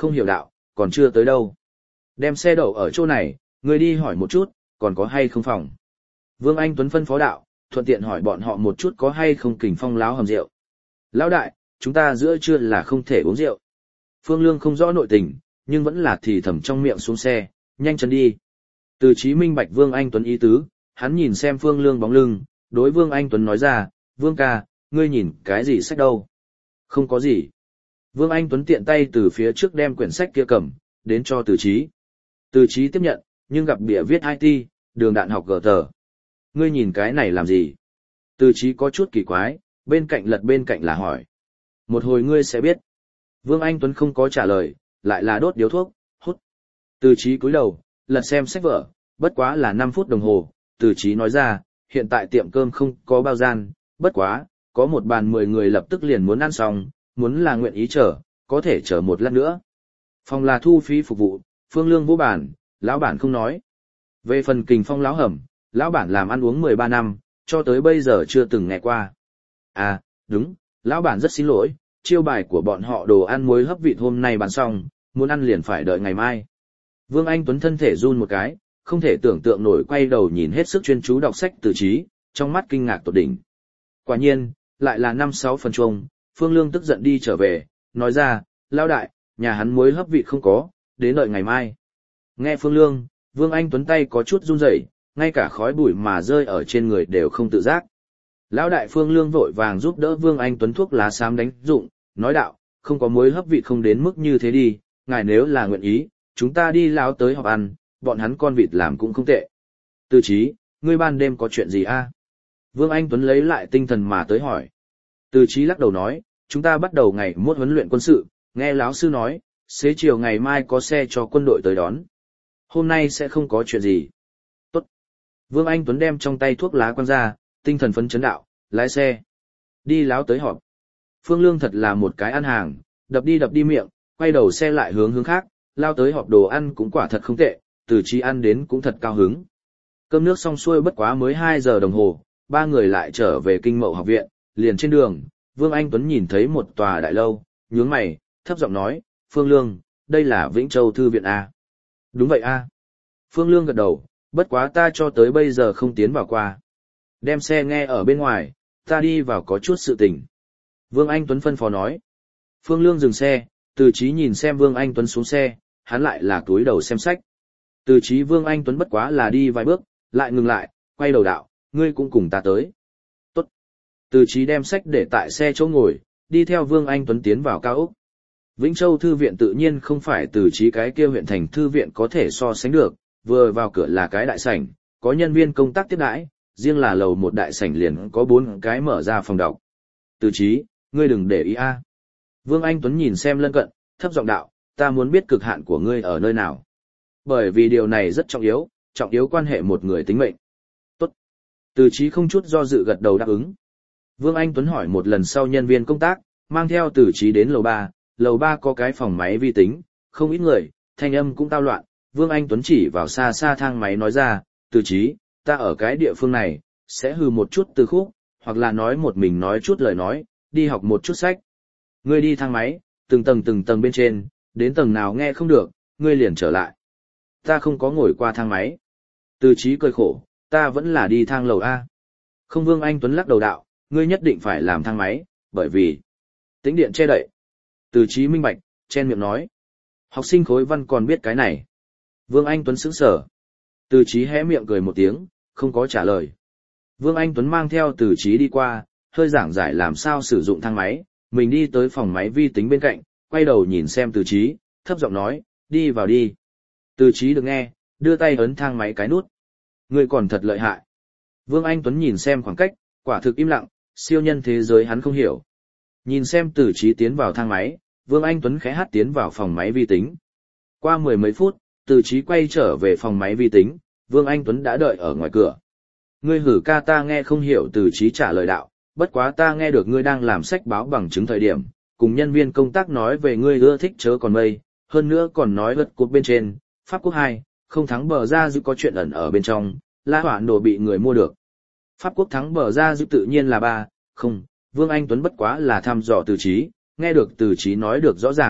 không hiểu đạo, còn chưa tới đâu. Đem xe đậu ở chỗ này, ngươi đi hỏi một chút, còn có hay không phòng. Vương Anh Tuấn phân phó đạo, thuận tiện hỏi bọn họ một chút có hay không Kình Phong láo hầm rượu. Lão đại, chúng ta giữa trưa là không thể uống rượu. Phương Lương không rõ nội tình, nhưng vẫn là thì thầm trong miệng xuống xe, nhanh chân đi. Từ Chí minh bạch Vương Anh Tuấn ý tứ, hắn nhìn xem Phương Lương bóng lưng, đối Vương Anh Tuấn nói ra, Vương ca, ngươi nhìn cái gì sách đâu? Không có gì. Vương Anh Tuấn tiện tay từ phía trước đem quyển sách kia cầm, đến cho Từ Chí. Từ Chí tiếp nhận, nhưng gặp bìa viết i tê, đường đạn học gờ tờ. Ngươi nhìn cái này làm gì? Từ Chí có chút kỳ quái, bên cạnh lật bên cạnh là hỏi. Một hồi ngươi sẽ biết. Vương Anh Tuấn không có trả lời, lại là đốt điếu thuốc, hút. Từ Chí cúi đầu, lật xem sách vở, bất quá là năm phút đồng hồ. Từ Chí nói ra, hiện tại tiệm cơm không có bao gian, bất quá, có một bàn mười người lập tức liền muốn ăn xong, muốn là nguyện ý chờ, có thể chờ một lát nữa. Phòng là thu phí phục vụ, Phương Lương vô bản, lão bản không nói. Về phần Kình Phong láo hầm, lão bản làm ăn uống mười ba năm, cho tới bây giờ chưa từng nghe qua. À, đúng, lão bản rất xin lỗi, chiêu bài của bọn họ đồ ăn muối hấp vịt hôm nay bán xong, muốn ăn liền phải đợi ngày mai. Vương Anh Tuấn thân thể run một cái, không thể tưởng tượng nổi, quay đầu nhìn hết sức chuyên chú đọc sách Từ Chí, trong mắt kinh ngạc tột đỉnh. Quả nhiên, lại là năm sáu phần chuông, Phương Lương tức giận đi trở về, nói ra, lão đại, nhà hắn muối hấp vịt không có, đến đợi ngày mai. Nghe Phương Lương, Vương Anh Tuấn tay có chút run rẩy, ngay cả khói bụi mà rơi ở trên người đều không tự giác. Lão đại Phương Lương vội vàng giúp đỡ Vương Anh Tuấn thuốc lá xám đánh dụng, nói đạo, không có muối hấp vịt không đến mức như thế đi, ngài nếu là nguyện ý, chúng ta đi lão tới họp ăn, bọn hắn con vịt làm cũng không tệ. Từ Chí, ngươi ban đêm có chuyện gì a? Vương Anh Tuấn lấy lại tinh thần mà tới hỏi. Từ Chí lắc đầu nói, chúng ta bắt đầu ngày mốt huấn luyện quân sự, nghe lão sư nói, xế chiều ngày mai có xe cho quân đội tới đón. Hôm nay sẽ không có chuyện gì. Tốt. Vương Anh Tuấn đem trong tay thuốc lá quăng ra, tinh thần phấn chấn đạo, lái xe. Đi láo tới họp. Phương Lương thật là một cái ăn hàng, đập đi đập đi miệng, quay đầu xe lại hướng hướng khác, lao tới họp đồ ăn cũng quả thật không tệ, Từ Chí ăn đến cũng thật cao hứng. Cơm nước xong xuôi bất quá mới hai giờ đồng hồ, ba người lại trở về Kinh Mậu học viện, liền trên đường, Vương Anh Tuấn nhìn thấy một tòa đại lâu, nhướng mày, thấp giọng nói, Phương Lương, đây là Vĩnh Châu Thư viện A. Đúng vậy A. Phương Lương gật đầu, bất quá ta cho tới bây giờ không tiến vào qua. Đem xe nghe ở bên ngoài, ta đi vào có chút sự tình. Vương Anh Tuấn phân phó nói. Phương Lương dừng xe, Từ Chí nhìn xem Vương Anh Tuấn xuống xe, hắn lại là túi đầu xem sách. Từ Chí Vương Anh Tuấn bất quá là đi vài bước, lại ngừng lại, quay đầu đạo, ngươi cũng cùng ta tới. Tốt. Từ Chí đem sách để tại xe chỗ ngồi, đi theo Vương Anh Tuấn tiến vào cao ốc. Vĩnh Châu Thư viện tự nhiên không phải Từ Chí cái kia huyện thành thư viện có thể so sánh được, vừa vào cửa là cái đại sảnh, có nhân viên công tác tiếp đãi, riêng là lầu một đại sảnh liền có bốn cái mở ra phòng đọc. Từ Chí, ngươi đừng để ý a. Vương Anh Tuấn nhìn xem lân cận, thấp giọng đạo, ta muốn biết cực hạn của ngươi ở nơi nào. Bởi vì điều này rất trọng yếu, trọng yếu quan hệ một người tính mệnh. Tốt. Từ Chí không chút do dự gật đầu đáp ứng. Vương Anh Tuấn hỏi một lần sau nhân viên công tác, mang theo Từ Chí đến lầu ba, lầu ba có cái phòng máy vi tính, không ít người, thanh âm cũng tao loạn. Vương Anh Tuấn chỉ vào xa xa thang máy nói ra, Từ Chí, ta ở cái địa phương này, sẽ hư một chút từ khúc, hoặc là nói một mình nói chút lời nói, đi học một chút sách. Ngươi đi thang máy, từng tầng từng tầng bên trên, đến tầng nào nghe không được, ngươi liền trở lại. Ta không có ngồi qua thang máy. Từ Chí cười khổ, ta vẫn là đi thang lầu A. Không. Vương Anh Tuấn lắc đầu đạo, ngươi nhất định phải làm thang máy, bởi vì tĩnh điện che đậy. Từ Chí minh bạch, chen miệng nói. Học sinh khối văn còn biết cái này. Vương Anh Tuấn sững sờ. Từ Chí hé miệng cười một tiếng, không có trả lời. Vương Anh Tuấn mang theo Từ Chí đi qua, hơi giảng giải làm sao sử dụng thang máy, mình đi tới phòng máy vi tính bên cạnh, quay đầu nhìn xem Từ Chí, thấp giọng nói, đi vào đi. Từ Chí được nghe, đưa tay ấn thang máy cái nút. Ngươi còn thật lợi hại. Vương Anh Tuấn nhìn xem khoảng cách, quả thực im lặng, siêu nhân thế giới hắn không hiểu. Nhìn xem Từ Chí tiến vào thang máy, Vương Anh Tuấn khẽ hát tiến vào phòng máy vi tính. Qua mười mấy phút, Từ Chí quay trở về phòng máy vi tính, Vương Anh Tuấn đã đợi ở ngoài cửa. Ngươi hử ca ta nghe không hiểu. Từ Chí trả lời đạo, bất quá ta nghe được ngươi đang làm sách báo bằng chứng thời điểm, cùng nhân viên công tác nói về ngươi ưa thích chớ còn mây, hơn nữa còn nói lật cột bên trên, Pháp Quốc hai, không thắng bờ ra dư có chuyện ẩn ở bên trong, La Hoạn đồ bị người mua được. Pháp Quốc thắng bờ ra dư tự nhiên là ba, không, Vương Anh Tuấn bất quá là thăm dò Từ Chí, nghe được Từ Chí nói được rõ ràng,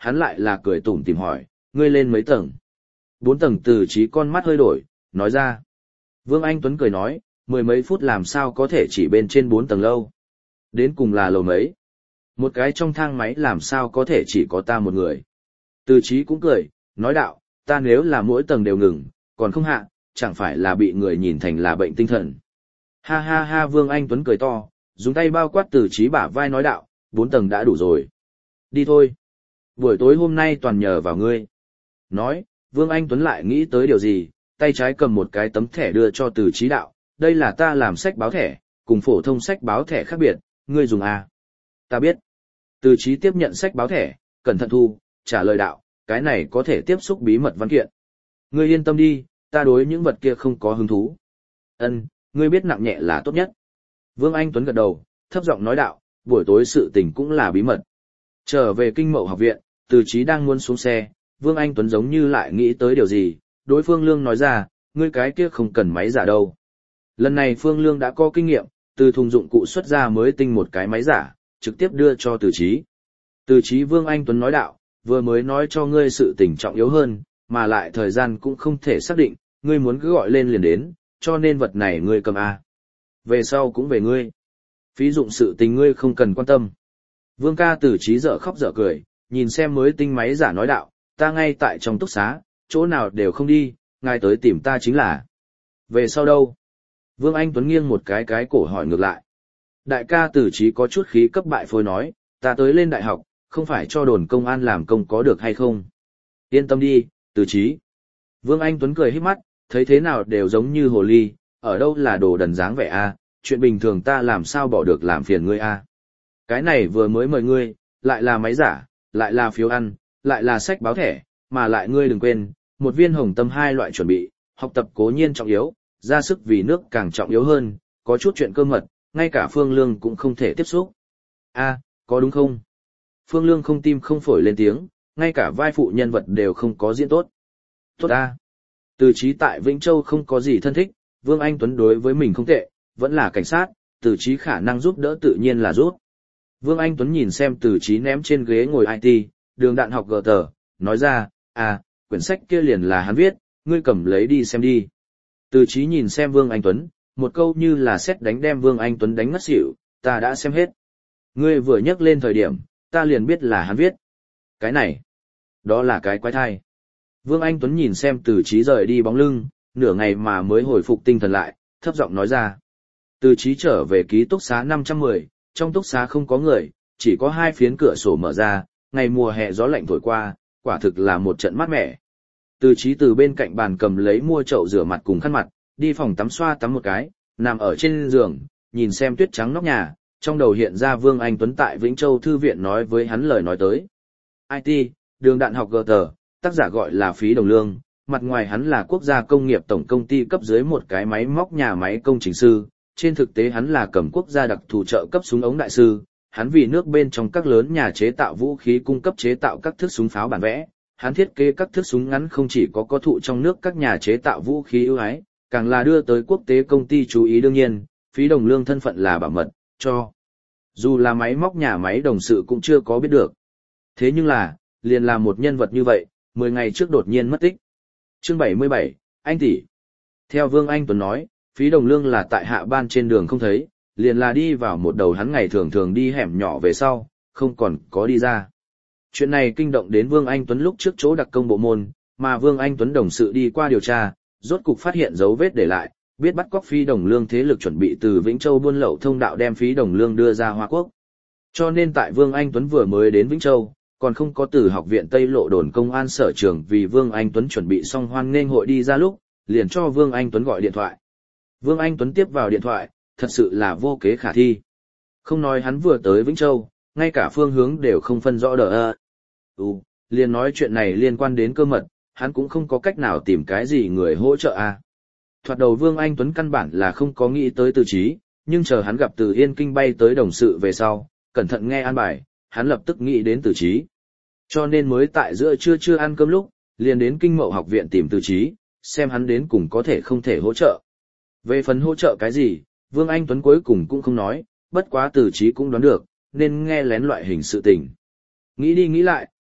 hắn lại là cười tủm tỉm hỏi, ngươi lên mấy tầng? Bốn tầng. Từ Chí con mắt hơi đổi, nói ra. Vương Anh Tuấn cười nói, mười mấy phút làm sao có thể chỉ bên trên bốn tầng lâu. Đến cùng là lầu mấy? Một cái trong thang máy làm sao có thể chỉ có ta một người. Từ Chí cũng cười, nói đạo, ta nếu là mỗi tầng đều ngừng, còn không hạ, chẳng phải là bị người nhìn thành là bệnh tinh thần. Ha ha ha, Vương Anh Tuấn cười to, dùng tay bao quát Từ Chí bả vai nói đạo, bốn tầng đã đủ rồi. Đi thôi. Buổi tối hôm nay toàn nhờ vào ngươi. Nói, Vương Anh Tuấn lại nghĩ tới điều gì, tay trái cầm một cái tấm thẻ đưa cho Từ Chí đạo, đây là ta làm sách báo thẻ, cùng phổ thông sách báo thẻ khác biệt, ngươi dùng à? Ta biết. Từ Chí tiếp nhận sách báo thẻ, cẩn thận thu, trả lời đạo, cái này có thể tiếp xúc bí mật văn kiện. Ngươi yên tâm đi, ta đối những vật kia không có hứng thú. Ân, ngươi biết nặng nhẹ là tốt nhất. Vương Anh Tuấn gật đầu, thấp giọng nói đạo, buổi tối sự tình cũng là bí mật. Trở về Kinh Mậu học viện, Từ Chí đang muốn xuống xe, Vương Anh Tuấn giống như lại nghĩ tới điều gì, đối Phương Lương nói ra, ngươi cái kia không cần máy giả đâu. Lần này Phương Lương đã có kinh nghiệm, từ thùng dụng cụ xuất ra mới tinh một cái máy giả, trực tiếp đưa cho Từ Chí. Từ Chí Vương Anh Tuấn nói đạo, vừa mới nói cho ngươi sự tình trọng yếu hơn, mà lại thời gian cũng không thể xác định, ngươi muốn cứ gọi lên liền đến, cho nên vật này ngươi cầm a. Về sau cũng về ngươi. Phí dụng sự tình ngươi không cần quan tâm. Vương ca. Từ Chí dở khóc dở cười, nhìn xem mới tinh máy giả nói đạo, ta ngay tại trong túc xá, chỗ nào đều không đi, ngài tới tìm ta chính là. Về sau đâu? Vương Anh Tuấn nghiêng một cái cái cổ hỏi ngược lại. Đại ca. Từ Chí có chút khí cấp bại phôi nói, ta tới lên đại học, không phải cho đồn công an làm công có được hay không? Yên tâm đi, Từ Chí. Vương Anh Tuấn cười híp mắt, thấy thế nào đều giống như hồ ly, ở đâu là đồ đần dáng vẻ a, chuyện bình thường ta làm sao bỏ được làm phiền ngươi a. Cái này vừa mới mời ngươi, lại là máy giả, lại là phiếu ăn, lại là sách báo thẻ, mà lại ngươi đừng quên, một viên hồng tâm hai loại chuẩn bị, học tập cố nhiên trọng yếu, ra sức vì nước càng trọng yếu hơn, có chút chuyện cơ mật, ngay cả Phương Lương cũng không thể tiếp xúc. A, có đúng không? Phương Lương không tim không phổi lên tiếng, ngay cả vai phụ nhân vật đều không có diễn tốt. Tốt a. Từ Chí tại Vĩnh Châu không có gì thân thích, Vương Anh Tuấn đối với mình không tệ, vẫn là cảnh sát, Từ Chí khả năng giúp đỡ tự nhiên là giúp. Vương Anh Tuấn nhìn xem Từ Chí ném trên ghế ngồi i tê, đường đạn học gờ tờ, nói ra, à, quyển sách kia liền là hắn viết, ngươi cầm lấy đi xem đi. Từ Chí nhìn xem Vương Anh Tuấn, một câu như là sét đánh đem Vương Anh Tuấn đánh ngất xỉu, ta đã xem hết. Ngươi vừa nhắc lên thời điểm, ta liền biết là hắn viết. Cái này, đó là cái quái thai. Vương Anh Tuấn nhìn xem Từ Chí rời đi bóng lưng, nửa ngày mà mới hồi phục tinh thần lại, thấp giọng nói ra. Từ Chí trở về ký túc xá năm trăm mười, trong túc xá không có người, chỉ có hai phiến cửa sổ mở ra, ngày mùa hè gió lạnh thổi qua, quả thực là một trận mát mẻ. Từ Chí từ bên cạnh bàn cầm lấy mua chậu rửa mặt cùng khăn mặt, đi phòng tắm xoa tắm một cái, nằm ở trên giường, nhìn xem tuyết trắng nóc nhà, trong đầu hiện ra Vương Anh Tuấn tại Vĩnh Châu Thư viện nói với hắn lời nói tới. i tê, đường đạn học gờ tờ, tác giả gọi là Phí Đồng Lương, mặt ngoài hắn là quốc gia công nghiệp tổng công ty cấp dưới một cái máy móc nhà máy công trình sư, trên thực tế hắn là cầm quốc gia đặc thù trợ cấp súng ống đại sư, hắn vì nước bên trong các lớn nhà chế tạo vũ khí cung cấp chế tạo các thước súng pháo bản vẽ, hắn thiết kế các thước súng ngắn không chỉ có có thụ trong nước các nhà chế tạo vũ khí ưu ái, càng là đưa tới quốc tế công ty chú ý. Đương nhiên, Phí Đồng Lương thân phận là bảo mật, cho dù là máy móc nhà máy đồng sự cũng chưa có biết được. Thế nhưng là, liền là một nhân vật như vậy, mười ngày trước đột nhiên mất tích. Chương bảy mươi bảy, anh tỷ. Theo Vương Anh Tuấn nói, Phí Đồng Lương là tại hạ ban trên đường không thấy, liền là đi vào một đầu hắn ngày thường thường đi hẻm nhỏ về sau, không còn có đi ra. Chuyện này kinh động đến Vương Anh Tuấn lúc trước chỗ đặc công bộ môn, mà Vương Anh Tuấn đồng sự đi qua điều tra, rốt cục phát hiện dấu vết để lại, biết bắt cóc Phí Đồng Lương thế lực chuẩn bị từ Vĩnh Châu buôn lậu thông đạo đem Phí Đồng Lương đưa ra Hoa Quốc. Cho nên tại Vương Anh Tuấn vừa mới đến Vĩnh Châu, còn không có từ học viện Tây Lộ đồn công an sở trường vì Vương Anh Tuấn chuẩn bị xong hoan nghênh hội đi ra lúc, liền cho Vương Anh Tuấn gọi điện thoại. Vương Anh Tuấn tiếp vào điện thoại, thật sự là vô kế khả thi. Không nói hắn vừa tới Vĩnh Châu, ngay cả phương hướng đều không phân rõ đờ ơ. Ừ, liền nói chuyện này liên quan đến cơ mật, hắn cũng không có cách nào tìm cái gì người hỗ trợ à. Thoạt đầu Vương Anh Tuấn căn bản là không có nghĩ tới Từ Chí, nhưng chờ hắn gặp Từ Yên Kinh bay tới đồng sự về sau, cẩn thận nghe an bài, hắn lập tức nghĩ đến Từ Chí. Cho nên mới tại giữa trưa chưa ăn cơm lúc, liền đến Kinh Mậu học viện tìm Từ Chí, xem hắn đến cùng có thể không thể hỗ trợ. Về phần hỗ trợ cái gì, Vương Anh Tuấn cuối cùng cũng không nói, bất quá Từ Chí cũng đoán được, nên nghe lén loại hình sự tình. Nghĩ đi nghĩ lại,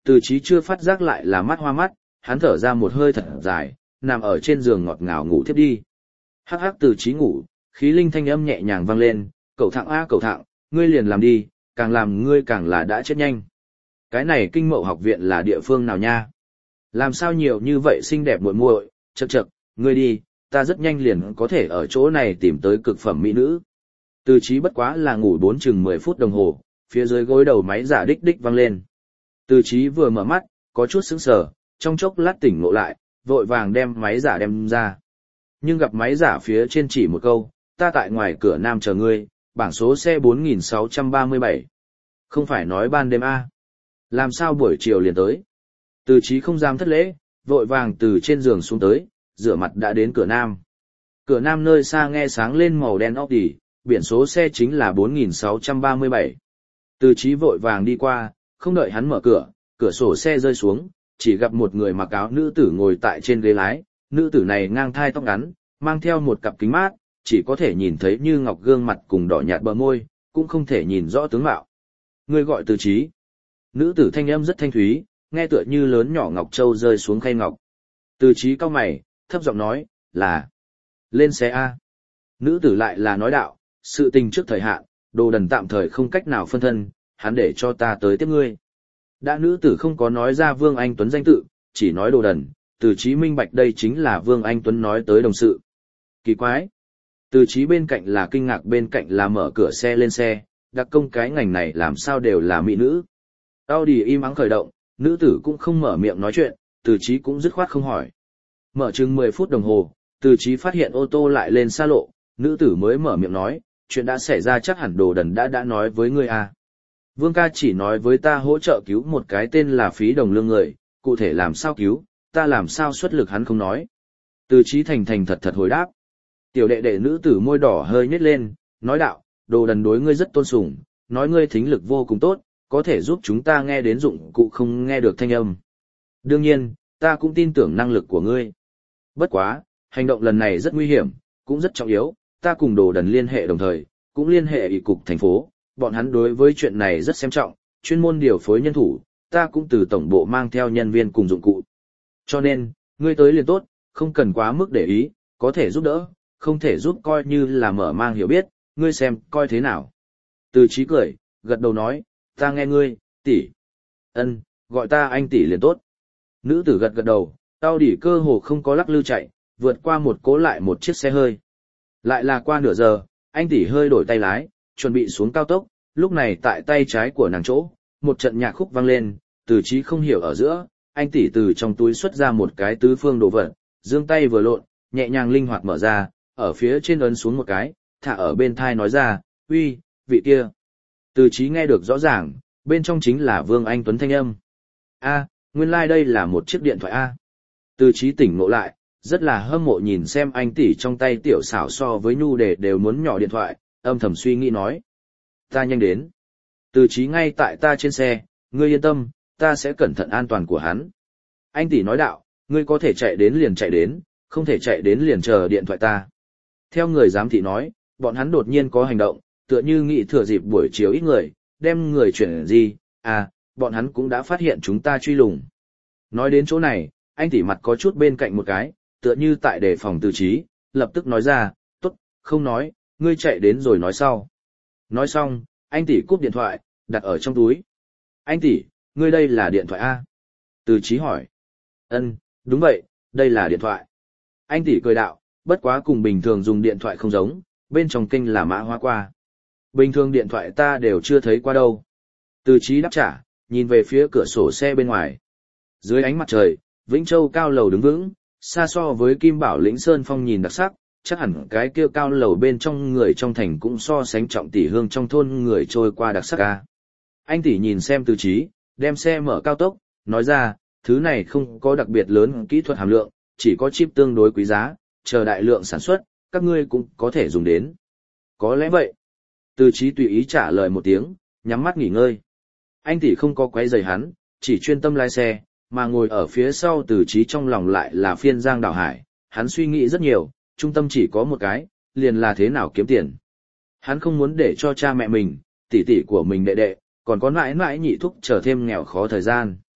Từ Chí chưa phát giác lại là mắt hoa mắt, hắn thở ra một hơi thật dài, nằm ở trên giường ngọt ngào ngủ thiếp đi. Hắc hắc Từ Chí ngủ, khí linh thanh âm nhẹ nhàng vang lên, cậu thẳng a cậu thẳng, ngươi liền làm đi, càng làm ngươi càng là đã chết nhanh. Cái này Kinh Mậu học viện là địa phương nào nha? Làm sao nhiều như vậy xinh đẹp muội muội, chậc chậc, ngươi đi, ta rất nhanh liền có thể ở chỗ này tìm tới cực phẩm mỹ nữ. Từ Chí bất quá là ngủ bốn chừng mười phút đồng hồ, phía dưới gối đầu máy giả đích đích vang lên. Từ Chí vừa mở mắt, có chút sững sờ, trong chốc lát tỉnh ngộ lại, vội vàng đem máy giả đem ra. Nhưng gặp máy giả phía trên chỉ một câu, ta tại ngoài cửa nam chờ ngươi, bảng số xe bốn nghìn sáu trăm ba mươi bảy. Không phải nói ban đêm a? Làm sao buổi chiều liền tới? Từ Chí không dám thất lễ, vội vàng từ trên giường xuống tới, rửa mặt đã đến cửa nam. Cửa nam nơi xa nghe sáng lên màu đen Audi, biển số xe chính là bốn nghìn sáu trăm ba mươi bảy. Từ Chí vội vàng đi qua, không đợi hắn mở cửa, cửa sổ xe rơi xuống, chỉ gặp một người mặc áo nữ tử ngồi tại trên ghế lái, nữ tử này ngang thai tóc ngắn, mang theo một cặp kính mát, chỉ có thể nhìn thấy như ngọc gương mặt cùng đỏ nhạt bờ môi, cũng không thể nhìn rõ tướng mạo. Người gọi Từ Chí. Nữ tử thanh âm rất thanh thúy, nghe tựa như lớn nhỏ ngọc châu rơi xuống khay ngọc. Từ Chí cau mày, thấp giọng nói, là lên xe a. Nữ tử lại là nói đạo, sự tình trước thời hạn, Đồ Đần tạm thời không cách nào phân thân, hắn để cho ta tới tiếp ngươi. Đã nữ tử không có nói ra Vương Anh Tuấn danh tự, chỉ nói Đồ Đần, Từ Chí minh bạch đây chính là Vương Anh Tuấn nói tới đồng sự. Kỳ quái. Từ Chí bên cạnh là kinh ngạc, bên cạnh là mở cửa xe lên xe, đặc công cái ngành này làm sao đều là mỹ nữ. Audi im ắng khởi động, nữ tử cũng không mở miệng nói chuyện, Từ Chí cũng dứt khoát không hỏi. Mở chừng mười phút đồng hồ, Từ Chí phát hiện ô tô lại lên xa lộ, nữ tử mới mở miệng nói, chuyện đã xảy ra chắc hẳn Đồ Đần đã đã nói với ngươi à. Vương ca chỉ nói với ta hỗ trợ cứu một cái tên là Phí Đồng Lương người, cụ thể làm sao cứu, ta làm sao xuất lực hắn không nói. Từ Chí thành thành thật thật hồi đáp. Tiểu đệ đệ nữ tử môi đỏ hơi nhếch lên, nói đạo, Đồ Đần đối ngươi rất tôn sùng, nói ngươi thính lực vô cùng tốt, có thể giúp chúng ta nghe đến dụng cụ không nghe được thanh âm. Đương nhiên, ta cũng tin tưởng năng lực của ngươi. Bất quá, hành động lần này rất nguy hiểm, cũng rất trọng yếu, ta cùng Đồ Đần liên hệ đồng thời, cũng liên hệ ủy cục thành phố, bọn hắn đối với chuyện này rất xem trọng, chuyên môn điều phối nhân thủ, ta cũng từ tổng bộ mang theo nhân viên cùng dụng cụ. Cho nên, ngươi tới liền tốt, không cần quá mức để ý, có thể giúp đỡ, không thể giúp coi như là mở mang hiểu biết, ngươi xem coi thế nào. Từ Chí cười, gật đầu nói, ta nghe ngươi, tỷ. Ân, gọi ta anh tỷ liền tốt. Nữ tử gật gật đầu, tao đỉ cơ hồ không có lắc lư chạy, vượt qua một cố lại một chiếc xe hơi. Lại là qua nửa giờ, anh tỷ hơi đổi tay lái, chuẩn bị xuống cao tốc, lúc này tại tay trái của nàng chỗ, một trận nhạc khúc vang lên, Từ Chí không hiểu ở giữa, anh tỷ từ trong túi xuất ra một cái tứ phương đồ vật, giương tay vừa lộn, nhẹ nhàng linh hoạt mở ra, ở phía trên ấn xuống một cái, thả ở bên thai nói ra, uy, vị kia. Từ Chí nghe được rõ ràng, bên trong chính là Vương Anh Tuấn thanh âm. A, nguyên lai like đây là một chiếc điện thoại A. Từ Chí tỉnh ngộ lại, rất là hâm mộ nhìn xem anh tỷ trong tay tiểu xảo so với nhu đề đều muốn nhỏ điện thoại, âm thầm suy nghĩ nói. Ta nhanh đến. Từ Chí ngay tại ta trên xe, ngươi yên tâm, ta sẽ cẩn thận an toàn của hắn. Anh tỷ nói đạo, ngươi có thể chạy đến liền chạy đến, không thể chạy đến liền chờ điện thoại ta. Theo người giám thị nói, bọn hắn đột nhiên có hành động, tựa như nghĩ thừa dịp buổi chiều ít người, đem người chuyển gì, à, bọn hắn cũng đã phát hiện chúng ta truy lùng. Nói đến chỗ này, anh tỷ mặt có chút bên cạnh một cái, tựa như tại đề phòng Từ Chí, lập tức nói ra, tốt, không nói, ngươi chạy đến rồi nói sau. Nói xong, anh tỷ cúp điện thoại, đặt ở trong túi. Anh tỷ, ngươi đây là điện thoại A? Từ Chí hỏi. Ân, đúng vậy, đây là điện thoại. Anh tỷ cười đạo, bất quá cùng bình thường dùng điện thoại không giống, bên trong kênh là mã hóa qua. Bình thường điện thoại ta đều chưa thấy qua đâu. Từ Chí đáp trả, nhìn về phía cửa sổ xe bên ngoài. Dưới ánh mặt trời, Vĩnh Châu cao lầu đứng vững, xa so với Kim Bảo Lĩnh Sơn Phong nhìn đặc sắc, chắc hẳn cái kia cao lầu bên trong người trong thành cũng so sánh trọng tỷ hương trong thôn người trôi qua đặc sắc ca. Anh tỷ nhìn xem Từ Chí, đem xe mở cao tốc, nói ra, thứ này không có đặc biệt lớn kỹ thuật hàm lượng, chỉ có chip tương đối quý giá, chờ đại lượng sản xuất, các ngươi cũng có thể dùng đến. Có lẽ vậy. Từ Chí tùy ý trả lời một tiếng, nhắm mắt nghỉ ngơi. Anh tỷ không có quấy rầy hắn, chỉ chuyên tâm lái xe, mà ngồi ở phía sau Từ Chí trong lòng lại là phiên giang đảo hải, hắn suy nghĩ rất nhiều, trung tâm chỉ có một cái, liền là thế nào kiếm tiền. Hắn không muốn để cho cha mẹ mình, tỷ tỷ của mình đệ đệ, còn có mãi mãi nhị thúc trở thêm nghèo khó thời gian.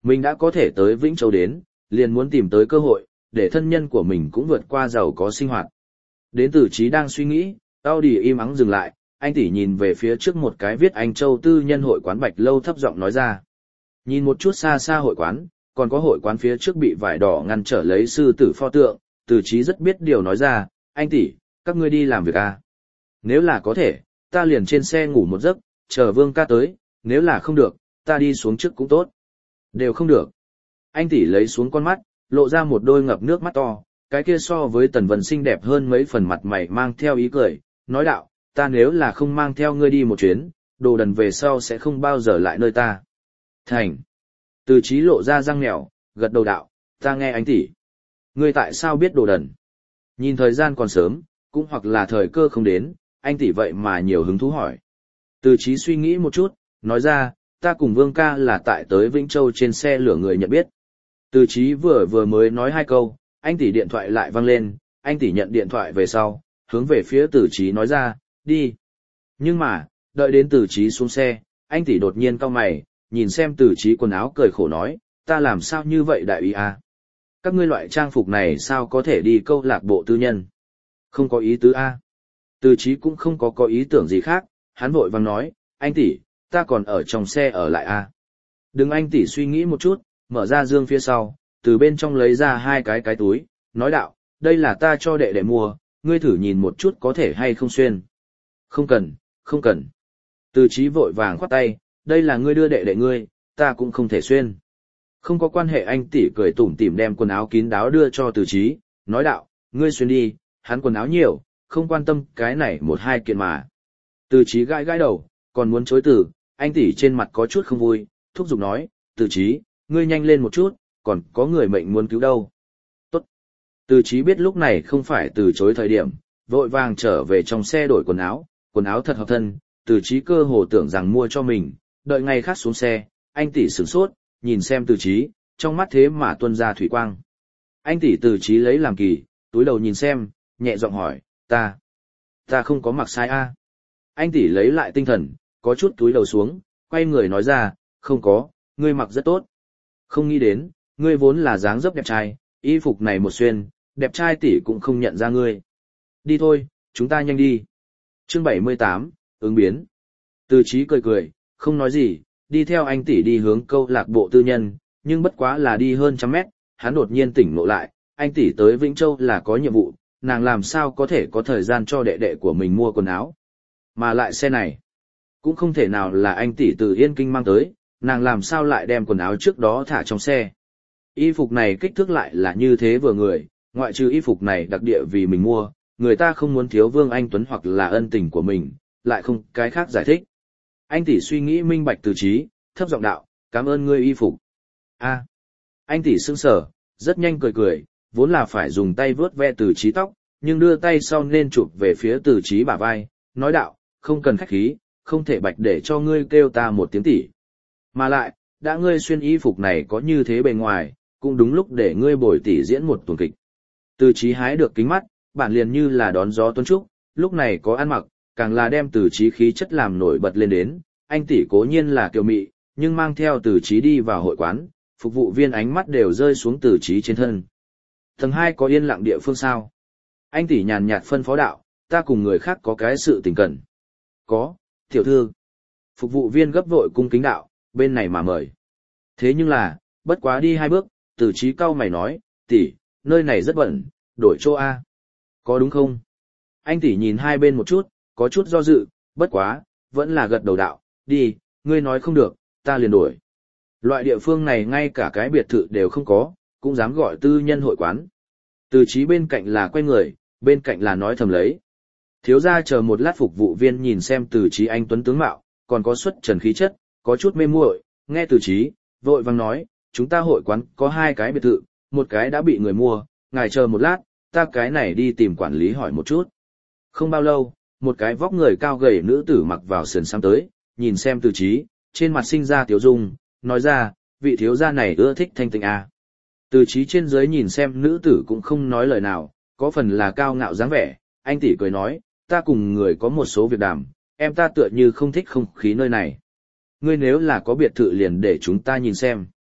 Mình đã có thể tới Vĩnh Châu đến, liền muốn tìm tới cơ hội, để thân nhân của mình cũng vượt qua giàu có sinh hoạt. Đến Từ Chí đang suy nghĩ, Audi im ắng dừng lại, anh tỷ nhìn về phía trước một cái viết Anh Châu Tư Nhân Hội Quán Bạch Lâu thấp giọng nói ra. Nhìn một chút xa xa hội quán, còn có hội quán phía trước bị vải đỏ ngăn trở lấy sư tử pho tượng, Từ Chí rất biết điều nói ra, anh tỷ, các ngươi đi làm việc à? Nếu là có thể, ta liền trên xe ngủ một giấc, chờ Vương ca tới, nếu là không được, ta đi xuống trước cũng tốt. Đều không được. Anh tỷ lấy xuống con mắt, lộ ra một đôi ngập nước mắt to, cái kia so với Tần Vân xinh đẹp hơn mấy phần, mặt mày mang theo ý cười, nói đạo, ta nếu là không mang theo ngươi đi một chuyến, đồ đần về sau sẽ không bao giờ lại nơi ta. Thành. Từ Chí lộ ra răng nẻo, gật đầu đạo, ta nghe anh tỷ. Ngươi tại sao biết đồ đần? Nhìn thời gian còn sớm, cũng hoặc là thời cơ không đến, anh tỷ vậy mà nhiều hứng thú hỏi. Từ Chí suy nghĩ một chút, nói ra, ta cùng Vương ca là tại tới Vĩnh Châu trên xe lửa người nhận biết. Từ Chí vừa vừa mới nói hai câu, anh tỷ điện thoại lại vang lên, anh tỷ nhận điện thoại về sau, hướng về phía Từ Chí nói ra, đi. Nhưng mà, đợi đến Từ Chí xuống xe, anh tỷ đột nhiên cau mày, nhìn xem Từ Chí quần áo cười khổ nói, ta làm sao như vậy đại úy a? Các ngươi loại trang phục này sao có thể đi câu lạc bộ tư nhân? Không có ý tứ a. Từ Chí cũng không có có ý tưởng gì khác, hắn vội vàng nói, anh tỷ, ta còn ở trong xe ở lại a. Đừng, anh tỷ suy nghĩ một chút, mở ra dương phía sau, từ bên trong lấy ra hai cái cái túi, nói đạo, đây là ta cho đệ đệ mua, ngươi thử nhìn một chút có thể hay không xuyên. Không cần, không cần. Từ Chí vội vàng khoát tay, đây là ngươi đưa đệ đệ ngươi, ta cũng không thể xuyên. Không có quan hệ, anh tỷ cười tủm tỉm đem quần áo kín đáo đưa cho Từ Chí, nói đạo, ngươi xuyên đi, hắn quần áo nhiều, không quan tâm cái này một hai kiện mà. Từ Chí gãi gãi đầu, còn muốn chối từ, anh tỷ trên mặt có chút không vui, thúc giục nói, Từ Chí, ngươi nhanh lên một chút, còn có người mệnh muốn cứu đâu. Tốt. Từ Chí biết lúc này không phải từ chối thời điểm, vội vàng trở về trong xe đổi quần áo, quần áo thật hợp thân, Từ Chí cơ hồ tưởng rằng mua cho mình, đợi ngày khác xuống xe, anh tỷ sửng sốt, nhìn xem Từ Chí, trong mắt thế mà tuôn ra thủy quang. Anh tỷ Từ Chí lấy làm kỳ, túi đầu nhìn xem, nhẹ giọng hỏi, ta, ta không có mặc sai a? Anh tỷ lấy lại tinh thần, có chút túi đầu xuống, quay người nói ra, không có, ngươi mặc rất tốt. Không nghĩ đến, ngươi vốn là dáng dấp đẹp trai, y phục này một xuyên, đẹp trai tỷ cũng không nhận ra ngươi. Đi thôi, chúng ta nhanh đi. Chương bảy mươi tám, ứng biến. Từ Chí cười cười, không nói gì, đi theo anh tỷ đi hướng câu lạc bộ tư nhân, nhưng bất quá là đi hơn trăm mét, hắn đột nhiên tỉnh ngộ lại, anh tỷ tới Vĩnh Châu là có nhiệm vụ, nàng làm sao có thể có thời gian cho đệ đệ của mình mua quần áo. Mà lại xe này, cũng không thể nào là anh tỷ từ Yên Kinh mang tới, nàng làm sao lại đem quần áo trước đó thả trong xe. Y phục này kích thước lại là như thế vừa người, ngoại trừ y phục này đặc địa vì mình mua, người ta không muốn thiếu Vương Anh Tuấn hoặc là ân tình của mình, lại không cái khác giải thích. Anh tỷ suy nghĩ minh bạch Từ Chí, thấp giọng đạo, cảm ơn ngươi y phục. A. Anh tỷ sững sờ, rất nhanh cười cười, vốn là phải dùng tay vướt ve Từ Chí tóc, nhưng đưa tay sau nên chụp về phía Từ Chí bả vai, nói đạo, không cần khách khí, không thể bạch để cho ngươi kêu ta một tiếng tỷ. Mà lại, đã ngươi xuyên y phục này có như thế bề ngoài, cũng đúng lúc để ngươi bồi tỷ diễn một tuần kịch. Từ Chí hái được kính mắt, bản liền như là đón gió tuấn trúc, lúc này có ăn mặc, càng là đem Từ Chí khí chất làm nổi bật lên đến, anh tỷ cố nhiên là kiều mị, nhưng mang theo Từ Chí đi vào hội quán, phục vụ viên ánh mắt đều rơi xuống Từ Chí trên thân. Tầng hai có yên lặng địa phương sao? Anh tỷ nhàn nhạt phân phó đạo, ta cùng người khác có cái sự tình cần. Có, tiểu thư. Phục vụ viên gấp vội cung kính đạo, bên này mà mời. Thế nhưng là, bất quá đi hai bước, Từ Chí cau mày nói, tỷ, nơi này rất bẩn, đổi chỗ A. Có đúng không? Anh tỷ nhìn hai bên một chút, có chút do dự, bất quá, vẫn là gật đầu đạo, đi, ngươi nói không được, ta liền đổi. Loại địa phương này ngay cả cái biệt thự đều không có, cũng dám gọi tư nhân hội quán. Từ Chí bên cạnh là quay người, bên cạnh là nói thầm lấy. Thiếu gia chờ một lát, phục vụ viên nhìn xem Từ Chí anh tuấn tướng mạo, còn có xuất trần khí chất, có chút mê muội, nghe Từ Chí, vội vàng nói, chúng ta hội quán có hai cái biệt thự, một cái đã bị người mua, ngài chờ một lát, ta cái này đi tìm quản lý hỏi một chút. Không bao lâu, một cái vóc người cao gầy nữ tử mặc vào sườn xám tới, nhìn xem Từ Chí, trên mặt sinh ra tiếu dung, nói ra, vị thiếu gia này ưa thích thanh tịnh à. Từ Chí trên dưới nhìn xem nữ tử cũng không nói lời nào, có phần là cao ngạo dáng vẻ, anh tỷ cười nói, ta cùng người có một số việc đàm, em ta tựa như không thích không khí nơi này. Ngươi nếu là có biệt thự liền để chúng ta nhìn xem.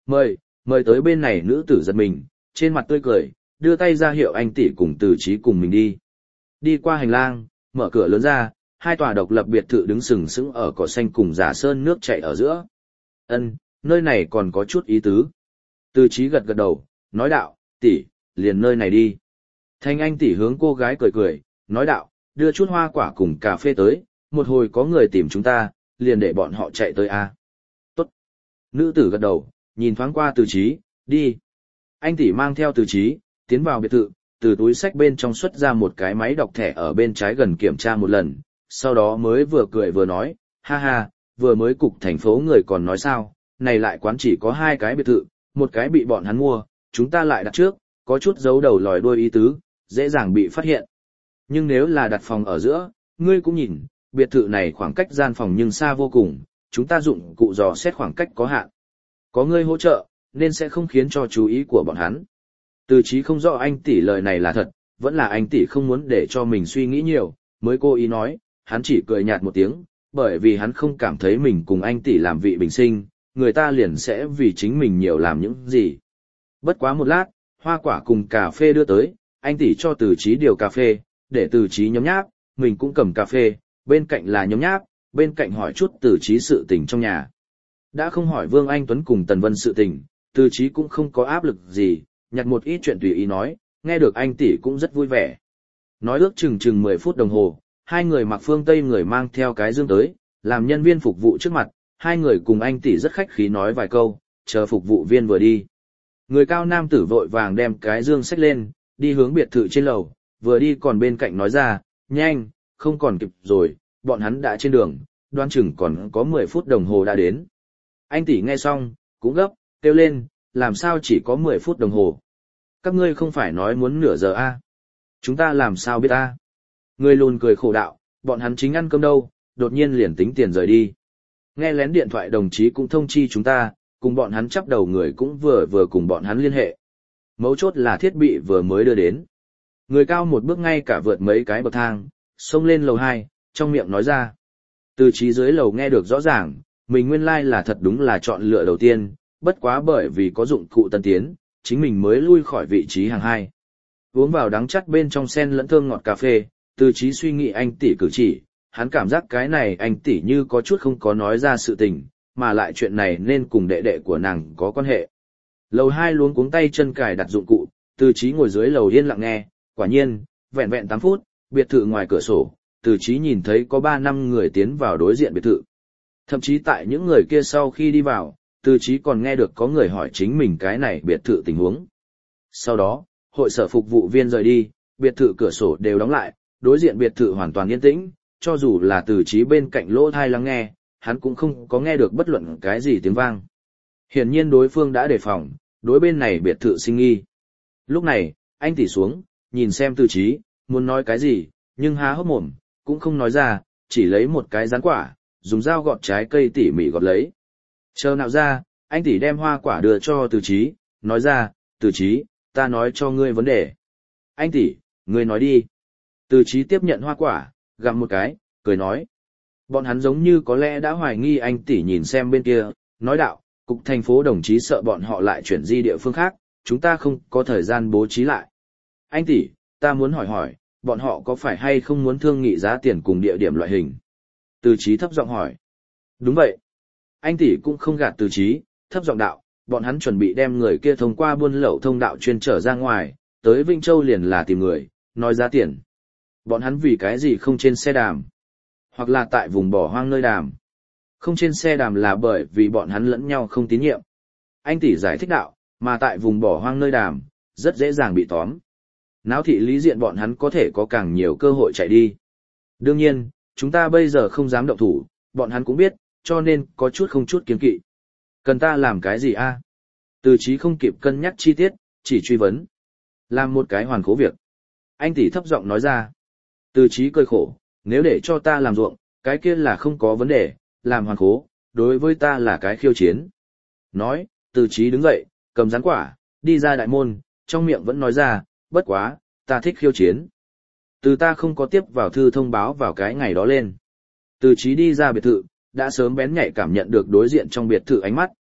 Mời, mời tới bên này. Nữ tử giật mình, trên mặt tươi cười, đưa tay ra hiệu anh tỷ cùng Từ Chí cùng mình đi. Đi qua hành lang, mở cửa lớn ra, hai tòa độc lập biệt thự đứng sừng sững ở cỏ xanh cùng giả sơn nước chảy ở giữa. Ân, nơi này còn có chút ý tứ. Từ Chí gật gật đầu, nói đạo, tỷ, liền nơi này đi. Thanh anh tỷ hướng cô gái cười cười, nói đạo, đưa chút hoa quả cùng cà phê tới, một hồi có người tìm chúng ta, liền để bọn họ chạy tới a. Tốt. Nữ tử gật đầu, nhìn thoáng qua Từ Chí, đi. Anh tỷ mang theo Từ Chí, tiến vào biệt thự, từ túi xách bên trong xuất ra một cái máy đọc thẻ ở bên trái gần kiểm tra một lần, sau đó mới vừa cười vừa nói, ha ha, vừa mới cục thành phố người còn nói sao, này lại quán chỉ có hai cái biệt thự, một cái bị bọn hắn mua, chúng ta lại đặt trước, có chút giấu đầu lòi đuôi ý tứ, dễ dàng bị phát hiện. Nhưng nếu là đặt phòng ở giữa, ngươi cũng nhìn, biệt thự này khoảng cách gian phòng nhưng xa vô cùng, chúng ta dụng cụ dò xét khoảng cách có hạn. Có ngươi hỗ trợ, nên sẽ không khiến cho chú ý của bọn hắn. Từ Chí không rõ anh tỷ lời này là thật, vẫn là anh tỷ không muốn để cho mình suy nghĩ nhiều, mới cố ý nói, hắn chỉ cười nhạt một tiếng, bởi vì hắn không cảm thấy mình cùng anh tỷ làm vị bình sinh, người ta liền sẽ vì chính mình nhiều làm những gì. Bất quá một lát, hoa quả cùng cà phê đưa tới, anh tỷ cho Từ Chí điều cà phê, để Từ Chí nhấm nháp, mình cũng cầm cà phê, bên cạnh là nhấm nháp, bên cạnh hỏi chút Từ Chí sự tình trong nhà. Đã không hỏi Vương Anh Tuấn cùng Tần Vân sự tình, Từ Chí cũng không có áp lực gì, nhặt một ít chuyện tùy ý nói, nghe được anh tỷ cũng rất vui vẻ. Nói ước chừng chừng mười phút đồng hồ, hai người mặc phương Tây người mang theo cái dương tới, làm nhân viên phục vụ trước mặt, hai người cùng anh tỷ rất khách khí nói vài câu, chờ phục vụ viên vừa đi. Người cao nam tử vội vàng đem cái dương xách lên, đi hướng biệt thự trên lầu, vừa đi còn bên cạnh nói ra, nhanh, không còn kịp rồi, bọn hắn đã trên đường, đoán chừng còn có mười phút đồng hồ đã đến. Anh tỷ nghe xong, cũng gấp, kêu lên, làm sao chỉ có mười phút đồng hồ. Các ngươi không phải nói muốn nửa giờ a? Chúng ta làm sao biết a? Người lùn cười khổ đạo, bọn hắn chính ăn cơm đâu, đột nhiên liền tính tiền rời đi. Nghe lén điện thoại đồng chí cũng thông chi chúng ta, cùng bọn hắn chắp đầu người cũng vừa vừa cùng bọn hắn liên hệ. Mấu chốt là thiết bị vừa mới đưa đến. Người cao một bước ngay cả vượt mấy cái bậc thang, xông lên lầu hai, trong miệng nói ra. Từ Chí dưới lầu nghe được rõ ràng, mình nguyên lai like là thật đúng là chọn lựa đầu tiên, bất quá bởi vì có dụng cụ tân tiến, chính mình mới lui khỏi vị trí hàng hai. Uống vào đắng chắt bên trong sen lẫn thơm ngọt cà phê, Từ Chí suy nghĩ anh tỷ cử chỉ, hắn cảm giác cái này anh tỷ như có chút không có nói ra sự tình, mà lại chuyện này nên cùng đệ đệ của nàng có quan hệ. Lầu hai luống cuống tay chân cài đặt dụng cụ, Từ Chí ngồi dưới lầu yên lặng nghe, quả nhiên, vẹn vẹn tám phút, biệt thự ngoài cửa sổ, Từ Chí nhìn thấy có ba năm người tiến vào đối diện biệt thự. Thậm chí tại những người kia sau khi đi vào, Từ Chí còn nghe được có người hỏi chính mình cái này biệt thự tình huống. Sau đó, hội sở phục vụ viên rời đi, biệt thự cửa sổ đều đóng lại, đối diện biệt thự hoàn toàn yên tĩnh, cho dù là Từ Chí bên cạnh lỗ tai lắng nghe, hắn cũng không có nghe được bất luận cái gì tiếng vang. Hiển nhiên đối phương đã đề phòng, đối bên này biệt thự sinh nghi. Lúc này, anh tỷ xuống, nhìn xem Từ Chí, muốn nói cái gì, nhưng há hốc mồm, cũng không nói ra, chỉ lấy một cái rán quả, dùng dao gọt trái cây tỉ mỉ gọt lấy. Chờ nào ra, anh tỷ đem hoa quả đưa cho Từ Chí, nói ra, Từ Chí, ta nói cho ngươi vấn đề. Anh tỷ, ngươi nói đi. Từ Chí tiếp nhận hoa quả, gặm một cái, cười nói. Bọn hắn giống như có lẽ đã hoài nghi anh tỷ nhìn xem bên kia, nói đạo, cục thành phố đồng chí sợ bọn họ lại chuyển di địa phương khác, chúng ta không có thời gian bố trí lại. Anh tỷ, ta muốn hỏi hỏi, bọn họ có phải hay không muốn thương nghị giá tiền cùng địa điểm loại hình? Từ Chí thấp giọng hỏi. Đúng vậy. Anh tỷ cũng không gạt Từ Chí, thấp giọng đạo, bọn hắn chuẩn bị đem người kia thông qua buôn lậu thông đạo chuyên trở ra ngoài, tới Vĩnh Châu liền là tìm người, nói giá tiền. Bọn hắn vì cái gì không trên xe đàm? Hoặc là tại vùng bỏ hoang nơi đàm? Không trên xe đàm là bởi vì bọn hắn lẫn nhau không tín nhiệm. Anh tỷ giải thích đạo, mà tại vùng bỏ hoang nơi đàm, rất dễ dàng bị tóm. Náo thị lý diện bọn hắn có thể có càng nhiều cơ hội chạy đi. Đương nhiên, chúng ta bây giờ không dám động thủ, bọn hắn cũng biết, cho nên có chút không chút kiêng kỵ. Cần ta làm cái gì a? Từ Chí không kịp cân nhắc chi tiết, chỉ truy vấn. Làm một cái hoàn khố việc. Anh tỷ thấp giọng nói ra. Từ Chí cười khổ, nếu để cho ta làm ruộng, cái kia là không có vấn đề, làm hoàn khố, đối với ta là cái khiêu chiến. Nói, Từ Chí đứng dậy, cầm rán quả, đi ra đại môn, trong miệng vẫn nói ra, bất quá, ta thích khiêu chiến. Từ ta không có tiếp vào thư thông báo vào cái ngày đó lên. Từ Chí đi ra biệt thự, đã sớm bén nhạy cảm nhận được đối diện trong biệt thự ánh mắt.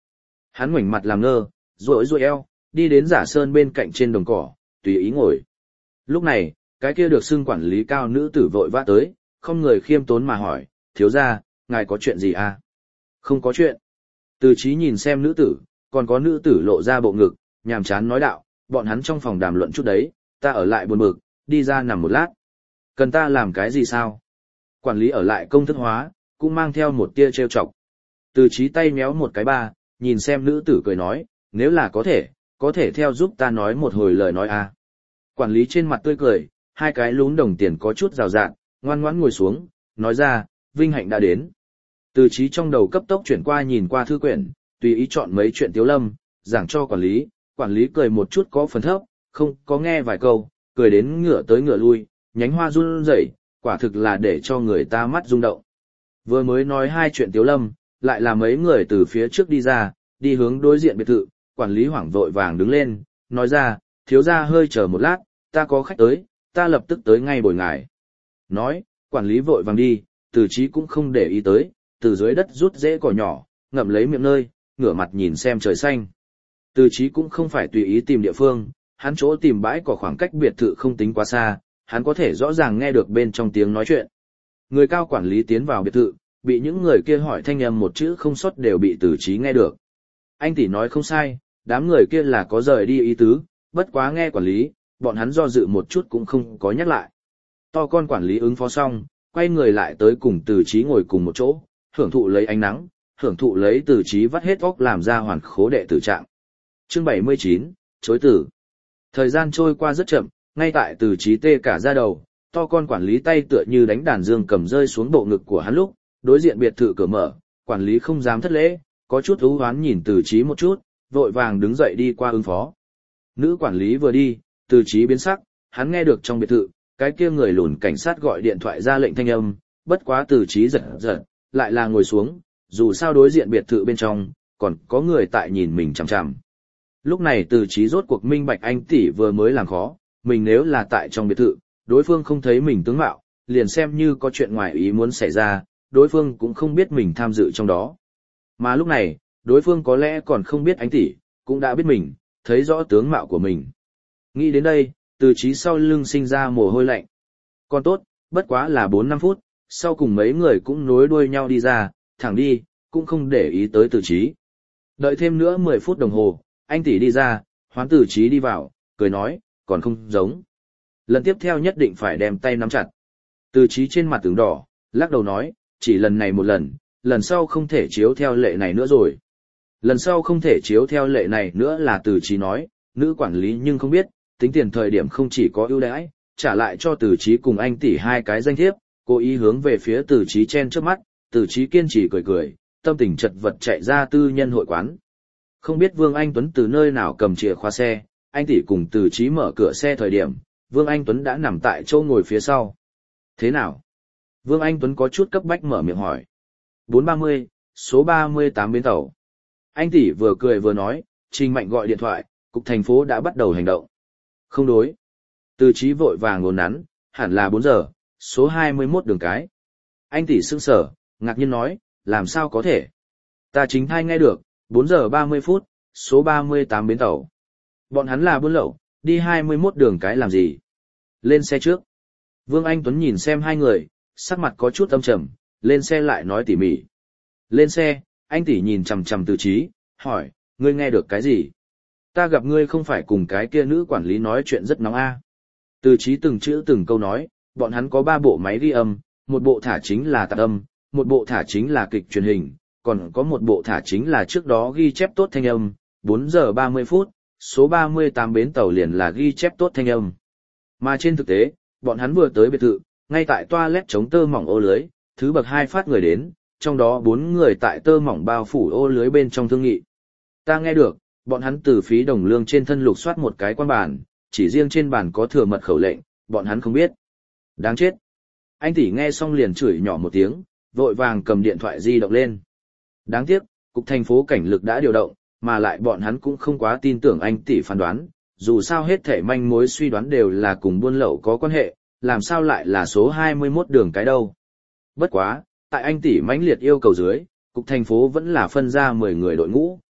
Hắn ngoảnh mặt làm ngơ, rỗi rỗi eo, đi đến Giả Sơn bên cạnh trên đồng cỏ, tùy ý ngồi. Lúc này, cái kia được xưng quản lý cao nữ tử vội vã tới, không người khiêm tốn mà hỏi, thiếu gia, ngài có chuyện gì à? Không có chuyện. Từ Chí nhìn xem nữ tử, còn có nữ tử lộ ra bộ ngực, nhàm chán nói đạo, bọn hắn trong phòng đàm luận chút đấy, ta ở lại buồn bực, đi ra nằm một lát. Cần ta làm cái gì sao? Quản lý ở lại công thức hóa, cũng mang theo một tia trêu chọc. Từ Chí tay méo một cái ba, nhìn xem nữ tử cười nói, nếu là có thể, có thể theo giúp ta nói một hồi lời nói à. Quản lý trên mặt tươi cười, hai cái lún đồng tiền có chút rào rạt, ngoan ngoãn ngồi xuống, nói ra, vinh hạnh đã đến. Từ Chí trong đầu cấp tốc chuyển qua nhìn qua thư quyển, tùy ý chọn mấy chuyện tiếu lâm, giảng cho quản lý, quản lý cười một chút có phần thấp, không có nghe vài câu, cười đến ngửa tới ngửa lui, nhánh hoa run rẩy, quả thực là để cho người ta mắt rung động. Vừa mới nói hai chuyện tiếu lâm, lại là mấy người từ phía trước đi ra, đi hướng đối diện biệt thự, quản lý hoảng vội vàng đứng lên, nói ra, thiếu gia hơi chờ một lát, ta có khách tới, ta lập tức tới ngay bồi ngài. Nói, quản lý vội vàng đi, Từ Chí cũng không để ý tới, từ dưới đất rút rễ cỏ nhỏ, ngậm lấy miệng nơi, ngửa mặt nhìn xem trời xanh. Từ Chí cũng không phải tùy ý tìm địa phương, hắn chỗ tìm bãi cỏ khoảng cách biệt thự không tính quá xa, hắn có thể rõ ràng nghe được bên trong tiếng nói chuyện. Người cao quản lý tiến vào biệt thự, bị những người kia hỏi thanh âm một chữ không sót đều bị Từ Chí nghe được. Anh tỷ nói không sai, đám người kia là có rời đi ý tứ, bất quá nghe quản lý, bọn hắn do dự một chút cũng không có nhắc lại. To con quản lý ứng phó xong, quay người lại tới cùng Từ Chí ngồi cùng một chỗ, hưởng thụ lấy ánh nắng, hưởng thụ lấy Từ Chí vắt hết óc làm ra hoàn khố đệ tử trạng. Chương bảy mươi chín, chối tử. Thời gian trôi qua rất chậm, ngay tại Từ Chí tê cả da đầu, to con quản lý tay tựa như đánh đàn dương cầm rơi xuống bộ ngực của hắn lúc, đối diện biệt thự cửa mở, quản lý không dám thất lễ, có chút ưu hoán nhìn Từ Chí một chút, vội vàng đứng dậy đi qua ứng phó. Nữ quản lý vừa đi, Từ Chí biến sắc, hắn nghe được trong biệt thự, cái kia người lùn cảnh sát gọi điện thoại ra lệnh thanh âm, bất quá Từ Chí giật giật, lại là ngồi xuống, dù sao đối diện biệt thự bên trong, còn có người tại nhìn mình chằm chằm. Lúc này Từ Chí rốt cuộc minh bạch anh tỷ vừa mới làm khó, mình nếu là tại trong biệt thự, đối phương không thấy mình tướng mạo, liền xem như có chuyện ngoài ý muốn xảy ra, đối phương cũng không biết mình tham dự trong đó. Mà lúc này, đối phương có lẽ còn không biết anh tỷ, cũng đã biết mình, thấy rõ tướng mạo của mình. Nghĩ đến đây, Từ Chí sau lưng sinh ra mồ hôi lạnh. Còn tốt, bất quá là bốn năm phút, sau cùng mấy người cũng nối đuôi nhau đi ra, thẳng đi, cũng không để ý tới Từ Chí. Đợi thêm nữa mười phút đồng hồ, anh tỷ đi ra, Hoán Từ Chí đi vào, cười nói, còn không giống. Lần tiếp theo nhất định phải đem tay nắm chặt. Từ Chí trên mặt tướng đỏ, lắc đầu nói, chỉ lần này một lần, lần sau không thể chiếu theo lệ này nữa rồi. Lần sau không thể chiếu theo lệ này nữa là Từ Chí nói, nữ quản lý nhưng không biết, tính tiền thời điểm không chỉ có ưu đãi, trả lại cho Từ Chí cùng anh tỷ hai cái danh thiếp, cố ý hướng về phía Từ Chí chen trước mắt, Từ Chí kiên trì cười cười, tâm tình chật vật chạy ra tư nhân hội quán. Không biết Vương Anh Tuấn từ nơi nào cầm chìa khóa xe, anh tỷ cùng Từ Chí mở cửa xe thời điểm, Vương Anh Tuấn đã nằm tại chỗ ngồi phía sau. Thế nào? Vương Anh Tuấn có chút cấp bách mở miệng hỏi. bốn ba mươi, số ba mươi tám bến tàu. Anh tỷ vừa cười vừa nói, Trình Mạnh gọi điện thoại, cục thành phố đã bắt đầu hành động. Không đối. Từ Chí vội vàng ngốn nắn, hẳn là bốn giờ, số hai mươi mốt đường cái. Anh tỷ sững sờ, ngạc nhiên nói, làm sao có thể? Ta chính thai nghe được, bốn giờ ba mươi phút, số ba mươi tám bến tàu. Bọn hắn là buôn lậu, đi hai mươi mốt đường cái làm gì? Lên xe trước. Vương Anh Tuấn nhìn xem hai người, sắc mặt có chút âm trầm, lên xe lại nói tỉ mỉ. Lên xe, anh tỷ nhìn chằm chằm Từ Chí, hỏi, ngươi nghe được cái gì? Ta gặp ngươi không phải cùng cái kia nữ quản lý nói chuyện rất nóng a. Từ Chí từng chữ từng câu nói, bọn hắn có ba bộ máy ghi âm, một bộ thả chính là tạp âm, một bộ thả chính là kịch truyền hình, còn có một bộ thả chính là trước đó ghi chép tốt thanh âm, bốn giờ ba mươi phút, số ba mươi tám bến tàu liền là ghi chép tốt thanh âm. Mà trên thực tế, bọn hắn vừa tới biệt thự, ngay tại toilet chống tơ mỏng ô lưới, thứ bậc hai phát người đến, trong đó bốn người tại tơ mỏng bao phủ ô lưới bên trong thương nghị. Ta nghe được, bọn hắn từ phí đồng lương trên thân lục soát một cái quan bản, chỉ riêng trên bản có thừa mật khẩu lệnh, bọn hắn không biết. Đáng chết. Anh tỷ nghe xong liền chửi nhỏ một tiếng, vội vàng cầm điện thoại di động lên. Đáng tiếc, cục thành phố cảnh lực đã điều động, mà lại bọn hắn cũng không quá tin tưởng anh tỷ phán đoán, dù sao hết thảy manh mối suy đoán đều là cùng buôn lậu có quan hệ, làm sao lại là số hai mươi mốt đường cái đâu. Bất quá, tại anh tỷ mãnh liệt yêu cầu dưới, cục thành phố vẫn là phân ra mười người đội ngũ,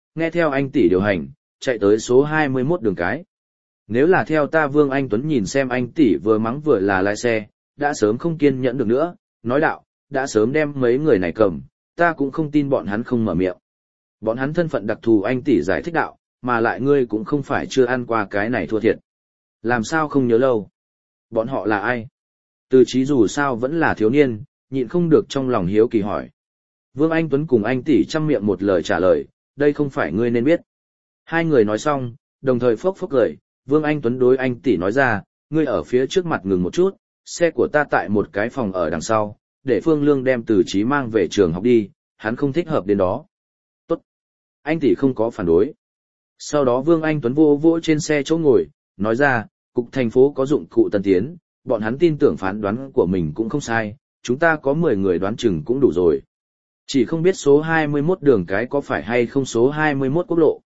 nghe theo anh tỷ điều hành, chạy tới số hai mươi mốt đường cái. Nếu là theo ta Vương Anh Tuấn nhìn xem anh tỷ vừa mắng vừa là lái xe, đã sớm không kiên nhẫn được nữa, nói đạo, đã sớm đem mấy người này cầm, ta cũng không tin bọn hắn không mở miệng. Bọn hắn thân phận đặc thù anh tỷ giải thích đạo, mà lại ngươi cũng không phải chưa ăn qua cái này thua thiệt. Làm sao không nhớ lâu? Bọn họ là ai? Từ Chí dù sao vẫn là thiếu niên, nhịn không được trong lòng hiếu kỳ hỏi. Vương Anh Tuấn cùng anh tỷ chăm miệng một lời trả lời, đây không phải ngươi nên biết. Hai người nói xong, đồng thời phốc phốc cười, Vương Anh Tuấn đối anh tỷ nói ra, ngươi ở phía trước mặt ngừng một chút, xe của ta tại một cái phòng ở đằng sau, để Phương Lương đem Từ Chí mang về trường học đi, hắn không thích hợp đến đó. Tốt. Anh tỷ không có phản đối. Sau đó Vương Anh Tuấn vô vỗ trên xe chỗ ngồi, nói ra, cục thành phố có dụng cụ tân tiến, bọn hắn tin tưởng phán đoán của mình cũng không sai, chúng ta có mười người đoán chừng cũng đủ rồi. Chỉ không biết số hai mươi mốt đường cái có phải hay không số hai mươi mốt quốc lộ.